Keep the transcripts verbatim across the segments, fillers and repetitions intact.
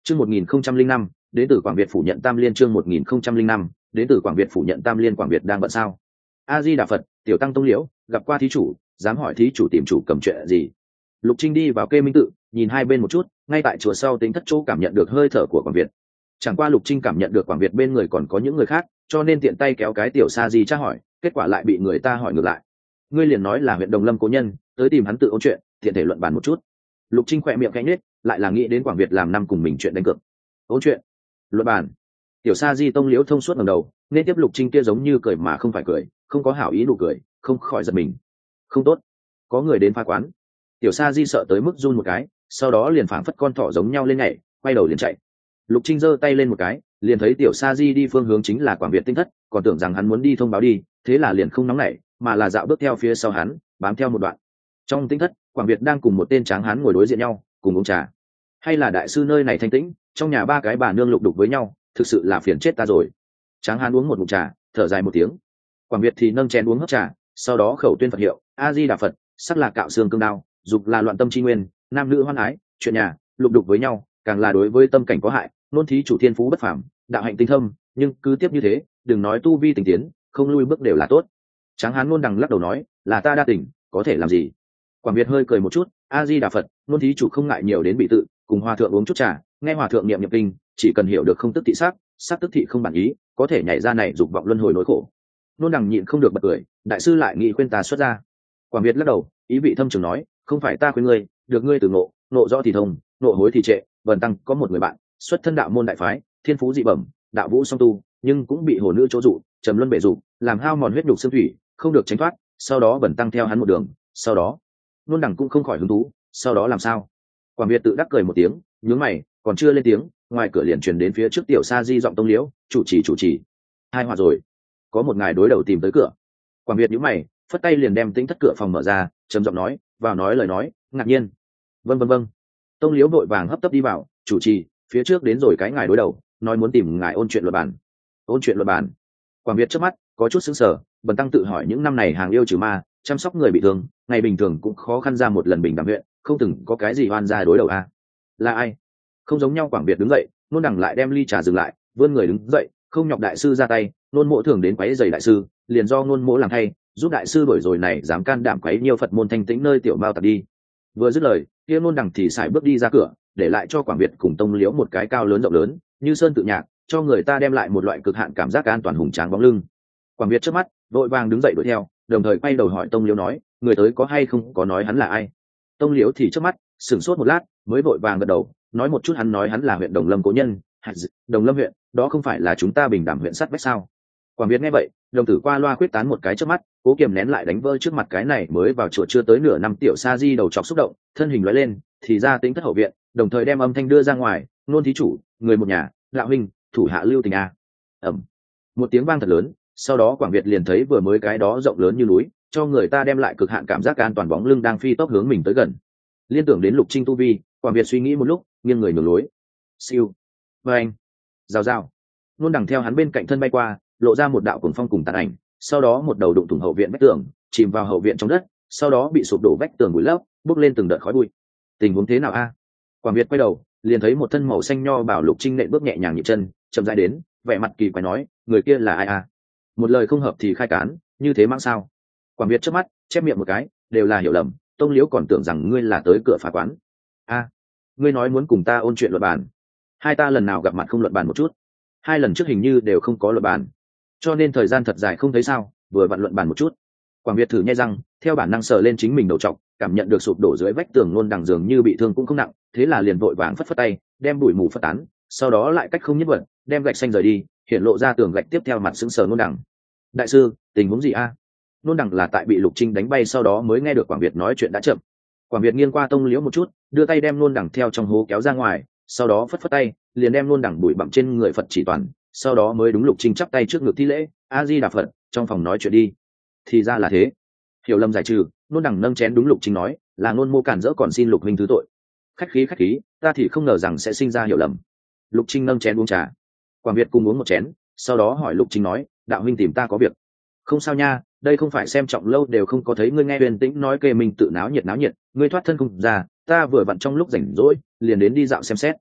Chương một nghìn không trăm linh năm, đến từ Quảng Việt phủ nhận Tam Liên. Chương một nghìn không trăm linh năm, đến từ Quảng Việt phủ nhận Tam Liên. Quảng Việt đang bận sao? A Di Đà Phật, tiểu tăng Tông Liễu, gặp qua thí chủ, dám hỏi thí chủ tìm chủ cầm chuyện gì? Lục Trinh đi vào Kê Minh tự, nhìn hai bên một chút, ngay tại chùa sau Tính Thất chỗ cảm nhận được hơi thở của Quảng Việt. Chẳng qua Lục Trinh cảm nhận được Quảng Việt bên người còn có những người khác, cho nên tiện tay kéo cái tiểu Sa Di tra hỏi, kết quả lại bị người ta hỏi ngược lại. Ngươi liền nói là huyện Đồng Lâm cố nhân, tới tìm hắn tự ôn chuyện, tiện thể luận bàn một chút. Lục Trinh khỏe miệng khẽ nhếch, lại là nghĩ đến Quảng Việt làm năm cùng mình chuyện đánh cược. Ôn chuyện, luận bàn. Tiểu Sa Di Tông Liễu thông suốt ngẩng đầu, nên tiếp Lục Trinh kia giống như cười mà không phải cười, không có hảo ý nụ cười, không khỏi giật mình. Không tốt, có người đến phá quán. Tiểu Sa Di sợ tới mức run một cái, sau đó liền phảng phất con thỏ giống nhau lên nhảy, quay đầu liền chạy. Lục Trinh giơ tay lên một cái, liền thấy Tiểu Sa Di đi phương hướng chính là Quảng Việt Tinh Thất, còn tưởng rằng hắn muốn đi thông báo đi, thế là liền không nóng nảy, mà là dạo bước theo phía sau hắn, bám theo một đoạn. Trong Tinh Thất, Quảng Việt đang cùng một tên tráng hán ngồi đối diện nhau, cùng uống trà. Hay là đại sư nơi này thanh tĩnh, trong nhà ba cái bà nương lục đục với nhau, thực sự là phiền chết ta rồi. Tráng hán uống một ngụm trà, thở dài một tiếng. Quảng Việt thì nâng chén uống hớp trà, sau đó khẩu tuyên Phật hiệu, A Di Đà Phật, sắc là cạo xương cương đao, dục là loạn tâm chi nguyên, nam nữ hoan ái, chuyện nhà, lục đục với nhau, càng là đối với tâm cảnh có hại, nôn thí chủ thiên phú bất phàm, đạo hạnh tinh thâm, nhưng cứ tiếp như thế, đừng nói tu vi tình tiến, không lui bước đều là tốt. Tráng hán ngôn đằng lắc đầu nói, là ta đa tình, có thể làm gì? Quảng Việt hơi cười một chút, A Di Đà Phật, nôn thí chủ không ngại nhiều đến bị tự, cùng hòa thượng uống chút trà, nghe hòa thượng niệm nhập kinh, chỉ cần hiểu được không tức thị sắc, sắc tức thị không bản ý, có thể nhảy ra này dục vọng luân hồi nỗi khổ. Nôn đằng nhịn không được bật cười, đại sư lại nghĩ khuyên ta xuất ra. Quảng Việt lắc đầu, ý vị thâm trường nói, không phải ta khuyên ngươi, được ngươi từ ngộ, ngộ rõ thì thông, ngộ hối thì trệ. Vần tăng có một người bạn, xuất thân đạo môn đại phái, thiên phú dị bẩm, đạo vũ song tu, nhưng cũng bị hồ nữ chỗ dụ, trầm luân bể dụ, làm hao mòn huyết nhục xương thủy, không được tránh thoát. Sau đó Vần tăng theo hắn một đường, sau đó nôn đằng cũng không khỏi hứng thú, sau đó làm sao? Quảng Việt tự đắc cười một tiếng, nhướng mày, còn chưa lên tiếng, ngoài cửa liền truyền đến phía trước Tiểu Sa Di giọng Tông Liễu, chủ trì chủ trì, hai hòa rồi, có một ngài đối đầu tìm tới cửa. Quảng Việt nhíu mày, phất tay liền đem Tính Thất cửa phòng mở ra, trầm giọng nói, vào nói lời nói, ngạc nhiên. Vâng vâng vâng. Tông Liễu vội vàng hấp tấp đi vào, chủ trì, phía trước đến rồi cái ngài đối đầu, nói muốn tìm ngài ôn chuyện luật bản. Ôn chuyện luật bản. Quảng Việt trước mắt có chút sững sờ, Bần tăng tự hỏi những năm này hàng yêu trừ ma, chăm sóc người bị thương, ngày bình thường cũng khó khăn ra một lần bình đẳng huyện, không từng có cái gì oan gia đối đầu a. À? Là ai? Không giống nhau. Quảng Việt đứng dậy, nôn đằng lại đem ly trà dừng lại, vươn người đứng dậy, không nhọc đại sư ra tay, nôn mộ thường đến quấy giày đại sư, liền do nôn mộ làm thay, giúp đại sư đổi rồi này dám can đảm quấy nhiều Phật môn thanh tĩnh nơi tiểu mao tặc đi. Vừa dứt lời, kia nôn đằng thì sải bước đi ra cửa, để lại cho Quảng Việt cùng Tông Liễu một cái cao lớn rộng lớn, như sơn tự nhạc, cho người ta đem lại một loại cực hạn cảm giác an toàn hùng tráng bóng lưng. Quảng Việt trước mắt vội vàng đứng dậy đuổi theo, đồng thời quay đầu hỏi Tông Liễu nói, người tới có hay không có nói hắn là ai? Tông Liễu thì trước mắt sửng sốt một lát, mới vội vàng gật đầu, nói một chút hắn nói hắn là huyện Đồng Lâm cố nhân. Đồng Lâm huyện, đó không phải là chúng ta Bình Đảm huyện sát vách sao? Quảng Việt nghe vậy, đồng tử qua loa quyết tán một cái trước mắt, cố kiềm nén lại đánh vỡ trước mặt cái này mới vào chùa chưa tới nửa năm Tiểu Sa Di đầu chọc xúc động, thân hình lóe lên, thì ra Tính Thất hậu viện, đồng thời đem âm thanh đưa ra ngoài, nôn thí chủ, người một nhà, đạo huynh, thủ hạ lưu tình a. Ầm. Một tiếng vang thật lớn, sau đó Quảng Việt liền thấy vừa mới cái đó rộng lớn như núi, cho người ta đem lại cực hạn cảm giác an toàn bóng lưng đang phi tốc hướng mình tới gần. Liên tưởng đến Lục Trinh tu vi, Quảng Việt suy nghĩ một lúc, nghiêng người nhường lối. Siêu. Vâng. Rào rào. Nôn đằng theo hắn bên cạnh thân bay qua, lộ ra một đạo cuồng phong cùng tàn ảnh, sau đó một đầu đụng thủng hậu viện vách tường, chìm vào hậu viện trong đất, sau đó bị sụp đổ vách tường bụi lấp, bốc lên từng đợt khói bụi. Tình huống thế nào a? Quảng Việt quay đầu, liền thấy một thân màu xanh nho bảo Lục Trinh nện bước nhẹ nhàng nhịp chân, chậm rãi đến, vẻ mặt kỳ quái nói, người kia là ai a? Một lời không hợp thì khai cán, như thế mang sao? Quảng Việt trước mắt chép miệng một cái, đều là hiểu lầm, Tông Liễu còn tưởng rằng ngươi là tới cửa phá quán. A, ngươi nói muốn cùng ta ôn chuyện luận bàn. Hai ta lần nào gặp mặt không luận bàn một chút? Hai lần trước hình như đều không có luận bàn, cho nên thời gian thật dài không thấy sao, vừa vặn luận bàn một chút. Quảng Việt thử nhai răng, theo bản năng sờ lên chính mình đầu trọc, cảm nhận được sụp đổ dưới vách tường luôn đằng dường như bị thương cũng không nặng, thế là liền vội vàng phất phất tay, đem bụi mù phất tán, sau đó lại cách không nhất vật, đem gạch xanh rời đi, hiện lộ ra tường gạch tiếp theo mặt sững sờ luôn đằng. Đại sư, tình huống gì a? À? Luôn đằng là tại bị Lục Trinh đánh bay, sau đó mới nghe được Quảng Việt nói chuyện đã chậm. Quảng Việt nghiêng qua Tông Liễu một chút, đưa tay đem luôn đằng theo trong hố kéo ra ngoài, sau đó phất phất tay, liền đem luôn đằng bụi bặm trên người Phật chỉ toàn, sau đó mới đúng Lục Trinh chắp tay trước ngực thi lễ, A Di Đà Phật, trong phòng nói chuyện đi. Thì ra là thế. Hiểu lầm giải trừ, nôn đằng nâng chén đúng Lục Trinh nói, là nôn mô cản rỡ, còn xin Lục huynh thứ tội. Khách khí khách khí, ta thì không ngờ rằng sẽ sinh ra hiểu lầm. Lục Trinh nâng chén uống trà. Quảng Việt cùng uống một chén, sau đó hỏi Lục Trinh nói, đạo huynh tìm ta có việc? Không sao nha, đây không phải xem trọng lâu đều không có thấy ngươi nghe huyền tĩnh nói kê mình tự náo nhiệt náo nhiệt, ngươi thoát thân cùng ra, ta vừa vặn trong lúc rảnh rỗi liền đến đi dạo xem xét.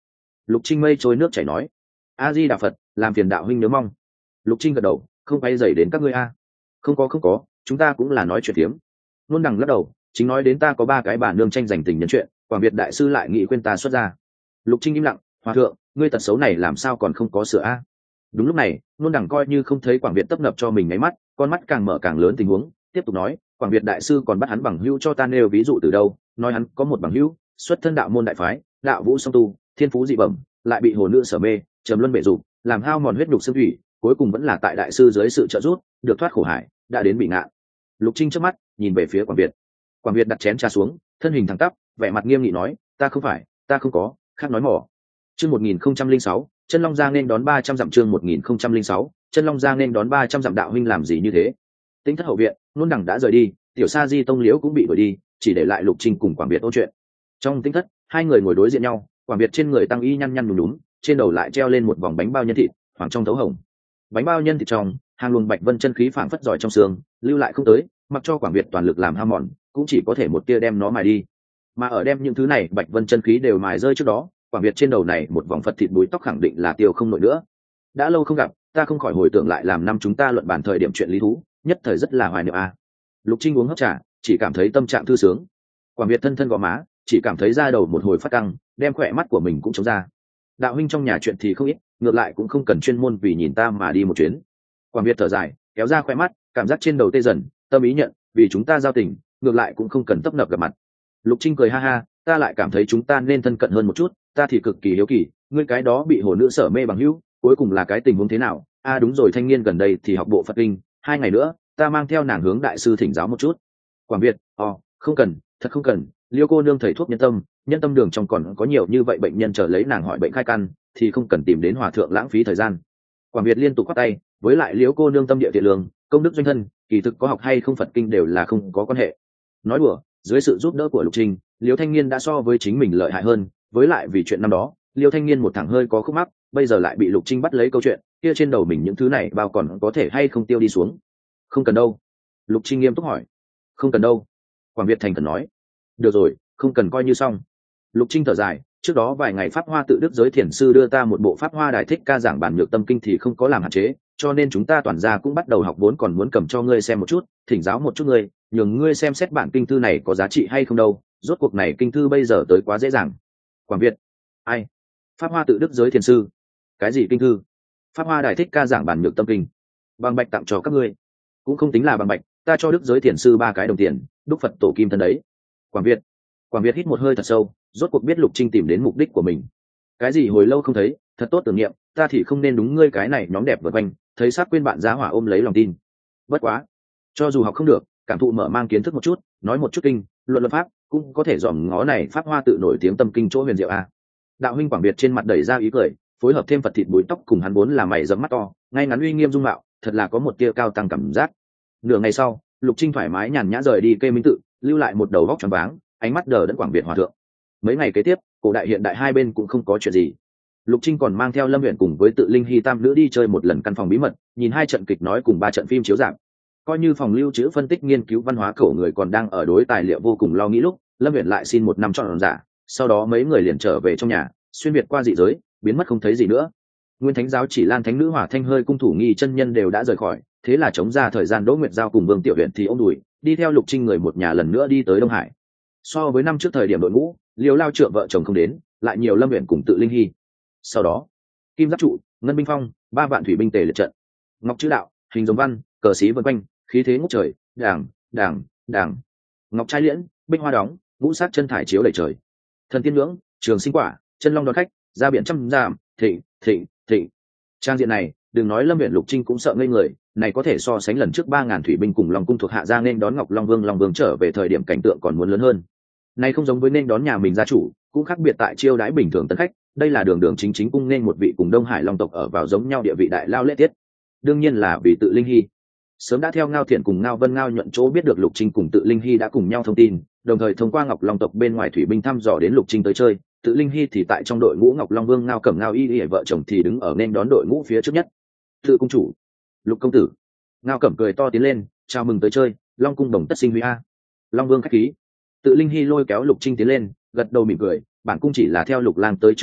Lục Trinh mây trôi nước chảy nói. A Di Đà Phật, làm phiền đạo huynh nhớ mong. Lục Trinh gật đầu, không quay dày đến các ngươi a. Không có không có, chúng ta cũng là nói chuyện tiếm. Nôn đằng lắc đầu, chính nói đến ta có ba cái bà nương tranh giành tình nhân chuyện, Quảng Việt đại sư lại nghị khuyên ta xuất ra. Lục Trinh im lặng, hòa thượng, ngươi tật xấu này làm sao còn không có sửa a? Đúng lúc này, nôn đằng coi như không thấy Quảng Việt tấp nập cho mình ngáy mắt, con mắt càng mở càng lớn tình huống, tiếp tục nói, Quảng Việt đại sư còn bắt hắn bằng hữu cho ta nêu ví dụ từ đâu, nói hắn có một bằng hữu, xuất thân đạo môn đại phái, đạo vũ song tu, thiên phú dị bẩm, lại bị hồ nữ sở mê, trầm luân bể dục, làm hao mòn huyết nhục xương thủy, cuối cùng vẫn là tại đại sư dưới sự trợ giúp, được thoát khổ hải, đã đến bị ngạn. Lục Trinh trước mắt nhìn về phía Quảng Việt. Quảng Việt đặt chén trà xuống, thân hình thẳng tắp, vẻ mặt nghiêm nghị nói, ta không phải, ta không có, khác nói mỏ. Chương một nghìn không trăm linh sáu, chân long giang nên đón ba trăm dặm. Chương một nghìn không trăm linh sáu, chân long giang nên đón ba trăm dặm. Đạo huynh làm gì như thế? Tính thất hậu viện, nôn đẳng đã rời đi, tiểu sa di tông liễu cũng bị đuổi đi, chỉ để lại Lục Trinh cùng Quảng Việt ôn chuyện. Trong tính thất, hai người ngồi đối diện nhau, Quảng Việt trên người tăng y nhăn nhăn nhúm nhúm, trên đầu lại treo lên một vòng bánh bao nhân thịt, hoàng trong thấu hồng. Bánh bao nhân thịt trong, hàng luồng bạch vân chân khí phảng phất giỏi trong xương, lưu lại không tới, mặc cho Quảng Việt toàn lực làm hao mòn, cũng chỉ có thể một tia đem nó mài đi. Mà ở đem những thứ này bạch vân chân khí đều mài rơi trước đó, Quảng Việt trên đầu này một vòng phật thịt búi tóc khẳng định là tiêu không nổi nữa. Đã lâu không gặp, ta không khỏi hồi tưởng lại làm năm chúng ta luận bàn thời điểm chuyện lý thú, nhất thời rất là hoài niệm a. Lục Trinh uống hấp trà, chỉ cảm thấy tâm trạng thư sướng. Quảng Việt thân thân gò má, chỉ cảm thấy da đầu một hồi phát căng, đem khỏe mắt của mình cũng chống ra. Đạo huynh trong nhà chuyện thì không ít, ngược lại cũng không cần chuyên môn vì nhìn ta mà đi một chuyến. Quảng Việt thở dài, kéo ra khỏe mắt, cảm giác trên đầu tê dần, tâm ý nhận, vì chúng ta giao tình, ngược lại cũng không cần tấp nập gặp mặt. Lục Trinh cười ha ha, ta lại cảm thấy chúng ta nên thân cận hơn một chút, ta thì cực kỳ hiếu kỳ, ngươi cái đó bị hồ nữ sở mê bằng hữu, cuối cùng là cái tình huống thế nào? A à, đúng rồi, thanh niên gần đây thì học bộ Phật kinh, hai ngày nữa, ta mang theo nàng hướng đại sư thỉnh giáo một chút. Quảng Việt, ồ, không cần, thật không cần, Liêu cô nương thầy thuốc nhân tâm, nhân tâm đường trong còn có nhiều như vậy bệnh nhân chờ lấy nàng hỏi bệnh khai căn, thì không cần tìm đến hòa thượng lãng phí thời gian. Quảng Việt liên tục quát tay, với lại Liêu cô nương tâm địa thiện lương, công đức doanh thân, kỳ thực có học hay không Phật kinh đều là không có quan hệ. Nói đùa, dưới sự giúp đỡ của Lục Trinh, Liêu thanh niên đã so với chính mình lợi hại hơn, với lại vì chuyện năm đó, Liêu thanh niên một thằng hơi có khúc mắc, bây giờ lại bị Lục Trinh bắt lấy câu chuyện, kia trên đầu mình những thứ này bao còn có thể hay không tiêu đi xuống. Không cần đâu. Lục Trinh nghiêm túc hỏi. Không cần đâu. Quảng Việt thành khẩn nói. Được rồi, không cần coi như xong. Lục Trinh thở dài, trước đó vài ngày pháp hoa tự đức giới thiền sư đưa ta một bộ pháp hoa đại thích ca giảng bản nhược tâm kinh thì không có làm hạn chế, cho nên chúng ta toàn gia cũng bắt đầu học, vốn còn muốn cầm cho ngươi xem một chút, thỉnh giáo một chút ngươi, nhường ngươi xem xét bản kinh thư này có giá trị hay không đâu, rốt cuộc này kinh thư bây giờ tới quá dễ dàng. Quảng Việt, ai? Pháp hoa tự đức giới thiền sư? Cái gì kinh thư? Pháp hoa đại thích ca giảng bản nhược tâm kinh. Bằng bạch tặng cho các ngươi. Cũng không tính là bằng bạch, ta cho đức giới thiền sư ba cái đồng tiền, đúc Phật tổ kim thân đấy. Quảng Việt, Quảng Việt hít một hơi thật sâu, rốt cuộc biết Lục Trinh tìm đến mục đích của mình. Cái gì hồi lâu không thấy, thật tốt tưởng niệm, ta thì không nên đúng ngươi cái này nhóm đẹp vượt quanh, thấy sát quên bạn giá hỏa ôm lấy lòng tin. Bất quá, cho dù học không được, cảm thụ mở mang kiến thức một chút, nói một chút kinh, luận luật pháp, cũng có thể dòm ngó này pháp hoa tự nổi tiếng tâm kinh chỗ huyền diệu a. Đạo huynh Quảng Việt trên mặt đẩy ra ý cười, phối hợp thêm Phật thịt búi tóc cùng hắn vốn là mày rậm mắt to, ngay ngắn uy nghiêm dung mạo, thật là có một tia cao tăng cảm giác. Nửa ngày sau, Lục Trinh thoải mái nhàn nhã rời đi Kê Minh tự, lưu lại một đầu vóc tròn váng, ánh mắt đờ đẫn Quảng Việt hòa thượng. Mấy ngày kế tiếp, cổ đại hiện đại hai bên cũng không có chuyện gì. Lục Trinh còn mang theo Lâm Uyển cùng với Tự Linh Hy tam nữ đi chơi một lần căn phòng bí mật, nhìn hai trận kịch nói cùng ba trận phim chiếu rạp. Coi như phòng lưu trữ phân tích nghiên cứu văn hóa cổ người còn đang ở đối tài liệu vô cùng lo nghĩ lúc, Lâm Uyển lại xin một năm chọn giả, sau đó mấy người liền trở về trong nhà, xuyên việt qua dị giới, biến mất không thấy gì nữa. Nguyên Thánh giáo chỉ Lan Thánh nữ Hỏa Thanh hơi cung thủ nghi chân nhân đều đã rời khỏi, thế là chống ra thời gian Đỗ Nguyệt Giao cùng Vương Tiểu Uyển thì ôm đùi, đi theo Lục Trinh người một nhà lần nữa đi tới Đông Hải. So với năm trước thời điểm đội ngũ, Liêu Lao Trượng vợ chồng không đến, lại nhiều Lâm Uyển cùng Tự Linh Hy. Sau đó, Kim Giáp trụ, Ngân binh phong, ba vạn thủy binh tề liệt trận, ngọc chữ đạo, hình giống văn, cờ xí vân quanh, khí thế ngút trời, đảng, đảng, đảng, ngọc trai liễn, bích hoa đóng, ngũ sắc chân thải chiếu đầy trời, thần tiên ngưỡng, trường sinh quả, chân long đón khách, ra biển trăm giảm, thịnh, thịnh, thịnh. Trang diện này, đừng nói Lâm Uyển Lục Trinh cũng sợ ngây người, này có thể so sánh lần trước ba ngàn thủy binh cùng Long cung thuộc hạ ra nên đón Ngọc Long Vương Long Vương trở về thời điểm cảnh tượng còn muốn lớn hơn. Này không giống với nên đón nhà mình gia chủ, cũng khác biệt tại chiêu đãi bình thường tân khách, đây là đường đường chính chính cung nên một vị cùng Đông Hải Long tộc ở vào giống nhau địa vị đại lao lễ tiết. Đương nhiên là vì Tự Linh Hy. Sớm đã theo Ngao Thiện cùng Ngao Vân Ngao nhuận chỗ biết được Lục Trinh cùng Tự Linh Hy đã cùng nhau thông tin, đồng thời thông qua Ngọc Long tộc bên ngoài thủy binh thăm dò đến Lục Trinh tới chơi, Tự Linh Hy thì tại trong đội ngũ Ngọc Long Vương Ngao Cẩm Ngao Y Y vợ chồng thì đứng ở nên đón đội ngũ phía trước nhất. Tự cung chủ, Lục công tử. Ngao Cẩm cười to tiến lên, chào mừng tới chơi, Long cung đồng tất sinh huy a. Long Vương khách khí. Tự Linh Hy lôi kéo Lục Trinh tiến lên, gật đầu mỉm cười, bản cung chỉ là theo Lục lang tới trước làm khách,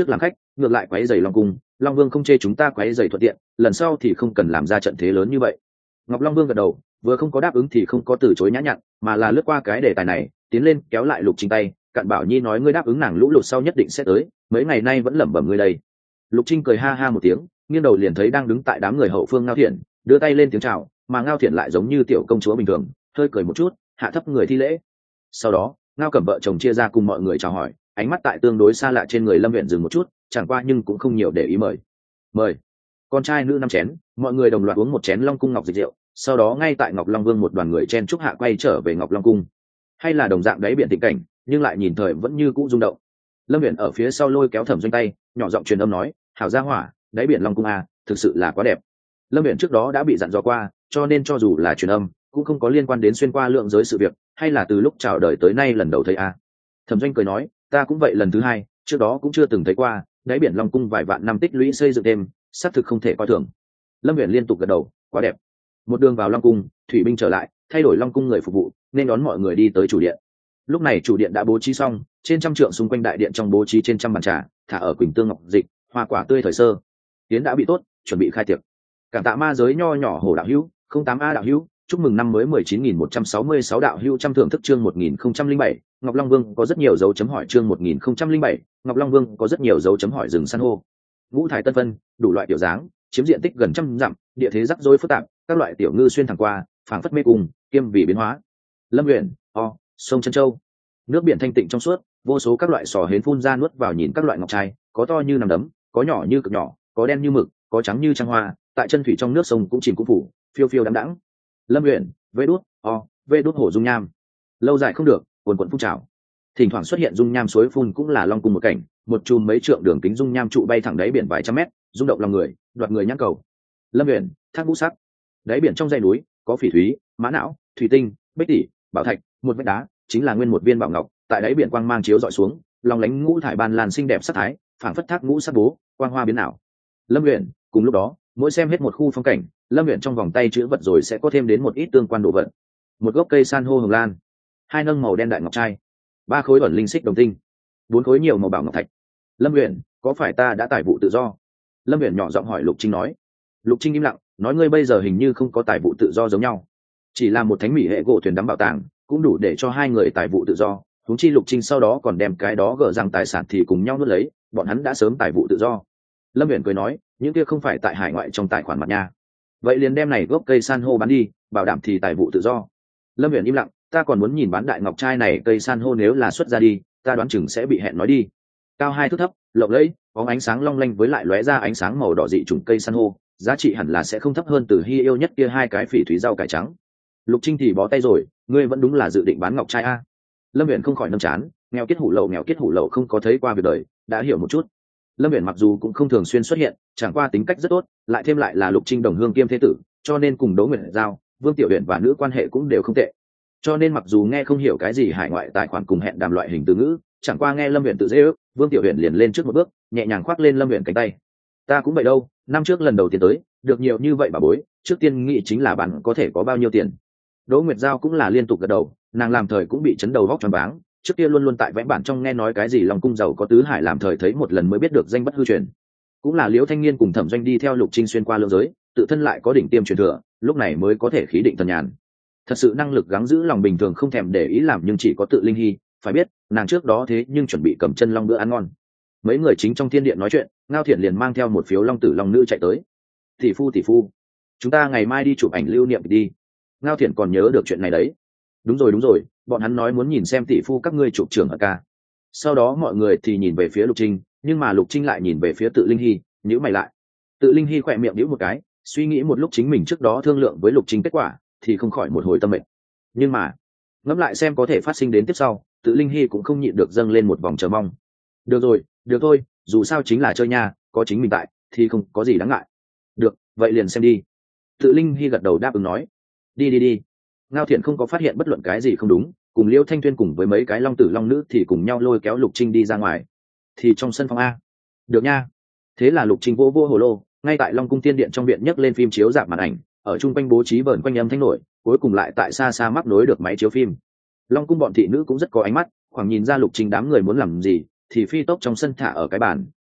ngược lại quấy rầy long cung, long vương không chê chúng ta quấy rầy thuận tiện, lần sau thì không cần làm ra trận thế lớn như vậy. Ngọc Long Vương gật đầu, vừa không có đáp ứng thì không có từ chối nhã nhặn, mà là lướt qua cái đề tài này, tiến lên kéo lại Lục Trinh tay, cặn bảo nhi nói ngươi đáp ứng nàng lũ lụt sau nhất định sẽ tới, mấy ngày nay vẫn lẩm bẩm ngươi đây. Lục Trinh cười ha ha một tiếng, nghiêng đầu liền thấy đang đứng tại đám người hậu phương Ngao Thiện, đưa tay lên tiếng chào, mà Ngao Thiện lại giống như tiểu công chúa bình thường, hơi cười một chút, hạ thấp người thi lễ. Sau đó, Ngao Cẩm vợ chồng chia ra cùng mọi người chào hỏi, ánh mắt tại tương đối xa lạ trên người Lâm Uyển dừng một chút, chẳng qua nhưng cũng không nhiều để ý mời. Mời. Con trai nữ năm chén, mọi người đồng loạt uống một chén Long cung ngọc dịch rượu, sau đó ngay tại Ngọc Long Vương một đoàn người chen chúc hạ quay trở về Ngọc Long cung. Hay là đồng dạng đáy biển tình cảnh, nhưng lại nhìn thời vẫn như cũ rung động. Lâm Uyển ở phía sau lôi kéo Thẩm Doanh tay, nhỏ giọng truyền âm nói, hảo gia hỏa, đáy biển Long cung a, thực sự là quá đẹp. Lâm Uyển trước đó đã bị dặn dò qua, cho nên cho dù là truyền âm, cũng không có liên quan đến xuyên qua lượng giới sự việc, hay là từ lúc chào đời tới nay lần đầu thấy a. Thẩm Doanh cười nói, ta cũng vậy lần thứ hai, trước đó cũng chưa từng thấy qua, đáy biển Long cung vài vạn năm tích lũy xây dựng thêm, xác thực không thể coi thường. Lâm Uyển liên tục gật đầu, quá đẹp. Một đường vào Long cung, thủy binh trở lại, thay đổi Long cung người phục vụ, nên đón mọi người đi tới chủ điện. Lúc này chủ điện đã bố trí xong, trên trăm trượng xung quanh đại điện trong bố trí trên trăm bàn trà, thả ở quỳnh tương ngọc dịch, hoa quả tươi thời sơ. Tiến đã bị tốt, chuẩn bị khai tiệc. Cảm tạ ma giới nho nhỏ hồ đạo hữu, không tám a đạo hữu, chúc mừng năm mới mười chín nghìn một trăm sáu mươi sáu đạo hữu trăm thưởng thức chương một nghìn không trăm linh bảy, Ngọc Long Vương có rất nhiều dấu chấm hỏi chương một nghìn không trăm linh bảy, Ngọc Long Vương có rất nhiều dấu chấm hỏi rừng san hô. Ngũ thải tân phân, đủ loại tiểu dáng, chiếm diện tích gần trăm dặm, địa thế rắc rối phức tạp, các loại tiểu ngư xuyên thẳng qua, phảng phất mê cung, kiêm vì biến hóa. Lâm Uyển, o, sông Chân Châu. Nước biển thanh tịnh trong suốt, vô số các loại sò hến phun ra nuốt vào nhìn các loại ngọc trai, có to như nắm đấm, có nhỏ như cực nhỏ, có đen như mực, có trắng như trăng hoa, tại chân thủy trong nước sông cũng chìm cũng phủ, phiêu phiêu đãng đãng. Lâm Uyển, vê đút, o, vê đút hổ dung nham. Lâu dài không được, cuồn cuộn phun trào. Thỉnh thoảng xuất hiện dung nham suối phun cũng là Long cung một cảnh, một chùm mấy trượng đường kính dung nham trụ bay thẳng đáy biển vài trăm mét, rung động lòng người, đoạt người nhãn cầu. Lâm Uyển, thác ngũ sắc. Đáy biển trong dãy núi có phỉ thúy, mã não, thủy tinh, bích tỷ, bảo thạch, một vách đá chính là nguyên một viên bảo ngọc, tại đáy biển quang mang chiếu dọi xuống, lòng lánh ngũ thải ban lan xinh đẹp sắc thái, phảng phất thác ngũ sắc bố, quang hoa biến ảo. Lâm Uyển, cùng lúc đó, mỗi xem hết một khu phong cảnh, Lâm Uyển trong vòng tay chữ vật rồi sẽ có thêm đến một ít tương quan đồ vật. Một gốc cây san hô hồng lan, hai nâng màu đen đại ngọc trai, ba khối ẩn linh xích đồng tinh, bốn khối nhiều màu bảo ngọc thạch. Lâm Uyển, có phải ta đã tài vụ tự do? Lâm Uyển nhỏ giọng hỏi Lục Trinh nói. Lục Trinh im lặng, nói ngươi bây giờ hình như không có tài vụ tự do giống nhau, chỉ là một thánh mỹ hệ gỗ thuyền đắm bảo tàng cũng đủ để cho hai người tài vụ tự do, huống chi Lục Trinh sau đó còn đem cái đó gỡ rằng tài sản thì cùng nhau nuốt lấy, bọn hắn đã sớm tài vụ tự do. Lâm Uyển cười nói, những kia không phải tại hải ngoại trong tài khoản mặt nha, vậy liền đem này gốc cây san hô bán đi, bảo đảm thì tài vụ tự do. Lâm Uyển im lặng, ta còn muốn nhìn bán đại ngọc trai này cây san hô nếu là xuất ra đi, ta đoán chừng sẽ bị hẹn nói đi. Cao hai thước thấp, lộng lẫy, có ánh sáng long lanh với lại lóe ra ánh sáng màu đỏ dị chủng cây san hô, giá trị hẳn là sẽ không thấp hơn từ hy yêu nhất kia hai cái phỉ thúy rau cải trắng. Lục Trinh thì bó tay rồi, ngươi vẫn đúng là dự định bán ngọc trai a. Lâm Uyển không khỏi nâm chán, nghèo kết hủ lậu nghèo kết hủ lậu không có thấy qua việc đời, đã hiểu một chút. Lâm Uyển mặc dù cũng không thường xuyên xuất hiện, chẳng qua tính cách rất tốt, lại thêm lại là Lục Trinh đồng hương kiêm thế tử, cho nên cùng Đỗ Nguyệt Giao, Vương Tiểu Uyển và nữ quan hệ cũng đều không tệ. Cho nên mặc dù nghe không hiểu cái gì hải ngoại tài khoản cùng hẹn đàm loại hình từ ngữ, chẳng qua nghe Lâm Uyển tự dễ ước, Vương Tiểu Uyển liền lên trước một bước, nhẹ nhàng khoác lên Lâm Uyển cánh tay. Ta cũng vậy đâu, năm trước lần đầu tiên tới, được nhiều như vậy bà bối, trước tiên nghĩ chính là bạn có thể có bao nhiêu tiền. Đỗ Nguyệt Giao cũng là liên tục gật đầu, nàng làm thời cũng bị chấn đầu vóc choáng váng, trước kia luôn luôn tại vẽ bản trong nghe nói cái gì Long cung giàu có tứ hải làm thời thấy một lần mới biết được danh bất hư truyền. Cũng là Liễu Thanh Niên cùng Thẩm Doanh đi theo Lục Trinh xuyên qua lưỡng giới, tự thân lại có đỉnh tiêm truyền thừa, lúc này mới có thể khí định thần nhàn. Thật sự năng lực gắng giữ lòng bình thường không thèm để ý làm nhưng chỉ có Tự Linh Hy, phải biết, nàng trước đó thế nhưng chuẩn bị cầm chân long bữa ăn ngon. Mấy người chính trong thiên điện nói chuyện, Ngao Thiện liền mang theo một phiếu long tử long nữ chạy tới. Tỷ phu tỷ phu, chúng ta ngày mai đi chụp ảnh lưu niệm đi. Ngao Thiện còn nhớ được chuyện này đấy. Đúng rồi đúng rồi, bọn hắn nói muốn nhìn xem tỷ phu các ngươi chụp trưởng ở ca. Sau đó mọi người thì nhìn về phía Lục Trinh, nhưng mà Lục Trinh lại nhìn về phía Tự Linh Hy, nhíu mày lại. Tự Linh Hy khỏe miệng nhíu một cái, suy nghĩ một lúc chính mình trước đó thương lượng với Lục Trinh kết quả, thì không khỏi một hồi tâm mệt. Nhưng mà ngẫm lại xem có thể phát sinh đến tiếp sau, Tự Linh Hy cũng không nhịn được dâng lên một vòng chờ mong. Được rồi, được thôi, dù sao chính là chơi nha, có chính mình tại thì không có gì đáng ngại. Được, vậy liền xem đi. Tự Linh Hy gật đầu đáp ứng nói. Đi đi đi. Ngao Thiện không có phát hiện bất luận cái gì không đúng, cùng Liễu Thanh Thuyên cùng với mấy cái long tử long nữ thì cùng nhau lôi kéo Lục Trinh đi ra ngoài. Thì trong sân phòng a. Được nha. Thế là Lục Trinh vô vô hồ lô, ngay tại Long cung tiên điện trong viện nhấc lên phim chiếu rạp màn ảnh, ở trung quanh bố trí vờn quanh âm thanh nổi, cuối cùng lại tại xa xa mắc nối được máy chiếu phim. Long cung bọn thị nữ cũng rất có ánh mắt, khoảng nhìn ra Lục Trinh đám người muốn làm gì, thì phi tốc trong sân thả ở cái bàn,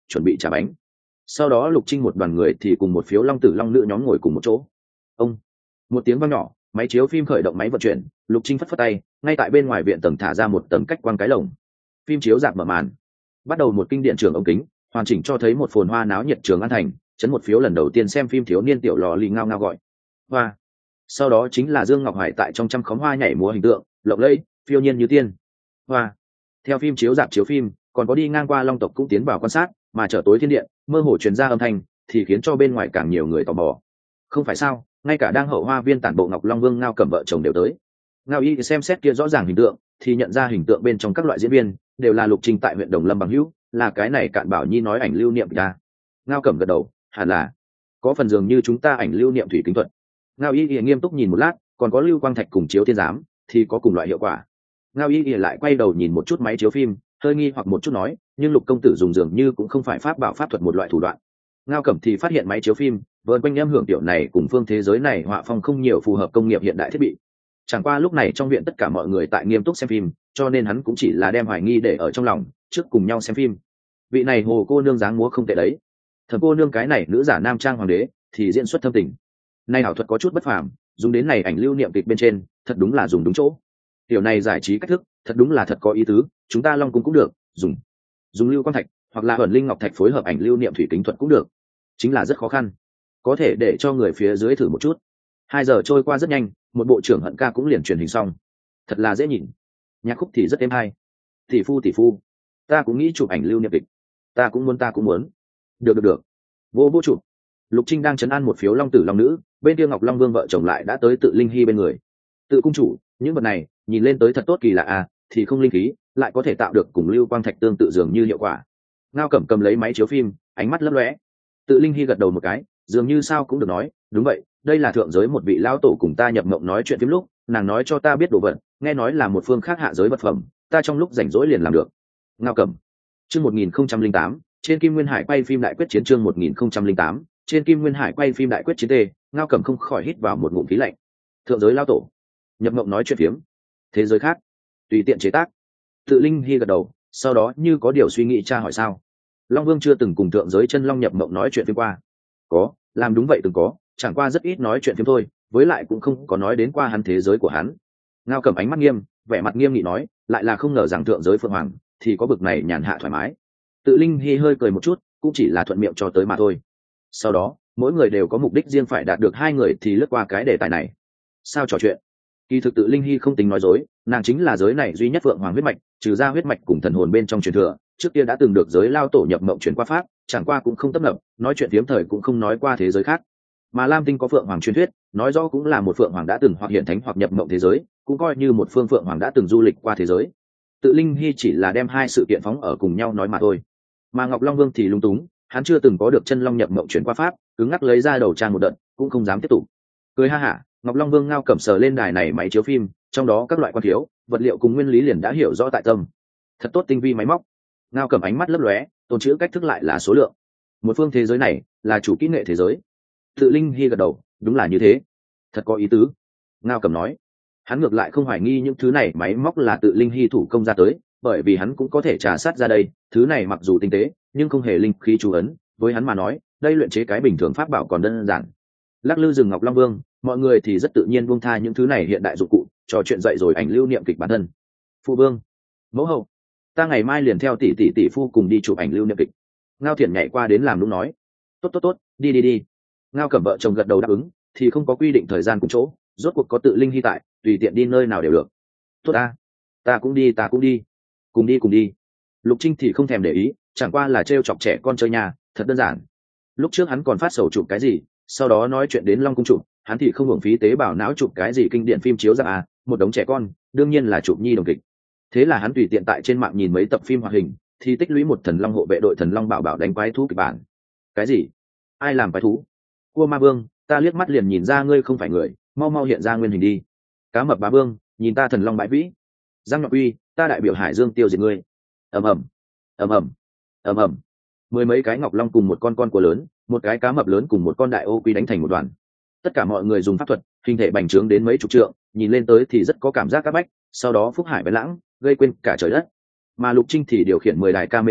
chuẩn bị trả bánh. Sau đó Lục Trinh một đoàn người thì cùng một phiếu long tử long nữ nhóm ngồi cùng một chỗ. Ông, một tiếng vang nhỏ, máy chiếu phim khởi động máy vận chuyển. Lục Trinh phất phất tay, ngay tại bên ngoài viện tầng thả ra một tấm cách quang cái lồng. Phim chiếu rạp mở màn, bắt đầu một kinh điện trường ống kính, hoàn chỉnh cho thấy một phồn hoa náo nhiệt trường An Thành. Chấn một phiếu lần đầu tiên xem phim thiếu niên tiểu lò lì ngao ngao gọi hoa. Sau đó chính là Dương Ngọc Hải tại trong trăm khóm hoa nhảy múa hình tượng lộng lẫy phiêu nhiên như tiên hoa. Theo phim chiếu rạp chiếu phim, còn có đi ngang qua long tộc cũng tiến vào quan sát, mà trở tối thiên điện mơ hồ truyền ra âm thanh thì khiến cho bên ngoài càng nhiều người tò mò. Không phải sao, ngay cả đang hậu hoa viên tản bộ Ngọc Long Vương Ngao Cẩm vợ chồng đều tới. Ngao Y xem xét kia rõ ràng hình tượng thì nhận ra hình tượng bên trong các loại diễn viên đều là Lục Trinh tại huyện Đồng Lâm bằng hữu, là cái này Cạn Bảo Nhi nói ảnh lưu niệm ra. Ngao Cẩm gật đầu, hẳn là có phần dường như chúng ta ảnh lưu niệm thủy kính thuật. Ngao Y Y nghiêm túc nhìn một lát, còn có lưu quang thạch cùng chiếu thiên giám thì có cùng loại hiệu quả. Ngao Y Y lại quay đầu nhìn một chút máy chiếu phim, hơi nghi hoặc một chút nói, nhưng Lục công tử dùng dường như cũng không phải pháp bảo pháp thuật một loại thủ đoạn. Ngao Cẩm thì phát hiện máy chiếu phim vợn quanh âm hưởng tiểu này cùng phương thế giới này họa phong không nhiều phù hợp công nghiệp hiện đại thiết bị. Chẳng qua lúc này trong viện tất cả mọi người tại nghiêm túc xem phim, cho nên hắn cũng chỉ là đem hoài nghi để ở trong lòng, trước cùng nhau xem phim. Vị này Hồ cô nương dáng múa không tệ đấy. Thẩm cô nương cái này nữ giả nam trang hoàng đế thì diễn xuất thâm tình. Nay ảo thuật có chút bất phàm, dùng đến này ảnh lưu niệm kịch bên trên, thật đúng là dùng đúng chỗ. Tiểu này giải trí cách thức, thật đúng là thật có ý tứ, chúng ta Long cung cũng được, dùng dùng lưu quang thạch hoặc là ẩn linh ngọc thạch phối hợp ảnh lưu niệm thủy kính thuật cũng được. Chính là rất khó khăn, có thể để cho người phía dưới thử một chút. Hai giờ trôi qua rất nhanh, một bộ trưởng hận ca cũng liền truyền hình xong. Thật là dễ nhìn, nhạc khúc thì rất êm hay. Tỷ phu tỷ phu, ta cũng nghĩ chụp ảnh lưu niệm kịch, ta cũng muốn ta cũng muốn. Được được được, vô vô chụp. Lục Trinh đang trấn an một phiếu long tử long nữ, bên kia Ngọc Long Vương vợ chồng lại đã tới Tự Linh Hy bên người. Tự cung chủ, những vật này nhìn lên tới thật tốt kỳ lạ à, thì không linh khí lại có thể tạo được cùng lưu quang thạch tương tự dường như hiệu quả. Ngao Cẩm cầm lấy máy chiếu phim, ánh mắt lấp lóe. Tự Linh Hy gật đầu một cái, dường như sao cũng được nói, đúng vậy, đây là thượng giới một vị lão tổ cùng ta nhập mộng nói chuyện phim lúc, nàng nói cho ta biết đồ vật, nghe nói là một phương khác hạ giới vật phẩm, ta trong lúc rảnh rỗi liền làm được. Ngao Cẩm. Chương một nghìn không trăm linh tám, trên Kim Nguyên Hải quay phim đại quyết chiến chương một nghìn không trăm linh tám, trên Kim Nguyên Hải quay phim đại quyết chiến tê, Ngao Cẩm không khỏi hít vào một ngụm khí lạnh. Thượng giới lão tổ, nhập mộng nói chuyện phiếm, thế giới khác, tùy tiện chế tác. Tự Linh Hy gật đầu, sau đó như có điều suy nghĩ tra hỏi sao. Long Vương chưa từng cùng thượng giới chân long nhập mộng nói chuyện phim qua. Có, làm đúng vậy từng có, chẳng qua rất ít nói chuyện phim thôi, với lại cũng không có nói đến qua hắn thế giới của hắn. Ngao Cẩm ánh mắt nghiêm, vẻ mặt nghiêm nghị nói, lại là không ngờ rằng thượng giới Phượng Hoàng thì có bực này nhàn hạ thoải mái. Tự Linh Hy hơi cười một chút, cũng chỉ là thuận miệng cho tới mà thôi. Sau đó, mỗi người đều có mục đích riêng phải đạt được, hai người thì lướt qua cái đề tài này. Sao trò chuyện? Kỳ thực Tự Linh Hy không tính nói dối, nàng chính là giới này duy nhất Phượng Hoàng huyết mạch, trừ ra huyết mạch cùng thần hồn bên trong truyền thừa, trước kia đã từng được giới lao tổ nhập mộng truyền qua pháp, chẳng qua cũng không tấp nập, nói chuyện tiếm thời cũng không nói qua thế giới khác. Mà Lam Tinh có Phượng Hoàng truyền thuyết, nói rõ cũng là một Phượng Hoàng đã từng hoặc hiện thánh hoặc nhập mộng thế giới, cũng coi như một phương Phượng Hoàng đã từng du lịch qua thế giới. Tự Linh Hy chỉ là đem hai sự kiện phóng ở cùng nhau nói mà thôi. Mà Ngọc Long Vương thì lung túng, hắn chưa từng có được chân long nhập mộng truyền qua pháp, cứng ngắc lấy ra đầu trang một đợt, cũng không dám tiếp tục. Cười ha hả, Ngọc Long Vương Ngao Cẩm sờ lên đài này máy chiếu phim, trong đó các loại quan thiếu, vật liệu cùng nguyên lý liền đã hiểu rõ tại tâm. Thật tốt tinh vi máy móc. Ngao Cẩm ánh mắt lấp lóe, tồn chữ cách thức lại là số lượng. Một phương thế giới này là chủ kỹ nghệ thế giới. Tự Linh Hy gật đầu, đúng là như thế, thật có ý tứ. Ngao Cẩm nói, hắn ngược lại không hoài nghi những thứ này máy móc là Tự Linh Hy thủ công ra tới, bởi vì hắn cũng có thể trà sát ra đây, thứ này mặc dù tinh tế nhưng không hề linh khí chú ấn, với hắn mà nói đây luyện chế cái bình thường pháp bảo còn đơn giản. Lắc lư rừng Ngọc Long Vương, mọi người thì rất tự nhiên buông tha những thứ này hiện đại dụng cụ, trò chuyện dậy rồi ảnh lưu niệm kịch bản thân. Phụ vương, mẫu hậu, ta ngày mai liền theo tỷ tỷ tỷ phu cùng đi chụp ảnh lưu niệm kịch. Ngao Thiển nhảy qua đến làm lúc nói, tốt tốt tốt, đi đi đi. Ngao Cẩm vợ chồng gật đầu đáp ứng, thì không có quy định thời gian cùng chỗ, rốt cuộc có Tự Linh Hy tại, tùy tiện đi nơi nào đều được. Tốt ta, ta cũng đi, ta cũng đi, cùng đi cùng đi. Lục Trinh thì không thèm để ý, chẳng qua là trêu chọc trẻ con chơi nhà, thật đơn giản. Lúc trước hắn còn phát sầu chụp cái gì, sau đó nói chuyện đến Long cung chụp, hắn thì không hưởng phí tế bào não chụp cái gì kinh điển phim chiếu ra à, một đống trẻ con, đương nhiên là chụp nhi đồng kịch. Thế là hắn tùy tiện tại trên mạng nhìn mấy tập phim hoạt hình, thì tích lũy một thần long hộ vệ đội thần long bảo bảo đánh quái thú kịch bản. Cái gì? Ai làm quái thú? Cua Ma Vương, ta liếc mắt liền nhìn ra ngươi không phải người, mau mau hiện ra nguyên hình đi. Cá Mập Bá Vương, nhìn ta thần long bãi vĩ. Giang Ngọc Uy, ta đại biểu Hải Dương tiêu diệt ngươi. Ầm ầm, ầm ầm, ầm ầm. Mười mấy cái ngọc long cùng một con con cua lớn, một cái cá mập lớn cùng một con đại ô quy đánh thành một đoàn. Tất cả mọi người dùng pháp thuật, hình thể bành trướng đến mấy chục trượng, nhìn lên tới thì rất có cảm giác áp bách, sau đó phúc hải bén lãng, gây quên cả trời đất. Mà Lục Trinh thì điều khiển mười đài camera,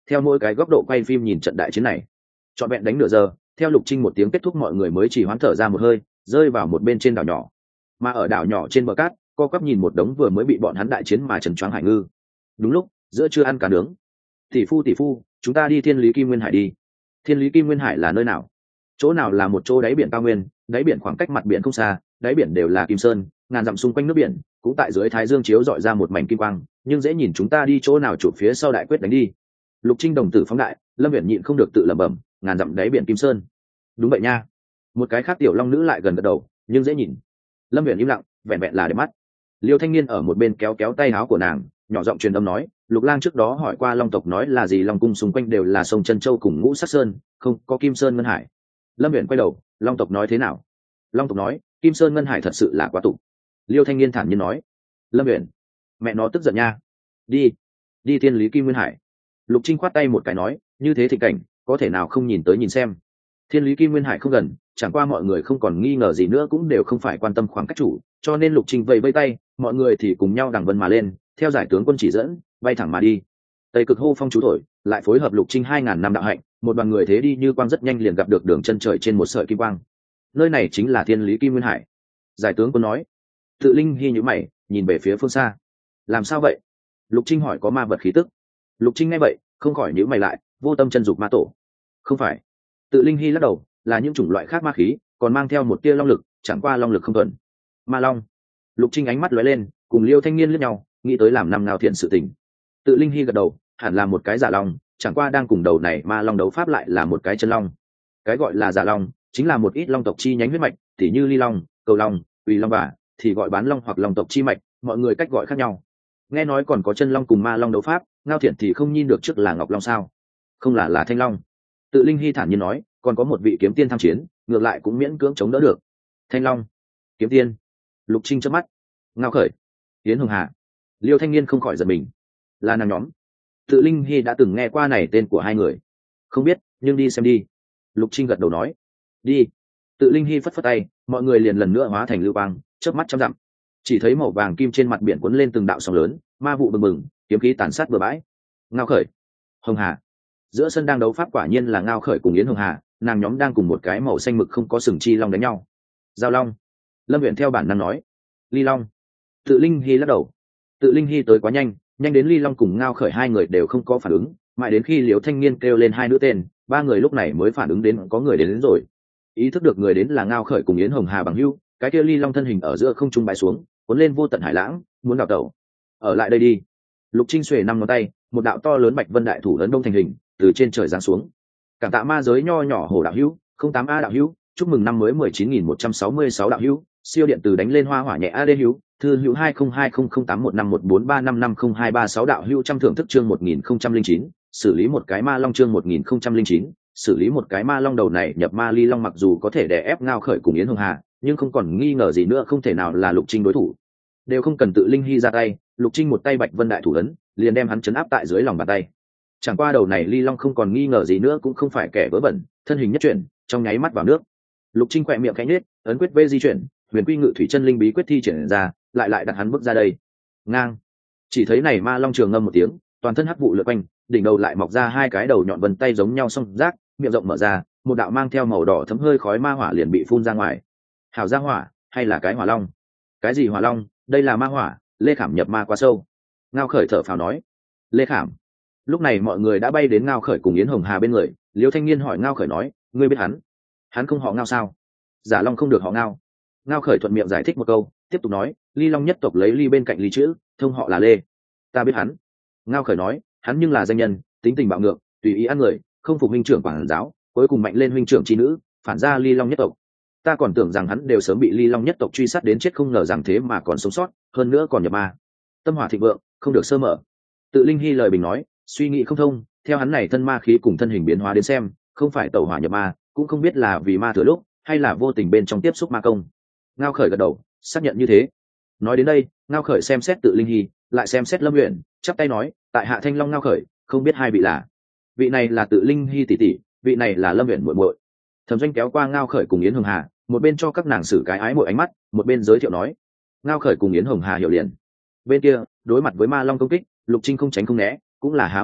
theo mỗi cái góc độ quay phim nhìn trận đại chiến này. Trọn vẹn đánh nửa giờ, theo Lục Trinh một tiếng kết thúc, mọi người mới chỉ hoán thở ra một hơi, rơi vào một bên trên đảo nhỏ. Mà ở đảo nhỏ trên bờ cát, co quắp nhìn một đống vừa mới bị bọn hắn đại chiến mà trần choáng hải ngư. Đúng lúc giữa trưa ăn cá nướng. Tỷ phu tỷ phu, chúng ta đi Thiên Lý Kim Nguyên Hải đi. Thiên Lý Kim Nguyên Hải là nơi nào? Chỗ nào là một chỗ đáy biển cao nguyên, đáy biển khoảng cách mặt biển không xa, đáy biển đều là kim sơn, ngàn dặm xung quanh nước biển, cũng tại dưới thái dương chiếu dọi ra một mảnh kim quang, nhưng dễ nhìn, chúng ta đi chỗ nào chụp phía sau đại quyết đánh đi. Lục Trinh đồng tử phóng đại, Lâm Viễn nhịn không được tự lẩm bẩm, ngàn dặm đáy biển kim sơn. Đúng vậy nha. Một cái khác tiểu long nữ lại gần gật đầu, nhưng dễ nhìn. Lâm Viễn im lặng, vẹn vẹn là để mắt. Liêu Thanh Niên ở một bên kéo kéo tay áo của nàng, nhỏ giọng truyền âm nói, Lục Lang trước đó hỏi qua Long tộc, nói là gì Long cung xung quanh đều là sông Chân Châu cùng Ngũ Sắc Sơn, không có Kim Sơn Ngân Hải. Lâm Viễn quay đầu, Long tộc nói thế nào? Long tộc nói, Kim Sơn Ngân Hải thật sự là quá tục. Liêu Thanh Niên thản nhiên nói. Lâm Viễn, mẹ nó tức giận nha. Đi, đi Thiên Lý Kim Nguyên Hải. Lục Trinh khoát tay một cái nói, như thế thì cảnh, có thể nào không nhìn tới nhìn xem. Thiên Lý Kim Nguyên Hải không gần, chẳng qua mọi người không còn nghi ngờ gì nữa, cũng đều không phải quan tâm khoảng cách chủ, cho nên Lục Trinh vẫy vẫy tay, mọi người thì cùng nhau đằng vân mà lên, theo giải tướng quân chỉ dẫn, bay thẳng mà đi. Tây Cực hô phong chú thổi, lại phối hợp Lục Trinh hai ngàn năm đạo hạnh, một đoàn người thế đi như quang rất nhanh liền gặp được đường chân trời trên một sợi kim quang. Nơi này chính là Thiên Lý Kim Nguyên Hải. Giải tướng quân nói. Tự Linh Hi nhíu mày, nhìn về phía phương xa. Làm sao vậy? Lục Trinh hỏi. Có ma vật khí tức. Lục Trinh nghe vậy, không khỏi nhíu mày lại, vô tâm chân dục ma tổ. Không phải. Tự Linh Hi lắc đầu, là những chủng loại khác ma khí, còn mang theo một tia long lực, chẳng qua long lực không thuần. Ma long. Lục Trinh ánh mắt lóe lên, cùng Liêu Thanh Niên liếc nhau, nghĩ tới làm năm nào thiện sự tình. Tự Linh Hi gật đầu, hẳn là một cái giả long, chẳng qua đang cùng đầu này ma long đấu pháp lại là một cái chân long. Cái gọi là giả long chính là một ít long tộc chi nhánh huyết mạch, tỉ như ly long, cầu long, uy long và thì gọi bán long hoặc long tộc chi mạch, mọi người cách gọi khác nhau. Nghe nói còn có chân long cùng ma long đấu pháp, Ngao Thiện thì không nhìn được trước là ngọc long sao? Không là là thanh long. Tự Linh Hi thản nhiên nói, còn có một vị kiếm tiên tham chiến, ngược lại cũng miễn cưỡng chống đỡ được. Thanh long, kiếm tiên. Lục Trinh chớp mắt. Ngao Khởi, Yến Hồng Hà. Liêu Thanh Niên không khỏi giật mình. Là nàng nhóm. Tự Linh Hi đã từng nghe qua này tên của hai người. Không biết, nhưng đi xem đi. Lục Trinh gật đầu nói. Đi. Tự Linh Hi phất phất tay, mọi người liền lần nữa hóa thành lưu quang, chớp mắt trăm dặm. Chỉ thấy màu vàng kim trên mặt biển cuốn lên từng đạo sóng lớn, ma vụ bừng bừng, kiếm khí tàn sát bừa bãi. Ngao Khởi, Hồng Hà. Giữa sân đang đấu pháp quả nhiên là Ngao Khởi cùng Yến Hồng Hà, nàng nhóm đang cùng một cái màu xanh mực không có sừng chi long đánh nhau. Giao long. Lâm Viễn theo bản năng nói. Ly long. Tự Linh Hi lắc đầu. Tự Linh Hi tới quá nhanh, nhanh đến Ly long cùng Ngao Khởi hai người đều không có phản ứng, mãi đến khi Liễu Thanh Niên kêu lên hai nữ tên, ba người lúc này mới phản ứng đến có người đến, đến rồi. Ý thức được người đến là Ngao Khởi cùng Yến Hồng Hà bằng hữu, cái kia Ly long thân hình ở giữa không trung bãi xuống, cuốn lên vô tận hải lãng, muốn đào tẩu. Ở lại đây đi. Lục Trinh xuề năm ngón tay, một đạo to lớn bạch vân đại thủ ấn đông thành hình, từ trên trời giáng xuống. Cảm tạ ma giới nho nhỏ hồ đạo hữu, không tám a đạo hữu, chúc mừng năm mới mười chín nghìn một trăm sáu mươi sáu đạo hữu, siêu điện từ đánh lên hoa hỏa nhẹ a đê hữu, thư hữu hai không hai không không tám một năm một bốn ba năm năm không hai ba sáu đạo hữu, trăm thưởng thức chương một nghìn không trăm linh chín, xử lý một cái ma long chương một nghìn không trăm linh chín, xử lý một cái ma long. Đầu này nhập ma Ly long mặc dù có thể đè ép Ngao Khởi cùng Yến Hồng Hà, nhưng không còn nghi ngờ gì nữa không thể nào là Lục Trinh đối thủ. Đều không cần Tự Linh Hi ra tay, Lục Trinh một tay bạch vân đại thủ ấn, liền đem hắn chấn áp tại dưới lòng bàn tay. Chẳng qua đầu này Ly long không còn nghi ngờ gì nữa cũng không phải kẻ vớ vẩn, thân hình nhất chuyển, trong nháy mắt vào nước. Lục Trinh khỏe miệng khẽ nhếch, ấn quyết vê di chuyển, huyền quy ngự thủy chân linh bí quyết thi triển ra, lại lại đặt hắn bước ra đây. Ngang. Chỉ thấy này ma long trường ngâm một tiếng, toàn thân hắc vụ lượn quanh, đỉnh đầu lại mọc ra hai cái đầu nhọn vân tay giống nhau song rác, miệng rộng mở ra, một đạo mang theo màu đỏ thấm hơi khói ma hỏa liền bị phun ra ngoài. Hảo gia hỏa, hay là cái hỏa long? Cái gì hỏa long? Đây là ma hỏa, Lê Khảm nhập ma quá sâu. Ngao Khởi thở phào nói. Lê Khảm. Lúc này mọi người đã bay đến Ngao Khởi cùng Yến Hồng Hà bên người, Liêu Thanh Niên hỏi Ngao Khởi nói, ngươi biết hắn? Hắn không họ Ngao sao? Giả long không được họ Ngao. Ngao Khởi thuận miệng giải thích một câu, tiếp tục nói, Ly long nhất tộc lấy ly bên cạnh ly chữ, thông họ là Lê. Ta biết hắn. Ngao Khởi nói, hắn nhưng là danh nhân, tính tình bạo ngược, tùy ý ăn người, không phục huynh trưởng quản giáo, cuối cùng mạnh lên huynh trưởng chi nữ, phản ra Ly long nhất tộc. Ta còn tưởng rằng hắn đều sớm bị Ly long nhất tộc truy sát đến chết, không ngờ rằng thế mà còn sống sót, hơn nữa còn nhập ma. Tâm hỏa thịnh vượng, không được sơ mở. Tự Linh Hi lời bình nói, suy nghĩ không thông, theo hắn này thân ma khí cùng thân hình biến hóa đến xem, không phải tẩu hỏa nhập ma, cũng không biết là vì ma thừa lúc, hay là vô tình bên trong tiếp xúc ma công. Ngao Khởi gật đầu, xác nhận như thế. Nói đến đây, Ngao Khởi xem xét Tự Linh Hi, lại xem xét Lâm Uyển, chắp tay nói, tại hạ Thanh Long Ngao Khởi, không biết hai vị là. Vị này là Tự Linh Hi tỷ tỷ, vị này là Lâm Uyển muội muội. Thẩm Doanh kéo qua Ngao Khởi cùng Yến Hồng Hà, một bên cho các nàng xử cái ái muội ánh mắt, một bên giới thiệu nói. Ngao Khởi cùng Yến Hồng Hà hiểu liền. Bên kia, đối mặt với ma long công kích, Lục Trinh không tránh không né, cũng là há mồm nổ,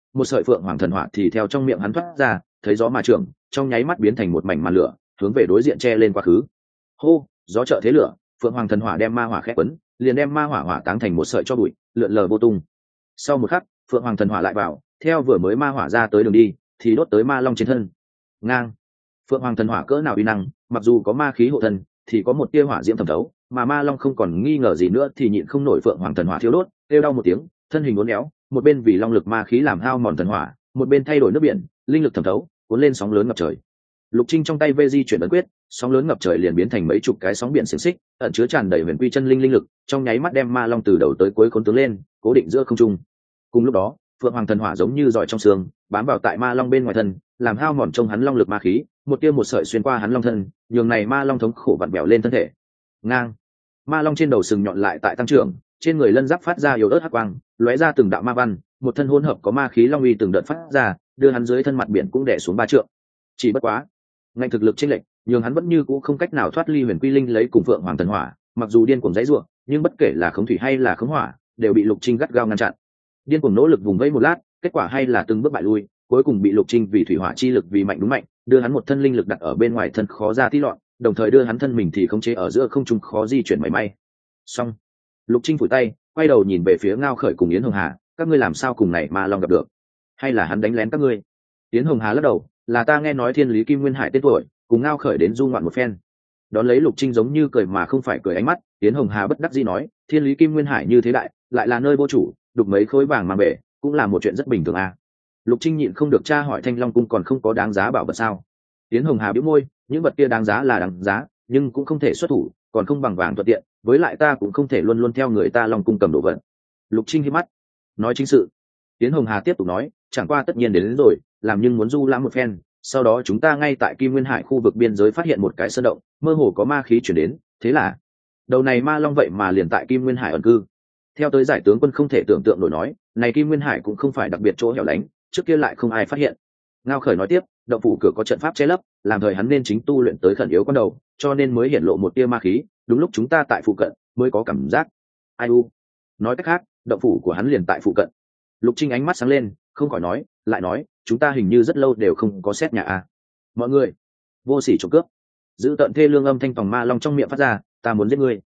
một sợi phượng hoàng thần hỏa thì theo trong miệng hắn thoát ra, thấy gió mà trưởng, trong nháy mắt biến thành một mảnh màn lửa, hướng về đối diện che lên quá khứ. Hô, gió trợ thế lửa, phượng hoàng thần hỏa đem ma hỏa khẽ quấn, liền đem ma hỏa hỏa táng thành một sợi cho bụi, lượn lờ vô tung. Sau một khắc, phượng hoàng thần hỏa lại vào, theo vừa mới ma hỏa ra tới đường đi, thì đốt tới ma long trên thân. Ngang. Phượng hoàng thần hỏa cỡ nào uy năng, mặc dù có ma khí hộ thân, thì có một tia hỏa diễm thẩm thấu, mà ma long không còn nghi ngờ gì nữa thì nhịn không nổi phượng hoàng thần hỏa thiêu đốt, kêu đau một tiếng, thân hình uốn éo, một bên vì long lực ma khí làm hao mòn thần hỏa, một bên thay đổi nước biển, linh lực thẩm thấu, cuốn lên sóng lớn ngập trời. Lục Trinh trong tay vê di chuyển ấn quyết, sóng lớn ngập trời liền biến thành mấy chục cái sóng biển xiềng xích, ẩn chứa tràn đầy huyền quy chân linh linh lực, trong nháy mắt đem ma long từ đầu tới cuối khốn tướng lên, cố định giữa không trung. Cùng lúc đó, phượng hoàng thần hỏa giống như giỏi trong xương, bám vào tại ma long bên ngoài thân, làm hao mòn trong hắn long lực ma khí, một tia một sợi xuyên qua hắn long thân, nhường này ma long thống khổ vặn bèo lên thân thể. Ngang. Ma long trên đầu sừng nhọn lại tại tăng trưởng, trên người lân giáp phát ra yếu ớt hắc quang, lóe ra từng đạo ma văn, một thân hỗn hợp có ma khí long uy từng đợt phát ra, đưa hắn dưới thân mặt biển cũng đè xuống ba trượng. Chỉ bất quá, ngạnh thực lực chênh lệch, nhưng hắn vẫn như cũ không cách nào thoát ly huyền quy linh lấy cùng phượng hoàng thần hỏa, mặc dù điên cuồng dãy rủa, nhưng bất kể là khống thủy hay là khống hỏa, đều bị Lục Trinh gắt gao ngăn chặn. Điên cuồng nỗ lực vùng vẫy một lát, kết quả hay là từng bước bại lui, cuối cùng bị Lục Trinh vì thủy hỏa chi lực vì mạnh đúng mạnh, đưa hắn một thân linh lực đặt ở bên ngoài thân khó ra tí lọn, đồng thời đưa hắn thân mình thì khống chế ở giữa không trung khó di chuyển mảy may. Xong, Lục Trinh phủi tay, quay đầu nhìn về phía Ngao Khởi cùng Yến Hồng Hà, các ngươi làm sao cùng này ma long gặp được? Hay là hắn đánh lén các ngươi? Yến Hồng Hà lắc đầu, là ta nghe nói Thiên Lý Kim Nguyên Hải tên tuổi, cùng Ngao Khởi đến du ngoạn một phen. Đón lấy Lục Trinh giống như cười mà không phải cười ánh mắt, Yến Hồng Hà bất đắc dĩ nói, Thiên Lý Kim Nguyên Hải như thế đại, lại là nơi vô chủ, đục mấy khối vàng mang bể, cũng là một chuyện rất bình thường à. Lục Trinh nhịn không được tra hỏi Thanh Long cung còn không có đáng giá bảo vật sao? Yến Hồng Hà bĩu môi, những vật kia đáng giá là đáng giá, nhưng cũng không thể xuất thủ, còn không bằng vàng thuận tiện, với lại ta cũng không thể luôn luôn theo người ta Long cung cầm đồ vật. Lục Trinh hí mắt, nói chính sự. Yến Hồng Hà tiếp tục nói, chẳng qua tất nhiên đến, đến rồi, làm nhưng muốn du lãm một phen, sau đó chúng ta ngay tại Kim Nguyên Hải khu vực biên giới phát hiện một cái sơn động, mơ hồ có ma khí chuyển đến, thế là đầu này ma long vậy mà liền tại Kim Nguyên Hải ẩn cư. Theo tới giải tướng quân không thể tưởng tượng nổi nói, này Kim Nguyên Hải cũng không phải đặc biệt chỗ hẻo lánh, trước kia lại không ai phát hiện. Ngao Khởi nói tiếp, động phủ cửa có trận pháp che lấp, làm thời hắn nên chính tu luyện tới khẩn yếu con đầu, cho nên mới hiện lộ một tia ma khí, đúng lúc chúng ta tại phụ cận mới có cảm giác. Ai u? Nói cách khác, động phủ của hắn liền tại phụ cận. Lục Trinh ánh mắt sáng lên, không khỏi nói, lại nói, chúng ta hình như rất lâu đều không có xét nhà a. Mọi người, vô sỉ trộm cướp. Giữ tận thê lương âm thanh tòng ma long trong miệng phát ra, ta muốn giết ngươi.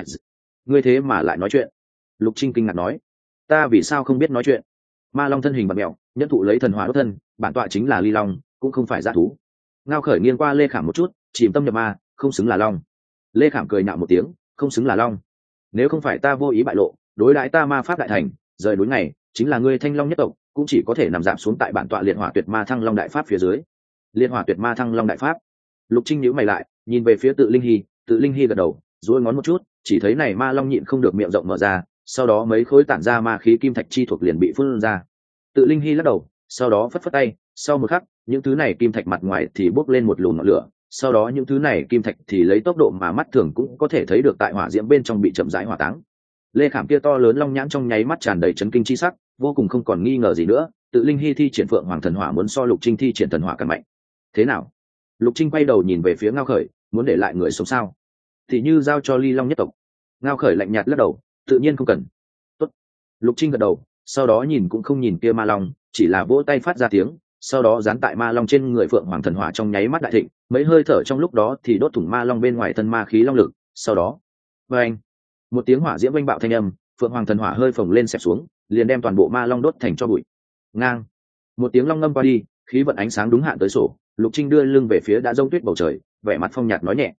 Ngươi thế mà lại nói chuyện. Lục Trinh kinh ngạc nói, ta vì sao không biết nói chuyện? Ma long thân hình bạt mẹo, nhân thụ lấy thần hỏa đốt thân, bản tọa chính là ly long, cũng không phải dã thú. Ngao Khởi nghiêng qua Lê Khảm một chút, chìm tâm nhập ma, không xứng là long. Lê Khảm cười nhạo một tiếng, không xứng là long. Nếu không phải ta vô ý bại lộ, đối đãi ta ma pháp đại thành, rời núi này, chính là ngươi Thanh Long nhất tộc, cũng chỉ có thể nằm giảm xuống tại bản tọa liệt hỏa tuyệt ma thăng long đại pháp phía dưới. Liệt hỏa tuyệt ma thăng long đại pháp. Lục Trinh nhíu mày lại, nhìn về phía Tự Linh Hy, Tự Linh Hy gật đầu, duỗi ngón một chút, chỉ thấy này ma long nhịn không được miệng rộng mở ra, sau đó mấy khối tản ra ma khí kim thạch chi thuộc liền bị phun ra. Tự Linh Hy lắc đầu, sau đó phất phất tay, sau một khắc, những thứ này kim thạch mặt ngoài thì bốc lên một lùm ngọn lửa, sau đó những thứ này kim thạch thì lấy tốc độ mà mắt thường cũng có thể thấy được tại hỏa diễm bên trong bị chậm rãi hỏa táng. Lê Khảm kia to lớn long nhãn trong nháy mắt tràn đầy chấn kinh chi sắc, vô cùng không còn nghi ngờ gì nữa, Tự Linh Hy thi triển Phượng Hoàng thần hỏa muốn so Lục Trinh thi triển thần hỏa càng mạnh. Thế nào? Lục Trinh quay đầu nhìn về phía Ngao Khởi, muốn để lại người sống sao? Thì như giao cho Ly Long nhất tộc. Ngao Khởi lạnh nhạt lắc đầu, tự nhiên không cần. Tốt. Lục Trinh gật đầu, sau đó nhìn cũng không nhìn kia ma long, chỉ là vỗ tay phát ra tiếng, sau đó dán tại ma long trên người Phượng Hoàng thần hỏa trong nháy mắt đại thịnh, mấy hơi thở trong lúc đó thì đốt thủng ma long bên ngoài thân ma khí long lực, sau đó, vâng, một tiếng hỏa diễm vang bạo thanh âm, Phượng Hoàng thần hỏa hơi phồng lên xẹp xuống, liền đem toàn bộ ma long đốt thành tro bụi. Ngang, một tiếng long ngâm qua đi, khí vận ánh sáng đúng hạn tới sổ. Lục Trinh đưa lưng về phía đã rông tuyết bầu trời, vẻ mặt phong nhạt nói nhẹ.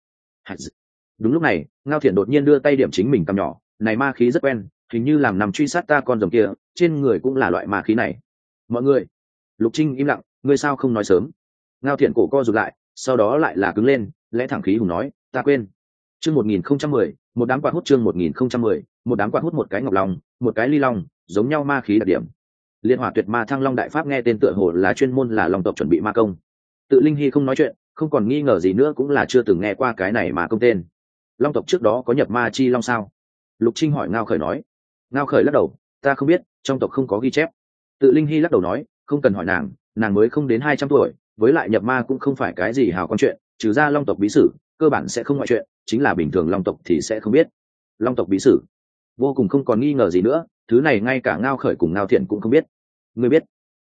Đúng lúc này, Ngao Thiện đột nhiên đưa tay điểm chính mình cầm nhỏ, này ma khí rất quen, hình như làm nằm truy sát ta con rồng kia, trên người cũng là loại ma khí này. Mọi người, Lục Trinh im lặng, ngươi sao không nói sớm? Ngao Thiện cổ co rụt lại, sau đó lại là cứng lên, lẽ thẳng khí hùng nói, ta quên. Chương một nghìn không trăm mười, một đám quạt hút chương một nghìn không trăm mười, một đám quạt hút một cái ngọc long, một cái ly long, giống nhau ma khí đặc điểm. Liên Hỏa Tuyệt Ma Thăng Long Đại Pháp nghe tên tựa hồ là chuyên môn là long tộc chuẩn bị ma công. Tự Linh Hy không nói chuyện, không còn nghi ngờ gì nữa cũng là chưa từng nghe qua cái này mà công tên. Long tộc trước đó có nhập ma chi long sao? Lục Trinh hỏi Ngao Khởi nói. Ngao Khởi lắc đầu, ta không biết, trong tộc không có ghi chép. Tự Linh Hy lắc đầu nói, không cần hỏi nàng, nàng mới không đến hai trăm tuổi, với lại nhập ma cũng không phải cái gì hào con chuyện, trừ ra long tộc bí sử, cơ bản sẽ không ngoại chuyện, chính là bình thường long tộc thì sẽ không biết. Long tộc bí sử, vô cùng không còn nghi ngờ gì nữa, thứ này ngay cả Ngao Khởi cùng Ngao Thiện cũng không biết. Ngươi biết?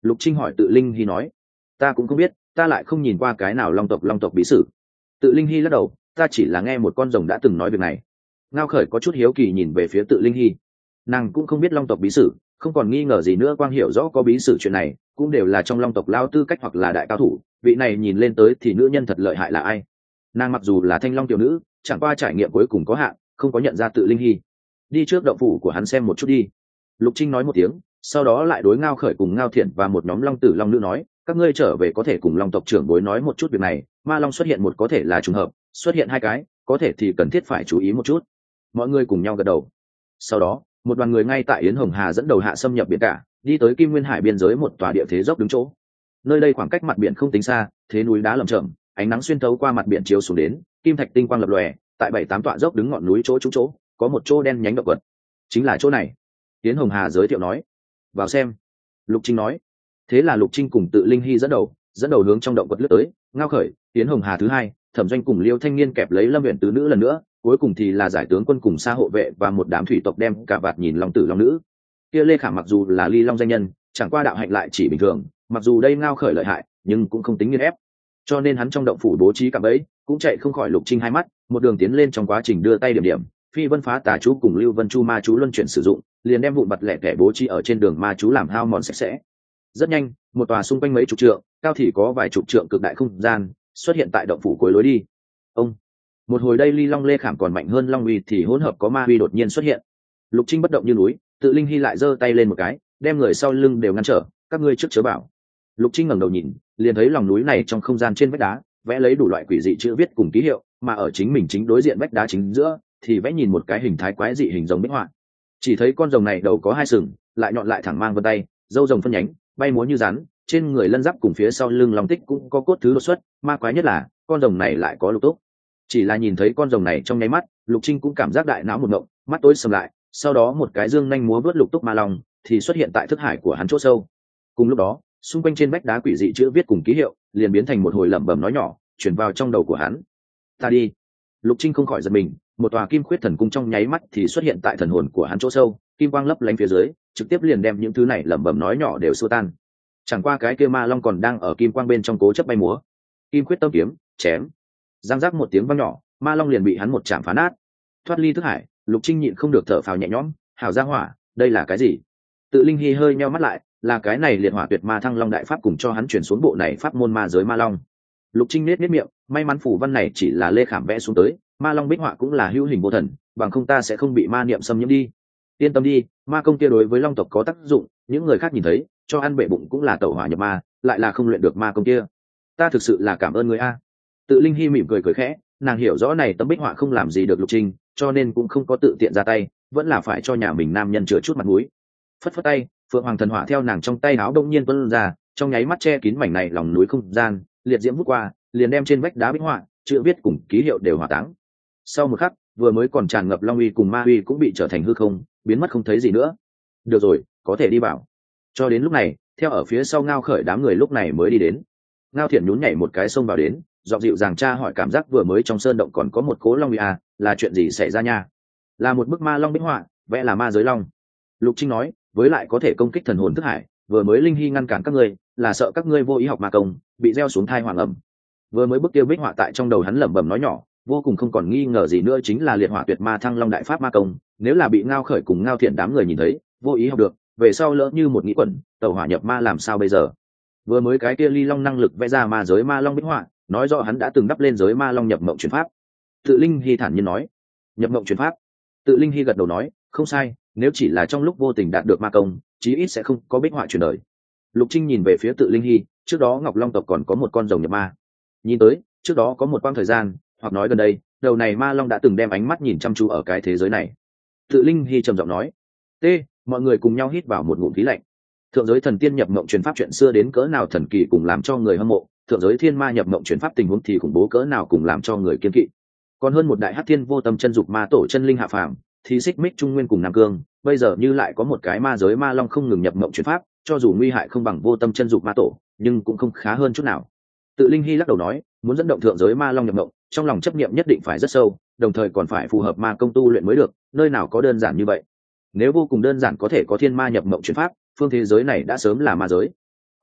Lục Trinh hỏi Tự Linh Hy nói. Ta cũng không biết, ta lại không nhìn qua cái nào long tộc long tộc bí sử. Tự Linh Hy lắc đầu, ta chỉ là nghe một con rồng đã từng nói việc này. Ngao Khởi có chút hiếu kỳ nhìn về phía Tự Linh Hy. Nàng cũng không biết long tộc bí sử, không còn nghi ngờ gì nữa, quang hiểu rõ có bí sử chuyện này cũng đều là trong long tộc lao tư cách hoặc là đại cao thủ. Vị này nhìn lên tới thì nữ nhân thật lợi hại là ai? Nàng mặc dù là thanh long tiểu nữ, chẳng qua trải nghiệm cuối cùng có hạn, không có nhận ra Tự Linh Hy. Đi trước động phủ của hắn xem một chút đi. Lục Trinh nói một tiếng, sau đó lại đối Ngao Khởi cùng Ngao Thiện và một nhóm long tử long nữ nói, các ngươi trở về có thể cùng long tộc trưởng bối nói một chút việc này, ma long xuất hiện một có thể là trùng hợp, xuất hiện hai cái có thể thì cần thiết phải chú ý một chút. Mọi người cùng nhau gật đầu. Sau đó một đoàn người ngay tại Yến Hồng Hà dẫn đầu hạ xâm nhập biển cả, đi tới Kim Nguyên Hải biên giới một tòa địa thế dốc đứng chỗ. Nơi đây khoảng cách mặt biển không tính xa, thế núi đá lởm chởm, ánh nắng xuyên thấu qua mặt biển chiếu xuống đến, kim thạch tinh quang lập lòe. Tại bảy tám tọa dốc đứng ngọn núi chỗ trúng chỗ có một chỗ đen nhánh động vật, chính là chỗ này. Yến Hồng Hà giới thiệu nói. Vào xem. Lục Trinh nói. Thế là Lục Trinh cùng Tự Linh Hy dẫn đầu dẫn đầu hướng trong động vật lướt tới. Ngao Khởi, Yến Hồng Hà thứ hai, Thẩm Doanh cùng Liêu Thanh Niên kẹp lấy Lâm Uyển tứ nữ lần nữa, cuối cùng thì là giải tướng quân cùng xa hộ vệ và một đám thủy tộc đem cả vạt nhìn long tử long nữ. Kia Lê Khả mặc dù là ly long danh nhân, chẳng qua đạo hạnh lại chỉ bình thường, mặc dù đây Ngao Khởi lợi hại nhưng cũng không tính nghiền ép, cho nên hắn trong động phủ bố trí cả bẫy cũng chạy không khỏi Lục Trinh hai mắt. Một đường tiến lên, trong quá trình đưa tay điểm điểm Phi Vân Phá Tà chú cùng Lưu Vân Chu Ma chú luân chuyển sử dụng, liền đem vụn bặt lẻ tẻ bố trí ở trên đường ma chú làm hao mòn sạch sẽ. Rất nhanh, một tòa xung quanh mấy chục trượng, cao thì có vài chục trượng cực đại không gian xuất hiện tại động phủ cuối lối đi. Ông một hồi đây ly long lê khảm còn mạnh hơn long uy thì hỗn hợp có ma uy đột nhiên xuất hiện. Lục Trinh bất động như núi, Tự Linh Hy lại giơ tay lên một cái, đem người sau lưng đều ngăn trở. Các ngươi trước chớ bảo. Lục Trinh ngẩng đầu nhìn, liền thấy lòng núi này trong không gian trên vách đá vẽ lấy đủ loại quỷ dị chữ viết cùng ký hiệu, mà ở chính mình chính đối diện vách đá chính giữa thì vẽ nhìn một cái hình thái quái dị hình rồng bích họa. Chỉ thấy con rồng này đầu có hai sừng, lại nhọn lại thẳng mang vân tay, râu rồng phân nhánh, bay múa như rắn, trên người lân giáp cùng phía sau lưng long tích cũng có cốt thứ đột xuất, ma quái nhất là con rồng này lại có lục túc. Chỉ là nhìn thấy con rồng này trong nháy mắt, Lục Trinh cũng cảm giác đại não một ngộng, mắt tối sầm lại, sau đó một cái dương nhanh múa vớt lục túc ma long thì xuất hiện tại thức hải của hắn chỗ sâu. Cùng lúc đó, xung quanh trên vách đá quỷ dị chữ viết cùng ký hiệu liền biến thành một hồi lẩm bẩm nói nhỏ, chuyển vào trong đầu của hắn. Ta đi. Lục Trinh không khỏi giật mình, một tòa kim khuyết thần cung trong nháy mắt thì xuất hiện tại thần hồn của hắn chỗ sâu, kim quang lấp lánh phía dưới, trực tiếp liền đem những thứ này lẩm bẩm nói nhỏ đều xua tan. Chẳng qua cái kia ma long còn đang ở kim quang bên trong cố chấp bay múa. Kim khuyết tâm kiếm, chém. Giang giác một tiếng vang nhỏ, ma long liền bị hắn một chạm phá nát. Thoát ly thức hải, Lục Trinh nhịn không được thở phào nhẹ nhõm, hảo gia hỏa, đây là cái gì? Tự Linh Hy hơi nheo mắt lại, là cái này liệt hỏa tuyệt ma thăng long đại pháp cùng cho hắn chuyển xuống bộ này pháp môn ma giới ma long. Lục Trinh nết nết miệng, may mắn phủ văn này chỉ là lê khảm vẽ xuống tới, ma long bích họa cũng là hữu hình vô thần, bằng không ta sẽ không bị ma niệm xâm nhiễm đi. Yên tâm đi, ma công kia đối với long tộc có tác dụng, những người khác nhìn thấy cho ăn bệ bụng cũng là tẩu hỏa nhập ma, lại là không luyện được ma công kia. Ta thực sự là cảm ơn người a. Tự Linh Hy mỉm cười cười khẽ, nàng hiểu rõ này tấm bích họa không làm gì được Lục Trinh, cho nên cũng không có tự tiện ra tay, vẫn là phải cho nhà mình nam nhân chừa chút mặt mũi. Phất phất tay, Phượng Hoàng thần hỏa theo nàng trong tay áo đông nhiên tuôn ra, trong nháy mắt che kín mảnh này lòng núi không gian, liệt diễm hút qua, liền đem trên vách đá bích họa, chữ viết cùng ký hiệu đều hỏa táng. Sau một khắc, vừa mới còn tràn ngập long uy cùng ma uy cũng bị trở thành hư không, biến mất không thấy gì nữa. Được rồi, có thể đi vào. Cho đến lúc này, theo ở phía sau Ngao Khởi đám người lúc này mới đi đến. Ngao Thiện nhún nhảy một cái xông vào đến, giọng dịu dàng tra hỏi cảm giác vừa mới trong sơn động còn có một cố long uy à, là chuyện gì xảy ra nha? Là một bức ma long bích họa, vẽ là ma giới long. Lục Trinh nói, với lại có thể công kích thần hồn thức hải, vừa mới Linh Hy ngăn cản các ngươi, là sợ các ngươi vô ý học ma công, bị gieo xuống thai hoàng ẩm. Vừa mới bức tiêu bích họa tại trong đầu hắn lẩm bẩm nói nhỏ, vô cùng không còn nghi ngờ gì nữa chính là liệt hỏa tuyệt ma thăng long đại pháp ma công, nếu là bị Ngao Khởi cùng Ngao Thiện đám người nhìn thấy, vô ý học được, về sau lỡ như một nghĩ quẩn, tẩu hỏa nhập ma làm sao bây giờ? Vừa mới cái kia ly long năng lực vẽ ra ma giới ma long bích họa, nói rõ hắn đã từng đắp lên giới ma long nhập mộng truyền pháp. Tự Linh Hy thản nhiên nói, nhập mộng truyền pháp. Tự Linh Hy gật đầu nói, không sai, nếu chỉ là trong lúc vô tình đạt được ma công, chí ít sẽ không có bích họa truyền đời. Lục Trinh nhìn về phía Tự Linh Hy, trước đó Ngọc Long tộc còn có một con rồng nhập ma. Nhìn tới, trước đó có một quãng thời gian, hoặc nói gần đây, đầu này ma long đã từng đem ánh mắt nhìn chăm chú ở cái thế giới này. Tự Linh Hy trầm giọng nói, t mọi người cùng nhau hít vào một ngụm khí lạnh. Thượng giới thần tiên nhập mộng truyền pháp chuyện xưa đến cỡ nào thần kỳ cùng làm cho người hâm mộ, thượng giới thiên ma nhập mộng truyền pháp tình huống thì khủng bố cỡ nào cùng làm cho người kiên kỵ. Còn hơn một đại hắc thiên vô tâm chân dục ma tổ chân linh hạ phàm, thì xích mích trung nguyên cùng nam cương, bây giờ như lại có một cái ma giới ma long không ngừng nhập mộng truyền pháp, cho dù nguy hại không bằng vô tâm chân dục ma tổ, nhưng cũng không khá hơn chút nào. Tự Linh Hy lắc đầu nói, muốn dẫn động thượng giới ma long nhập mộng, trong lòng chấp niệm nhất định phải rất sâu, đồng thời còn phải phù hợp ma công tu luyện mới được, nơi nào có đơn giản như vậy. Nếu vô cùng đơn giản có thể có thiên ma nhập mộng truyền pháp, phương thế giới này đã sớm là ma giới.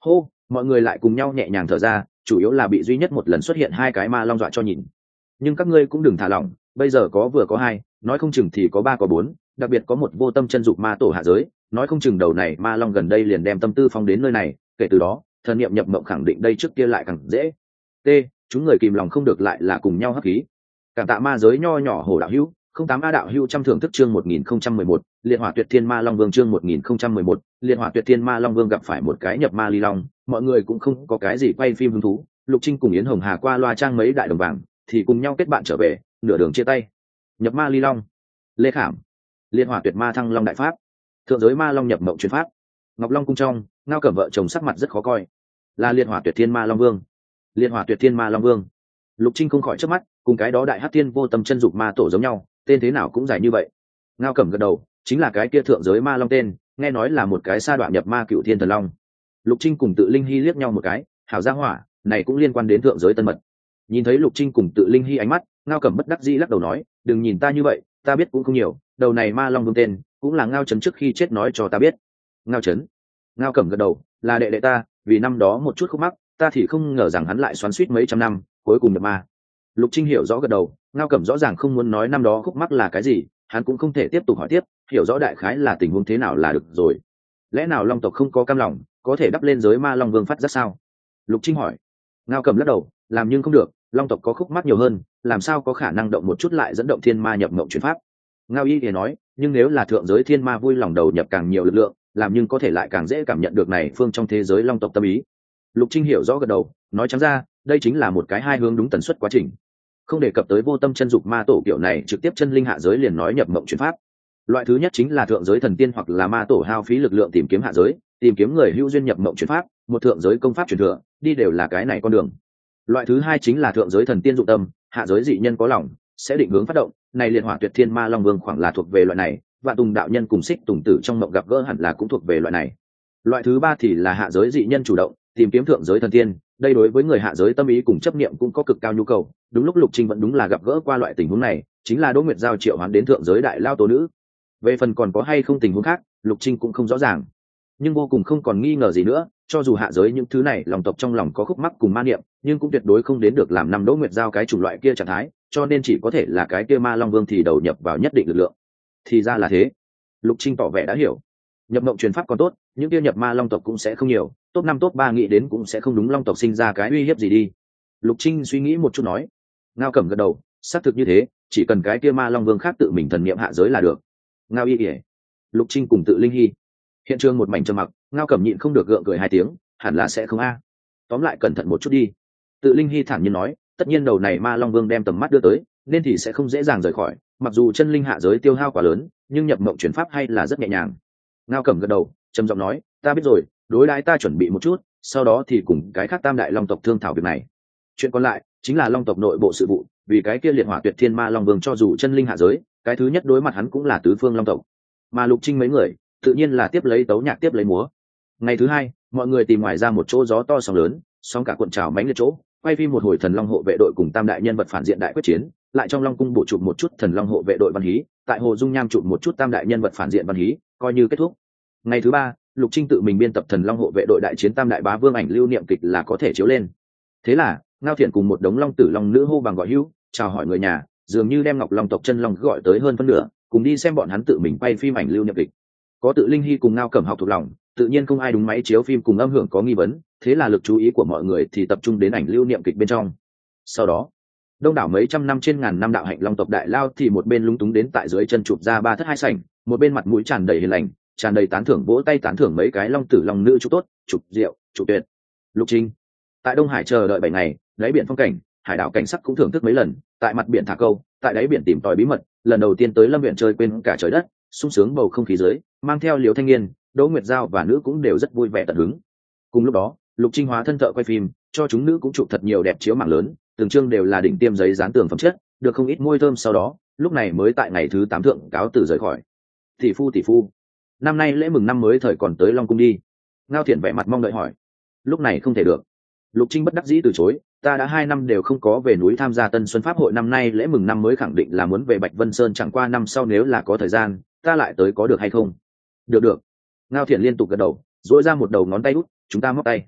Hô, mọi người lại cùng nhau nhẹ nhàng thở ra, chủ yếu là bị duy nhất một lần xuất hiện hai cái ma long dọa cho nhìn. Nhưng các ngươi cũng đừng thả lỏng, bây giờ có vừa có hai, nói không chừng thì có ba có bốn, đặc biệt có một vô tâm chân dục ma tổ hạ giới, nói không chừng đầu này ma long gần đây liền đem tâm tư phong đến nơi này, kể từ đó thần niệm nhập mộng khẳng định đây trước kia lại càng dễ. T, chúng người kìm lòng không được lại là cùng nhau hấp khí. Cảm tạ ma giới nho nhỏ hồ đạo hữu, không tám a đạo hữu trăm thưởng thức chương một nghìn không trăm mười một, liệt hỏa tuyệt thiên ma long vương chương một nghìn không trăm mười một, liệt hỏa tuyệt thiên ma long vương gặp phải một cái nhập ma ly long, mọi người cũng không có cái gì quay phim hứng thú. Lục Trinh cùng Yến Hồng Hà qua loa trang mấy đại đồng vàng, thì cùng nhau kết bạn trở về, nửa đường chia tay. Nhập ma ly long, lê khảm, liệt hỏa tuyệt ma thăng long đại pháp, thượng giới ma long nhập mộng truyền pháp. Ngọc Long cung trong, Ngao Cẩm vợ chồng sắc mặt rất khó coi. Là liệt hỏa tuyệt thiên ma long vương, liệt hỏa tuyệt thiên ma long vương. Lục Trinh không khỏi chớp mắt, cùng cái đó đại hắc thiên vô tâm chân dục ma tổ giống nhau, tên thế nào cũng dài như vậy. Ngao Cẩm gật đầu, chính là cái kia thượng giới ma long tên, nghe nói là một cái sa đoạn nhập ma cựu thiên thần long. Lục Trinh cùng Tự Linh Hy liếc nhau một cái, hảo gia hỏa, này cũng liên quan đến thượng giới tân mật. Nhìn thấy Lục Trinh cùng Tự Linh Hy ánh mắt, Ngao Cẩm bất đắc dĩ lắc đầu nói, đừng nhìn ta như vậy, ta biết cũng không nhiều, đầu này ma long vương tên cũng là Ngao Chấn trước khi chết nói cho ta biết. Ngao Chấn? Ngao Cẩm gật đầu, là đệ đệ ta, vì năm đó một chút khúc mắc, ta thì không ngờ rằng hắn lại xoắn xuýt mấy trăm năm, cuối cùng nhập ma. Lục Trinh hiểu rõ gật đầu, Ngao Cẩm rõ ràng không muốn nói năm đó khúc mắc là cái gì, hắn cũng không thể tiếp tục hỏi tiếp, hiểu rõ đại khái là tình huống thế nào là được rồi. Lẽ nào long tộc không có cam lòng, có thể đắp lên giới ma long vương phát rất sao? Lục Trinh hỏi. Ngao Cẩm lắc đầu, làm nhưng không được, long tộc có khúc mắc nhiều hơn, làm sao có khả năng động một chút lại dẫn động thiên ma nhập mộng chuyển pháp. Ngao Y thì nói, nhưng nếu là thượng giới thiên ma vui lòng đầu nhập càng nhiều lực lượng, làm nhưng có thể lại càng dễ cảm nhận được này phương trong thế giới long tộc tâm ý. Lục Trinh hiểu rõ gật đầu, nói trắng ra, đây chính là một cái hai hướng đúng tần suất quá trình. Không đề cập tới vô tâm chân dục ma tổ kiểu này trực tiếp chân linh hạ giới liền nói nhập mộng chuyển pháp. Loại thứ nhất chính là thượng giới thần tiên hoặc là ma tổ hao phí lực lượng tìm kiếm hạ giới, tìm kiếm người hữu duyên nhập mộng chuyển pháp, một thượng giới công pháp truyền thừa, đi đều là cái này con đường. Loại thứ hai chính là thượng giới thần tiên dụng tâm, hạ giới dị nhân có lòng, sẽ định hướng phát động, này liệt hỏa tuyệt thiên ma long vương khoảng là thuộc về loại này, Vạn Tùng đạo nhân cùng Xích Tùng tử trong mộng gặp gỡ hẳn là cũng thuộc về loại này. Loại thứ ba thì là hạ giới dị nhân chủ động tìm kiếm thượng giới thần tiên, đây đối với người hạ giới tâm ý cùng chấp niệm cũng có cực cao nhu cầu. Đúng lúc Lục Trinh vẫn đúng là gặp gỡ qua loại tình huống này, chính là Đỗ Nguyệt Giao triệu hoán đến thượng giới đại lao tố nữ. Về phần còn có hay không tình huống khác, Lục Trinh cũng không rõ ràng, nhưng vô cùng không còn nghi ngờ gì nữa, cho dù hạ giới những thứ này lòng tộc trong lòng có khúc mắc cùng ma niệm, nhưng cũng tuyệt đối không đến được làm năm Đỗ Nguyệt Giao cái chủng loại kia trạng thái, cho nên chỉ có thể là cái kia ma long vương thì đầu nhập vào nhất định lực lượng. Thì ra là thế. Lục Trinh tỏ vẻ đã hiểu. Nhập mộng truyền pháp còn tốt, những kia nhập ma long tộc cũng sẽ không nhiều, top năm top ba nghĩ đến cũng sẽ không đúng long tộc sinh ra cái uy hiếp gì đi. Lục Trinh suy nghĩ một chút nói. Ngao Cẩm gật đầu, xác thực như thế, chỉ cần cái kia ma long vương khác tự mình thần niệm hạ giới là được. Ngao Y ỉa. Lục Trinh cùng Tự Linh Hy. Hiện trường một mảnh trầm mặc, Ngao Cẩm nhịn không được gượng cười hai tiếng, hẳn là sẽ không a. Tóm lại cẩn thận một chút đi. Tự Linh Hy thản nhiên nói, tất nhiên đầu này ma long vương đem tầm mắt đưa tới, nên thì sẽ không dễ dàng rời khỏi, mặc dù chân linh hạ giới tiêu hao quá lớn, nhưng nhập mộng chuyển pháp hay là rất nhẹ nhàng. Ngao Cẩm gật đầu, trầm giọng nói, ta biết rồi, đối đãi ta chuẩn bị một chút, sau đó thì cùng cái khác tam đại long tộc thương thảo việc này. Chuyện còn lại chính là long tộc nội bộ sự vụ, vì cái kia liệt hỏa tuyệt thiên ma long vương cho dù chân linh hạ giới, cái thứ nhất đối mặt hắn cũng là tứ phương long tộc, mà Lục Trinh mấy người tự nhiên là tiếp lấy tấu nhạc tiếp lấy múa. Ngày thứ hai, mọi người tìm ngoài ra một chỗ gió to sóng lớn, sóng cả cuộn trào mánh liệt chỗ, quay phim một hồi thần long hộ vệ đội cùng tam đại nhân vật phản diện đại quyết chiến, lại trong long cung bổ chụp một chút thần long hộ vệ đội văn hí, tại hồ dung nham chụp một chút tam đại nhân vật phản diện văn hí, coi như kết thúc. Ngày thứ ba, Lục Trinh tự mình biên tập thần long hộ vệ đội đại chiến tam đại bá vương ảnh lưu niệm kịch là có thể chiếu lên. Thế là Ngao Thiện cùng một đống long tử long nữ hô bằng gọi hữu, chào hỏi người nhà, dường như đem Ngọc Long tộc chân long gọi tới hơn phân nửa, cùng đi xem bọn hắn tự mình quay phim ảnh lưu niệm kịch. Có Tự Linh Hy cùng Ngao Cẩm học thuộc lòng, tự nhiên không ai đúng máy chiếu phim cùng âm hưởng có nghi vấn, thế là lực chú ý của mọi người thì tập trung đến ảnh lưu niệm kịch bên trong. Sau đó, đông đảo mấy trăm năm trên ngàn năm đạo hạnh long tộc đại lao thì một bên lúng túng đến tại dưới chân chụp ra ba thất hai sảnh, một bên mặt mũi tràn đầy hiền lành, tràn đầy tán thưởng vỗ tay tán thưởng mấy cái long tử long nữ chụp tốt, chụp rượu, chụp tuyệt. Lục Trinh tại Đông Hải chờ đợi bảy ngày, đáy biển phong cảnh, hải đảo cảnh sắc cũng thưởng thức mấy lần, tại mặt biển thả câu, tại đáy biển tìm tòi bí mật, lần đầu tiên tới lâm biển chơi quên cả trời đất, sung sướng bầu không khí dưới, mang theo Liễu Thanh Niên, Đỗ Nguyệt Giao và nữ cũng đều rất vui vẻ tận hứng. Cùng lúc đó, Lục Trinh hóa thân thợ quay phim, cho chúng nữ cũng chụp thật nhiều đẹp chiếu mảng lớn, từng chương đều là đỉnh tiêm giấy dán tường phẩm chất, được không ít môi thơm. Sau đó, lúc này mới tại ngày thứ tám thượng cáo từ rời khỏi. Tỷ phu tỷ phu, năm nay lễ mừng năm mới thời còn tới Long cung đi. Ngao Thiện vẻ mặt mong đợi hỏi. Lúc này không thể được. Lục Trinh bất đắc dĩ từ chối, ta đã hai năm đều không có về núi tham gia Tân Xuân Pháp hội, năm nay lễ mừng năm mới khẳng định là muốn về Bạch Vân Sơn, chẳng qua năm sau nếu là có thời gian, ta lại tới có được hay không? Được được. Ngao Thiện liên tục gật đầu, duỗi ra một đầu ngón tay út, chúng ta móc tay.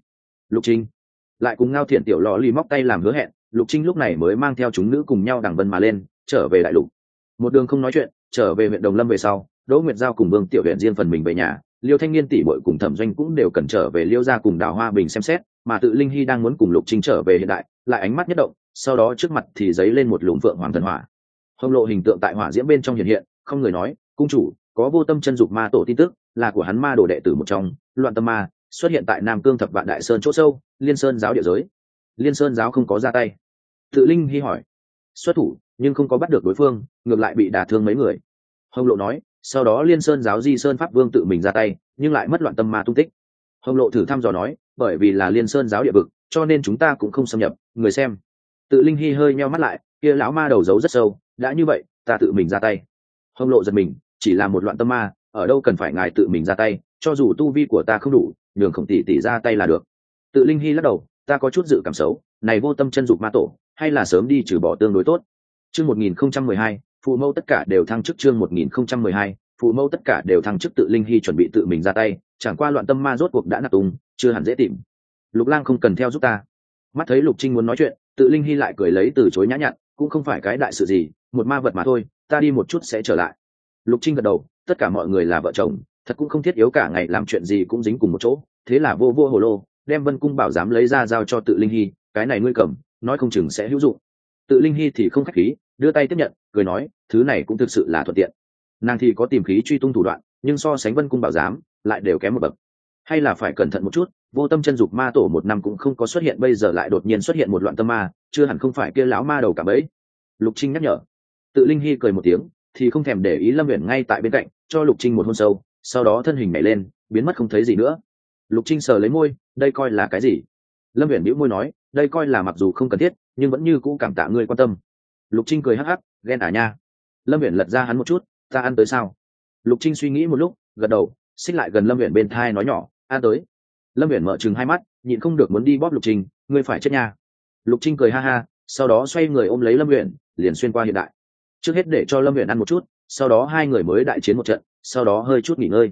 Lục Trinh lại cùng Ngao Thiện tiểu lò lì móc tay làm hứa hẹn, Lục Trinh lúc này mới mang theo chúng nữ cùng nhau đằng vân mà lên, trở về đại lục. Một đường không nói chuyện, trở về huyện Đồng Lâm về sau, Đỗ Nguyệt Giao cùng Vương Tiểu Huyện riêng phần mình về nhà, Liêu Thanh Niên tỷ muội cùng Thẩm Doanh cũng đều cần trở về Liêu gia cùng Đào Hoa Bình xem xét, mà tự Linh Hy đang muốn cùng Lục Trinh trở về hiện đại, lại ánh mắt nhất động, sau đó trước mặt thì giấy lên một lùm phượng hoàng thần hỏa. Hồng Lộ hình tượng tại hỏa diễm bên trong hiện hiện, không người nói, cung chủ, có vô tâm chân dục ma tổ tin tức, là của hắn ma đồ đệ tử một trong, Loạn Tâm Ma, xuất hiện tại Nam Cương Thập Vạn Đại Sơn chỗ sâu, Liên Sơn giáo địa giới. Liên Sơn giáo không có ra tay. Tự Linh Hy hỏi, xuất thủ nhưng không có bắt được đối phương, ngược lại bị đả thương mấy người. Hồng Lộ nói, sau đó Liên Sơn giáo Di Sơn Pháp Vương tự mình ra tay, nhưng lại mất Loạn Tâm Ma tung tích. Hồng Lộ thử thăm dò nói, bởi vì là Liên Sơn giáo địa vực, cho nên chúng ta cũng không xâm nhập. Người xem. Tự Linh Hy hơi nheo mắt lại, kia lão ma đầu giấu rất sâu, đã như vậy, ta tự mình ra tay. Hồng Lộ giật mình, chỉ là một Loạn Tâm Ma, ở đâu cần phải ngài tự mình ra tay, cho dù tu vi của ta không đủ, nhường Khổng tỷ tỷ ra tay là được. Tự Linh Hy lắc đầu, ta có chút dự cảm xấu, này vô tâm chân dục ma tổ, hay là sớm đi trừ bỏ tương đối tốt. Chương một nghìn không trăm mười hai, phụ mẫu tất cả đều thăng chức. Chương một nghìn không trăm mười hai, phụ mẫu tất cả đều thăng chức. Tự Linh Hy chuẩn bị tự mình ra tay, chẳng qua Loạn Tâm Ma rốt cuộc đã nạp tung, chưa hẳn dễ tìm. Lục Lang không cần theo giúp ta. Mắt thấy Lục Trinh muốn nói chuyện, Tự Linh Hy lại cười lấy từ chối nhã nhặn, cũng không phải cái đại sự gì, một ma vật mà thôi, ta đi một chút sẽ trở lại. Lục Trinh gật đầu, tất cả mọi người là vợ chồng, thật cũng không thiết yếu cả ngày làm chuyện gì cũng dính cùng một chỗ, thế là vô vô hồ lô, đem Vân Cung Bảo Giám lấy ra giao cho Tự Linh Hy, cái này ngươi cầm, nói không chừng sẽ hữu dụng. Tự Linh Hy thì không khách khí, đưa tay tiếp nhận, cười nói, thứ này cũng thực sự là thuận tiện. Nàng thì có tìm khí truy tung thủ đoạn, nhưng so sánh Vân Cung Bảo Giám lại đều kém một bậc. Hay là phải cẩn thận một chút, vô tâm chân dục ma tổ một năm cũng không có xuất hiện, bây giờ lại đột nhiên xuất hiện một Loạn Tâm Ma, chưa hẳn không phải kia lão ma đầu cả bấy. Lục Trinh nhắc nhở. Tự Linh Hy cười một tiếng, thì không thèm để ý Lâm Uyển ngay tại bên cạnh, cho Lục Trinh một hôn sâu, sau đó thân hình nhảy lên, biến mất không thấy gì nữa. Lục Trinh sờ lấy môi, đây coi là cái gì? Lâm Uyển bĩu môi nói, đây coi là mặc dù không cần thiết, nhưng vẫn như cũ cảm tạ ngươi quan tâm. Lục Trinh cười hắc hắc, ghen à nha. Lâm Uyển lật ra hắn một chút, ta ăn tới sao? Lục Trinh suy nghĩ một lúc, gật đầu, xích lại gần Lâm Uyển bên thai nói nhỏ, ăn tới. Lâm Uyển mở trừng hai mắt, nhịn không được muốn đi bóp Lục Trinh, ngươi phải chết nha. Lục Trinh cười ha ha, sau đó xoay người ôm lấy Lâm Uyển, liền xuyên qua hiện đại. Trước hết để cho Lâm Uyển ăn một chút, sau đó hai người mới đại chiến một trận, sau đó hơi chút nghỉ ngơi.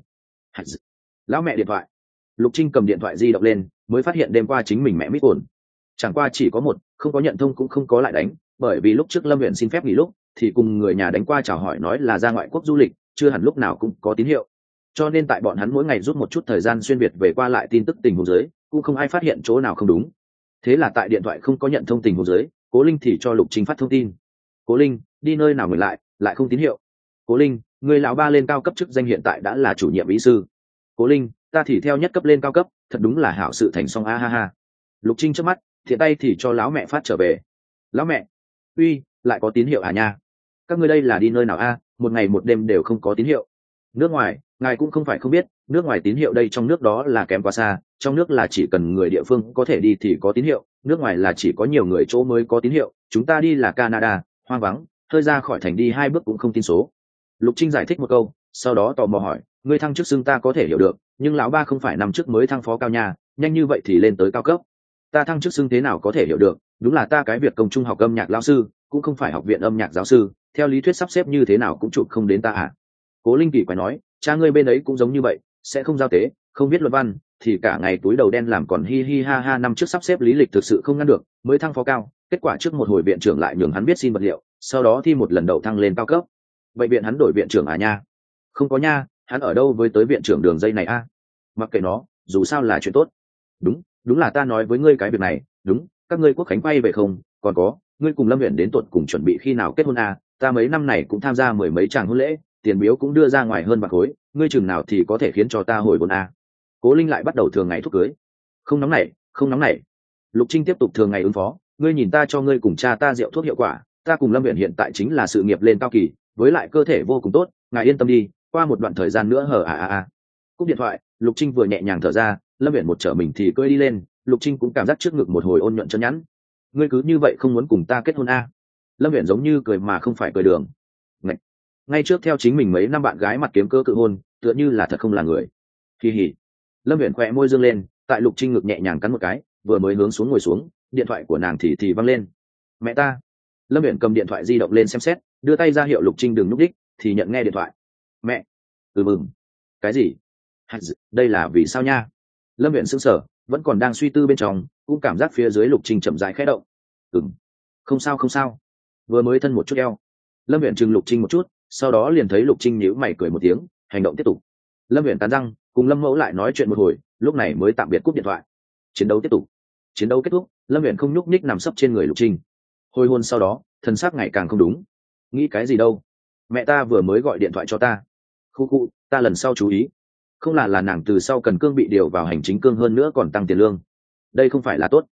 Lão mẹ điện thoại. Lục Trinh cầm điện thoại di động lên, mới phát hiện đêm qua chính mình mẹ mít ổn. Chẳng qua chỉ có một, không có nhận thông cũng không có lại đánh, bởi vì lúc trước Lâm Uyển xin phép nghỉ lúc, thì cùng người nhà đánh qua chào hỏi nói là ra ngoại quốc du lịch, chưa hẳn lúc nào cũng có tín hiệu. Cho nên tại bọn hắn mỗi ngày rút một chút thời gian xuyên việt về qua lại tin tức tình huống dưới, cũng không ai phát hiện chỗ nào không đúng. Thế là tại điện thoại không có nhận thông tình huống dưới, Cố Linh thì cho Lục Trinh phát thông tin. Cố Linh, đi nơi nào người lại, lại không tín hiệu. Cố Linh, người lão ba lên cao cấp chức danh hiện tại đã là chủ nhiệm ý sư. Cố Linh, ta thì theo nhất cấp lên cao cấp, thật đúng là hảo sự thành song a ha ha. Lục Trinh trước mắt, thiện tay thì cho lão mẹ phát trở về. Lão mẹ, uy, lại có tín hiệu à nha? Các ngươi đây là đi nơi nào a? Một ngày một đêm đều không có tín hiệu. Nước ngoài, ngài cũng không phải không biết, nước ngoài tín hiệu đây trong nước đó là kém quá xa, trong nước là chỉ cần người địa phương có thể đi thì có tín hiệu, nước ngoài là chỉ có nhiều người chỗ mới có tín hiệu, chúng ta đi là Canada, hoang vắng, hơi ra khỏi thành đi hai bước cũng không tin số. Lục Trinh giải thích một câu, sau đó tò mò hỏi, ngươi thăng chức xưng ta có thể hiểu được, nhưng lão ba không phải năm trước mới thăng phó cao nha, nhanh như vậy thì lên tới cao cấp. Ta thăng chức xưng thế nào có thể hiểu được, đúng là ta cái việc công trung học âm nhạc lão sư, cũng không phải học viện âm nhạc giáo sư, theo lý thuyết sắp xếp như thế nào cũng chụp không đến ta à. Cố Linh kỳ quái nói, cha ngươi bên ấy cũng giống như vậy, sẽ không giao tế, không biết luận văn, thì cả ngày túi đầu đen làm còn hi hi ha ha, năm trước sắp xếp lý lịch thực sự không ngăn được, mới thăng phó cao, kết quả trước một hồi viện trưởng lại nhường hắn biết xin vật liệu, sau đó thi một lần đầu thăng lên cao cấp. Vậy viện hắn đổi viện trưởng à nha? Không có nha, hắn ở đâu với tới viện trưởng đường dây này a? Mặc kệ nó, dù sao là chuyện tốt. Đúng, đúng là ta nói với ngươi cái việc này, đúng, các ngươi quốc khánh quay về không, còn có, ngươi cùng Lâm Uyển đến tuột cùng chuẩn bị khi nào kết hôn à, ta mấy năm này cũng tham gia mười mấy tràng hôn lễ, tiền biếu cũng đưa ra ngoài hơn bạc khối, ngươi chừng nào thì có thể khiến cho ta hồi vốn à. Cố Linh lại bắt đầu thường ngày thúc cưới. Không nóng nảy, không nóng nảy. Lục Trinh tiếp tục thường ngày ứng phó, ngươi nhìn ta cho ngươi cùng cha ta rượu thuốc hiệu quả, ta cùng Lâm Uyển hiện tại chính là sự nghiệp lên cao kỳ, với lại cơ thể vô cùng tốt, ngài yên tâm đi, qua một đoạn thời gian nữa hở à à à. Cúp điện thoại, Lục Trinh vừa nhẹ nhàng thở ra, Lâm Uyển một trở mình thì cưỡi đi lên, Lục Trinh cũng cảm giác trước ngực một hồi ôn nhuận chân nhẵn. Ngươi cứ như vậy không muốn cùng ta kết hôn à? Lâm Uyển giống như cười mà không phải cười đường. Ngay, ngay trước theo chính mình mấy năm bạn gái mặt kiếm cơ cự hôn, tựa như là thật không là người. Kỳ hỉ. Lâm Uyển khỏe môi dương lên, tại Lục Trinh ngực nhẹ nhàng cắn một cái, vừa mới hướng xuống ngồi xuống, điện thoại của nàng thì thì văng lên. Mẹ ta. Lâm Uyển cầm điện thoại di động lên xem xét, đưa tay ra hiệu Lục Trinh đừng núp đích, thì nhận nghe điện thoại. Mẹ. Ừ mừng. Cái gì? Đây là vì sao nha? Lâm Uyển sững sờ, vẫn còn đang suy tư bên trong, cũng cảm giác phía dưới Lục Trinh chậm rãi khẽ động. Ừm, không sao không sao, vừa mới thân một chút eo. Lâm Uyển chừng Lục Trinh một chút, sau đó liền thấy Lục Trinh nhíu mày cười một tiếng, hành động tiếp tục. Lâm Uyển cắn răng, cùng Lâm Mẫu lại nói chuyện một hồi, lúc này mới tạm biệt cúp điện thoại. Chiến đấu tiếp tục. Chiến đấu kết thúc, Lâm Uyển không nhúc nhích nằm sấp trên người Lục Trinh. Hồi hôn sau đó, thần sắc ngày càng không đúng. Nghĩ cái gì đâu? Mẹ ta vừa mới gọi điện thoại cho ta. Khu khu, ta lần sau chú ý. Không là là nàng từ sau cần cương bị điều vào hành chính cương hơn nữa còn tăng tiền lương. Đây không phải là tốt.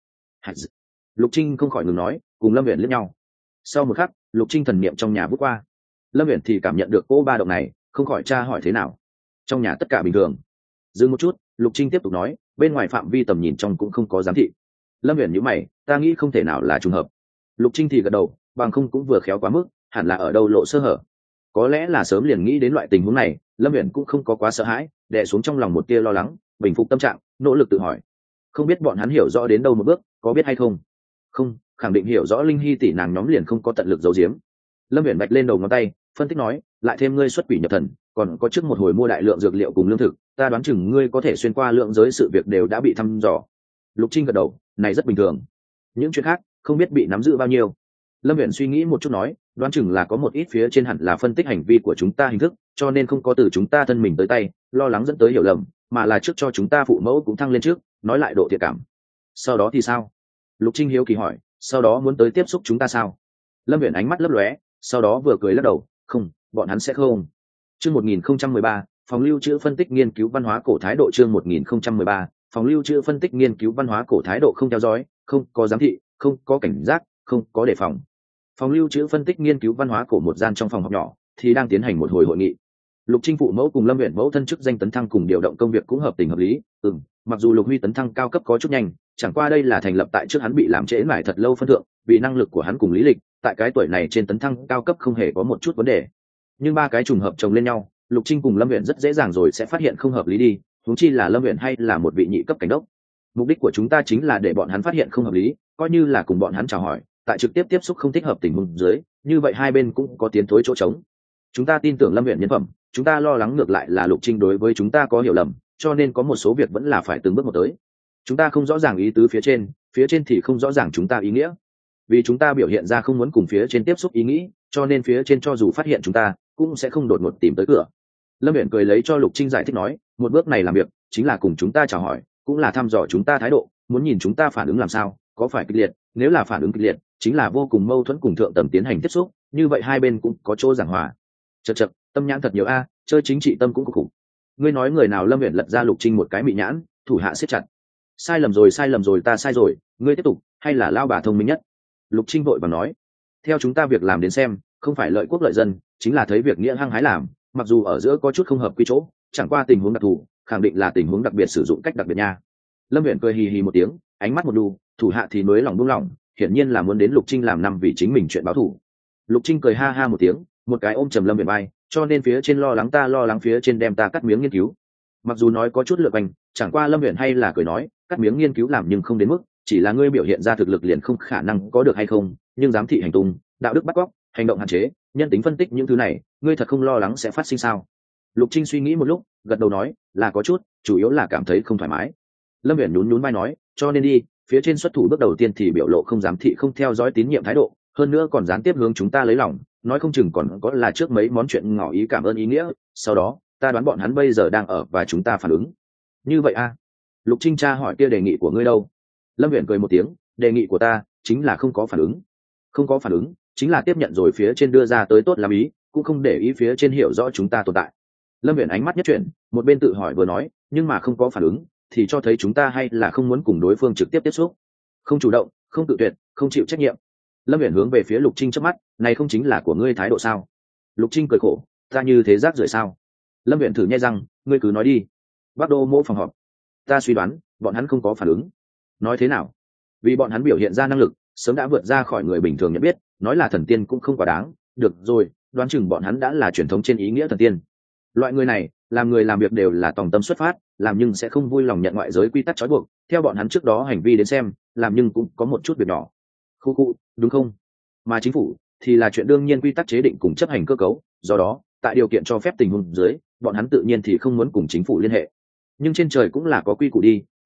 Lục Trinh không khỏi ngừng nói, cùng Lâm Uyển liếc nhau. Sau một khắc, Lục Trinh thần niệm trong nhà vút qua. Lâm Uyển thì cảm nhận được cô ba động này, không khỏi tra hỏi thế nào. Trong nhà tất cả bình thường. Dừng một chút, Lục Trinh tiếp tục nói, bên ngoài phạm vi tầm nhìn trong cũng không có giám thị. Lâm Uyển nhíu mày, ta nghĩ không thể nào là trùng hợp. Lục Trinh thì gật đầu, bằng không cũng vừa khéo quá mức, hẳn là ở đâu lộ sơ hở. Có lẽ là sớm liền nghĩ đến loại tình huống này, Lâm Uyển cũng không có quá sợ hãi, đè xuống trong lòng một tia lo lắng, bình phục tâm trạng, nỗ lực tự hỏi. Không biết bọn hắn hiểu rõ đến đâu một bước, có biết hay không? Không, khẳng định hiểu rõ Linh Hy tỷ nàng nhóm liền không có tận lực giấu giếm. Lâm Uyển vạch lên đầu ngón tay, phân tích nói, lại thêm ngươi xuất quỷ nhập thần, còn có trước một hồi mua đại lượng dược liệu cùng lương thực, ta đoán chừng ngươi có thể xuyên qua lượng giới sự việc đều đã bị thăm dò. Lục Trinh gật đầu, này rất bình thường. Những chuyện khác, không biết bị nắm giữ bao nhiêu. Lâm Uyển suy nghĩ một chút nói, đoán chừng là có một ít phía trên hẳn là phân tích hành vi của chúng ta hình thức, cho nên không có từ chúng ta thân mình tới tay, lo lắng dẫn tới hiểu lầm, mà là trước cho chúng ta phụ mẫu cũng thăng lên trước, nói lại độ thiện cảm. Sau đó thì sao? Lục Trinh hiếu kỳ hỏi, sau đó muốn tới tiếp xúc chúng ta sao? Lâm Uyển ánh mắt lấp lóe, sau đó vừa cười lắc đầu, không, bọn hắn sẽ không. Chương một nghìn không trăm mười ba, phòng lưu trữ phân tích nghiên cứu văn hóa cổ thái độ. Chương một nghìn không trăm mười ba, phòng lưu trữ phân tích nghiên cứu văn hóa cổ thái độ. Không theo dõi, không có giám thị, không có cảnh giác, không có đề phòng. Phòng lưu trữ phân tích nghiên cứu văn hóa cổ một gian trong phòng học nhỏ thì đang tiến hành một hồi hội nghị. Lục Trinh phụ mẫu cùng Lâm Uyển mẫu thân chức danh tấn thăng cùng điều động công việc cũng hợp tình hợp lý. Ừm, mặc dù Lục Huy tấn thăng cao cấp có chút nhanh, chẳng qua đây là thành lập tại trước hắn bị làm trễ mãi thật lâu phân thượng, vì năng lực của hắn cùng lý lịch, tại cái tuổi này trên tấn thăng cao cấp không hề có một chút vấn đề. Nhưng ba cái trùng hợp chồng lên nhau, Lục Trinh cùng Lâm Uyển rất dễ dàng rồi sẽ phát hiện không hợp lý đi, huống chi là Lâm Uyển hay là một vị nhị cấp cảnh đốc. Mục đích của chúng ta chính là để bọn hắn phát hiện không hợp lý, coi như là cùng bọn hắn chào hỏi, tại trực tiếp tiếp xúc không thích hợp tình huống dưới, như vậy hai bên cũng có tiến thối chỗ trống. Chúng ta tin tưởng Lâm Uyển nhân phẩm, chúng ta lo lắng ngược lại là Lục Trinh đối với chúng ta có hiểu lầm, cho nên có một số việc vẫn là phải từng bước một tới. Chúng ta không rõ ràng ý tứ phía trên, phía trên thì không rõ ràng chúng ta ý nghĩa. Vì chúng ta biểu hiện ra không muốn cùng phía trên tiếp xúc ý nghĩ, cho nên phía trên cho dù phát hiện chúng ta, cũng sẽ không đột ngột tìm tới cửa. Lâm Uyển cười lấy cho Lục Trinh giải thích nói, một bước này làm việc chính là cùng chúng ta chào hỏi, cũng là thăm dò chúng ta thái độ, muốn nhìn chúng ta phản ứng làm sao, có phải kịch liệt, nếu là phản ứng kịch liệt, chính là vô cùng mâu thuẫn cùng thượng tầng tiến hành tiếp xúc, như vậy hai bên cũng có chỗ giảng hòa. Chậc chậc, tâm nhãn thật nhiều a, chơi chính trị tâm cũng có khủng. Ngươi nói người nào? Lâm Uyển lật ra Lục Trinh một cái mị nhãn, thủ hạ siết chặt. Sai lầm rồi, sai lầm rồi, ta sai rồi, ngươi tiếp tục, hay là lao bà thông minh nhất? Lục Trinh vội vàng nói, theo chúng ta việc làm đến xem, không phải lợi quốc lợi dân, chính là thấy việc nghĩa hăng hái làm, mặc dù ở giữa có chút không hợp quy chỗ, chẳng qua tình huống đặc thù, khẳng định là tình huống đặc biệt sử dụng cách đặc biệt nha. Lâm Uyển cười hì hì một tiếng, ánh mắt một đu, thủ hạ thì nối lòng buông lỏng, hiển nhiên là muốn đến Lục Trinh làm năm vì chính mình chuyện báo thù. Lục Trinh cười ha ha một tiếng, một cái ôm trầm Lâm Uyển bay, cho nên phía trên lo lắng ta lo lắng phía trên đem ta cắt miếng nghiên cứu. Mặc dù nói có chút lượt bành, chẳng qua Lâm Uyển hay là cười nói, cắt miếng nghiên cứu làm nhưng không đến mức, chỉ là ngươi biểu hiện ra thực lực liền không khả năng có được hay không, nhưng giám thị hành tung, đạo đức bắt cóc, hành động hạn chế, nhân tính phân tích những thứ này, ngươi thật không lo lắng sẽ phát sinh sao? Lục Trinh suy nghĩ một lúc, gật đầu nói, là có chút, chủ yếu là cảm thấy không thoải mái. Lâm Uyển nhún nhún vai nói, cho nên đi, phía trên xuất thủ bước đầu tiên thì biểu lộ không giám thị không theo dõi tín nhiệm thái độ, hơn nữa còn gián tiếp hướng chúng ta lấy lòng, nói không chừng còn có là trước mấy món chuyện ngỏ ý cảm ơn ý nghĩa, sau đó, ta đoán bọn hắn bây giờ đang ở và chúng ta phản ứng. Như vậy a? À? Lục Trinh tra hỏi kia đề nghị của ngươi đâu? Lâm Uyển cười một tiếng, đề nghị của ta chính là không có phản ứng. Không có phản ứng, chính là tiếp nhận rồi phía trên đưa ra tới tốt làm ý, cũng không để ý phía trên hiểu rõ chúng ta tồn tại. Lâm Uyển ánh mắt nhất chuyển, một bên tự hỏi vừa nói, nhưng mà không có phản ứng, thì cho thấy chúng ta hay là không muốn cùng đối phương trực tiếp tiếp xúc, không chủ động, không tự tuyệt, không chịu trách nhiệm. Lâm Uyển hướng về phía Lục Trinh chớp mắt, này không chính là của ngươi thái độ sao? Lục Trinh cười khổ, ta như thế rác rưởi sao? Lâm Uyển thử nhai răng, ngươi cứ nói đi. Bắc Đô mỗ phòng họp, ta suy đoán bọn hắn không có phản ứng. Nói thế nào? Vì bọn hắn biểu hiện ra năng lực sớm đã vượt ra khỏi người bình thường nhận biết, nói là thần tiên cũng không quá đáng. Được rồi, đoán chừng bọn hắn đã là truyền thống trên ý nghĩa thần tiên. Loại người này, làm người làm việc đều là tòng tâm xuất phát, làm nhưng sẽ không vui lòng nhận ngoại giới quy tắc trói buộc. Theo bọn hắn trước đó hành vi đến xem, làm nhưng cũng có một chút việc nhỏ. Khu khu, đúng không? Mà chính phủ thì là chuyện đương nhiên quy tắc chế định cùng chấp hành cơ cấu, do đó, tại điều kiện cho phép tình huống dưới, bọn hắn tự nhiên thì không muốn cùng chính phủ liên hệ. Nhưng trên trời cũng là có quy củ đi,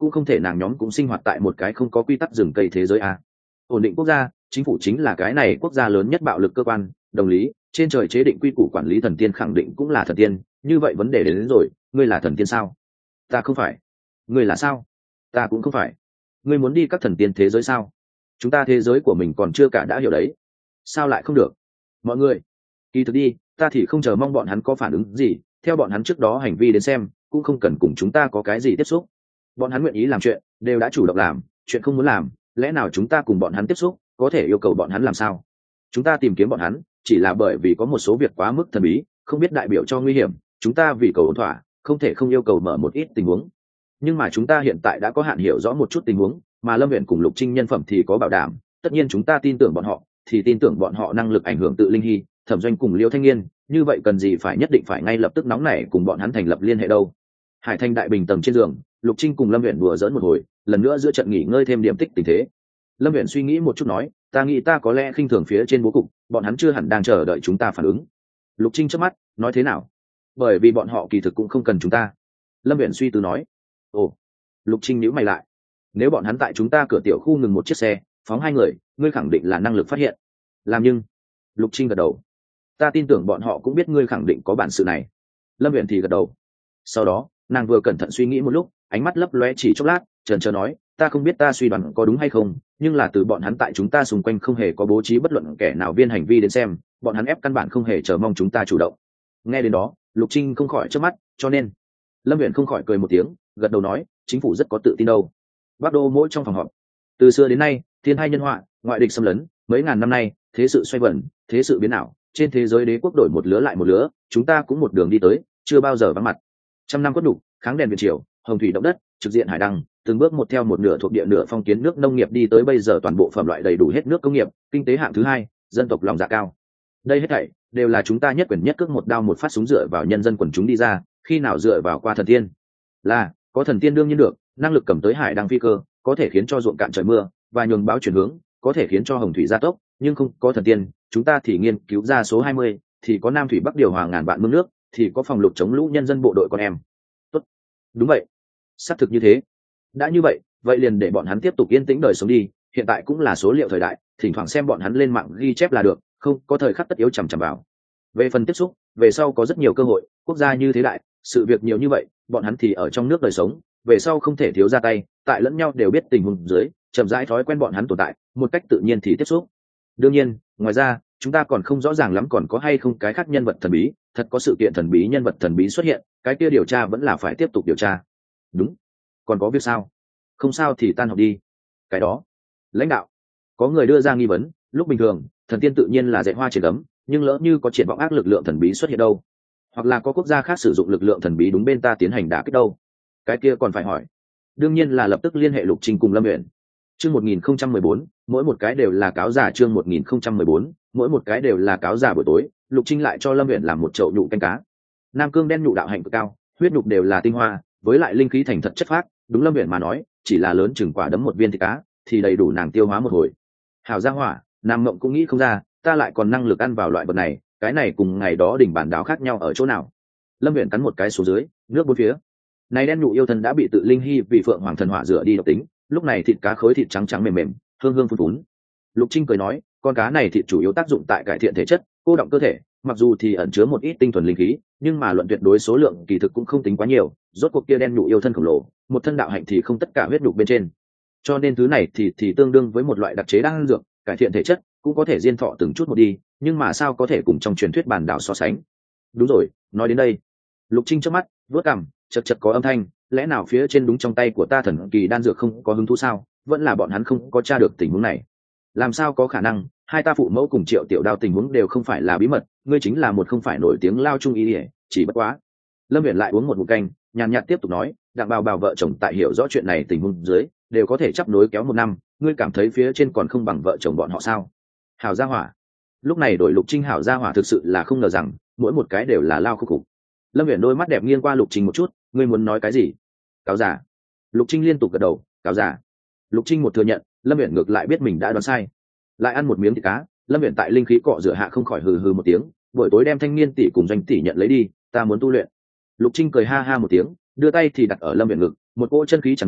cũng không thể nàng nhóm cũng sinh hoạt tại một cái không có quy tắc rừng cây thế giới à. Ổn định quốc gia, chính phủ chính là cái này quốc gia lớn nhất bạo lực cơ quan, đồng lý, trên trời chế định quy củ quản lý thần tiên khẳng định cũng là thần tiên, như vậy vấn đề đến, đến rồi, ngươi là thần tiên sao? Ta không phải. Ngươi là sao? Ta cũng không phải. Ngươi muốn đi các thần tiên thế giới sao? Chúng ta thế giới của mình còn chưa cả đã hiểu đấy. Sao lại không được? Mọi người, kỳ thực đi, ta thì không chờ mong bọn hắn có phản ứng gì, theo bọn hắn trước đó hành vi đến xem, cũng không cần cùng chúng ta có cái gì tiếp xúc. Bọn hắn nguyện ý làm chuyện, đều đã chủ động làm, chuyện không muốn làm, lẽ nào chúng ta cùng bọn hắn tiếp xúc, có thể yêu cầu bọn hắn làm sao? Chúng ta tìm kiếm bọn hắn, chỉ là bởi vì có một số việc quá mức thần bí, không biết đại biểu cho nguy hiểm, chúng ta vì cầu ổn thỏa, không thể không yêu cầu mở một ít tình huống. Nhưng mà chúng ta hiện tại đã có hạn hiểu rõ một chút tình huống, mà Lâm Uyển cùng Lục Trinh nhân phẩm thì có bảo đảm, tất nhiên chúng ta tin tưởng bọn họ, thì tin tưởng bọn họ năng lực ảnh hưởng tự linh hy, Thẩm Doanh cùng Liêu Thanh Niên, như vậy cần gì phải nhất định phải ngay lập tức nóng nảy cùng bọn hắn thành lập liên hệ đâu. Hải Thanh đại bình tầng trên giường, Lục Trinh cùng Lâm Uyển đùa giỡn một hồi, lần nữa giữa trận nghỉ ngơi thêm điểm tích tình thế. Lâm Uyển suy nghĩ một chút nói, ta nghĩ ta có lẽ khinh thường phía trên bố cục, bọn hắn chưa hẳn đang chờ đợi chúng ta phản ứng. Lục Trinh chớp mắt, nói thế nào? Bởi vì bọn họ kỳ thực cũng không cần chúng ta. Lâm Uyển suy tư nói. Ồ. Lục Trinh nhíu mày lại. Nếu bọn hắn tại chúng ta cửa tiểu khu ngừng một chiếc xe, phóng hai người, ngươi khẳng định là năng lực phát hiện. Làm nhưng. Lục Trinh gật đầu. Ta tin tưởng bọn họ cũng biết ngươi khẳng định có bản sự này. Lâm Uyển thì gật đầu. Sau đó, nàng vừa cẩn thận suy nghĩ một lúc, ánh mắt lấp lóe chỉ chốc lát, chần chờ nói, ta không biết ta suy đoán có đúng hay không, nhưng là từ bọn hắn tại chúng ta xung quanh không hề có bố trí bất luận kẻ nào viên hành vi đến xem, bọn hắn ép căn bản không hề chờ mong chúng ta chủ động. Nghe đến đó, Lục Trinh không khỏi chớp mắt, cho nên Lâm Uyển không khỏi cười một tiếng, gật đầu nói, chính phủ rất có tự tin đâu. Bắc Đô mỗi trong phòng họp, từ xưa đến nay, thiên hai nhân họa, ngoại địch xâm lấn, mấy ngàn năm nay, thế sự xoay vần, thế sự biến ảo, trên thế giới đế quốc đổi một lứa lại một lứa, chúng ta cũng một đường đi tới, chưa bao giờ vắng mặt. Trăm năm quất đủ, kháng đèn Việt triều, hồng thủy động đất, trực diện hải đăng, từng bước một theo một nửa thuộc địa nửa phong kiến nước nông nghiệp đi tới bây giờ toàn bộ phẩm loại đầy đủ hết nước công nghiệp, kinh tế hạng thứ hai, dân tộc lòng dạ cao. Đây hết thảy đều là chúng ta nhất quyền nhất cước một đao một phát súng dựa vào nhân dân quần chúng đi ra, khi nào dựa vào qua thần tiên? Là, có thần tiên đương nhiên được, năng lực cầm tới hải đăng phi cơ, có thể khiến cho ruộng cạn trời mưa, và nhường báo chuyển hướng, có thể khiến cho hồng thủy gia tốc, nhưng không có thần tiên, chúng ta thì nghiên cứu ra số hai mươi, thì có Nam thủy Bắc điều hòa ngàn vạn mương nước, thì có phòng lục chống lũ nhân dân bộ đội con em. Tốt. Đúng vậy. Xác thực như thế. Đã như vậy, vậy liền để bọn hắn tiếp tục yên tĩnh đời sống đi, hiện tại cũng là số liệu thời đại, thỉnh thoảng xem bọn hắn lên mạng ghi chép là được, không có thời khắc tất yếu chằm chằm vào. Về phần tiếp xúc, về sau có rất nhiều cơ hội, quốc gia như thế đại, sự việc nhiều như vậy, bọn hắn thì ở trong nước đời sống, về sau không thể thiếu ra tay, tại lẫn nhau đều biết tình huống dưới, chậm rãi thói quen bọn hắn tồn tại, một cách tự nhiên thì tiếp xúc. Đương nhiên, ngoài ra, chúng ta còn không rõ ràng lắm còn có hay không cái khác nhân vật thần bí, thật có sự kiện thần bí nhân vật thần bí xuất hiện, cái kia điều tra vẫn là phải tiếp tục điều tra. Đúng. Còn có việc sao? Không sao thì tan học đi. Cái đó, lãnh đạo, có người đưa ra nghi vấn, lúc bình thường, thần tiên tự nhiên là dạy hoa trên gấm, nhưng lỡ như có triển vọng ác lực lượng thần bí xuất hiện đâu, hoặc là có quốc gia khác sử dụng lực lượng thần bí đúng bên ta tiến hành đả kích đâu, cái kia còn phải hỏi. Đương nhiên là lập tức liên hệ Lục Trinh cùng Lâm Uyển. Chương một nghìn không trăm mười bốn, mỗi một cái đều là cáo giả. Chương một nghìn không trăm mười bốn, mỗi một cái đều là cáo giả. Buổi tối, Lục Trinh lại cho Lâm Uyển làm một chậu nhụ canh cá. Nam cương đen nhụ đạo hạnh cực cao, huyết nhục đều là tinh hoa, với lại linh khí thành thật chất phác, đúng Lâm Uyển mà nói, chỉ là lớn chừng quả đấm một viên thịt cá, thì đầy đủ nàng tiêu hóa một hồi. Hảo gia hỏa, Nam Mộng cũng nghĩ không ra, ta lại còn năng lực ăn vào loại vật này, cái này cùng ngày đó đỉnh bản đáo khác nhau ở chỗ nào? Lâm Uyển cắn một cái xuống dưới, nước bốn phía. Này đen nhụ yêu thân đã bị tự linh hy vì phượng hoàng thần hỏa rửa đi độc tính, lúc này thịt cá khối thịt trắng trắng mềm mềm, hương hương phun phún. Lục Trinh cười nói, con cá này thịt chủ yếu tác dụng tại cải thiện thể chất, cô đọng cơ thể, mặc dù thì ẩn chứa một ít tinh thuần linh khí, nhưng mà luận tuyệt đối số lượng kỳ thực cũng không tính quá nhiều, rốt cuộc kia đen nhụ yêu thân khổng lồ, một thân đạo hạnh thì không tất cả huyết nhục bên trên. Cho nên thứ này thì thì tương đương với một loại đặc chế đan dược, cải thiện thể chất, cũng có thể diên thọ từng chút một đi, nhưng mà sao có thể cùng trong truyền thuyết bản đảo so sánh. Đúng rồi, nói đến đây, Lục Trinh chớp mắt, vớt cằm, chật chật có âm thanh, lẽ nào phía trên đúng trong tay của ta thần kỳ đan dược không có hứng thú sao? Vẫn là bọn hắn không có tra được tình huống này. Làm sao có khả năng, hai ta phụ mẫu cùng Triệu Tiểu Đao tình huống đều không phải là bí mật, ngươi chính là một không phải nổi tiếng lao trung ý ỉa, chỉ bất quá. Lâm Uyển lại uống một ngụm canh, nhàn nhạt tiếp tục nói, Đặng Bào Bào vợ chồng tại hiểu rõ chuyện này tình huống dưới, đều có thể chấp nối kéo một năm, ngươi cảm thấy phía trên còn không bằng vợ chồng bọn họ sao? Hảo gia hỏa. Lúc này đổi Lục Trinh hảo gia hỏa thực sự là không ngờ rằng, mỗi một cái đều là lao khúc khục. Lâm Uyển đôi mắt đẹp nghiêng qua Lục Trinh một chút, ngươi muốn nói cái gì? Cáo giả. Lục Trinh liên tục gật đầu, cáo giả. Lục Trinh một thừa nhận, Lâm Uyển ngược lại biết mình đã đoán sai. Lại ăn một miếng thịt cá, Lâm Uyển tại linh khí cọ rửa hạ không khỏi hừ hừ một tiếng, buổi tối đem thanh niên tỷ cùng Doanh tỷ nhận lấy đi, ta muốn tu luyện. Lục Trinh cười ha ha một tiếng, đưa tay thì đặt ở Lâm Uyển ngực, một cỗ chân khí tràn vào,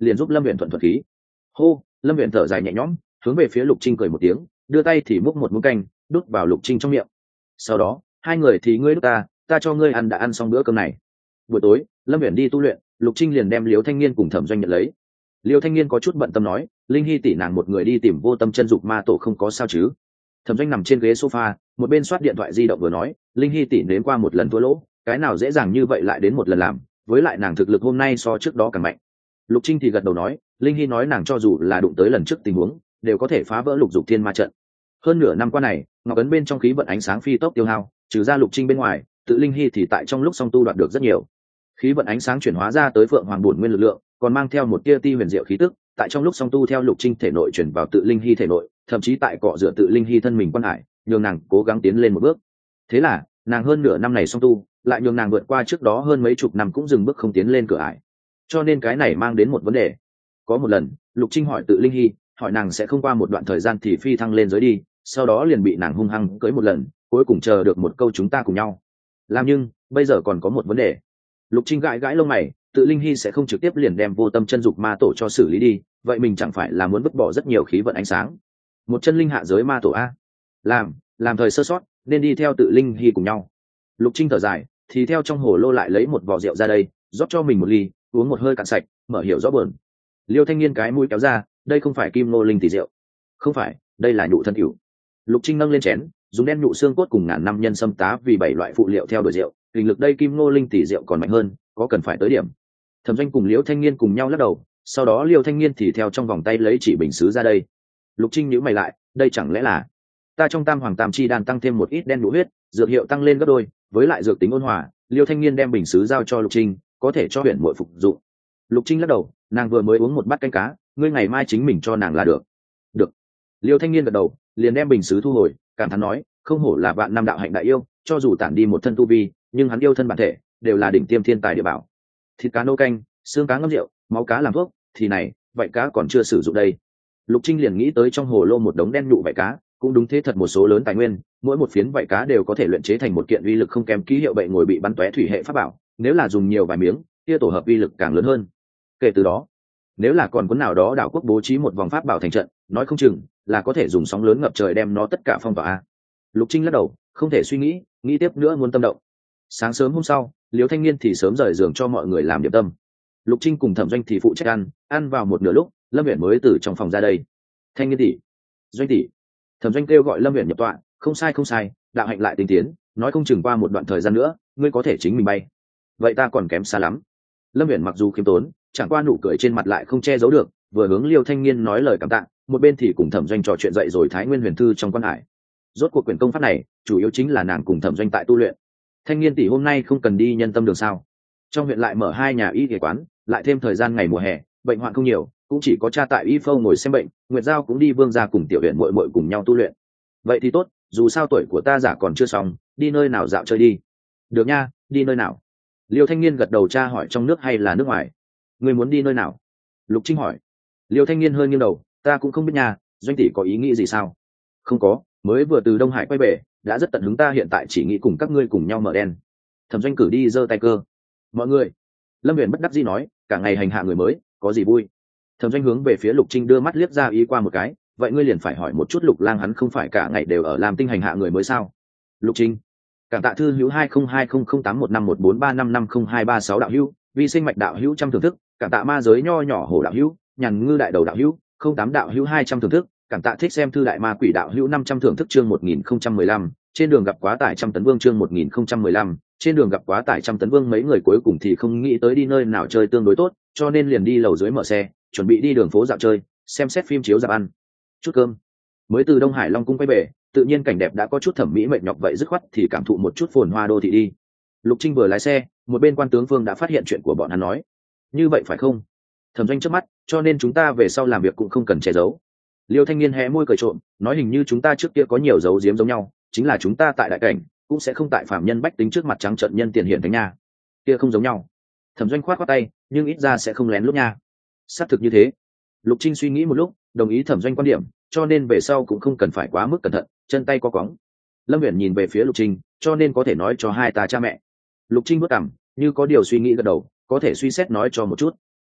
liền giúp lâm huyện thuận thuật khí. Hô, lâm huyện thở dài nhẹ nhõm, hướng về phía Lục Trinh cười một tiếng, đưa tay thì múc một muỗng canh đút vào Lục Trinh trong miệng. Sau đó hai người thì ngươi đút ta, ta cho ngươi ăn đã ăn xong bữa cơm này. Buổi tối lâm huyện đi tu luyện, Lục Trinh liền đem Liêu Thanh Niên cùng Thẩm Doanh nhận lấy. Liêu Thanh Niên có chút bận tâm nói, linh hy tỷ nàng một người đi tìm vô tâm chân dục ma tổ không có sao chứ? Thẩm Doanh nằm trên ghế sofa, một bên soát điện thoại di động vừa nói, linh hy tỷ đến qua một lần thua lỗ, cái nào dễ dàng như vậy lại đến một lần làm, với lại nàng thực lực hôm nay so trước đó càng mạnh. Lục Trinh thì gật đầu nói, linh hy nói nàng cho dù là đụng tới lần trước tình huống đều có thể phá vỡ lục dục thiên ma trận. Hơn nửa năm qua này ngọc ấn bên trong khí vận ánh sáng phi tốc tiêu hao, trừ ra Lục Trinh bên ngoài, tự linh hy thì tại trong lúc song tu đoạt được rất nhiều khí vận ánh sáng chuyển hóa ra tới phượng hoàng bổn nguyên lực lượng, còn mang theo một tia ti huyền diệu khí tức, tại trong lúc song tu theo Lục Trinh thể nội chuyển vào tự linh hy thể nội, thậm chí tại cọ rửa tự linh hy thân mình quan hải, nhường nàng cố gắng tiến lên một bước. Thế là nàng hơn nửa năm này song tu lại nhường nàng vượt qua trước đó hơn mấy chục năm cũng dừng bước không tiến lên cửa ải. Cho nên cái này mang đến một vấn đề. Có một lần Lục Trinh hỏi tự linh hy, hỏi nàng sẽ không qua một đoạn thời gian thì phi thăng lên giới đi, sau đó liền bị nàng hung hăng cưới một lần, cuối cùng chờ được một câu chúng ta cùng nhau làm. Nhưng bây giờ còn có một vấn đề. Lục Trinh gãi gãi lông mày, tự linh hy sẽ không trực tiếp liền đem vô tâm chân dục ma tổ cho xử lý đi, vậy mình chẳng phải là muốn vứt bỏ rất nhiều khí vận ánh sáng? Một chân linh hạ giới ma tổ a, làm làm thời sơ sót nên đi theo tự linh hy cùng nhau. Lục Trinh thở dài, thì theo trong hồ lô lại lấy một vò rượu ra đây, rót cho mình một ly, uống một hơi cạn sạch, mở hiểu rõ bờn. Liêu Thanh Niên cái mũi kéo ra, đây không phải kim nô linh tỷ rượu. Không phải, đây là nhụ thân cửu. Lục Trinh nâng lên chén, dùng đen nhụ xương cốt cùng ngàn năm nhân sâm tá vì bảy loại phụ liệu theo đuổi rượu, kinh lực đây kim nô linh tỷ rượu còn mạnh hơn, có cần phải tới điểm. Thẩm Doanh cùng Liêu Thanh Niên cùng nhau lắc đầu, sau đó Liêu Thanh Niên thì theo trong vòng tay lấy chỉ bình sứ ra đây. Lục Trinh nhíu mày lại, đây chẳng lẽ là ta trong tam hoàng tam chi đan tăng thêm một ít đen nhụ huyết, dược hiệu tăng lên gấp đôi, với lại dược tính ôn hòa. Liêu Thanh Niên đem bình sứ giao cho Lục Trinh, có thể cho huyền muội phục dụng. Lục Trinh lắc đầu, nàng vừa mới uống một bát canh cá, ngươi ngày mai chính mình cho nàng là được. Được. Liêu Thanh Niên gật đầu, liền đem bình sứ thu hồi, cảm thán nói, không hổ là vạn năm đạo hạnh đại yêu, cho dù tản đi một thân tu vi, nhưng hắn yêu thân bản thể đều là đỉnh tiêm thiên tài địa bảo. Thịt cá nấu canh, xương cá ngâm rượu, máu cá làm thuốc, thì này, vậy cá còn chưa sử dụng đây. Lục Trinh liền nghĩ tới trong hồ lô một đống đen nhụ vậy cá, cũng đúng thế thật một số lớn tài nguyên, mỗi một phiến vậy cá đều có thể luyện chế thành một kiện uy lực không kém ký hiệu bậy ngồi bị bắn tóe thủy hệ pháp bảo, nếu là dùng nhiều vài miếng, kia tổ hợp uy lực càng lớn hơn. Kể từ đó, nếu là còn cuốn nào đó đảo quốc bố trí một vòng pháp bảo thành trận, nói không chừng là có thể dùng sóng lớn ngập trời đem nó tất cả phong vào a. Lục Trinh lắc đầu, không thể suy nghĩ, nghĩ tiếp nữa muốn tâm động. Sáng sớm hôm sau, Liêu Thanh Niên thì sớm rời giường cho mọi người làm điểm tâm. Lục Trinh cùng Thẩm Doanh thì phụ trách ăn, ăn vào một nửa lúc, Lâm Uyển mới từ trong phòng ra đây. Thanh Niên tỷ, Doanh tỷ. Thẩm Doanh kêu gọi Lâm Uyển nhập tọa, không sai không sai, đạo hạnh lại tinh tiến, nói không chừng qua một đoạn thời gian nữa, ngươi có thể chính mình bay. Vậy ta còn kém xa lắm. Lâm Uyển mặc dù khiêm tốn, chẳng qua nụ cười trên mặt lại không che giấu được, vừa hướng Liêu Thanh Niên nói lời cảm tạ, một bên thì cùng Thẩm Doanh trò chuyện dậy rồi Thái Nguyên Huyền Thư trong quan hải. Rốt cuộc quyển công pháp này, chủ yếu chính là nàng cùng Thẩm Doanh tại tu luyện. Thanh Niên tỷ hôm nay không cần đi nhân tâm đường sao? Trong huyện lại mở hai nhà y y quán, lại thêm thời gian ngày mùa hè, bệnh hoạn không nhiều, cũng chỉ có cha tại y phâu ngồi xem bệnh, Nguyệt Giao cũng đi Vương gia cùng tiểu huyện muội muội cùng nhau tu luyện. Vậy thì tốt, dù sao tuổi của ta giả còn chưa xong, đi nơi nào dạo chơi đi. Được nha, đi nơi nào? Liêu Thanh Niên gật đầu, cha hỏi trong nước hay là nước ngoài? Người muốn đi nơi nào? Lục Trinh hỏi. Liêu Thanh Niên hơi nghiêng đầu, ta cũng không biết nha, Doanh tỷ có ý nghĩ gì sao? Không có, mới vừa từ Đông Hải quay về, đã rất tận hứng, ta hiện tại chỉ nghĩ cùng các ngươi cùng nhau mở đen. Thẩm Doanh cử đi giơ tay cơ. Mọi người. Lâm Uyển bất đắc dĩ nói, cả ngày hành hạ người mới, có gì vui? Thẩm Doanh hướng về phía Lục Trinh đưa mắt liếc ra ý qua một cái, vậy ngươi liền phải hỏi một chút Lục Lang, hắn không phải cả ngày đều ở làm tinh hành hạ người mới sao? Lục Trinh. Cảm tạ thư hữu hai không hai không không tám một năm một bốn ba năm năm không hai ba sáu đạo hữu, vi sinh mạch đạo hữu trăm thưởng thức, cảm tạ ma giới nho nhỏ hổ đạo hữu, nhàn ngư đại đầu đạo hữu, không tám đạo hữu hai trăm thưởng thức, cảm tạ thích xem thư đại ma quỷ đạo hữu năm trăm thưởng thức, chương một nghìn không trăm mười lăm, trên đường gặp quá tải trăm tấn vương, chương một nghìn không trăm mười lăm, trên đường gặp quá tải trăm tấn vương. Mấy người cuối cùng thì không nghĩ tới đi nơi nào chơi tương đối tốt, cho nên liền đi lầu dưới mở xe, chuẩn bị đi đường phố dạo chơi, xem xét phim chiếu, dạp ăn chút cơm. Mới từ Đông Hải Long cung quay về, tự nhiên cảnh đẹp đã có chút thẩm mỹ mệt nhọc, vậy dứt khoát thì cảm thụ một chút phồn hoa đô thị đi. Lục Trinh vừa lái xe, một bên quan tướng Phương đã phát hiện chuyện của bọn hắn nói, như vậy phải không? Thẩm Doanh trước mắt, cho nên chúng ta về sau làm việc cũng không cần che giấu. Liêu Thanh Niên hé môi cười trộm, nói hình như chúng ta trước kia có nhiều dấu giếm giống nhau, chính là chúng ta tại đại cảnh cũng sẽ không tại phạm nhân bách tính trước mặt trắng trợn nhân tiền hiện thánh nha. Kia không giống nhau. Thẩm Doanh khoát khoát tay, nhưng ít ra sẽ không lén lút nha. Xác thực như thế. Lục Trinh suy nghĩ một lúc, đồng ý Thẩm Doanh quan điểm, cho nên về sau cũng không cần phải quá mức cẩn thận, chân tay có cóng. Lâm Uyển nhìn về phía Lục Trinh, cho nên có thể nói cho hai ta cha mẹ. Lục Trinh bước cằm, như có điều suy nghĩ gật đầu, có thể suy xét nói cho một chút.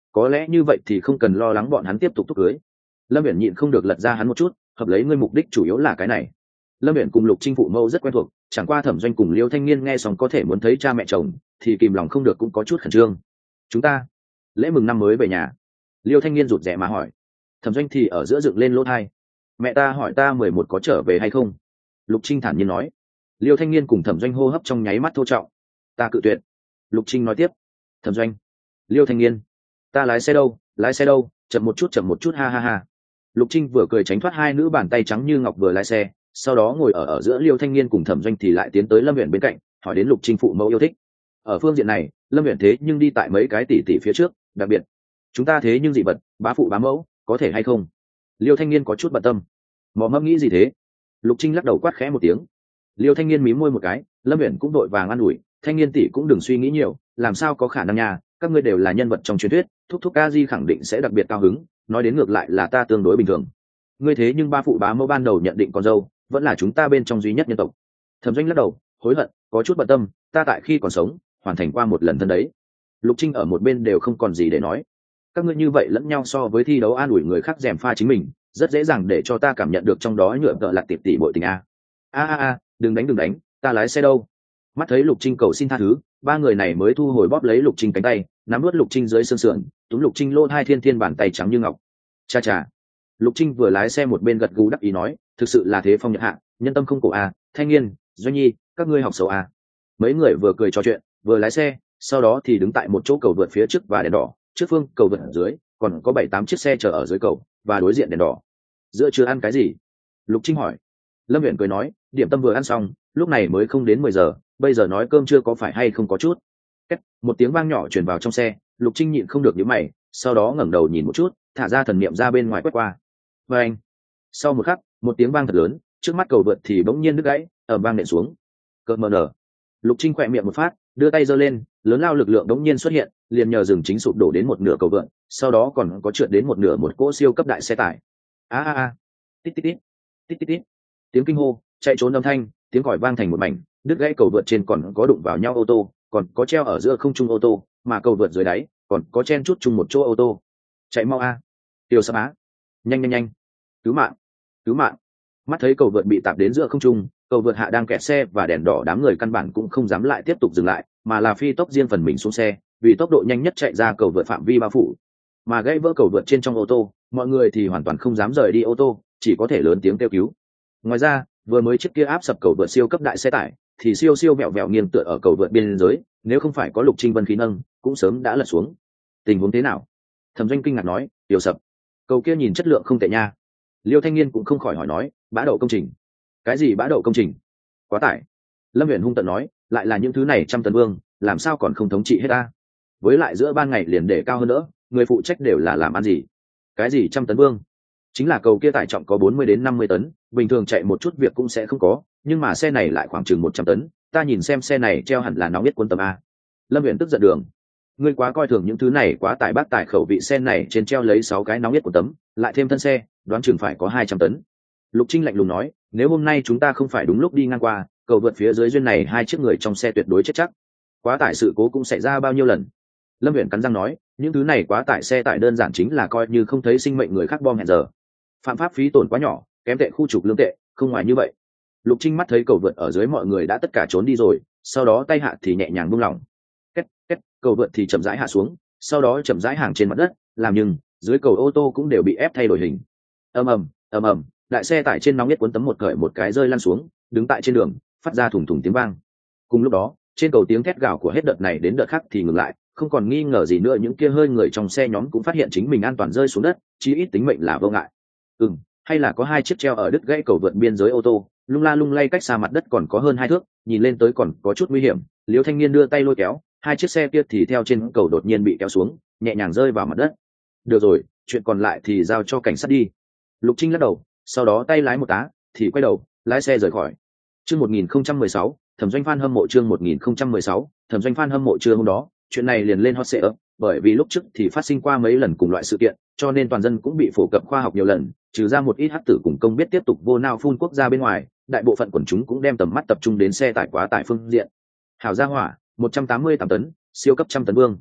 có lẽ như vậy thì không cần lo lắng bọn hắn tiếp tục thúc cưới. Lâm Viễn nhịn không được lật ra hắn một chút, hợp lấy ngươi mục đích chủ yếu là cái này. Lâm Viễn cùng Lục Trinh phụ mẫu rất quen thuộc, chẳng qua Thẩm Doanh cùng Liêu Thanh Niên nghe xong có thể muốn thấy cha mẹ chồng thì kìm lòng không được cũng có chút khẩn trương. Chúng ta lễ mừng năm mới về nhà. Liêu Thanh Niên rụt rè mà hỏi. Thẩm Doanh thì ở giữa dựng lên lỗ tai. Mẹ ta hỏi ta mười một có trở về hay không? Lục Trinh thản nhiên nói. Liêu Thanh Niên cùng Thẩm Doanh hô hấp trong nháy mắt thô trọng. Ta cự tuyệt. Lục Trinh nói tiếp. Thẩm Doanh. Liêu Thanh Niên. Ta lái xe đâu, lái xe đâu, chậm một chút chậm một chút ha ha ha. Lục Trinh vừa cười tránh thoát hai nữ bàn tay trắng như ngọc vừa lái xe, sau đó ngồi ở ở giữa Liêu Thanh Niên cùng Thẩm Doanh thì lại tiến tới Lâm Viễn bên cạnh, hỏi đến Lục Trinh phụ mẫu yêu thích. Ở phương diện này, Lâm Viễn thế nhưng đi tại mấy cái tỷ tỷ phía trước, đặc biệt, chúng ta thế nhưng dị vật, bá phụ bá mẫu, có thể hay không? Liêu Thanh Niên có chút bận tâm. Mò mẫm nghĩ gì thế? Lục Trinh lắc đầu quát khẽ một tiếng. Liêu Thanh Niên mím môi một cái, Lâm Viễn cũng đội vàng an ủi, Thanh Niên tỷ cũng đừng suy nghĩ nhiều, làm sao có khả năng nha, các ngươi đều là nhân vật trong truyền thuyết, thúc thúc ca di khẳng định sẽ đặc biệt cao hứng, nói đến ngược lại là ta tương đối bình thường. Ngươi thế nhưng ba phụ bá mẫu ban đầu nhận định con dâu vẫn là chúng ta bên trong duy nhất nhân tộc. Thẩm Doanh lắc đầu hối hận, có chút bận tâm, ta tại khi còn sống hoàn thành qua một lần thân đấy. Lục Trinh ở một bên đều không còn gì để nói. Các ngươi như vậy lẫn nhau so với thi đấu an ủi người khác gièm pha chính mình, rất dễ dàng để cho ta cảm nhận được trong đó nhựa tợ lạc tiệp tỷ bội tình a. A a a, đừng đánh đừng đánh, ta lái xe đâu. Mắt thấy Lục Trinh cầu xin tha thứ, ba người này mới thu hồi bóp lấy Lục Trinh cánh tay, nắm nuốt Lục Trinh dưới xương sườn, túm Lục Trinh lô hai thiên thiên bàn tay trắng như ngọc. Cha cha. Lục Trinh vừa lái xe một bên gật gù đắc ý nói, thực sự là thế phong nhật hạ, nhân tâm không cổ a, Thanh Niên, Doanh Nhi, các ngươi học xấu a. Mấy người vừa cười trò chuyện, vừa lái xe, sau đó thì đứng tại một chỗ cầu vượt phía trước và đèn đỏ, trước phương cầu vượt ở dưới, còn có bảy tám chiếc xe chờ ở dưới cầu, và đối diện đèn đỏ. Giữa trưa ăn cái gì? Lục Trinh hỏi. Lâm Viễn cười nói, điểm tâm vừa ăn xong, lúc này mới không đến mười giờ, bây giờ nói cơm chưa có phải hay không có chút. Kết, một tiếng vang nhỏ truyền vào trong xe, Lục Trinh nhịn không được nhíu mày, sau đó ngẩng đầu nhìn một chút, thả ra thần niệm ra bên ngoài quét qua. Và anh. Sau một khắc, một tiếng vang thật lớn, trước mắt cầu vượt thì bỗng nhiên đứt gãy, ở vang nện xuống. Cơn mờ nở. Lục Trinh khỏe miệng một phát, đưa tay giơ lên, lớn lao lực lượng đống nhiên xuất hiện, liền nhờ dừng chính sụp đổ đến một nửa cầu vượt, sau đó còn có trượt đến một nửa một cỗ siêu cấp đại xe tải. A a a. Tít tít tít. Tít tít tít. Tiếng kinh hô, chạy trốn âm thanh, tiếng còi vang thành một mảnh, đứt gãy cầu vượt trên còn có đụng vào nhau ô tô, còn có treo ở giữa không trung ô tô, mà cầu vượt dưới đáy còn có chen chút chung một chỗ ô tô. Chạy mau a. Tiêu Sắp Á. Nhanh nhanh nhanh. Cứu mạng. Cứu mạng. Mắt thấy cầu vượt bị tạp đến giữa không trung, cầu vượt hạ đang kẹt xe và đèn đỏ, đám người căn bản cũng không dám lại tiếp tục dừng lại, mà là phi tốc riêng phần mình xuống xe, vì tốc độ nhanh nhất chạy ra cầu vượt phạm vi bao phủ. Mà gãy vỡ cầu vượt trên trong ô tô, mọi người thì hoàn toàn không dám rời đi ô tô, chỉ có thể lớn tiếng kêu cứu. Ngoài ra, vừa mới chiếc kia áp sập cầu vượt siêu cấp đại xe tải, thì siêu siêu vẹo vẹo nghiêng tựa ở cầu vượt biên giới, nếu không phải có Lục Trinh Vân khí nâng, cũng sớm đã lật xuống. Tình huống thế nào? Thẩm Doanh kinh ngạc nói, "Điều sập. Cầu kia nhìn chất lượng không tệ nha." Liêu Thanh Niên cũng không khỏi hỏi nói, "Bã đậu công trình?" "Cái gì bã đậu công trình? Quá tải." Lâm Viễn hung tợn nói, "Lại là những thứ này trăm tấn vương, làm sao còn không thống trị hết ta? Với lại giữa ban ngày liền để cao hơn nữa, người phụ trách đều là làm ăn gì? Cái gì trăm tấn vương? Chính là cầu kia tải trọng có bốn mươi đến năm mươi tấn, bình thường chạy một chút việc cũng sẽ không có, nhưng mà xe này lại khoảng chừng một trăm tấn, ta nhìn xem xe này treo hẳn là nóng nhất quân tầm a." Lâm Viễn tức giận đường, "Ngươi quá coi thường những thứ này quá tải bác tải khẩu vị, xe này trên treo lấy sáu cái nóng nhất của tấm, lại thêm thân xe, đoán chừng phải có hai trăm tấn." Lục Trinh lạnh lùng nói, "Nếu hôm nay chúng ta không phải đúng lúc đi ngang qua, cầu vượt phía dưới duyên này hai chiếc người trong xe tuyệt đối chết chắc. Quá tải sự cố cũng xảy ra bao nhiêu lần." Lâm Viễn cắn răng nói, "Những thứ này quá tải xe tải đơn giản chính là coi như không thấy sinh mệnh người khác bom hẹn giờ. Phạm pháp phí tổn quá nhỏ, kém tệ khu trục lương tệ, không ngoài như vậy." Lục Trinh mắt thấy cầu vượt ở dưới mọi người đã tất cả trốn đi rồi, sau đó tay hạ thì nhẹ nhàng buông lỏng. Két két, cầu vượt thì chậm rãi hạ xuống, sau đó chậm rãi hàng trên mặt đất, làm nhưng dưới cầu ô tô cũng đều bị ép thay đổi hình. Ầm ầm, ầm ầm, đại xe tải trên nóng nhất cuốn tấm một cởi một cái rơi lăn xuống, đứng tại trên đường, phát ra thủng thủng tiếng vang. Cùng lúc đó, trên cầu tiếng thét gào của hết đợt này đến đợt khác thì ngừng lại, không còn nghi ngờ gì nữa, những kia hơi người trong xe nhóm cũng phát hiện chính mình an toàn rơi xuống đất, chí ít tính mệnh là vô ngại. Ừm, hay là có hai chiếc treo ở đứt gãy cầu vượt biên giới ô tô, lung la lung lay cách xa mặt đất còn có hơn hai thước, nhìn lên tới còn có chút nguy hiểm. Liêu Thanh Niên đưa tay lôi kéo, hai chiếc xe kia thì theo trên cầu đột nhiên bị kéo xuống, nhẹ nhàng rơi vào mặt đất. "Được rồi, chuyện còn lại thì giao cho cảnh sát đi." Lục Trinh lắc đầu, sau đó tay lái một tá thì quay đầu lái xe rời khỏi. Chương một nghìn không trăm mười sáu, Thẩm Doanh fan hâm mộ. Chương một nghìn không trăm mười sáu, Thẩm Doanh fan hâm mộ. Trưa hôm đó, chuyện này liền lên hot search, bởi vì lúc trước thì phát sinh qua mấy lần cùng loại sự kiện, cho nên toàn dân cũng bị phổ cập khoa học nhiều lần, trừ ra một ít hắc tử cùng công biết tiếp tục vô nao phun quốc gia bên ngoài, đại bộ phận quần chúng cũng đem tầm mắt tập trung đến xe tải quá tải phương diện. Hảo gia hỏa, một trăm tám mươi tám tấn, siêu cấp trăm tấn vương.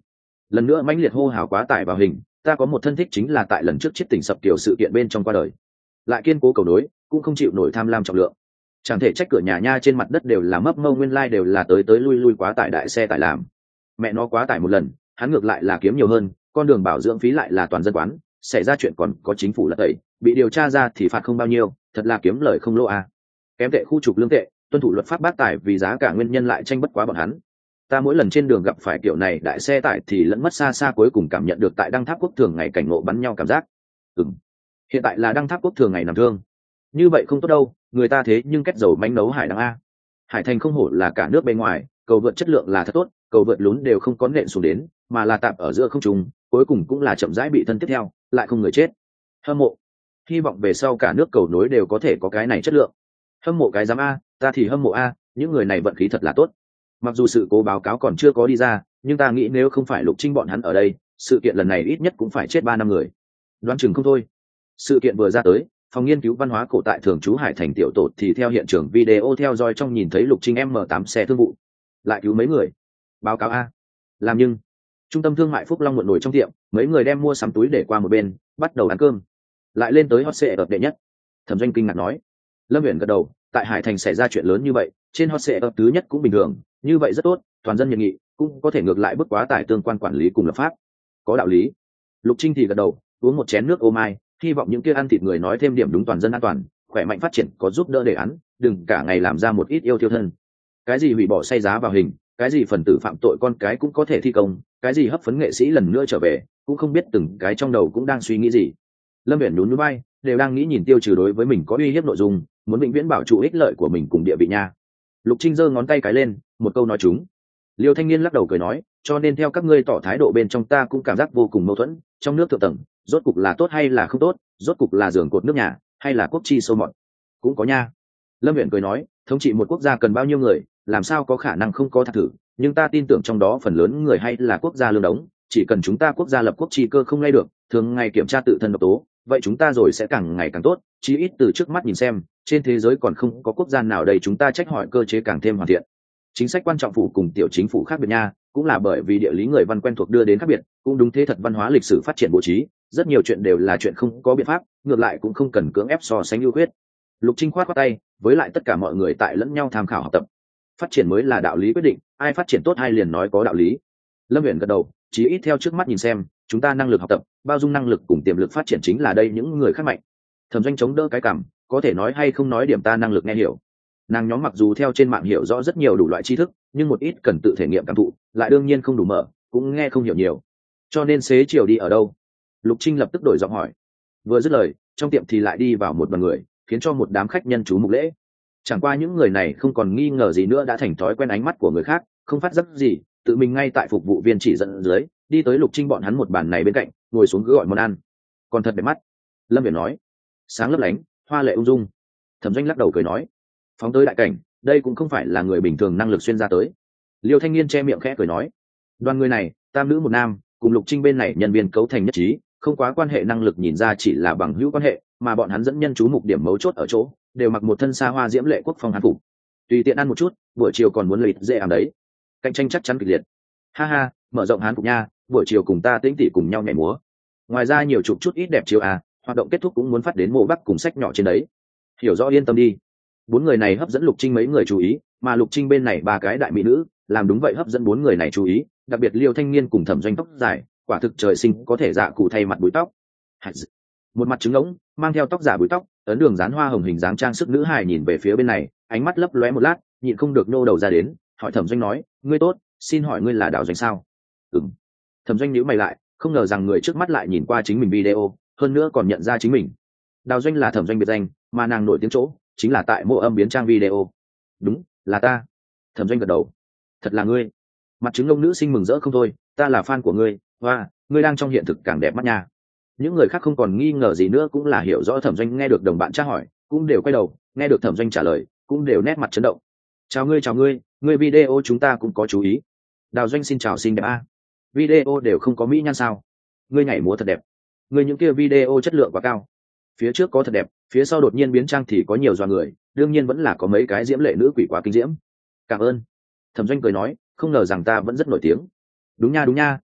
lần nữa mãnh liệt hô hào quá tải vào hình, ta có một thân thích chính là tại lần trước chết tỉnh sập kiểu sự kiện bên trong qua đời, lại kiên cố cầu nối cũng không chịu nổi tham lam trọng lượng, chẳng thể trách cửa nhà nha trên mặt đất đều là mấp mâu, nguyên lai đều là tới tới lui lui quá tải đại xe tải làm. Mẹ nó quá tải một lần hắn ngược lại là kiếm nhiều hơn, con đường bảo dưỡng phí lại là toàn dân quán, xảy ra chuyện còn có chính phủ lật tẩy, bị điều tra ra thì phạt không bao nhiêu, thật là kiếm lời không lỗ à. Kém tệ khu trục lương tệ, tuân thủ luật pháp bác tải vì giá cả nguyên nhân lại tranh bất quá bọn hắn. Ta mỗi lần trên đường gặp phải kiểu này đại xe tải thì lẫn mất xa xa, cuối cùng cảm nhận được tại Đăng Tháp Quốc thường ngày cảnh ngộ bắn nhau cảm giác. Ừm, hiện tại là Đăng Tháp Quốc thường ngày nằm thương, như vậy không tốt đâu, người ta thế nhưng kết dầu mánh nấu hải đăng a. Hải Thành không hổ là cả nước bên ngoài, cầu vượt chất lượng là thật tốt, cầu vượt lún đều không có nện xuống đến, mà là tạm ở giữa không trung, cuối cùng cũng là chậm rãi bị thân tiếp theo, lại không người chết. Hâm mộ, hy vọng về sau cả nước cầu nối đều có thể có cái này chất lượng. Hâm mộ cái giám a, ta thì hâm mộ a, những người này vận khí thật là tốt. Mặc dù sự cố báo cáo còn chưa có đi ra, nhưng ta nghĩ nếu không phải Lục Trinh bọn hắn ở đây, sự kiện lần này ít nhất cũng phải chết ba năm người. Đoán chừng không thôi. Sự kiện vừa ra tới, phòng nghiên cứu văn hóa cổ tại thường trú Hải Thành tiểu tổ thì theo hiện trường video theo dõi trong nhìn thấy Lục Trinh M tám xe thương vụ, lại cứu mấy người. Báo cáo a. Làm nhưng trung tâm thương mại Phúc Long muộn nổi trong tiệm, mấy người đem mua sắm túi để qua một bên, bắt đầu ăn cơm. Lại lên tới hot sệ ập đệ nhất. Thẩm Doanh kinh ngạc nói. Lâm Uyển gật đầu, tại Hải Thành xảy ra chuyện lớn như vậy, trên hot sệ ập thứ nhất cũng bình thường, như vậy rất tốt, toàn dân nhiệt nghị, cũng có thể ngược lại bức quá tải tương quan quản lý cùng lập pháp. Có đạo lý. Lục Trinh thì gật đầu, uống một chén nước ô mai, hy vọng những kia ăn thịt người nói thêm điểm đúng toàn dân an toàn, khỏe mạnh phát triển có giúp đỡ đề án, đừng cả ngày làm ra một ít yêu tiêu thân. Cái gì hủy bỏ say giá vào hình, cái gì phần tử phạm tội con cái cũng có thể thi công, cái gì hấp phấn nghệ sĩ lần nữa trở về, cũng không biết từng cái trong đầu cũng đang suy nghĩ gì. Lâm Viễn nhún nhún vai, đều đang nghĩ nhìn tiêu trừ đối với mình có uy hiếp nội dung, muốn vĩnh viễn bảo trụ ích lợi của mình cùng địa vị nha. Lục Trinh giơ ngón tay cái lên, một câu nói chúng. Liêu Thanh Niên lắc đầu cười nói, cho nên theo các ngươi tỏ thái độ bên trong ta cũng cảm giác vô cùng mâu thuẫn, trong nước thượng tầng, rốt cục là tốt hay là không tốt, rốt cục là giường cột nước nhà, hay là quốc chi sâu mọt. Cũng có nha. Lâm Viễn cười nói, thống trị một quốc gia cần bao nhiêu người, làm sao có khả năng không có thạc thử, nhưng ta tin tưởng trong đó phần lớn người hay là quốc gia lương đống, chỉ cần chúng ta quốc gia lập quốc chi cơ không lay được, thường ngày kiểm tra tự thân độc tố, vậy chúng ta rồi sẽ càng ngày càng tốt, chí ít từ trước mắt nhìn xem, trên thế giới còn không có quốc gia nào đây chúng ta trách hỏi cơ chế càng thêm hoàn thiện. Chính sách quan trọng phủ cùng tiểu chính phủ khác biệt nha, cũng là bởi vì địa lý người văn quen thuộc đưa đến khác biệt, cũng đúng thế thật văn hóa lịch sử phát triển bố trí, rất nhiều chuyện đều là chuyện không có biện pháp, ngược lại cũng không cần cưỡng ép so sánh ưu khuyết. Lục Trinh khoát khoát tay, với lại tất cả mọi người tại lẫn nhau tham khảo học tập. Phát triển mới là đạo lý quyết định, ai phát triển tốt ai liền nói có đạo lý. Lâm Viễn gật đầu, chí ít theo trước mắt nhìn xem, chúng ta năng lực học tập, bao dung năng lực cùng tiềm lực phát triển chính là đây những người khác mạnh. Thẩm Doanh chống đỡ cái cảm, có thể nói hay không nói điểm ta năng lực nghe hiểu. Nàng nhóm mặc dù theo trên mạng hiểu rõ rất nhiều đủ loại tri thức, nhưng một ít cần tự thể nghiệm cảm thụ, lại đương nhiên không đủ mở, cũng nghe không hiểu nhiều. Cho nên xế chiều đi ở đâu? Lục Trinh lập tức đổi giọng hỏi. Vừa dứt lời, trong tiệm thì lại đi vào một đoàn người, khiến cho một đám khách nhân chú mục lễ. Chẳng qua những người này không còn nghi ngờ gì nữa, đã thành thói quen ánh mắt của người khác, không phát giác gì, tự mình ngay tại phục vụ viên chỉ dẫn dưới, đi tới Lục Trinh bọn hắn một bàn này bên cạnh, ngồi xuống cứ gọi món ăn. Còn thật đẹp mắt. Lâm Viễn nói. Sáng lấp lánh, hoa lệ ung dung. Thẩm Doanh lắc đầu cười nói, phóng tới đại cảnh, đây cũng không phải là người bình thường năng lực xuyên ra tới. Liêu Thanh Niên che miệng khẽ cười nói, đoàn người này tam nữ một nam, cùng Lục Trinh bên này nhân viên cấu thành nhất trí, không quá quan hệ năng lực nhìn ra chỉ là bằng hữu quan hệ, mà bọn hắn dẫn nhân chú mục điểm mấu chốt ở chỗ, đều mặc một thân xa hoa diễm lệ quốc phong hán phục, tùy tiện ăn một chút, buổi chiều còn muốn lịt dễ ảm đấy, cạnh tranh chắc chắn kịch liệt. Ha ha, mở rộng hán phục nha, buổi chiều cùng ta tĩnh tỉ cùng nhau nhảy múa. Ngoài ra nhiều chụp chút ít đẹp chiều à, hoạt động kết thúc cũng muốn phát đến mộ bắc cùng sách nhỏ trên đấy. Hiểu rõ yên tâm đi. Bốn người này hấp dẫn Lục Trinh mấy người chú ý, mà Lục Trinh bên này ba cái đại mỹ nữ, làm đúng vậy hấp dẫn bốn người này chú ý, đặc biệt Liêu Thanh Niên cùng Thẩm Doanh tóc dài, quả thực trời sinh có thể dạ cụ thay mặt búi tóc. Một mặt trứng ngỗng, mang theo tóc giả búi tóc, ấn đường dán hoa hồng hình dáng trang sức nữ hài nhìn về phía bên này, ánh mắt lấp lóe một lát, nhịn không được nô đầu ra đến, hỏi Thẩm Doanh nói, ngươi tốt, xin hỏi ngươi là Đào Doanh sao? Ừm. Thẩm Doanh nhíu mày lại, không ngờ rằng người trước mắt lại nhìn qua chính mình video, hơn nữa còn nhận ra chính mình. Đào Doanh là Thẩm Doanh biệt danh, mà nàng nổi tiếng chỗ chính là tại mộ âm biến trang video. Đúng, là ta. Thẩm Doanh gật đầu. Thật là ngươi. Mặt trứng ngông nữ sinh mừng rỡ không thôi, ta là fan của ngươi, và ngươi đang trong hiện thực càng đẹp mắt nha. Những người khác không còn nghi ngờ gì nữa, cũng là hiểu rõ Thẩm Doanh nghe được đồng bạn tra hỏi, cũng đều quay đầu, nghe được Thẩm Doanh trả lời, cũng đều nét mặt chấn động. Chào ngươi, chào ngươi, ngươi video chúng ta cũng có chú ý. Đào Doanh xin chào xinh đẹp a. Video đều không có mỹ nhan sao? Ngươi nhảy múa thật đẹp. Ngươi những kia video chất lượng quá cao. Phía trước có thật đẹp, phía sau đột nhiên biến trang thì có nhiều doa người, đương nhiên vẫn là có mấy cái diễm lệ nữ quỷ quá kinh diễm. Cảm ơn. Thẩm Doanh cười nói, không ngờ rằng ta vẫn rất nổi tiếng. Đúng nha đúng nha,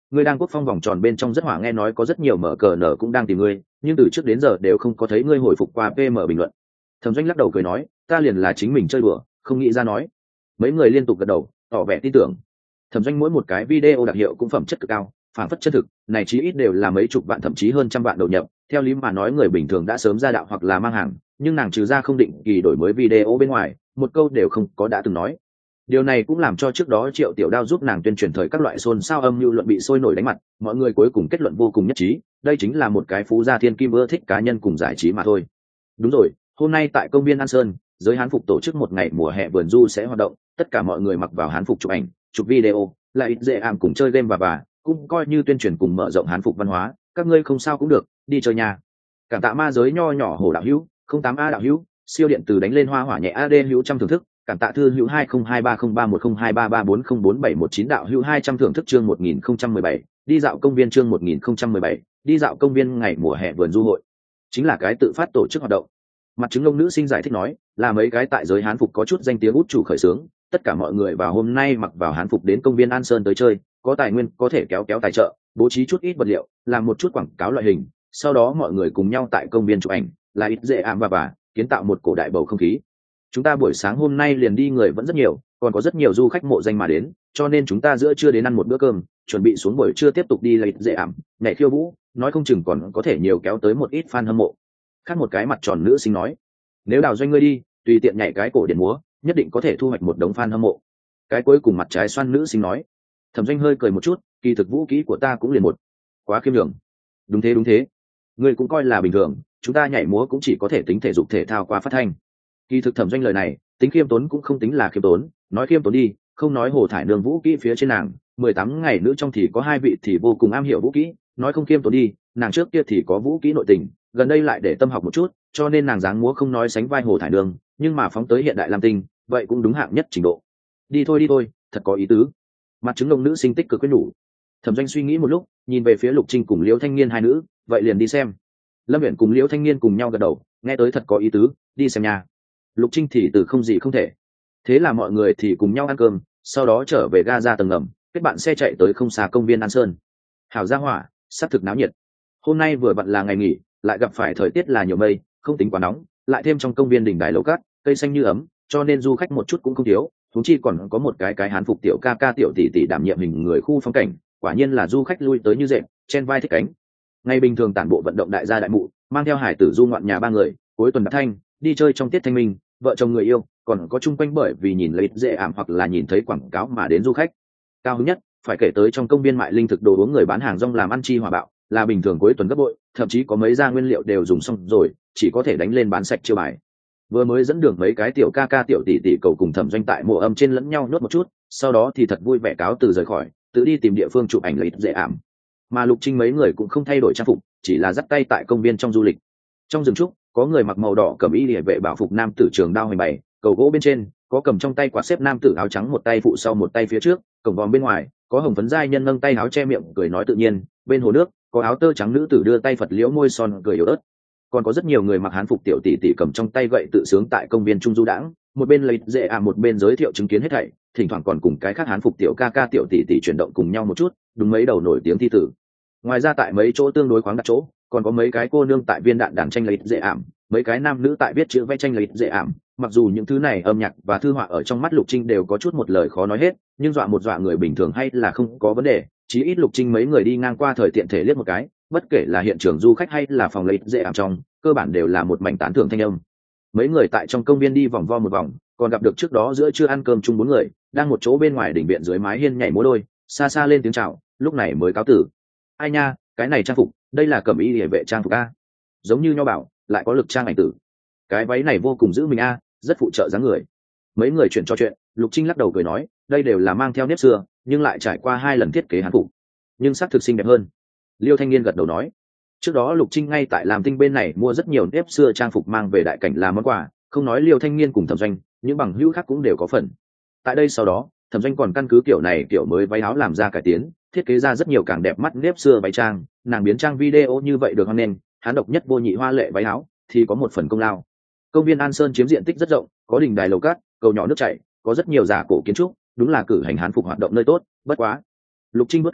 ngươi đang quốc phong vòng tròn bên trong rất hỏa, nghe nói có rất nhiều mở cờ nở cũng đang tìm ngươi, nhưng từ trước đến giờ đều không có thấy ngươi hồi phục qua pê em bình luận. Thẩm Doanh lắc đầu cười nói, ta liền là chính mình chơi đùa, không nghĩ ra nói. Mấy người liên tục gật đầu tỏ vẻ tin tưởng. Thẩm Doanh mỗi một cái video đặc hiệu cũng phẩm chất cực cao, phản phất chân thực, này chí ít đều là mấy chục vạn thậm chí hơn trăm vạn đầu nhập. Theo lý mà nói người bình thường đã sớm ra đạo hoặc là mang hàng, nhưng nàng trừ ra không định kỳ đổi mới video bên ngoài, một câu đều không có đã từng nói. Điều này cũng làm cho trước đó Triệu Tiểu Đao giúp nàng tuyên truyền thời các loại xôn xao âm mưu luận bị sôi nổi đánh mặt, mọi người cuối cùng kết luận vô cùng nhất trí, đây chính là một cái phú gia thiên kim ưa thích cá nhân cùng giải trí mà thôi. Đúng rồi, hôm nay tại công viên An Sơn, giới hán phục tổ chức một ngày mùa hè vườn du sẽ hoạt động, tất cả mọi người mặc vào hán phục chụp ảnh, chụp video, lại ít dễ ảm cùng chơi game và bà, cũng coi như tuyên truyền cùng mở rộng hán phục văn hóa, các ngươi không sao cũng được, đi chơi nhà. Cảm tạ ma giới nho nhỏ hồ đạo hữu, không tám a đạo hữu, siêu điện từ đánh lên hoa hỏa nhẹ a đê hữu trăm thưởng thức, cảm tạ thư hữu hai không hai ba không ba một không hai ba ba bốn không bốn bảy một chín đạo hữu hai trăm thưởng thức chương một nghìn không trăm mười bảy, đi dạo công viên chương một nghìn không trăm mười bảy, đi dạo công viên ngày mùa hè vườn du hội. Chính là cái tự phát tổ chức hoạt động. Mặt chứng ông nữ sinh giải thích nói, là mấy cái tại giới hán phục có chút danh tiếng út chủ khởi xướng, tất cả mọi người vào hôm nay mặc vào hán phục đến công viên An Sơn tới chơi, có tài nguyên có thể kéo kéo tài trợ, bố trí chút ít vật liệu, làm một chút quảng cáo loại hình, sau đó mọi người cùng nhau tại công viên chụp ảnh, là ít dễ ảm và bà, kiến tạo một cổ đại bầu không khí. Chúng ta buổi sáng hôm nay liền đi người vẫn rất nhiều, còn có rất nhiều du khách mộ danh mà đến, cho nên chúng ta giữa trưa đến ăn một bữa cơm, chuẩn bị xuống buổi trưa tiếp tục đi lấy dễ ảm, nhảy khiêu vũ, nói không chừng còn có thể nhiều kéo tới một ít fan hâm mộ. Khác một cái mặt tròn nữ sinh nói, nếu Đào Doanh ngươi đi, tùy tiện nhảy cái cổ điển múa, nhất định có thể thu hoạch một đống fan hâm mộ. Cái cuối cùng mặt trái xoan nữ sinh nói. Thẩm Doanh hơi cười một chút, kỳ thực vũ kỹ của ta cũng liền một, quá khiêm nhường. Đúng thế đúng thế, ngươi cũng coi là bình thường, chúng ta nhảy múa cũng chỉ có thể tính thể dục thể thao qua phát thanh. Kỳ thực Thẩm Doanh lời này, tính khiêm tốn cũng không tính là khiêm tốn, nói khiêm tốn đi, không nói Hồ Thải Nương vũ kỹ phía trên nàng, mười tám ngày nữ trong thì có hai vị thì vô cùng am hiểu vũ kỹ, nói không khiêm tốn đi, nàng trước kia thì có vũ kỹ nội tình, gần đây lại để tâm học một chút, cho nên nàng dáng múa không nói sánh vai Hồ Thải Nương, nhưng mà phóng tới hiện đại Lam Tinh, vậy cũng đúng hạng nhất trình độ. Đi thôi đi thôi, thật có ý tứ. Mặt chứng đồng nữ sinh tích cực quyết nhủ. Thẩm Doanh suy nghĩ một lúc, nhìn về phía Lục Trinh cùng Liễu Thanh Niên hai nữ, vậy liền đi xem. Lâm Viễn cùng Liễu Thanh Niên cùng nhau gật đầu, nghe tới thật có ý tứ, đi xem nhà. Lục Trinh thì từ không gì không thể. Thế là mọi người thì cùng nhau ăn cơm, sau đó trở về ga ra tầng ngầm, kết bạn xe chạy tới không xa công viên An Sơn. Hảo gia hỏa, sắp thực náo nhiệt. Hôm nay vừa vặn là ngày nghỉ, lại gặp phải thời tiết là nhiều mây, không tính quá nóng, lại thêm trong công viên đỉnh đài lầu cát, cây xanh như ấm, cho nên du khách một chút cũng không thiếu. Thú chi còn có một cái cái hán phục tiểu ca ca tiểu tỷ tỷ đảm nhiệm hình người khu phong cảnh, quả nhiên là du khách lui tới như dệt, chen vai thích cánh. Ngày bình thường tản bộ vận động đại gia đại mụ, mang theo hải tử du ngoạn nhà ba người, cuối tuần đạp thanh, đi chơi trong tiết thanh minh, vợ chồng người yêu, còn có chung quanh bởi vì nhìn lấy dễ ảm hoặc là nhìn thấy quảng cáo mà đến du khách. Cao hứng nhất, phải kể tới trong công viên mại linh thực đồ uống người bán hàng rong làm ăn chi hòa bạo, là bình thường cuối tuần gấp bội, thậm chí có mấy gia nguyên liệu đều dùng xong rồi, chỉ có thể đánh lên bán sạch chiêu bài. Vừa mới dẫn đường mấy cái tiểu ca ca tiểu tỷ tỷ cầu cùng Thẩm Doanh tại mộ âm trên lẫn nhau nốt một chút, sau đó thì thật vui vẻ cáo từ rời khỏi, tự đi tìm địa phương chụp ảnh lấy dễ ảm. Mà Lục Trinh mấy người cũng không thay đổi trang phục, chỉ là dắt tay tại công viên trong du lịch. Trong rừng trúc, có người mặc màu đỏ cầm y liễu vệ bảo phục nam tử trường đao hoành bày, cầu gỗ bên trên có cầm trong tay quạt xếp nam tử áo trắng một tay phụ sau một tay phía trước, cổng vòm bên ngoài có hồng phấn giai nhân nâng tay áo che miệng cười nói tự nhiên, bên hồ nước có áo tơ trắng nữ tử đưa tay phật liễu môi son cười yếu ớt. Còn có rất nhiều người mặc hán phục tiểu tỷ tỷ cầm trong tay gậy tự sướng tại công viên trung du đãng, một bên lấy dễ à một bên giới thiệu chứng kiến hết thảy, thỉnh thoảng còn cùng cái khác hán phục tiểu ca ca tiểu tỷ tỷ chuyển động cùng nhau một chút, đúng mấy đầu nổi tiếng thi tử. Ngoài ra tại mấy chỗ tương đối khoáng đặt chỗ, còn có mấy cái cô nương tại viên đạn đàn tranh lấy dễ ảm, mấy cái nam nữ tại viết chữ vẽ tranh lấy dễ ảm. Mặc dù những thứ này âm nhạc và thư họa ở trong mắt Lục Trinh đều có chút một lời khó nói hết, nhưng dọa một dọa người bình thường hay là không có vấn đề. Chí ít Lục Trinh mấy người đi ngang qua thời tiện thể liếc một cái, bất kể là hiện trường du khách hay là phòng lấy dễ ảm trong, cơ bản đều là một mảnh tán thưởng thanh âm. Mấy người tại trong công viên đi vòng vo một vòng, còn gặp được trước đó giữa trưa ăn cơm chung bốn người, đang một chỗ bên ngoài đỉnh viện dưới mái hiên nhảy múa đôi, xa xa lên tiếng chào, lúc này mới cáo tử. Ai nha, cái này trang phục, đây là cẩm y liễu vệ trang phục a, giống như Nho Bảo, lại có lực trang ảnh tử. Cái váy này vô cùng giữ mình a, rất phụ trợ dáng người. Mấy người chuyện cho chuyện, Lục Trinh lắc đầu cười nói, đây đều là mang theo nếp xưa, nhưng lại trải qua hai lần thiết kế hán phục, nhưng sắc thực xinh đẹp hơn. Liêu Thanh Niên gật đầu nói, trước đó Lục Trinh ngay tại Làm Tinh bên này mua rất nhiều nếp xưa trang phục mang về đại cảnh làm món quà, không nói Liêu Thanh Niên cùng Thẩm Doanh, những bằng hữu khác cũng đều có phần. Tại đây sau đó, Thẩm Doanh còn căn cứ kiểu này kiểu mới váy áo làm ra cải tiến, thiết kế ra rất nhiều càng đẹp mắt nếp xưa váy trang, nàng biến trang video như vậy được hoan nghênh, hắn độc nhất vô nhị hoa lệ váy áo thì có một phần công lao. Công viên An Sơn chiếm diện tích rất rộng, có đình đài lầu cát, cầu nhỏ nước chảy, có rất nhiều giả cổ kiến trúc, đúng là cử hành hán phục hoạt động nơi tốt. Bất quá, Lục Trinh bước cằm,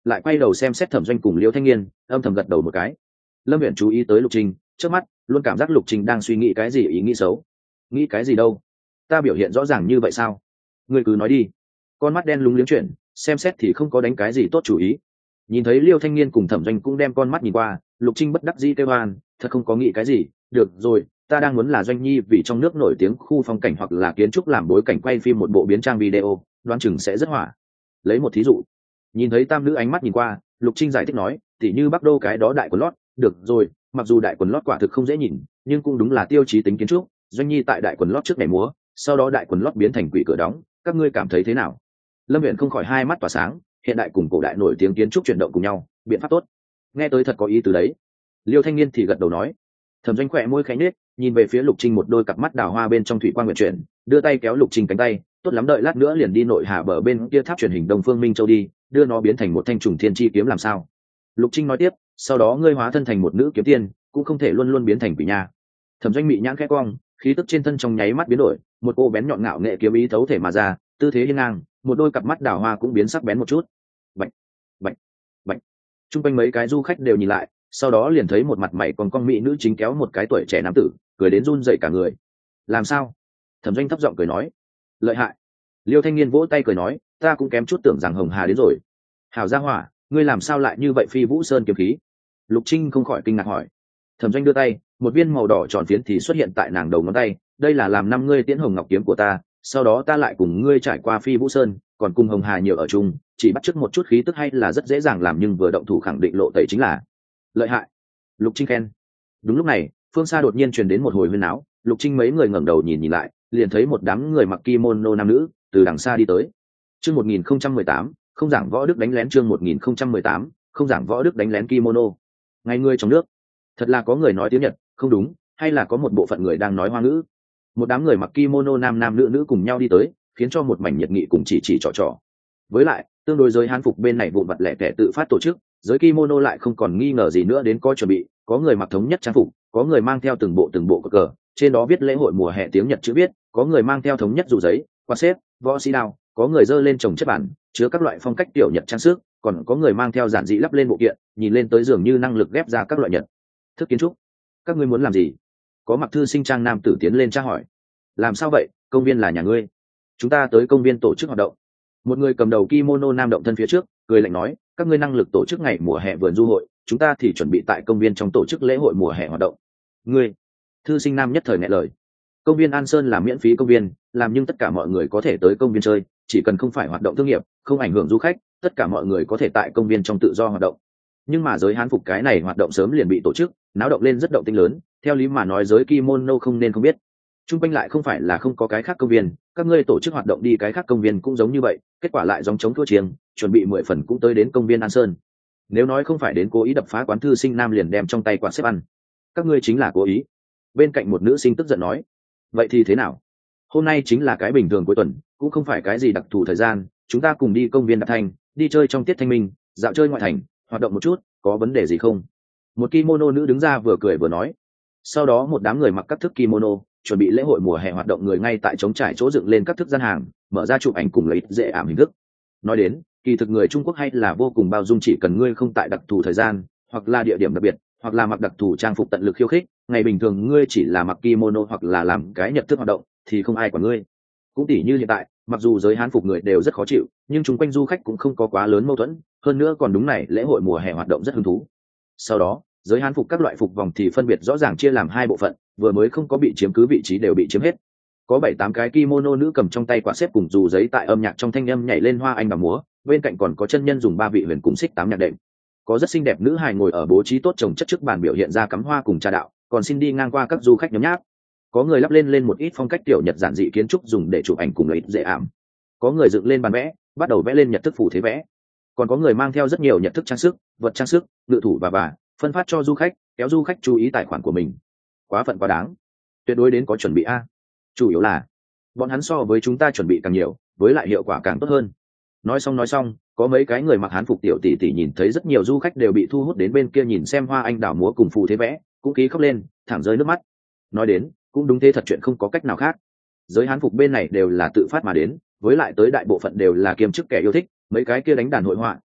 lại quay đầu xem xét thẩm doanh cùng liêu thanh niên, âm thầm gật đầu một cái. Lâm Viễn chú ý tới Lục Trinh, trước mắt luôn cảm giác Lục Trinh đang suy nghĩ cái gì ý nghĩ xấu. Nghĩ cái gì đâu? Ta biểu hiện rõ ràng như vậy sao? Ngươi cứ nói đi. Con mắt đen lúng liếng chuyển, xem xét thì không có đánh cái gì tốt chủ ý. Nhìn thấy liêu thanh niên cùng thẩm doanh cũng đem con mắt nhìn qua, Lục Trinh bất đắc dĩ kêu oan, thật không có nghĩ cái gì. Được rồi, ta đang muốn là doanh nhi vì trong nước nổi tiếng khu phong cảnh hoặc là kiến trúc làm bối cảnh quay phim một bộ biến trang video, đoán chừng sẽ rất hỏa. Lấy một thí dụ, nhìn thấy tam nữ ánh mắt nhìn qua, Lục Trinh giải thích nói, tỉ như Bắc Đô cái đó đại quần lót. Được rồi, mặc dù đại quần lót quả thực không dễ nhìn, nhưng cũng đúng là tiêu chí tính kiến trúc. Doanh nhi tại đại quần lót trước nhảy múa, sau đó đại quần lót biến thành quỷ cửa đóng, các ngươi cảm thấy thế nào? Lâm Viễn không khỏi hai mắt tỏa sáng, hiện đại cùng cổ đại nổi tiếng kiến trúc chuyển động cùng nhau, biện pháp tốt. Nghe tới thật có ý từ đấy. Liêu thanh niên thì gật đầu nói. Thẩm Doanh khỏe môi khẽ nhếch, nhìn về phía Lục Trinh một đôi cặp mắt đào hoa bên trong thủy quang nguyện chuyển, đưa tay kéo Lục Trinh cánh tay, tốt lắm, đợi lát nữa liền đi nội hà bờ bên kia tháp truyền hình Đông Phương Minh Châu đi, đưa nó biến thành một thanh trùng thiên chi kiếm làm sao? Lục Trinh nói tiếp, sau đó ngươi hóa thân thành một nữ kiếm tiên, cũng không thể luôn luôn biến thành quỷ nha. Thẩm Doanh mị nhãn khẽ cong, khí tức trên thân trong nháy mắt biến đổi, một cô bén nhọn ngạo nghệ kiếm ý thấu thể mà ra, tư thế hiên ngang, một đôi cặp mắt đào hoa cũng biến sắc bén một chút. Bạch, bạch, bạch. Trung quanh mấy cái du khách đều nhìn lại, sau đó liền thấy một mặt mày còn con mỹ nữ chính kéo một cái tuổi trẻ nam tử, cười đến run rẩy cả người. Làm sao? Thẩm Doanh thấp giọng cười nói. Lợi hại. Liêu thanh niên vỗ tay cười nói, ta cũng kém chút tưởng rằng Hồng Hà đến rồi. Hảo gia hỏa, ngươi làm sao lại như vậy phi vũ sơn kiếm khí? Lục Trinh không khỏi kinh ngạc hỏi. Thẩm Doanh đưa tay, một viên màu đỏ tròn phiến thì xuất hiện tại nàng đầu ngón tay, đây là làm năm ngươi tiễn hồng ngọc kiếm của ta, sau đó ta lại cùng ngươi trải qua phi vũ sơn, còn cùng Hồng Hà nhiều ở chung, chỉ bắt chước một chút khí tức hay là rất dễ dàng làm, nhưng vừa động thủ khẳng định lộ tẩy chính là lợi hại. Lục Trinh khen. Đúng lúc này, phương xa đột nhiên truyền đến một hồi huyên náo, Lục Trinh mấy người ngẩng đầu nhìn nhìn lại, liền thấy một đám người mặc kimono nam nữ từ đằng xa đi tới. Chương một nghìn không trăm mười tám, không giảng võ đức đánh lén. Chương một nghìn không trăm mười tám, không giảng võ đức đánh lén kimono. Ngay người trong nước, thật là có người nói tiếng Nhật, không đúng, hay là có một bộ phận người đang nói Hoa ngữ. Một đám người mặc kimono nam nam nữ nữ cùng nhau đi tới, khiến cho một mảnh nhiệt nghị cùng chỉ chỉ trò trò. Với lại, tương đối giới hán phục bên này vụn vặt lẻ tẻ tự phát tổ chức, giới kimono lại không còn nghi ngờ gì nữa đến có chuẩn bị, có người mặc thống nhất trang phục, có người mang theo từng bộ từng bộ cờ cờ, trên đó viết lễ hội mùa hè tiếng Nhật chữ viết, có người mang theo thống nhất dù giấy, quạt xếp, võ sĩ đao, có người dơ lên chồng chất bản, chứa các loại phong cách tiểu Nhật trang sức, còn có người mang theo giản dị lắp lên bộ kiện, nhìn lên tới dường như năng lực ghép ra các loại Nhật thức kiến trúc. Các ngươi muốn làm gì? Có mặc thư sinh trang nam tử tiến lên tra hỏi. Làm sao vậy, công viên là nhà ngươi? Chúng ta tới công viên tổ chức hoạt động. Một người cầm đầu kimono nam động thân phía trước, cười lạnh nói, các ngươi năng lực tổ chức ngày mùa hè vườn du hội, chúng ta thì chuẩn bị tại công viên trong tổ chức lễ hội mùa hè hoạt động. Ngươi, thư sinh nam nhất thời nghẹn lời. Công viên An Sơn là miễn phí công viên, làm nhưng tất cả mọi người có thể tới công viên chơi, chỉ cần không phải hoạt động thương nghiệp, không ảnh hưởng du khách, tất cả mọi người có thể tại công viên trong tự do hoạt động. Nhưng mà giới hán phục cái này hoạt động sớm liền bị tổ chức, náo động lên rất động tĩnh lớn, theo lý mà nói giới kimono không nên không biết. Trung quanh lại không phải là không có cái khác công viên, các ngươi tổ chức hoạt động đi cái khác công viên cũng giống như vậy, kết quả lại giống chống thua chiêng, chuẩn bị mười phần cũng tới đến công viên An Sơn. Nếu nói không phải đến cố ý đập phá quán, thư sinh nam liền đem trong tay quạt xếp ăn. Các ngươi chính là cố ý. Bên cạnh một nữ sinh tức giận nói. Vậy thì thế nào? Hôm nay chính là cái bình thường cuối tuần, cũng không phải cái gì đặc thù thời gian, chúng ta cùng đi công viên Đạp Thanh, đi chơi trong tiết thanh minh, dạo chơi ngoại thành, hoạt động một chút, có vấn đề gì không? Một kimono nữ đứng ra vừa cười vừa nói. Sau đó một đám người mặc các thức kimono, chuẩn bị lễ hội mùa hè hoạt động người ngay tại trống trải chỗ dựng lên các thức gian hàng, mở ra chụp ảnh cùng lấy dễ ảm hình thức. Nói đến, kỳ thực người Trung Quốc hay là vô cùng bao dung, chỉ cần ngươi không tại đặc thù thời gian, hoặc là địa điểm đặc biệt, hoặc là mặc đặc thù trang phục tận lực khiêu khích, ngày bình thường ngươi chỉ là mặc kimono hoặc là làm cái nhật thức hoạt động, thì không ai quản ngươi. Cũng tỉ như hiện tại, mặc dù giới hán phục người đều rất khó chịu, nhưng chung quanh du khách cũng không có quá lớn mâu thuẫn, hơn nữa còn đúng này lễ hội mùa hè hoạt động rất hứng thú. Sau đó, giới hán phục các loại phục vòng thì phân biệt rõ ràng chia làm hai bộ phận, vừa mới không có bị chiếm cứ vị trí đều bị chiếm hết. Có bảy tám cái kimono nữ cầm trong tay quạt xếp cùng dù giấy tại âm nhạc trong thanh âm nhảy lên hoa anh và múa, bên cạnh còn có chân nhân dùng ba vị huyền cùng xích tám nhạc đệm. Có rất xinh đẹp nữ hài ngồi ở bố trí tốt trồng chất trước bàn biểu hiện ra cắm hoa cùng trà đạo, còn xin đi ngang qua các du khách nhấm nháp. Có người lắp lên lên một ít phong cách tiểu Nhật giản dị kiến trúc dùng để chụp ảnh cùng lấy dễ ảm. Có người dựng lên bàn vẽ, bắt đầu vẽ lên nhật thức phù thế vẽ. Còn có người mang theo rất nhiều nhật thức trang sức, vật trang sức, ngự thủ và bà, phân phát cho du khách, kéo du khách chú ý tài khoản của mình. Quá phận quá đáng, tuyệt đối đến có chuẩn bị a. Chủ yếu là bọn hắn so với chúng ta chuẩn bị càng nhiều, với lại hiệu quả càng tốt hơn. Nói xong nói xong, có mấy cái người mặc hán phục tiểu tỷ tỷ nhìn thấy rất nhiều du khách đều bị thu hút đến bên kia nhìn xem hoa anh đào múa cùng phù thế vẽ, cũng khí khóc lên, thẳng rơi nước mắt. Nói đến, cũng đúng thế thật, chuyện không có cách nào khác. Giới hán phục bên này đều là tự phát mà đến, với lại tới đại bộ phận đều là kiêm chức kẻ yêu thích, mấy cái kia đánh đàn hội họa,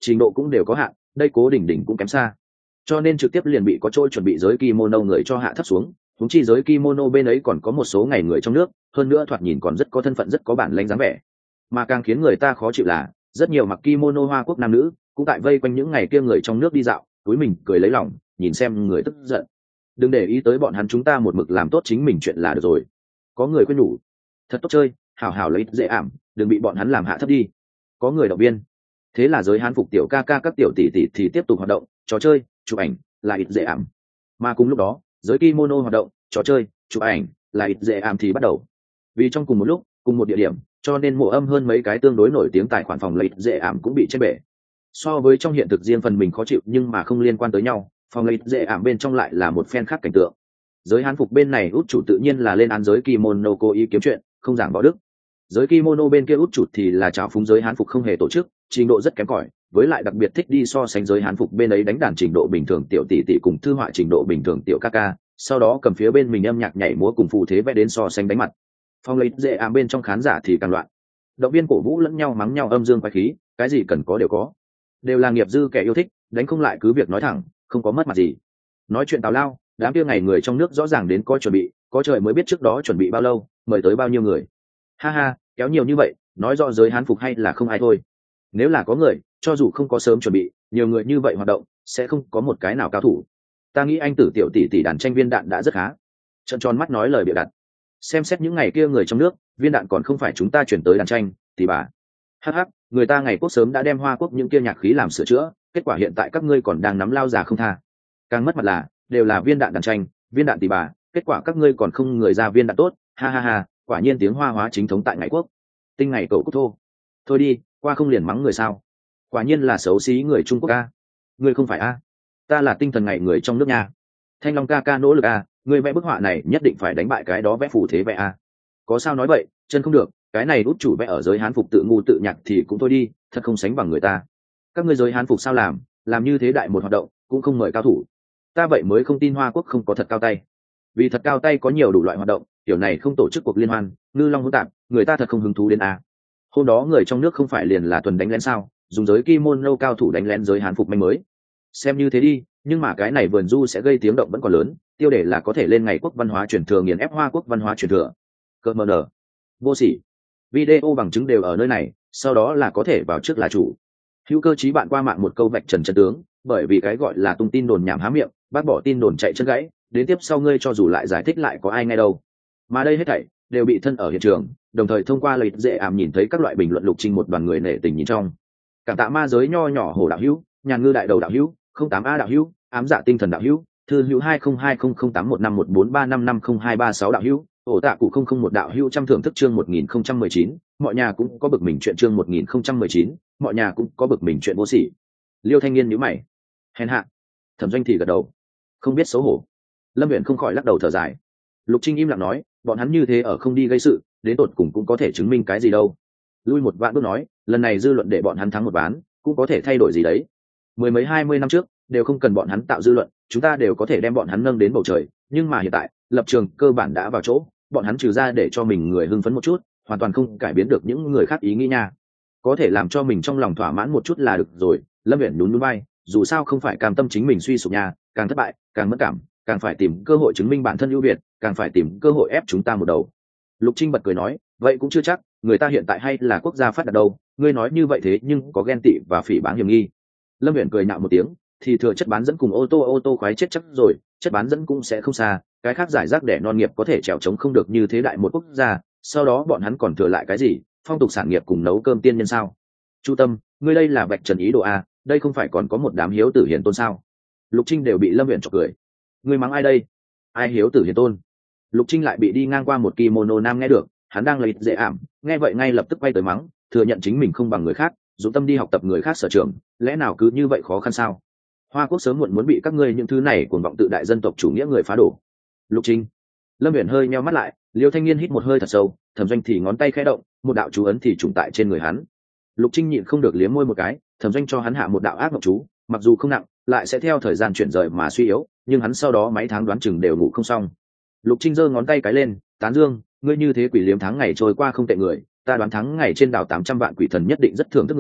trình độ cũng đều có hạn, đây Cố Đình Đình cũng kém xa, cho nên trực tiếp liền bị có trôi chuẩn bị giới kimono người cho hạ thấp xuống. Chúng chi giới kimono bên ấy còn có một số ngày người trong nước, hơn nữa thoạt nhìn còn rất có thân phận, rất có bản lĩnh dáng vẻ. Mà càng khiến người ta khó chịu là rất nhiều mặc kimono Hoa Quốc nam nữ cũng tại vây quanh những ngày kia người trong nước đi dạo, túi mình cười lấy lòng, nhìn xem người tức giận. Đừng để ý tới bọn hắn, chúng ta một mực làm tốt chính mình chuyện là được rồi. Có người khuyên nhủ, thật tốt chơi, hảo hảo lấy dễ ảm, đừng bị bọn hắn làm hạ thấp đi. Có người động viên. Thế là giới hán phục tiểu ca ca các tiểu tỷ tỷ thì tiếp tục hoạt động, trò chơi, chụp ảnh, là ít dễ ảm. Mà cùng lúc đó, giới kimono hoạt động, trò chơi, chụp ảnh, là ít dễ ảm thì bắt đầu. Vì trong cùng một lúc, cùng một địa điểm, cho nên mộ âm hơn mấy cái tương đối nổi tiếng tài khoản phòng lấy dễ ảm cũng bị chết bể. So với trong hiện thực riêng phần mình khó chịu nhưng mà không liên quan tới nhau, phòng lấy dễ ảm bên trong lại là một phen khác cảnh tượng. Giới hán phục bên này út chủ tự nhiên là lên án giới kimono cố ý kiếm chuyện, không giảng võ đức. Giới kimono bên kia út chủ thì là trào phúng giới hán phục không hề tổ chức, trình độ rất kém cỏi, với lại đặc biệt thích đi so sánh giới hán phục bên ấy đánh đàn trình độ bình thường tiểu tỷ tỷ cùng thư họa trình độ bình thường tiểu ca ca, sau đó cầm phía bên mình âm nhạc nhảy múa cùng phù thế vẽ đến so sánh đánh mặt. Phòng lấy dễ ảm bên trong khán giả thì càng loạn, động viên cổ vũ lẫn nhau, mắng nhau âm dương quái khí, cái gì cần có đều có, đều là nghiệp dư kẻ yêu thích, đánh không lại cứ việc nói thẳng, không có mất mặt gì. Nói chuyện tào lao, đám kia ngày người trong nước rõ ràng đến có chuẩn bị, có trời mới biết trước đó chuẩn bị bao lâu, mời tới bao nhiêu người. Ha ha, kéo nhiều như vậy, nói rõ giới hán phục hay là không ai thôi. Nếu là có người, cho dù không có sớm chuẩn bị, nhiều người như vậy hoạt động, sẽ không có một cái nào cao thủ. Ta nghĩ anh Tử tiểu tỷ tỷ đàn tranh viên đạn đã rất khá. Trợn tròn mắt nói lời bịa đặt. Xem xét những ngày kia người trong nước, viên đạn còn không phải chúng ta chuyển tới đàn tranh, tỷ bà. Hắc hắc, người ta ngày quốc sớm đã đem Hoa Quốc những kia nhạc khí làm sửa chữa, kết quả hiện tại các ngươi còn đang nắm lao già không tha. Càng mất mặt là, đều là viên đạn đàn tranh, viên đạn tỷ bà, kết quả các ngươi còn không người ra viên đạn tốt, ha ha ha, quả nhiên tiếng Hoa hóa chính thống tại ngày quốc. Tinh ngày cậu cút thô. Thôi đi, qua không liền mắng người sao? Quả nhiên là xấu xí người Trung Quốc a. Ngươi không phải a? Ta là tinh thần ngày người trong nước nha. Thanh Long ca ca nỗ lực a, ngươi vẽ bức họa này nhất định phải đánh bại cái đó vẽ phù thế vẽ a. Có sao nói vậy, chân không được, cái này út chủ vẽ ở giới hán phục tự ngu tự nhạc thì cũng thôi đi, thật không sánh bằng người ta. Các ngươi giới hán phục sao làm, làm như thế đại một hoạt động, cũng không mời cao thủ. Ta vậy mới không tin Hoa Quốc không có thật cao tay. Vì thật cao tay có nhiều đủ loại hoạt động, kiểu này không tổ chức cuộc liên hoan, ngư long hỗn tạp, người ta thật không hứng thú đến a. Hôm đó người trong nước không phải liền là tuần đánh lén sao, dùng giới kimono cao thủ đánh lén giới hán phục manh mới. Xem như thế đi, nhưng mà cái này vườn du sẽ gây tiếng động vẫn còn lớn, tiêu đề là có thể lên ngày quốc văn hóa truyền thừa, nghiền ép Hoa Quốc văn hóa truyền thừa. Cơ mờ nở. Vô sỉ. Video bằng chứng đều ở nơi này, sau đó là có thể vào trước là chủ. Hữu cơ chí bạn qua mạng một câu vạch trần chân tướng, bởi vì cái gọi là tung tin đồn nhảm há miệng, bác bỏ tin đồn chạy chân gãy, đến tiếp sau ngươi cho dù lại giải thích lại có ai nghe đâu. Mà đây hết thảy đều bị thân ở hiện trường, đồng thời thông qua lời dễ ảm nhìn thấy các loại bình luận Lục Trinh một đoàn người nể tình nhìn trong. Cảm tạ ma giới nho nhỏ hồ đạo hữu, nhàn ngư đại đầu đạo hữu, không tám a đạo hữu, ám dạ tinh thần đạo hữu, thư hữu hai không hai không không tám một năm một bốn ba năm năm không hai ba sáu đạo hữu, ổ tạ cụ không không một đạo hữu trăm thưởng thức chương một nghìn không trăm mười chín, mọi nhà cũng có bực mình chuyện chương một nghìn không trăm mười chín, mọi nhà cũng có bực mình chuyện vô sỉ. Liêu Thanh Niên nhíu mày. Hèn hạ. Thẩm Doanh thì gật đầu. Không biết xấu hổ. Lâm Uyển không khỏi lắc đầu thở dài. Lục Trinh im lặng nói, bọn hắn như thế ở không đi gây sự, đến tột cùng cũng có thể chứng minh cái gì đâu. Lui một vạn bước nói, lần này dư luận để bọn hắn thắng một ván, cũng có thể thay đổi gì đấy. Mười mấy hai mươi năm trước, đều không cần bọn hắn tạo dư luận, chúng ta đều có thể đem bọn hắn nâng đến bầu trời, nhưng mà hiện tại, lập trường cơ bản đã vào chỗ, bọn hắn trừ ra để cho mình người hưng phấn một chút, hoàn toàn không cải biến được những người khác ý nghĩ nha. Có thể làm cho mình trong lòng thỏa mãn một chút là được rồi. Lâm Uyển nhún nhún vai, dù sao không phải cam tâm chính mình suy sụp nha, càng thất bại, càng mất cảm, càng phải tìm cơ hội chứng minh bản thân ưu việt, càng phải tìm cơ hội ép chúng ta một đầu. Lục Trinh bật cười nói, vậy cũng chưa chắc, người ta hiện tại hay là quốc gia phát đạt đâu, ngươi nói như vậy thế nhưng có ghen tị và phỉ báng hiểm nghi. Lâm Uyển cười nhạo một tiếng, thì thừa chất bán dẫn cùng ô tô ô tô khoái chết chắc rồi, chất bán dẫn cũng sẽ không xa, cái khác giải rác để non nghiệp có thể trèo trống không được như thế đại một quốc gia, sau đó bọn hắn còn thừa lại cái gì, phong tục sản nghiệp cùng nấu cơm tiên nhân sao? Chu Tâm, ngươi đây là vạch trần ý đồ a, đây không phải còn có một đám hiếu tử hiền tôn sao? Lục Trinh đều bị Lâm Uyển chọc cười. Ngươi mắng ai đây? Ai hiếu tử hiền tôn? Lục Trinh lại bị đi ngang qua một kimono nam nghe được, hắn đang lấy dễ ảm, nghe vậy ngay lập tức quay tới mắng, thừa nhận chính mình không bằng người khác, dũng tâm đi học tập người khác sở trường, lẽ nào cứ như vậy khó khăn sao? Hoa Quốc sớm muộn muốn bị các ngươi những thứ này cuồng vọng tự đại dân tộc chủ nghĩa người phá đổ. Lục Trinh. Lâm Uyển hơi nheo mắt lại, Liêu Thanh Niên hít một hơi thật sâu, Thẩm Doanh thì ngón tay khẽ động, một đạo chú ấn thì trùng tại trên người hắn. Lục Trinh nhịn không được liếm môi một cái, Thẩm Doanh cho hắn hạ một đạo ác ngọc chú, mặc dù không nặng, lại sẽ theo thời gian chuyển rời mà suy yếu, nhưng hắn sau đó mấy tháng đoán chừng đều ngủ không xong. Lục Trinh giơ ngón tay cái lên, tán dương, ngươi như thế quỷ liếm tháng ngày trôi qua không tệ người, ta đoán tháng ngày trên đảo tám trăm vạn quỷ thần nhất định rất thưởng thức ngươi,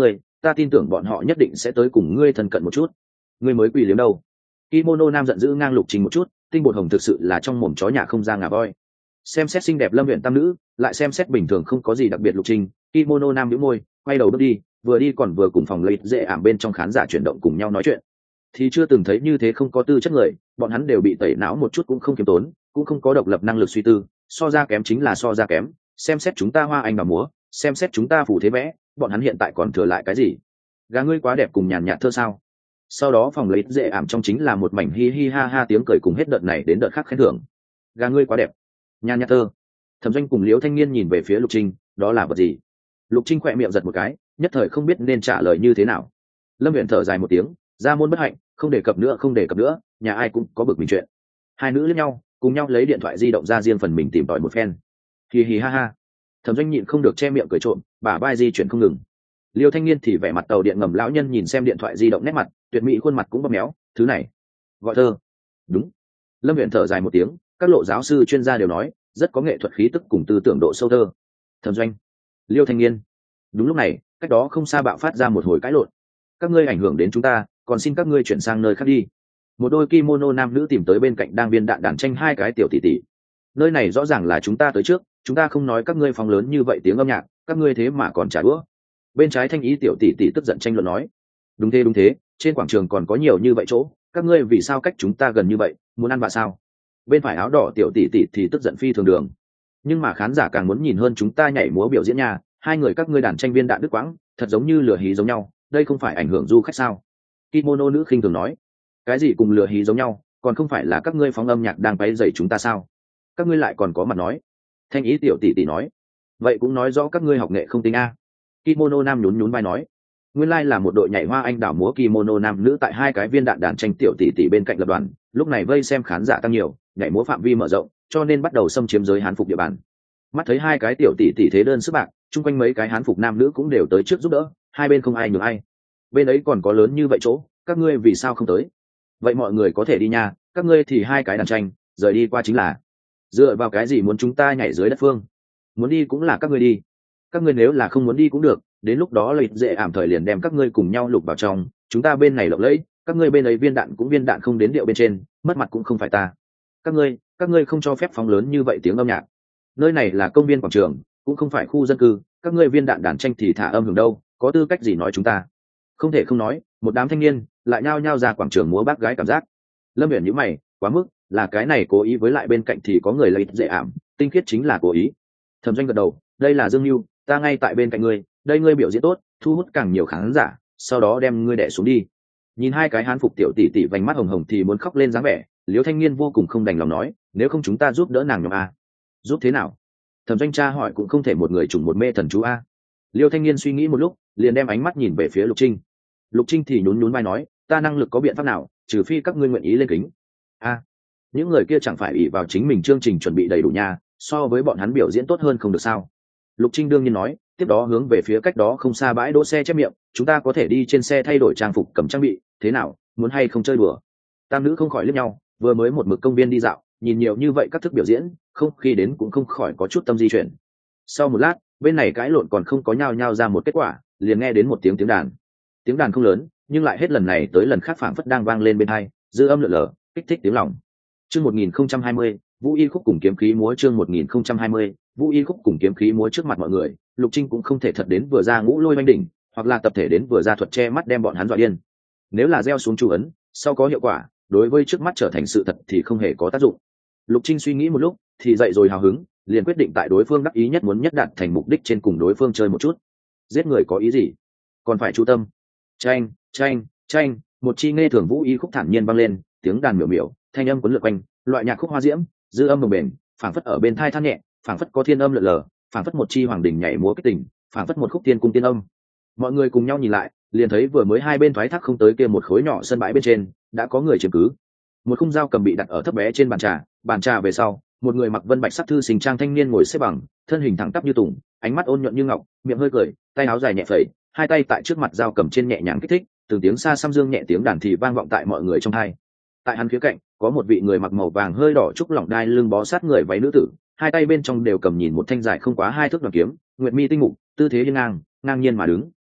ta tin tưởng bọn họ nhất định sẽ tới cùng ngươi thân cận một chút. Ngươi mới quỳ liếm đâu? Kimono nam giận dữ ngang Lục Trinh một chút, tinh bột hồng thực sự là trong mồm chó nhà không ra ngà voi. Xem xét xinh đẹp Lâm Uyển tam nữ, lại xem xét bình thường không có gì đặc biệt Lục Trinh, Kimono nam nhíu môi, quay đầu bước đi, vừa đi còn vừa cùng phòng lấy dễ ảm bên trong khán giả chuyển động cùng nhau nói chuyện. Thì chưa từng thấy như thế không có tư chất người, bọn hắn đều bị tẩy não một chút cũng không kiêm tốn, cũng không có độc lập năng lực suy tư, so ra kém chính là so ra kém. Xem xét chúng ta hoa anh bà múa, xem xét chúng ta phủ thế vẽ, bọn hắn hiện tại còn thừa lại cái gì? Gà ngươi quá đẹp cùng nhàn nhạt thơ sao? Sau đó phòng lấy dễ ảm trong chính là một mảnh hi hi ha ha tiếng cười cùng hết đợt này đến đợt khác khen thưởng. Gà ngươi quá đẹp, nhàn nhạt thơ. Thẩm Doanh cùng Liễu Thanh Niên nhìn về phía Lục Trinh, đó là vật gì? Lục Trinh khỏe miệng giật một cái, nhất thời không biết nên trả lời như thế nào. Lâm Uyển thở dài một tiếng, ra môn bất hạnh, không đề cập nữa không đề cập nữa, nhà ai cũng có bực mình chuyện. Hai nữ liếc nhau, cùng nhau lấy điện thoại di động ra riêng phần mình tìm tòi một phen. Hi hi ha ha. Thẩm Doanh nhịn không được che miệng cười trộm, bả vai di chuyển không ngừng. Liêu Thanh Niên thì vẻ mặt tàu điện ngầm lão nhân nhìn xem điện thoại di động nét mặt, tuyệt mỹ khuôn mặt cũng bóp méo, thứ này gọi thơ. Đúng. Lâm Uyển thở dài một tiếng, các lộ giáo sư chuyên gia đều nói, rất có nghệ thuật khí tức cùng tư tưởng độ sâu thơ. Thẩm Doanh, Liêu Thanh Niên. Đúng lúc này, cách đó không xa bạo phát ra một hồi cãi lộn. Các ngươi ảnh hưởng đến chúng ta, còn xin các ngươi chuyển sang nơi khác đi. Một đôi kimono nam nữ tìm tới bên cạnh đang viên đạn đàn tranh hai cái tiểu tỷ tỷ. Nơi này rõ ràng là chúng ta tới trước, chúng ta không nói các ngươi phóng lớn như vậy tiếng âm nhạc, các ngươi thế mà còn trả đũa. Bên trái thanh ý tiểu tỷ tỷ tức giận tranh luận nói, đúng thế đúng thế, trên quảng trường còn có nhiều như vậy chỗ, các ngươi vì sao cách chúng ta gần như vậy, muốn ăn vạ sao? Bên phải áo đỏ tiểu tỷ tỷ thì tức giận phi thường đường, nhưng mà khán giả càng muốn nhìn hơn chúng ta nhảy múa biểu diễn nha, hai người các ngươi đàn tranh viên đạn đứt quãng, thật giống như lừa hí giống nhau, đây không phải ảnh hưởng du khách sao? Kimono nữ khinh thường nói, cái gì cùng lừa hí giống nhau, còn không phải là các ngươi phóng âm nhạc đang quấy rầy chúng ta sao? Các ngươi lại còn có mặt nói. Thanh ý tiểu tỷ tỷ nói, vậy cũng nói rõ các ngươi học nghệ không tinh a. Kimono nam nhún nhún vai nói, nguyên lai là một đội nhảy hoa anh đảo múa kimono nam nữ tại hai cái viên đạn đàn tranh tiểu tỷ tỷ bên cạnh lập đoàn, lúc này vây xem khán giả tăng nhiều, nhảy múa phạm vi mở rộng, cho nên bắt đầu xâm chiếm giới hán phục địa bàn. Mắt thấy hai cái tiểu tỷ tỷ thế đơn sức bạc, chung quanh mấy cái hán phục nam nữ cũng đều tới trước giúp đỡ, hai bên không ai nhường ai. Bên ấy còn có lớn như vậy chỗ, các ngươi vì sao không tới? Vậy mọi người có thể đi nha, các ngươi thì hai cái đàn tranh, rời đi qua chính là. Dựa vào cái gì muốn chúng ta nhảy dưới đất phương? Muốn đi cũng là các ngươi đi. Các ngươi nếu là không muốn đi cũng được, đến lúc đó lợi dễ ảm thời liền đem các ngươi cùng nhau lục vào trong, chúng ta bên này lộng lẫy, các ngươi bên ấy viên đạn cũng viên đạn không đến điệu bên trên, mất mặt cũng không phải ta. Các ngươi, các ngươi không cho phép phóng lớn như vậy tiếng âm nhạc. Nơi này là công viên quảng trường, cũng không phải khu dân cư, các ngươi viên đạn đàn tranh thì thả âm hưởng đâu, có tư cách gì nói chúng ta? Không thể không nói, một đám thanh niên lại nhao nhao ra quảng trường múa bác gái cảm giác. Lâm Uyển nhíu mày, quá mức, là cái này cố ý, với lại bên cạnh thì có người lợi dễ ảm, tinh khiết chính là cố ý. Thẩm Doanh gật đầu, đây là Dương Nưu, ta ngay tại bên cạnh ngươi, đây ngươi biểu diễn tốt, thu hút càng nhiều khán giả, sau đó đem ngươi đè xuống đi. Nhìn hai cái hán phục tiểu tỷ tỷ vành mắt hồng hồng thì muốn khóc lên dáng vẻ, Liễu Thanh Niên vô cùng không đành lòng nói, nếu không chúng ta giúp đỡ nàng nhóm a. Giúp thế nào? Thẩm Doanh tra hỏi, cũng không thể một người trùng một mê thần chú a. Liễu Thanh Niên suy nghĩ một lúc, liền đem ánh mắt nhìn về phía Lục Trinh. Lục Trinh thì nhún nhún vai nói, ta năng lực có biện pháp nào, trừ phi các ngươi nguyện ý lên kính. A, những người kia chẳng phải ỷ vào chính mình chương trình chuẩn bị đầy đủ nha, so với bọn hắn biểu diễn tốt hơn không được sao? Lục Trinh đương nhiên nói, tiếp đó hướng về phía cách đó không xa bãi đỗ xe chép miệng, chúng ta có thể đi trên xe thay đổi trang phục cầm trang bị, thế nào, muốn hay không chơi đùa? Tam nữ không khỏi liếc nhau, vừa mới một mực công viên đi dạo, nhìn nhiều như vậy các thức biểu diễn, không khi đến cũng không khỏi có chút tâm di chuyển. Sau một lát, bên này cãi lộn còn không có nhao nhao ra một kết quả, liền nghe đến một tiếng tiếng đàn. Tiếng đàn không lớn, nhưng lại hết lần này tới lần khác phảng phất đang vang lên bên tai, dư âm lượn lờ, kích thích tiếng lòng. Chương một nghìn không trăm hai mươi, Vũ Y khúc cùng kiếm khí múa. Chương một nghìn không trăm hai mươi, Vũ Y khúc cùng kiếm khí múa. Trước mặt mọi người, Lục Trinh cũng không thể thật đến vừa ra ngũ lôi oanh đỉnh, hoặc là tập thể đến vừa ra thuật che mắt đem bọn hắn dọa điên. Nếu là gieo xuống chú ấn, sau có hiệu quả, đối với trước mắt trở thành sự thật thì không hề có tác dụng. Lục Trinh suy nghĩ một lúc, thì dậy rồi hào hứng, liền quyết định tại đối phương đắc ý nhất muốn nhất đạt thành mục đích trên cùng đối phương chơi một chút. Giết người có ý gì? Còn phải chú tâm. Tranh, tranh, tranh, một chi nghe thường Vũ Y khúc thản nhiên vang lên, tiếng đàn miểu miểu, thanh âm cuốn lượn quanh, loại nhạc khúc hoa diễm, dư âm đồng bền, phảng phất ở bên thai than nhẹ, phảng phất có thiên âm lượn lờ, phảng phất một chi hoàng đình nhảy múa kích tình, phảng phất một khúc tiên cung tiên âm. Mọi người cùng nhau nhìn lại, liền thấy vừa mới hai bên thoái thác không tới kia một khối nhỏ sân bãi bên trên, đã có người chiếm cứ. Một khung dao cầm bị đặt ở thấp bé trên bàn trà, bàn trà về sau, một người mặc vân bạch sắc thư sinh trang thanh niên ngồi xếp bằng, thân hình thẳng tắp như tùng, ánh mắt ôn nhuận như ngọc, miệng hơi cười, tay áo dài nhẹ phẩy, hai tay tại trước mặt dao cầm trên nhẹ nhàng kích thích, từng tiếng xa xăm dương nhẹ tiếng đàn thì vang vọng tại mọi người trong tai. Tại hắn phía cạnh, có một vị người mặc màu vàng hơi đỏ trúc lỏng đai lưng bó sát người váy nữ tử, hai tay bên trong đều cầm nhìn một thanh dài không quá hai thước đoàn kiếm, nguyệt mi tinh mục, tư thế hiên ngang, ngang nhiên mà đứng.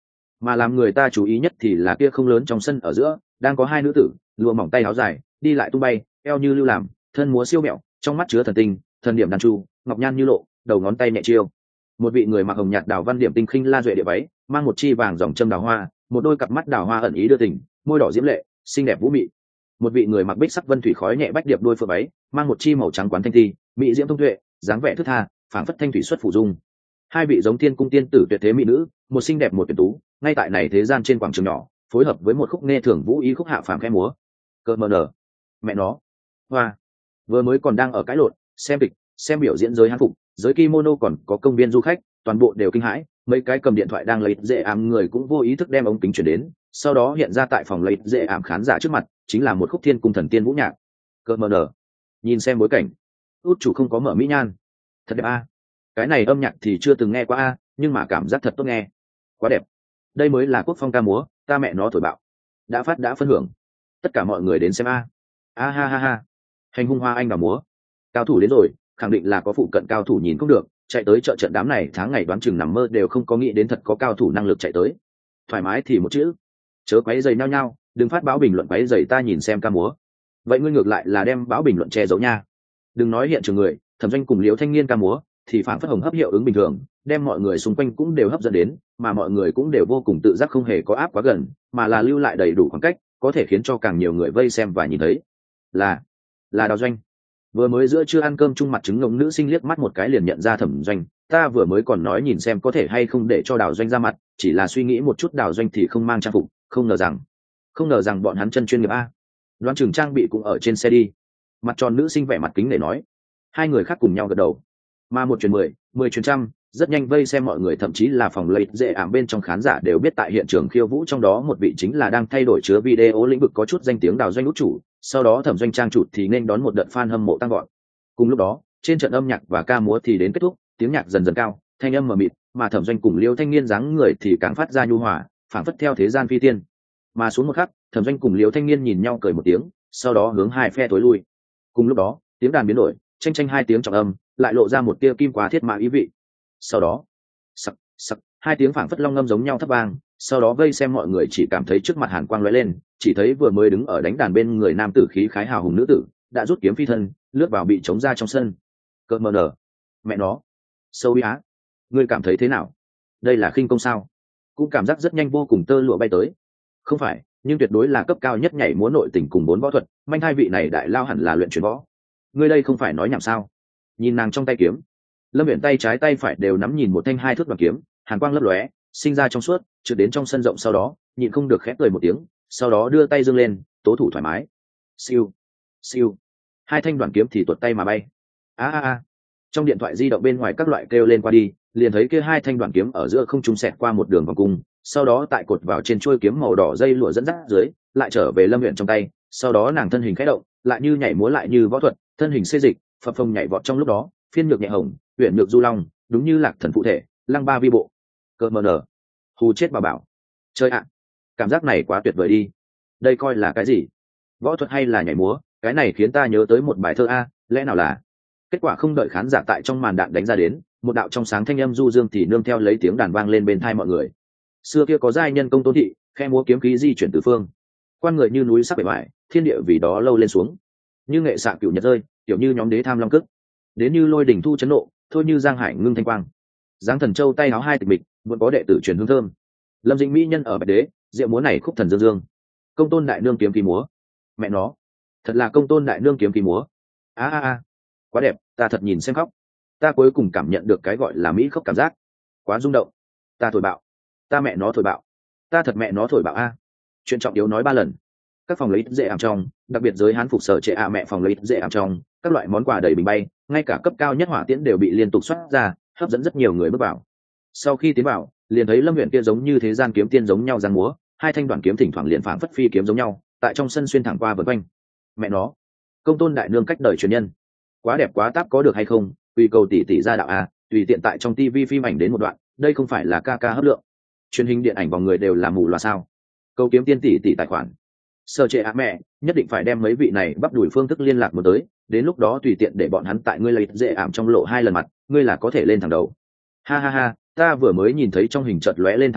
mà làm người ta chú ý nhất thì là kia không lớn trong sân ở giữa đang có hai nữ tử lụa mỏng tay áo dài đi lại tung bay, eo như lưu làm, thân múa siêu mẹo, trong mắt chứa thần tinh, thần điểm đàn chu, ngọc nhan như lộ, đầu ngón tay nhẹ chiêu. Một vị người mặc hồng nhạt đào văn điểm tinh khinh la duệ địa váy, mang một chi vàng dòng châm đào hoa, một đôi cặp mắt đào hoa ẩn ý đưa tình, môi đỏ diễm lệ, xinh đẹp vũ mị. Một vị người mặc bích sắc vân thủy khói nhẹ bách điệp đôi phượng váy, mang một chi màu trắng quán thanh thi, mỹ diễm thông tuệ, dáng vẻ thướt tha, phảng phất thanh thủy xuất phủ dung. Hai vị giống thiên cung tiên tử tuyệt thế mỹ nữ, một xinh đẹp một tuyệt tú, ngay tại này thế gian trên quảng trường nhỏ, phối hợp với một khúc nghe thường vũ ý khúc hạ phàm khẽ múa. Cơ mờ nở, mẹ nó, hoa. Vừa mới còn đang ở cãi lộn, xem kịch, xem biểu diễn giới hán phục, giới kimono còn có công viên du khách, toàn bộ đều kinh hãi. Mấy cái cầm điện thoại đang lấy dễ ảm người cũng vô ý thức đem ống kính chuyển đến, sau đó hiện ra tại phòng lấy dễ ảm khán giả trước mặt, chính là một khúc thiên cung thần tiên vũ nhạc. Cơ mờ nở, nhìn xem bối cảnh, út chủ không có mở mỹ nhan, thật đẹp a. Cái này âm nhạc thì chưa từng nghe qua a, nhưng mà cảm giác thật tốt nghe, quá đẹp. Đây mới là quốc phong ca múa, ta mẹ nó thổi bạo. Đã phát đã phân hưởng, tất cả mọi người đến xem a. A ha ha ha, hành hung hoa anh đào múa, cao thủ đến rồi, khẳng định là có phụ cận cao thủ nhìn không được, chạy tới chợ trận đám này tháng ngày đoán chừng nằm mơ đều không có nghĩ đến thật có cao thủ năng lực chạy tới. Thoải mái thì một chữ, chớ quấy giày nhau nhau, đừng phát báo bình luận quấy giày ta nhìn xem ca múa. Vậy ngươi ngược lại là đem báo bình luận che giấu nha. Đừng nói hiện trường người, Thẩm Doanh cùng Liễu Thanh Niên ca múa thì phản phất hồng hấp hiệu ứng bình thường, đem mọi người xung quanh cũng đều hấp dẫn đến, mà mọi người cũng đều vô cùng tự giác không hề có áp quá gần, mà là lưu lại đầy đủ khoảng cách, có thể khiến cho càng nhiều người vây xem và nhìn thấy. Là là Đào Doanh. Vừa mới giữa trưa ăn cơm chung mặt trứng ngỗng nữ sinh liếc mắt một cái liền nhận ra Thẩm Doanh, ta vừa mới còn nói nhìn xem có thể hay không để cho Đào Doanh ra mặt, chỉ là suy nghĩ một chút Đào Doanh thì không mang trang phục, không ngờ rằng không ngờ rằng bọn hắn chân chuyên nghiệp a. Đoán chừng trang bị cũng ở trên xe đi. Mặt tròn nữ sinh vẻ mặt kính để nói. Hai người khác cùng nhau gật đầu. Mà một chuyến mười, mười chuyến trăm, rất nhanh vây xem mọi người, thậm chí là phòng lấy dễ ảm bên trong khán giả đều biết tại hiện trường khiêu vũ trong đó một vị chính là đang thay đổi chứa video lĩnh vực có chút danh tiếng Đào Doanh út chủ, sau đó Thẩm Doanh trang chủ thì nên đón một đợt fan hâm mộ tăng gọn. Cùng lúc đó, trên trận âm nhạc và ca múa thì đến kết thúc, tiếng nhạc dần dần cao, thanh âm mờ mịt, mà Thẩm Doanh cùng Liêu Thanh Niên dáng người thì càng phát ra nhu hòa, phảng phất theo thế gian phi tiên. Mà xuống một khắc, Thẩm Doanh cùng Liêu Thanh Niên nhìn nhau cười một tiếng, sau đó hướng hai phe tối lui. Cùng lúc đó, tiếng đàn biến đổi, tranh tranh hai tiếng trọng âm, lại lộ ra một tia kim qua thiết mã ý vị. Sau đó, sặc sặc, hai tiếng phảng phất long ngâm giống nhau thấp vang, sau đó vây xem mọi người chỉ cảm thấy trước mặt hàn quang lóe lên, chỉ thấy vừa mới đứng ở đánh đàn bên người nam tử khí khái hào hùng nữ tử đã rút kiếm phi thân, lướt vào bị chống ra trong sân. Cợt mờ nở, mẹ nó, sâu á, ngươi cảm thấy thế nào? Đây là khinh công sao? Cũng cảm giác rất nhanh vô cùng tơ lụa bay tới. Không phải, nhưng tuyệt đối là cấp cao nhất nhảy múa nội tình cùng bốn võ thuật, manh hai vị này đại lao hẳn là luyện chuyển võ. Ngươi đây không phải nói nhảm sao? Nhìn nàng trong tay kiếm, Lâm Viễn tay trái tay phải đều nắm nhìn một thanh hai thước đoàn kiếm, hàn quang lấp lóe, sinh ra trong suốt, trượt đến trong sân rộng, sau đó nhịn không được khẽ cười một tiếng, sau đó đưa tay giương lên, tố thủ thoải mái. Siêu, siêu, hai thanh đoàn kiếm thì tuột tay mà bay. A a a. Trong điện thoại di động bên ngoài các loại kêu lên qua đi, liền thấy kia hai thanh đoàn kiếm ở giữa không trung xẹt qua một đường vòng cung, sau đó tại cột vào trên chuôi kiếm màu đỏ dây lụa dẫn dắt dưới, lại trở về Lâm Viễn trong tay, sau đó nàng thân hình khẽ động, lại như nhảy múa lại như võ thuật, thân hình xê dịch, phập phồng nhảy vọt trong lúc đó, phiên nhược nhẹ hồng, huyền nhược du long, đúng như lạc thần phụ thể, lăng ba vi bộ. Cơ mờ nở, hù chết bà bảo. Chơi ạ, cảm giác này quá tuyệt vời đi. Đây coi là cái gì? Võ thuật hay là nhảy múa? Cái này khiến ta nhớ tới một bài thơ a, lẽ nào là? Kết quả không đợi khán giả tại trong màn đạn đánh ra đến, một đạo trong sáng thanh âm du dương thì nương theo lấy tiếng đàn vang lên bên tai mọi người. Xưa kia có giai nhân công tôn thị, khe múa kiếm khí di chuyển tứ phương. Quan người như núi sắc bề mại, thiên địa vì đó lâu lên xuống. Như nghệ xạ cửu nhật rơi, kiểu như nhóm đế tham long cức. Đến như lôi đỉnh thu chấn nộ, thôi như giang hải ngưng thanh quang. Giáng thần châu tay áo hai tịch mịch, vẫn có đệ tử truyền hương thơm. Lâm Dĩnh mỹ nhân ở bạch đế, diệu múa này khúc thần dương dương. Công tôn đại nương kiếm khí múa. Mẹ nó, thật là công tôn đại nương kiếm khí múa. A a a, quá đẹp, ta thật nhìn xem khóc. Ta cuối cùng cảm nhận được cái gọi là mỹ khốc cảm giác. Quá rung động. Ta thổi bạo. Ta mẹ nó thổi bạo. Ta thật mẹ nó thổi bạo a. Chuyện trọng yếu nói ba lần. Các phòng lấy dễ ảm trong, đặc biệt giới hán phục sở trệ ạ mẹ phòng lấy dễ ảm trong, các loại món quà đầy bình bay, ngay cả cấp cao nhất hỏa tiễn đều bị liên tục xuất ra, hấp dẫn rất nhiều người bước vào. Sau khi tiến vào, liền thấy Lâm Viễn kia giống như thế gian kiếm tiên giống nhau giang múa, hai thanh đoàn kiếm thỉnh thoảng liền phảng phất phi kiếm giống nhau, tại trong sân xuyên thẳng qua vần quanh. Mẹ nó, công tôn đại nương cách đời truyền nhân, quá đẹp quá táp, có được hay không? Tùy cầu tỷ tỷ ra đạo a, tùy tiện tại trong tivi phim ảnh đến một đoạn, đây không phải là ca ca hấp lượng. Truyền hình điện ảnh vòng người đều là mù loà sao? Câu kiếm tiên tỷ tỷ tài khoản. Sở trệ ạ mẹ, nhất định phải đem mấy vị này bắp đuổi phương thức liên lạc một tới, đến lúc đó tùy tiện để bọn hắn tại ngươi lấy dễ ảm trong lộ hai lần mặt, ngươi là có thể lên thẳng đầu. Ha ha ha, ta vừa mới nhìn thấy trong hình chợt lóe lên tháng ngày,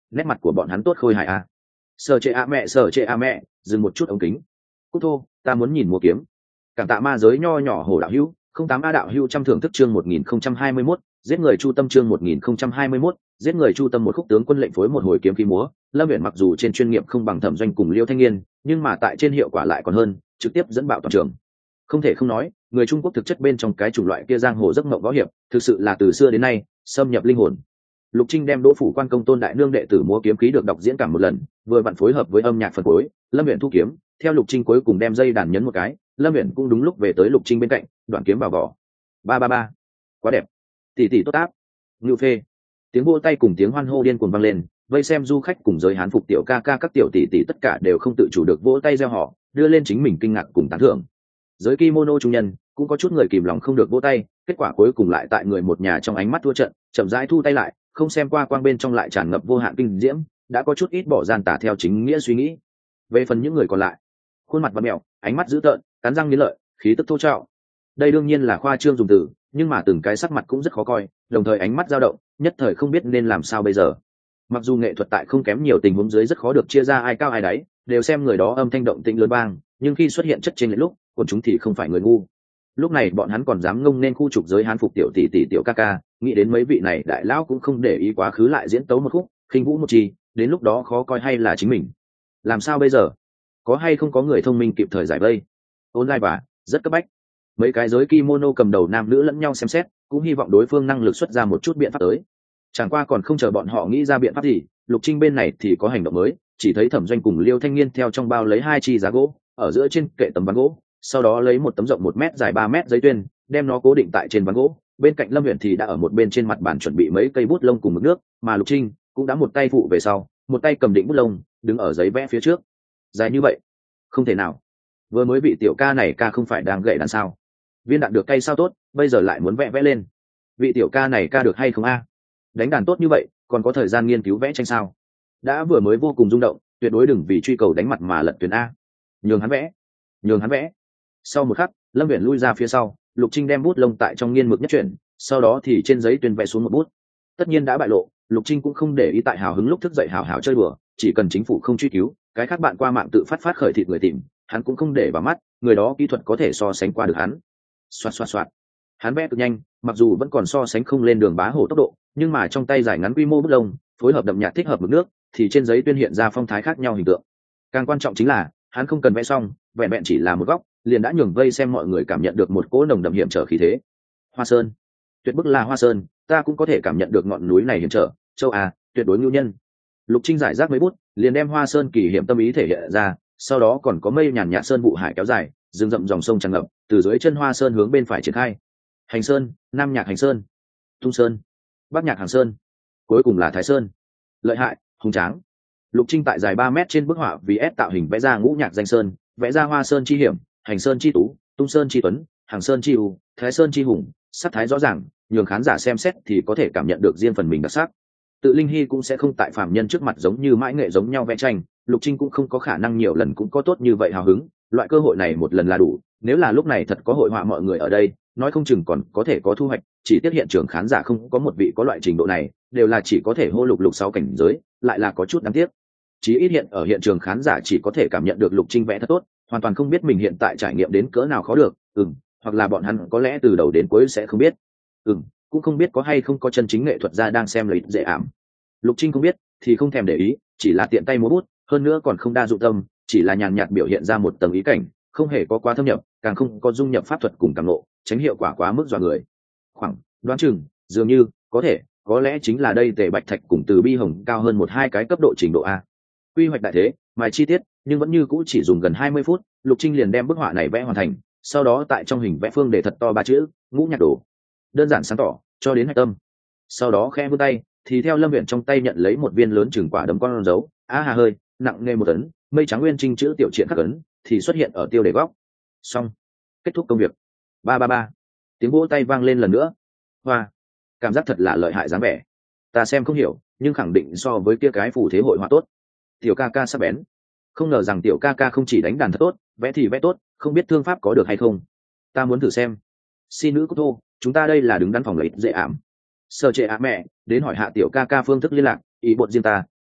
nét mặt của bọn hắn tốt khôi hài a. Sở trệ a mẹ, sở trệ a mẹ, dừng một chút ống kính. Cúc thô, ta muốn nhìn mua kiếm. Cảm tạ ma giới nho nhỏ hồ đạo hữu, không tám a đạo hữu trăm thưởng thức chương một nghìn không trăm hai mươi mốt, giết người chu tâm chương một nghìn không trăm hai mươi mốt, giết người chu tâm một khúc tướng quân lệnh phối một hồi kiếm khí múa. Lâm Viễn mặc dù trên chuyên nghiệp không bằng Thẩm Doanh cùng Liêu Thanh Niên, nhưng mà tại trên hiệu quả lại còn hơn, trực tiếp dẫn bạo toàn trường. Không thể không nói, người Trung Quốc thực chất bên trong cái chủng loại kia giang hồ giấc mộng võ hiệp, thực sự là từ xưa đến nay xâm nhập linh hồn. Lục Trinh đem Đỗ phủ quan công Tôn đại nương đệ tử múa kiếm khí được đọc diễn cả một lần, vừa vặn phối hợp với âm nhạc phần cuối, Lâm Viễn thu kiếm, theo Lục Trinh cuối cùng đem dây đàn nhấn một cái, Lâm Viễn cũng đúng lúc về tới Lục Trinh bên cạnh, đoạn kiếm vào vỏ. Ba ba ba, quá đẹp, tỷ tỷ tốt áp, ngưu phê. Tiếng vỗ tay cùng tiếng hoan hô điên cuồng vang lên, vây xem du khách cùng giới hán phục tiểu ca ca các tiểu tỷ tỷ tất cả đều không tự chủ được vỗ tay reo hò, đưa lên chính mình kinh ngạc cùng tán thưởng. Giới kimono trung nhân cũng có chút người kìm lòng không được vỗ tay, kết quả cuối cùng lại tại người một nhà trong ánh mắt thua trận, chậm rãi thu tay lại, không xem qua quang bên trong lại tràn ngập vô hạn kinh diễm, đã có chút ít bỏ gian tả theo chính nghĩa suy nghĩ. Về phần những người còn lại, khuôn mặt vặn mèo, ánh mắt dữ tợn, cắn răng nghiến lợi, khí tức thô trạo. Đây đương nhiên là khoa trương dùng từ, nhưng mà từng cái sắc mặt cũng rất khó coi, đồng thời ánh mắt dao động, nhất thời không biết nên làm sao bây giờ. Mặc dù nghệ thuật tại không kém nhiều tình huống dưới rất khó được chia ra ai cao ai đáy, đều xem người đó âm thanh động tĩnh lớn vang, nhưng khi xuất hiện chất trên lệch lúc, còn chúng thì không phải người ngu. Lúc này bọn hắn còn dám ngông nên khu trục giới hán phục tiểu tỷ tỷ tiểu ca ca, nghĩ đến mấy vị này đại lão cũng không để ý quá khứ lại diễn tấu một khúc, khinh vũ một chi, đến lúc đó khó coi hay là chính mình. Làm sao bây giờ? Có hay không có người thông minh kịp thời giải vây? Online và rất cấp bách. Mấy cái giới kimono cầm đầu nam nữ lẫn nhau xem xét, cũng hy vọng đối phương năng lực xuất ra một chút biện pháp tới. Chẳng qua còn không chờ bọn họ nghĩ ra biện pháp gì, Lục Trinh bên này thì có hành động mới, chỉ thấy Thẩm Doanh cùng Liêu Thanh Niên theo trong bao lấy hai chi giá gỗ, ở giữa trên kệ tấm ván gỗ, sau đó lấy một tấm rộng một mét dài ba mét giấy tuyên, đem nó cố định tại trên ván gỗ. Bên cạnh Lâm Viễn thì đã ở một bên trên mặt bàn chuẩn bị mấy cây bút lông cùng mực nước, mà Lục Trinh cũng đã một tay phụ về sau, một tay cầm định bút lông, đứng ở giấy vẽ phía trước. Dài như vậy, không thể nào. Vừa mới bị tiểu ca này ca không phải đang gậy đàn sao? Viên đạn được cay sao tốt, bây giờ lại muốn vẽ vẽ lên. Vị tiểu ca này ca được hay không a? Đánh đàn tốt như vậy, còn có thời gian nghiên cứu vẽ tranh sao? Đã vừa mới vô cùng rung động, tuyệt đối đừng vì truy cầu đánh mặt mà lật tuyển a. Nhường hắn vẽ, nhường hắn vẽ. Sau một khắc, Lâm Viễn lui ra phía sau, Lục Trinh đem bút lông tại trong nghiên mực nhất chuyển, sau đó thì trên giấy tuyên vẽ xuống một bút. Tất nhiên đã bại lộ, Lục Trinh cũng không để ý tại hào hứng lúc thức dậy hào hào chơi bừa, chỉ cần chính phủ không truy cứu, cái khác bạn qua mạng tự phát phát khởi thịt người tìm, hắn cũng không để vào mắt, người đó kỹ thuật có thể so sánh qua được hắn. Xoạt xoạt xoạt. Hắn vẽ cực nhanh, mặc dù vẫn còn so sánh không lên Đường Bá Hổ tốc độ, nhưng mà trong tay dài ngắn quy mô bút lông, phối hợp đậm nhạt thích hợp mực nước, thì trên giấy tuyên hiện ra phong thái khác nhau hình tượng. Càng quan trọng chính là, hắn không cần vẽ xong, vẹn vẹn chỉ là một góc, liền đã nhường vây xem mọi người cảm nhận được một cỗ nồng đậm hiểm trở khí thế. Hoa Sơn, tuyệt bức là Hoa Sơn, ta cũng có thể cảm nhận được ngọn núi này hiểm trở, châu à, tuyệt đối nhu nhân. Lục Trinh giải rác mấy bút, liền đem Hoa Sơn kỳ hiểm tâm ý thể hiện ra, sau đó còn có mây nhàn nhạt sơn vụ hải kéo dài, rừng rậm dòng sông tràn ngập, từ dưới chân Hoa Sơn hướng bên phải triển khai. Hành Sơn, Nam Nhạc Hành Sơn, Tung Sơn, Bắc Nhạc Hàng Sơn, cuối cùng là Thái Sơn. Lợi hại, hùng tráng. Lục Trinh tại dài ba mét trên bức họa vì ép tạo hình vẽ ra ngũ nhạc danh sơn, vẽ ra Hoa Sơn chi hiểm, Hành Sơn chi tú, Tung Sơn chi tuấn, Hàng Sơn chi u, Thái Sơn chi hùng, sắc thái rõ ràng, nhường khán giả xem xét thì có thể cảm nhận được riêng phần mình đặc sắc. Tự Linh Hy cũng sẽ không tại phàm nhân trước mặt giống như mãi nghệ giống nhau vẽ tranh, Lục Trinh cũng không có khả năng nhiều lần cũng có tốt như vậy hào hứng, loại cơ hội này một lần là đủ, nếu là lúc này thật có hội họa mọi người ở đây, nói không chừng còn có thể có thu hoạch, chỉ tiếc hiện trường khán giả không có một vị có loại trình độ này, đều là chỉ có thể hô lục lục sáu cảnh giới, lại là có chút đáng tiếc. Chỉ ít hiện ở hiện trường khán giả chỉ có thể cảm nhận được Lục Trinh vẽ thật tốt, hoàn toàn không biết mình hiện tại trải nghiệm đến cỡ nào khó được, ừm, hoặc là bọn hắn có lẽ từ đầu đến cuối sẽ không biết. Ừm, cũng không biết có hay không có chân chính nghệ thuật gia đang xem lấy dễ ảm. Lục Trinh không biết thì không thèm để ý, chỉ là tiện tay múa bút, hơn nữa còn không đa dụng tâm, chỉ là nhàn nhạt biểu hiện ra một tầng ý cảnh, không hề có quá thâm nhập, càng không có dung nhập pháp thuật cùng cảm ngộ, tránh hiệu quả quá mức dọa người. Khoảng, đoán chừng, dường như, có thể, có lẽ chính là đây Tề Bạch Thạch cùng Từ Bi Hồng cao hơn một hai cái cấp độ trình độ a. Quy hoạch đại thế, mài chi tiết, nhưng vẫn như cũ chỉ dùng gần hai mươi phút, Lục Trinh liền đem bức họa này vẽ hoàn thành, sau đó tại trong hình vẽ phương để thật to ba chữ, ngũ nhạc đồ. Đơn giản sáng tỏ, cho đến hạch tâm. Sau đó khẽ vươn tay, thì theo Lâm Viễn trong tay nhận lấy một viên lớn chừng quả đấm con dấu, á hà hơi, nặng nề một tấn, mây trắng nguyên trinh chữ tiểu triển khắc ấn, thì xuất hiện ở tiêu đề góc. Xong, kết thúc công việc. Ba ba ba. Tiếng vỗ tay vang lên lần nữa. Hoa, cảm giác thật là lợi hại dáng vẻ. Ta xem không hiểu, nhưng khẳng định so với kia cái phù thế hội họa tốt. Tiểu ca ca sắc bén. Không ngờ rằng tiểu ca ca không chỉ đánh đàn thật tốt, vẽ thì vẽ tốt, không biết thương pháp có được hay không. Ta muốn thử xem. Xin nữ cốt thô, chúng ta đây là đứng đắn phòng lấy dễ ảm. Sở trệ ạ mẹ, đến hỏi hạ tiểu ca ca phương thức liên lạc, ý bột riêng ta,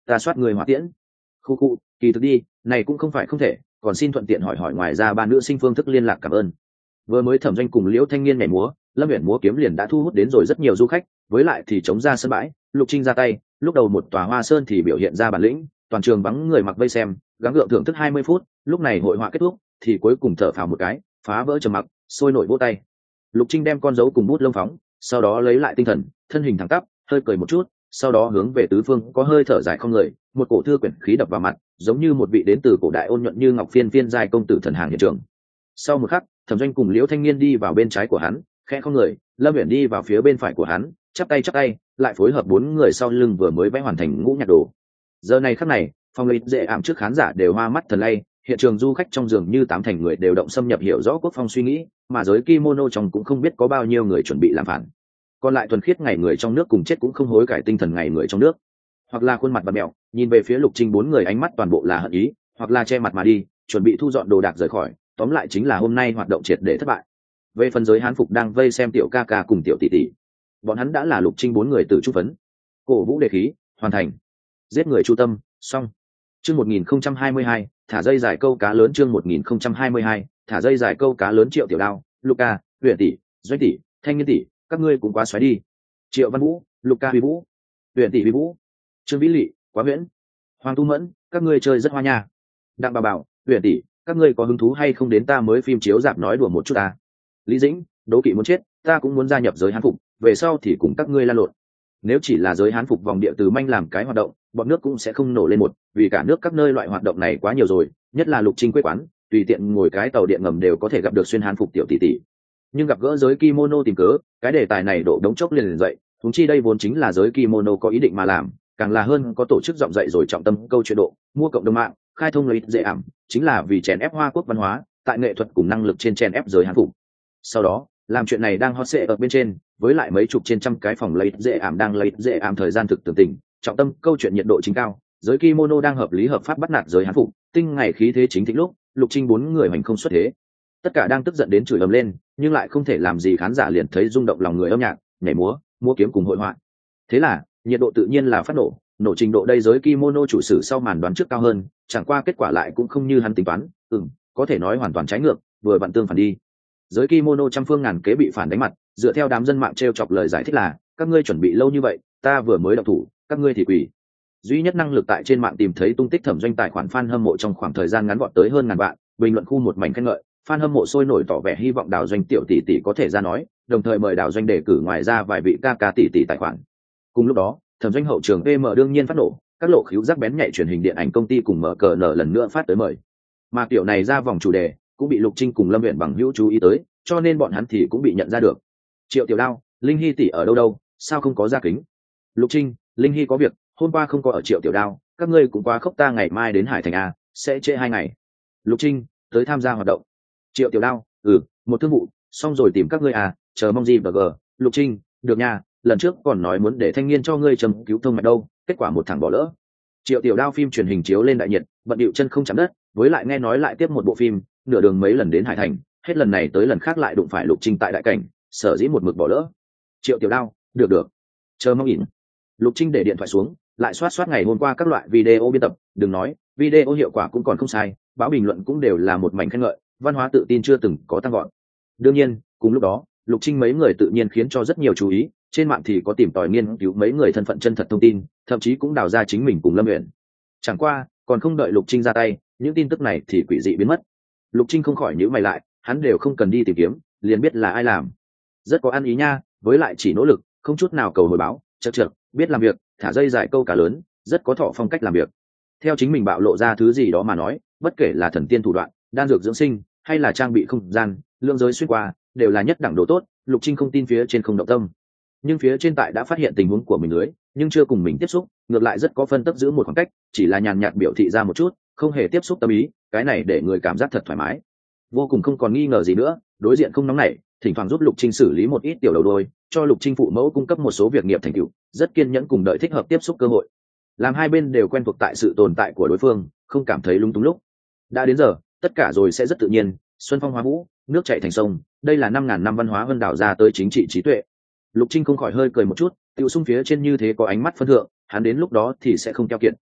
ta soát người hỏa tiễn. Khu khu, kỳ thực đi, này cũng không phải không thể, còn xin thuận tiện hỏi hỏi ngoài ra ba nữ sinh phương thức liên lạc cảm ơn. Vừa mới Thẩm Doanh cùng Liễu Thanh Niên nhảy múa, Lâm Uyển múa kiếm liền đã thu hút đến rồi rất nhiều du khách, với lại thì chống ra sân bãi, Lục Trinh ra tay, lúc đầu một tòa hoa sơn thì biểu hiện ra bản lĩnh, toàn trường vắng người mặc vây xem, gắng gượng thưởng thức hai mươi phút, lúc này hội họa kết thúc, thì cuối cùng thở phào một cái, phá vỡ trầm mặc, sôi nổi vỗ tay. Lục Trinh đem con dấu cùng bút lông phóng, sau đó lấy lại tinh thần, thân hình thẳng tắp, hơi cười một chút, sau đó hướng về tứ phương có hơi thở dài không người, một cổ thư quyển khí đập vào mặt, giống như một vị đến từ cổ đại ôn nhuận như ngọc phiên phiên giai công tử thần hàng hiện trường. Sau một khắc, Thẩm Doanh cùng Liễu Thanh Niên đi vào bên trái của hắn, khẽ không người, Lâm Uyển đi vào phía bên phải của hắn, chắp tay chắp tay, lại phối hợp bốn người sau lưng vừa mới vẽ hoàn thành ngũ nhạc đồ. Giờ này khắc này, phòng lấy dễ ảm trước khán giả đều hoa mắt thần lay, hiện trường du khách trong giường như tám thành người đều động xâm nhập hiểu rõ quốc phong suy nghĩ, mà giới kimono trong cũng không biết có bao nhiêu người chuẩn bị làm phản. Còn lại thuần khiết ngày người trong nước cùng chết cũng không hối cải tinh thần ngày người trong nước, hoặc là khuôn mặt bặm mẹo, nhìn về phía Lục Trinh bốn người ánh mắt toàn bộ là hận ý, hoặc là che mặt mà đi, chuẩn bị thu dọn đồ đạc rời khỏi, tóm lại chính là hôm nay hoạt động triệt để thất bại. Về phần giới hán phục đang vây xem tiểu ca ca cùng tiểu tỷ tỷ, bọn hắn đã là Lục Trinh bốn người từ trúc phấn, cổ vũ đề khí, hoàn thành, giết người chu tâm, xong. Chương một nghìn không trăm hai mươi hai, thả dây dài câu cá lớn. Chương một nghìn không trăm hai mươi hai, thả dây dài câu cá lớn. Triệu Tiểu Đao, Luca, Huyền tỷ, Doanh tỷ, Thanh Niên tỷ, các ngươi cũng quá xoáy đi. Triệu Văn Vũ, Luca Huy Vũ, Huyền tỷ Huy Vũ, Trương Vĩ Lị, quá huyễn. Hoàng Tu Mẫn, các ngươi chơi rất hoa nha. Đặng Bà Bảo, Huyền tỷ, các ngươi có hứng thú hay không đến ta mới phim chiếu rạp nói đùa một chút à? Lý Dĩnh, đố kỵ muốn chết, ta cũng muốn gia nhập giới hán phục, về sau thì cùng các ngươi lan lộn. Nếu chỉ là giới hán phục vòng địa từ manh làm cái hoạt động, bọn nước cũng sẽ không nổ lên một, vì cả nước các nơi loại hoạt động này quá nhiều rồi, nhất là Lục Trinh quê quán, tùy tiện ngồi cái tàu điện ngầm đều có thể gặp được xuyên hán phục tiểu tỷ tỷ. Nhưng gặp gỡ giới kimono tìm cớ, cái đề tài này độ đống chốc liền liền dậy, huống chi đây vốn chính là giới kimono có ý định mà làm, càng là hơn có tổ chức rộng dậy rồi trọng tâm câu chuyện độ, mua cộng đồng mạng, khai thông lấy dễ ảm, chính là vì chèn ép Hoa Quốc văn hóa, tại nghệ thuật cùng năng lực trên chèn ép giới hán phục. Sau đó, làm chuyện này đang hot sệ ở bên trên, với lại mấy chục trên trăm cái phòng lấy dễ ảm đang lấy dễ ảm thời gian thực tưởng tình, trọng tâm câu chuyện nhiệt độ chính cao, giới kimono đang hợp lý hợp pháp bắt nạt giới hán phục, tinh ngày khí thế chính thịnh lúc, Lục Trinh bốn người hoành không xuất thế, tất cả đang tức giận đến chửi ầm lên, nhưng lại không thể làm gì khán giả liền thấy rung động lòng người âm nhạc, nhảy múa, múa kiếm cùng hội họa. Thế là nhiệt độ tự nhiên là phát nổ, nổ trình độ đây giới kimono chủ sử sau màn đoán trước cao hơn, chẳng qua kết quả lại cũng không như hắn tính toán, ừm, có thể nói hoàn toàn trái ngược, vừa vặn tương phản đi. Giới kimono trăm phương ngàn kế bị phản đánh mặt, dựa theo đám dân mạng trêu chọc lời giải thích là, các ngươi chuẩn bị lâu như vậy, ta vừa mới động thủ, các ngươi thì quỳ. Duy nhất năng lực tại trên mạng tìm thấy tung tích Thẩm Doanh tài khoản fan hâm mộ trong khoảng thời gian ngắn gọn tới hơn ngàn vạn, bình luận khu một mảnh khen ngợi, fan hâm mộ sôi nổi tỏ vẻ hy vọng Đào Doanh tiểu tỷ tỷ có thể ra nói, đồng thời mời Đào Doanh đề cử ngoài ra vài vị ca ca tỷ tỷ tài khoản. Cùng lúc đó, Thẩm Doanh hậu trường pê em đương nhiên phát nổ, các lộ khíu giác bén nhạy truyền hình điện ảnh công ty cùng mở cờ nở lần nữa phát tới mời. Mà kiểu này ra vòng chủ đề, cũng bị Lục Trinh cùng Lâm Uyển bằng hữu chú ý tới, cho nên bọn hắn thì cũng bị nhận ra được. Triệu Tiểu Đao, Linh Hy tỷ ở đâu đâu, sao không có ra kính? Lục Trinh, Linh Hy có việc, hôm qua không có ở Triệu Tiểu Đao, các ngươi cũng quá khốc, ta ngày mai đến Hải Thành a, sẽ trễ hai ngày. Lục Trinh, tới tham gia hoạt động. Triệu Tiểu Đao, ừ, một thương vụ, xong rồi tìm các ngươi à, chờ mong gì và g. Lục Trinh, được nha, lần trước còn nói muốn để Thanh Niên cho ngươi châm cứu thông mạch đâu, kết quả một thằng bỏ lỡ. Triệu Tiểu Đao phim truyền hình chiếu lên đại nhiệt, bận điệu chân không chạm đất, với lại nghe nói lại tiếp một bộ phim, nửa đường mấy lần đến Hải Thành, hết lần này tới lần khác lại đụng phải Lục Trinh tại đại cảnh, sở dĩ một mực bỏ lỡ. Triệu Tiểu Đao, được được, chờ mong nhìn. Lục Trinh để điện thoại xuống, lại soát soát ngày hôm qua các loại video biên tập, đừng nói, video hiệu quả cũng còn không sai, báo bình luận cũng đều là một mảnh khen ngợi, văn hóa tự tin chưa từng có tăng gọn. Đương nhiên, cùng lúc đó, Lục Trinh mấy người tự nhiên khiến cho rất nhiều chú ý, trên mạng thì có tìm tòi nghiên cứu mấy người thân phận chân thật thông tin, thậm chí cũng đào ra chính mình cùng Lâm Uyển. Chẳng qua, còn không đợi Lục Trinh ra tay, những tin tức này thì quỷ dị biến mất. Lục Trinh không khỏi nhíu mày lại, hắn đều không cần đi tìm kiếm, liền biết là ai làm. Rất có ăn ý nha, với lại chỉ nỗ lực, không chút nào cầu hồi báo, chậc chậc, biết làm việc, thả dây dài câu cá lớn, rất có thọ phong cách làm việc. Theo chính mình bạo lộ ra thứ gì đó mà nói, bất kể là thần tiên thủ đoạn, đan dược dưỡng sinh, hay là trang bị không gian, lương giới xuyên qua, đều là nhất đẳng đồ tốt. Lục Trinh không tin phía trên không động tâm, nhưng phía trên tại đã phát hiện tình huống của mình lưới, nhưng chưa cùng mình tiếp xúc, ngược lại rất có phân tấp giữ một khoảng cách, chỉ là nhàn nhạt biểu thị ra một chút, không hề tiếp xúc tâm ý, cái này để người cảm giác thật thoải mái, vô cùng không còn nghi ngờ gì nữa. Đối diện không nóng nảy, thỉnh thoảng giúp Lục Trinh xử lý một ít tiểu đầu đôi, cho Lục Trinh phụ mẫu cung cấp một số việc nghiệp thành tựu, rất kiên nhẫn cùng đợi thích hợp tiếp xúc cơ hội, làm hai bên đều quen thuộc tại sự tồn tại của đối phương, không cảm thấy lung túng lúc đã đến giờ, tất cả rồi sẽ rất tự nhiên. Xuân phong hóa vũ, nước chảy thành sông, đây là năm ngàn năm văn hóa vân đảo ra tới chính trị trí tuệ. Lục Trinh không khỏi hơi cười một chút, tiêu sung phía trên như thế có ánh mắt phân thượng, hắn đến lúc đó thì sẽ không keo kiệt.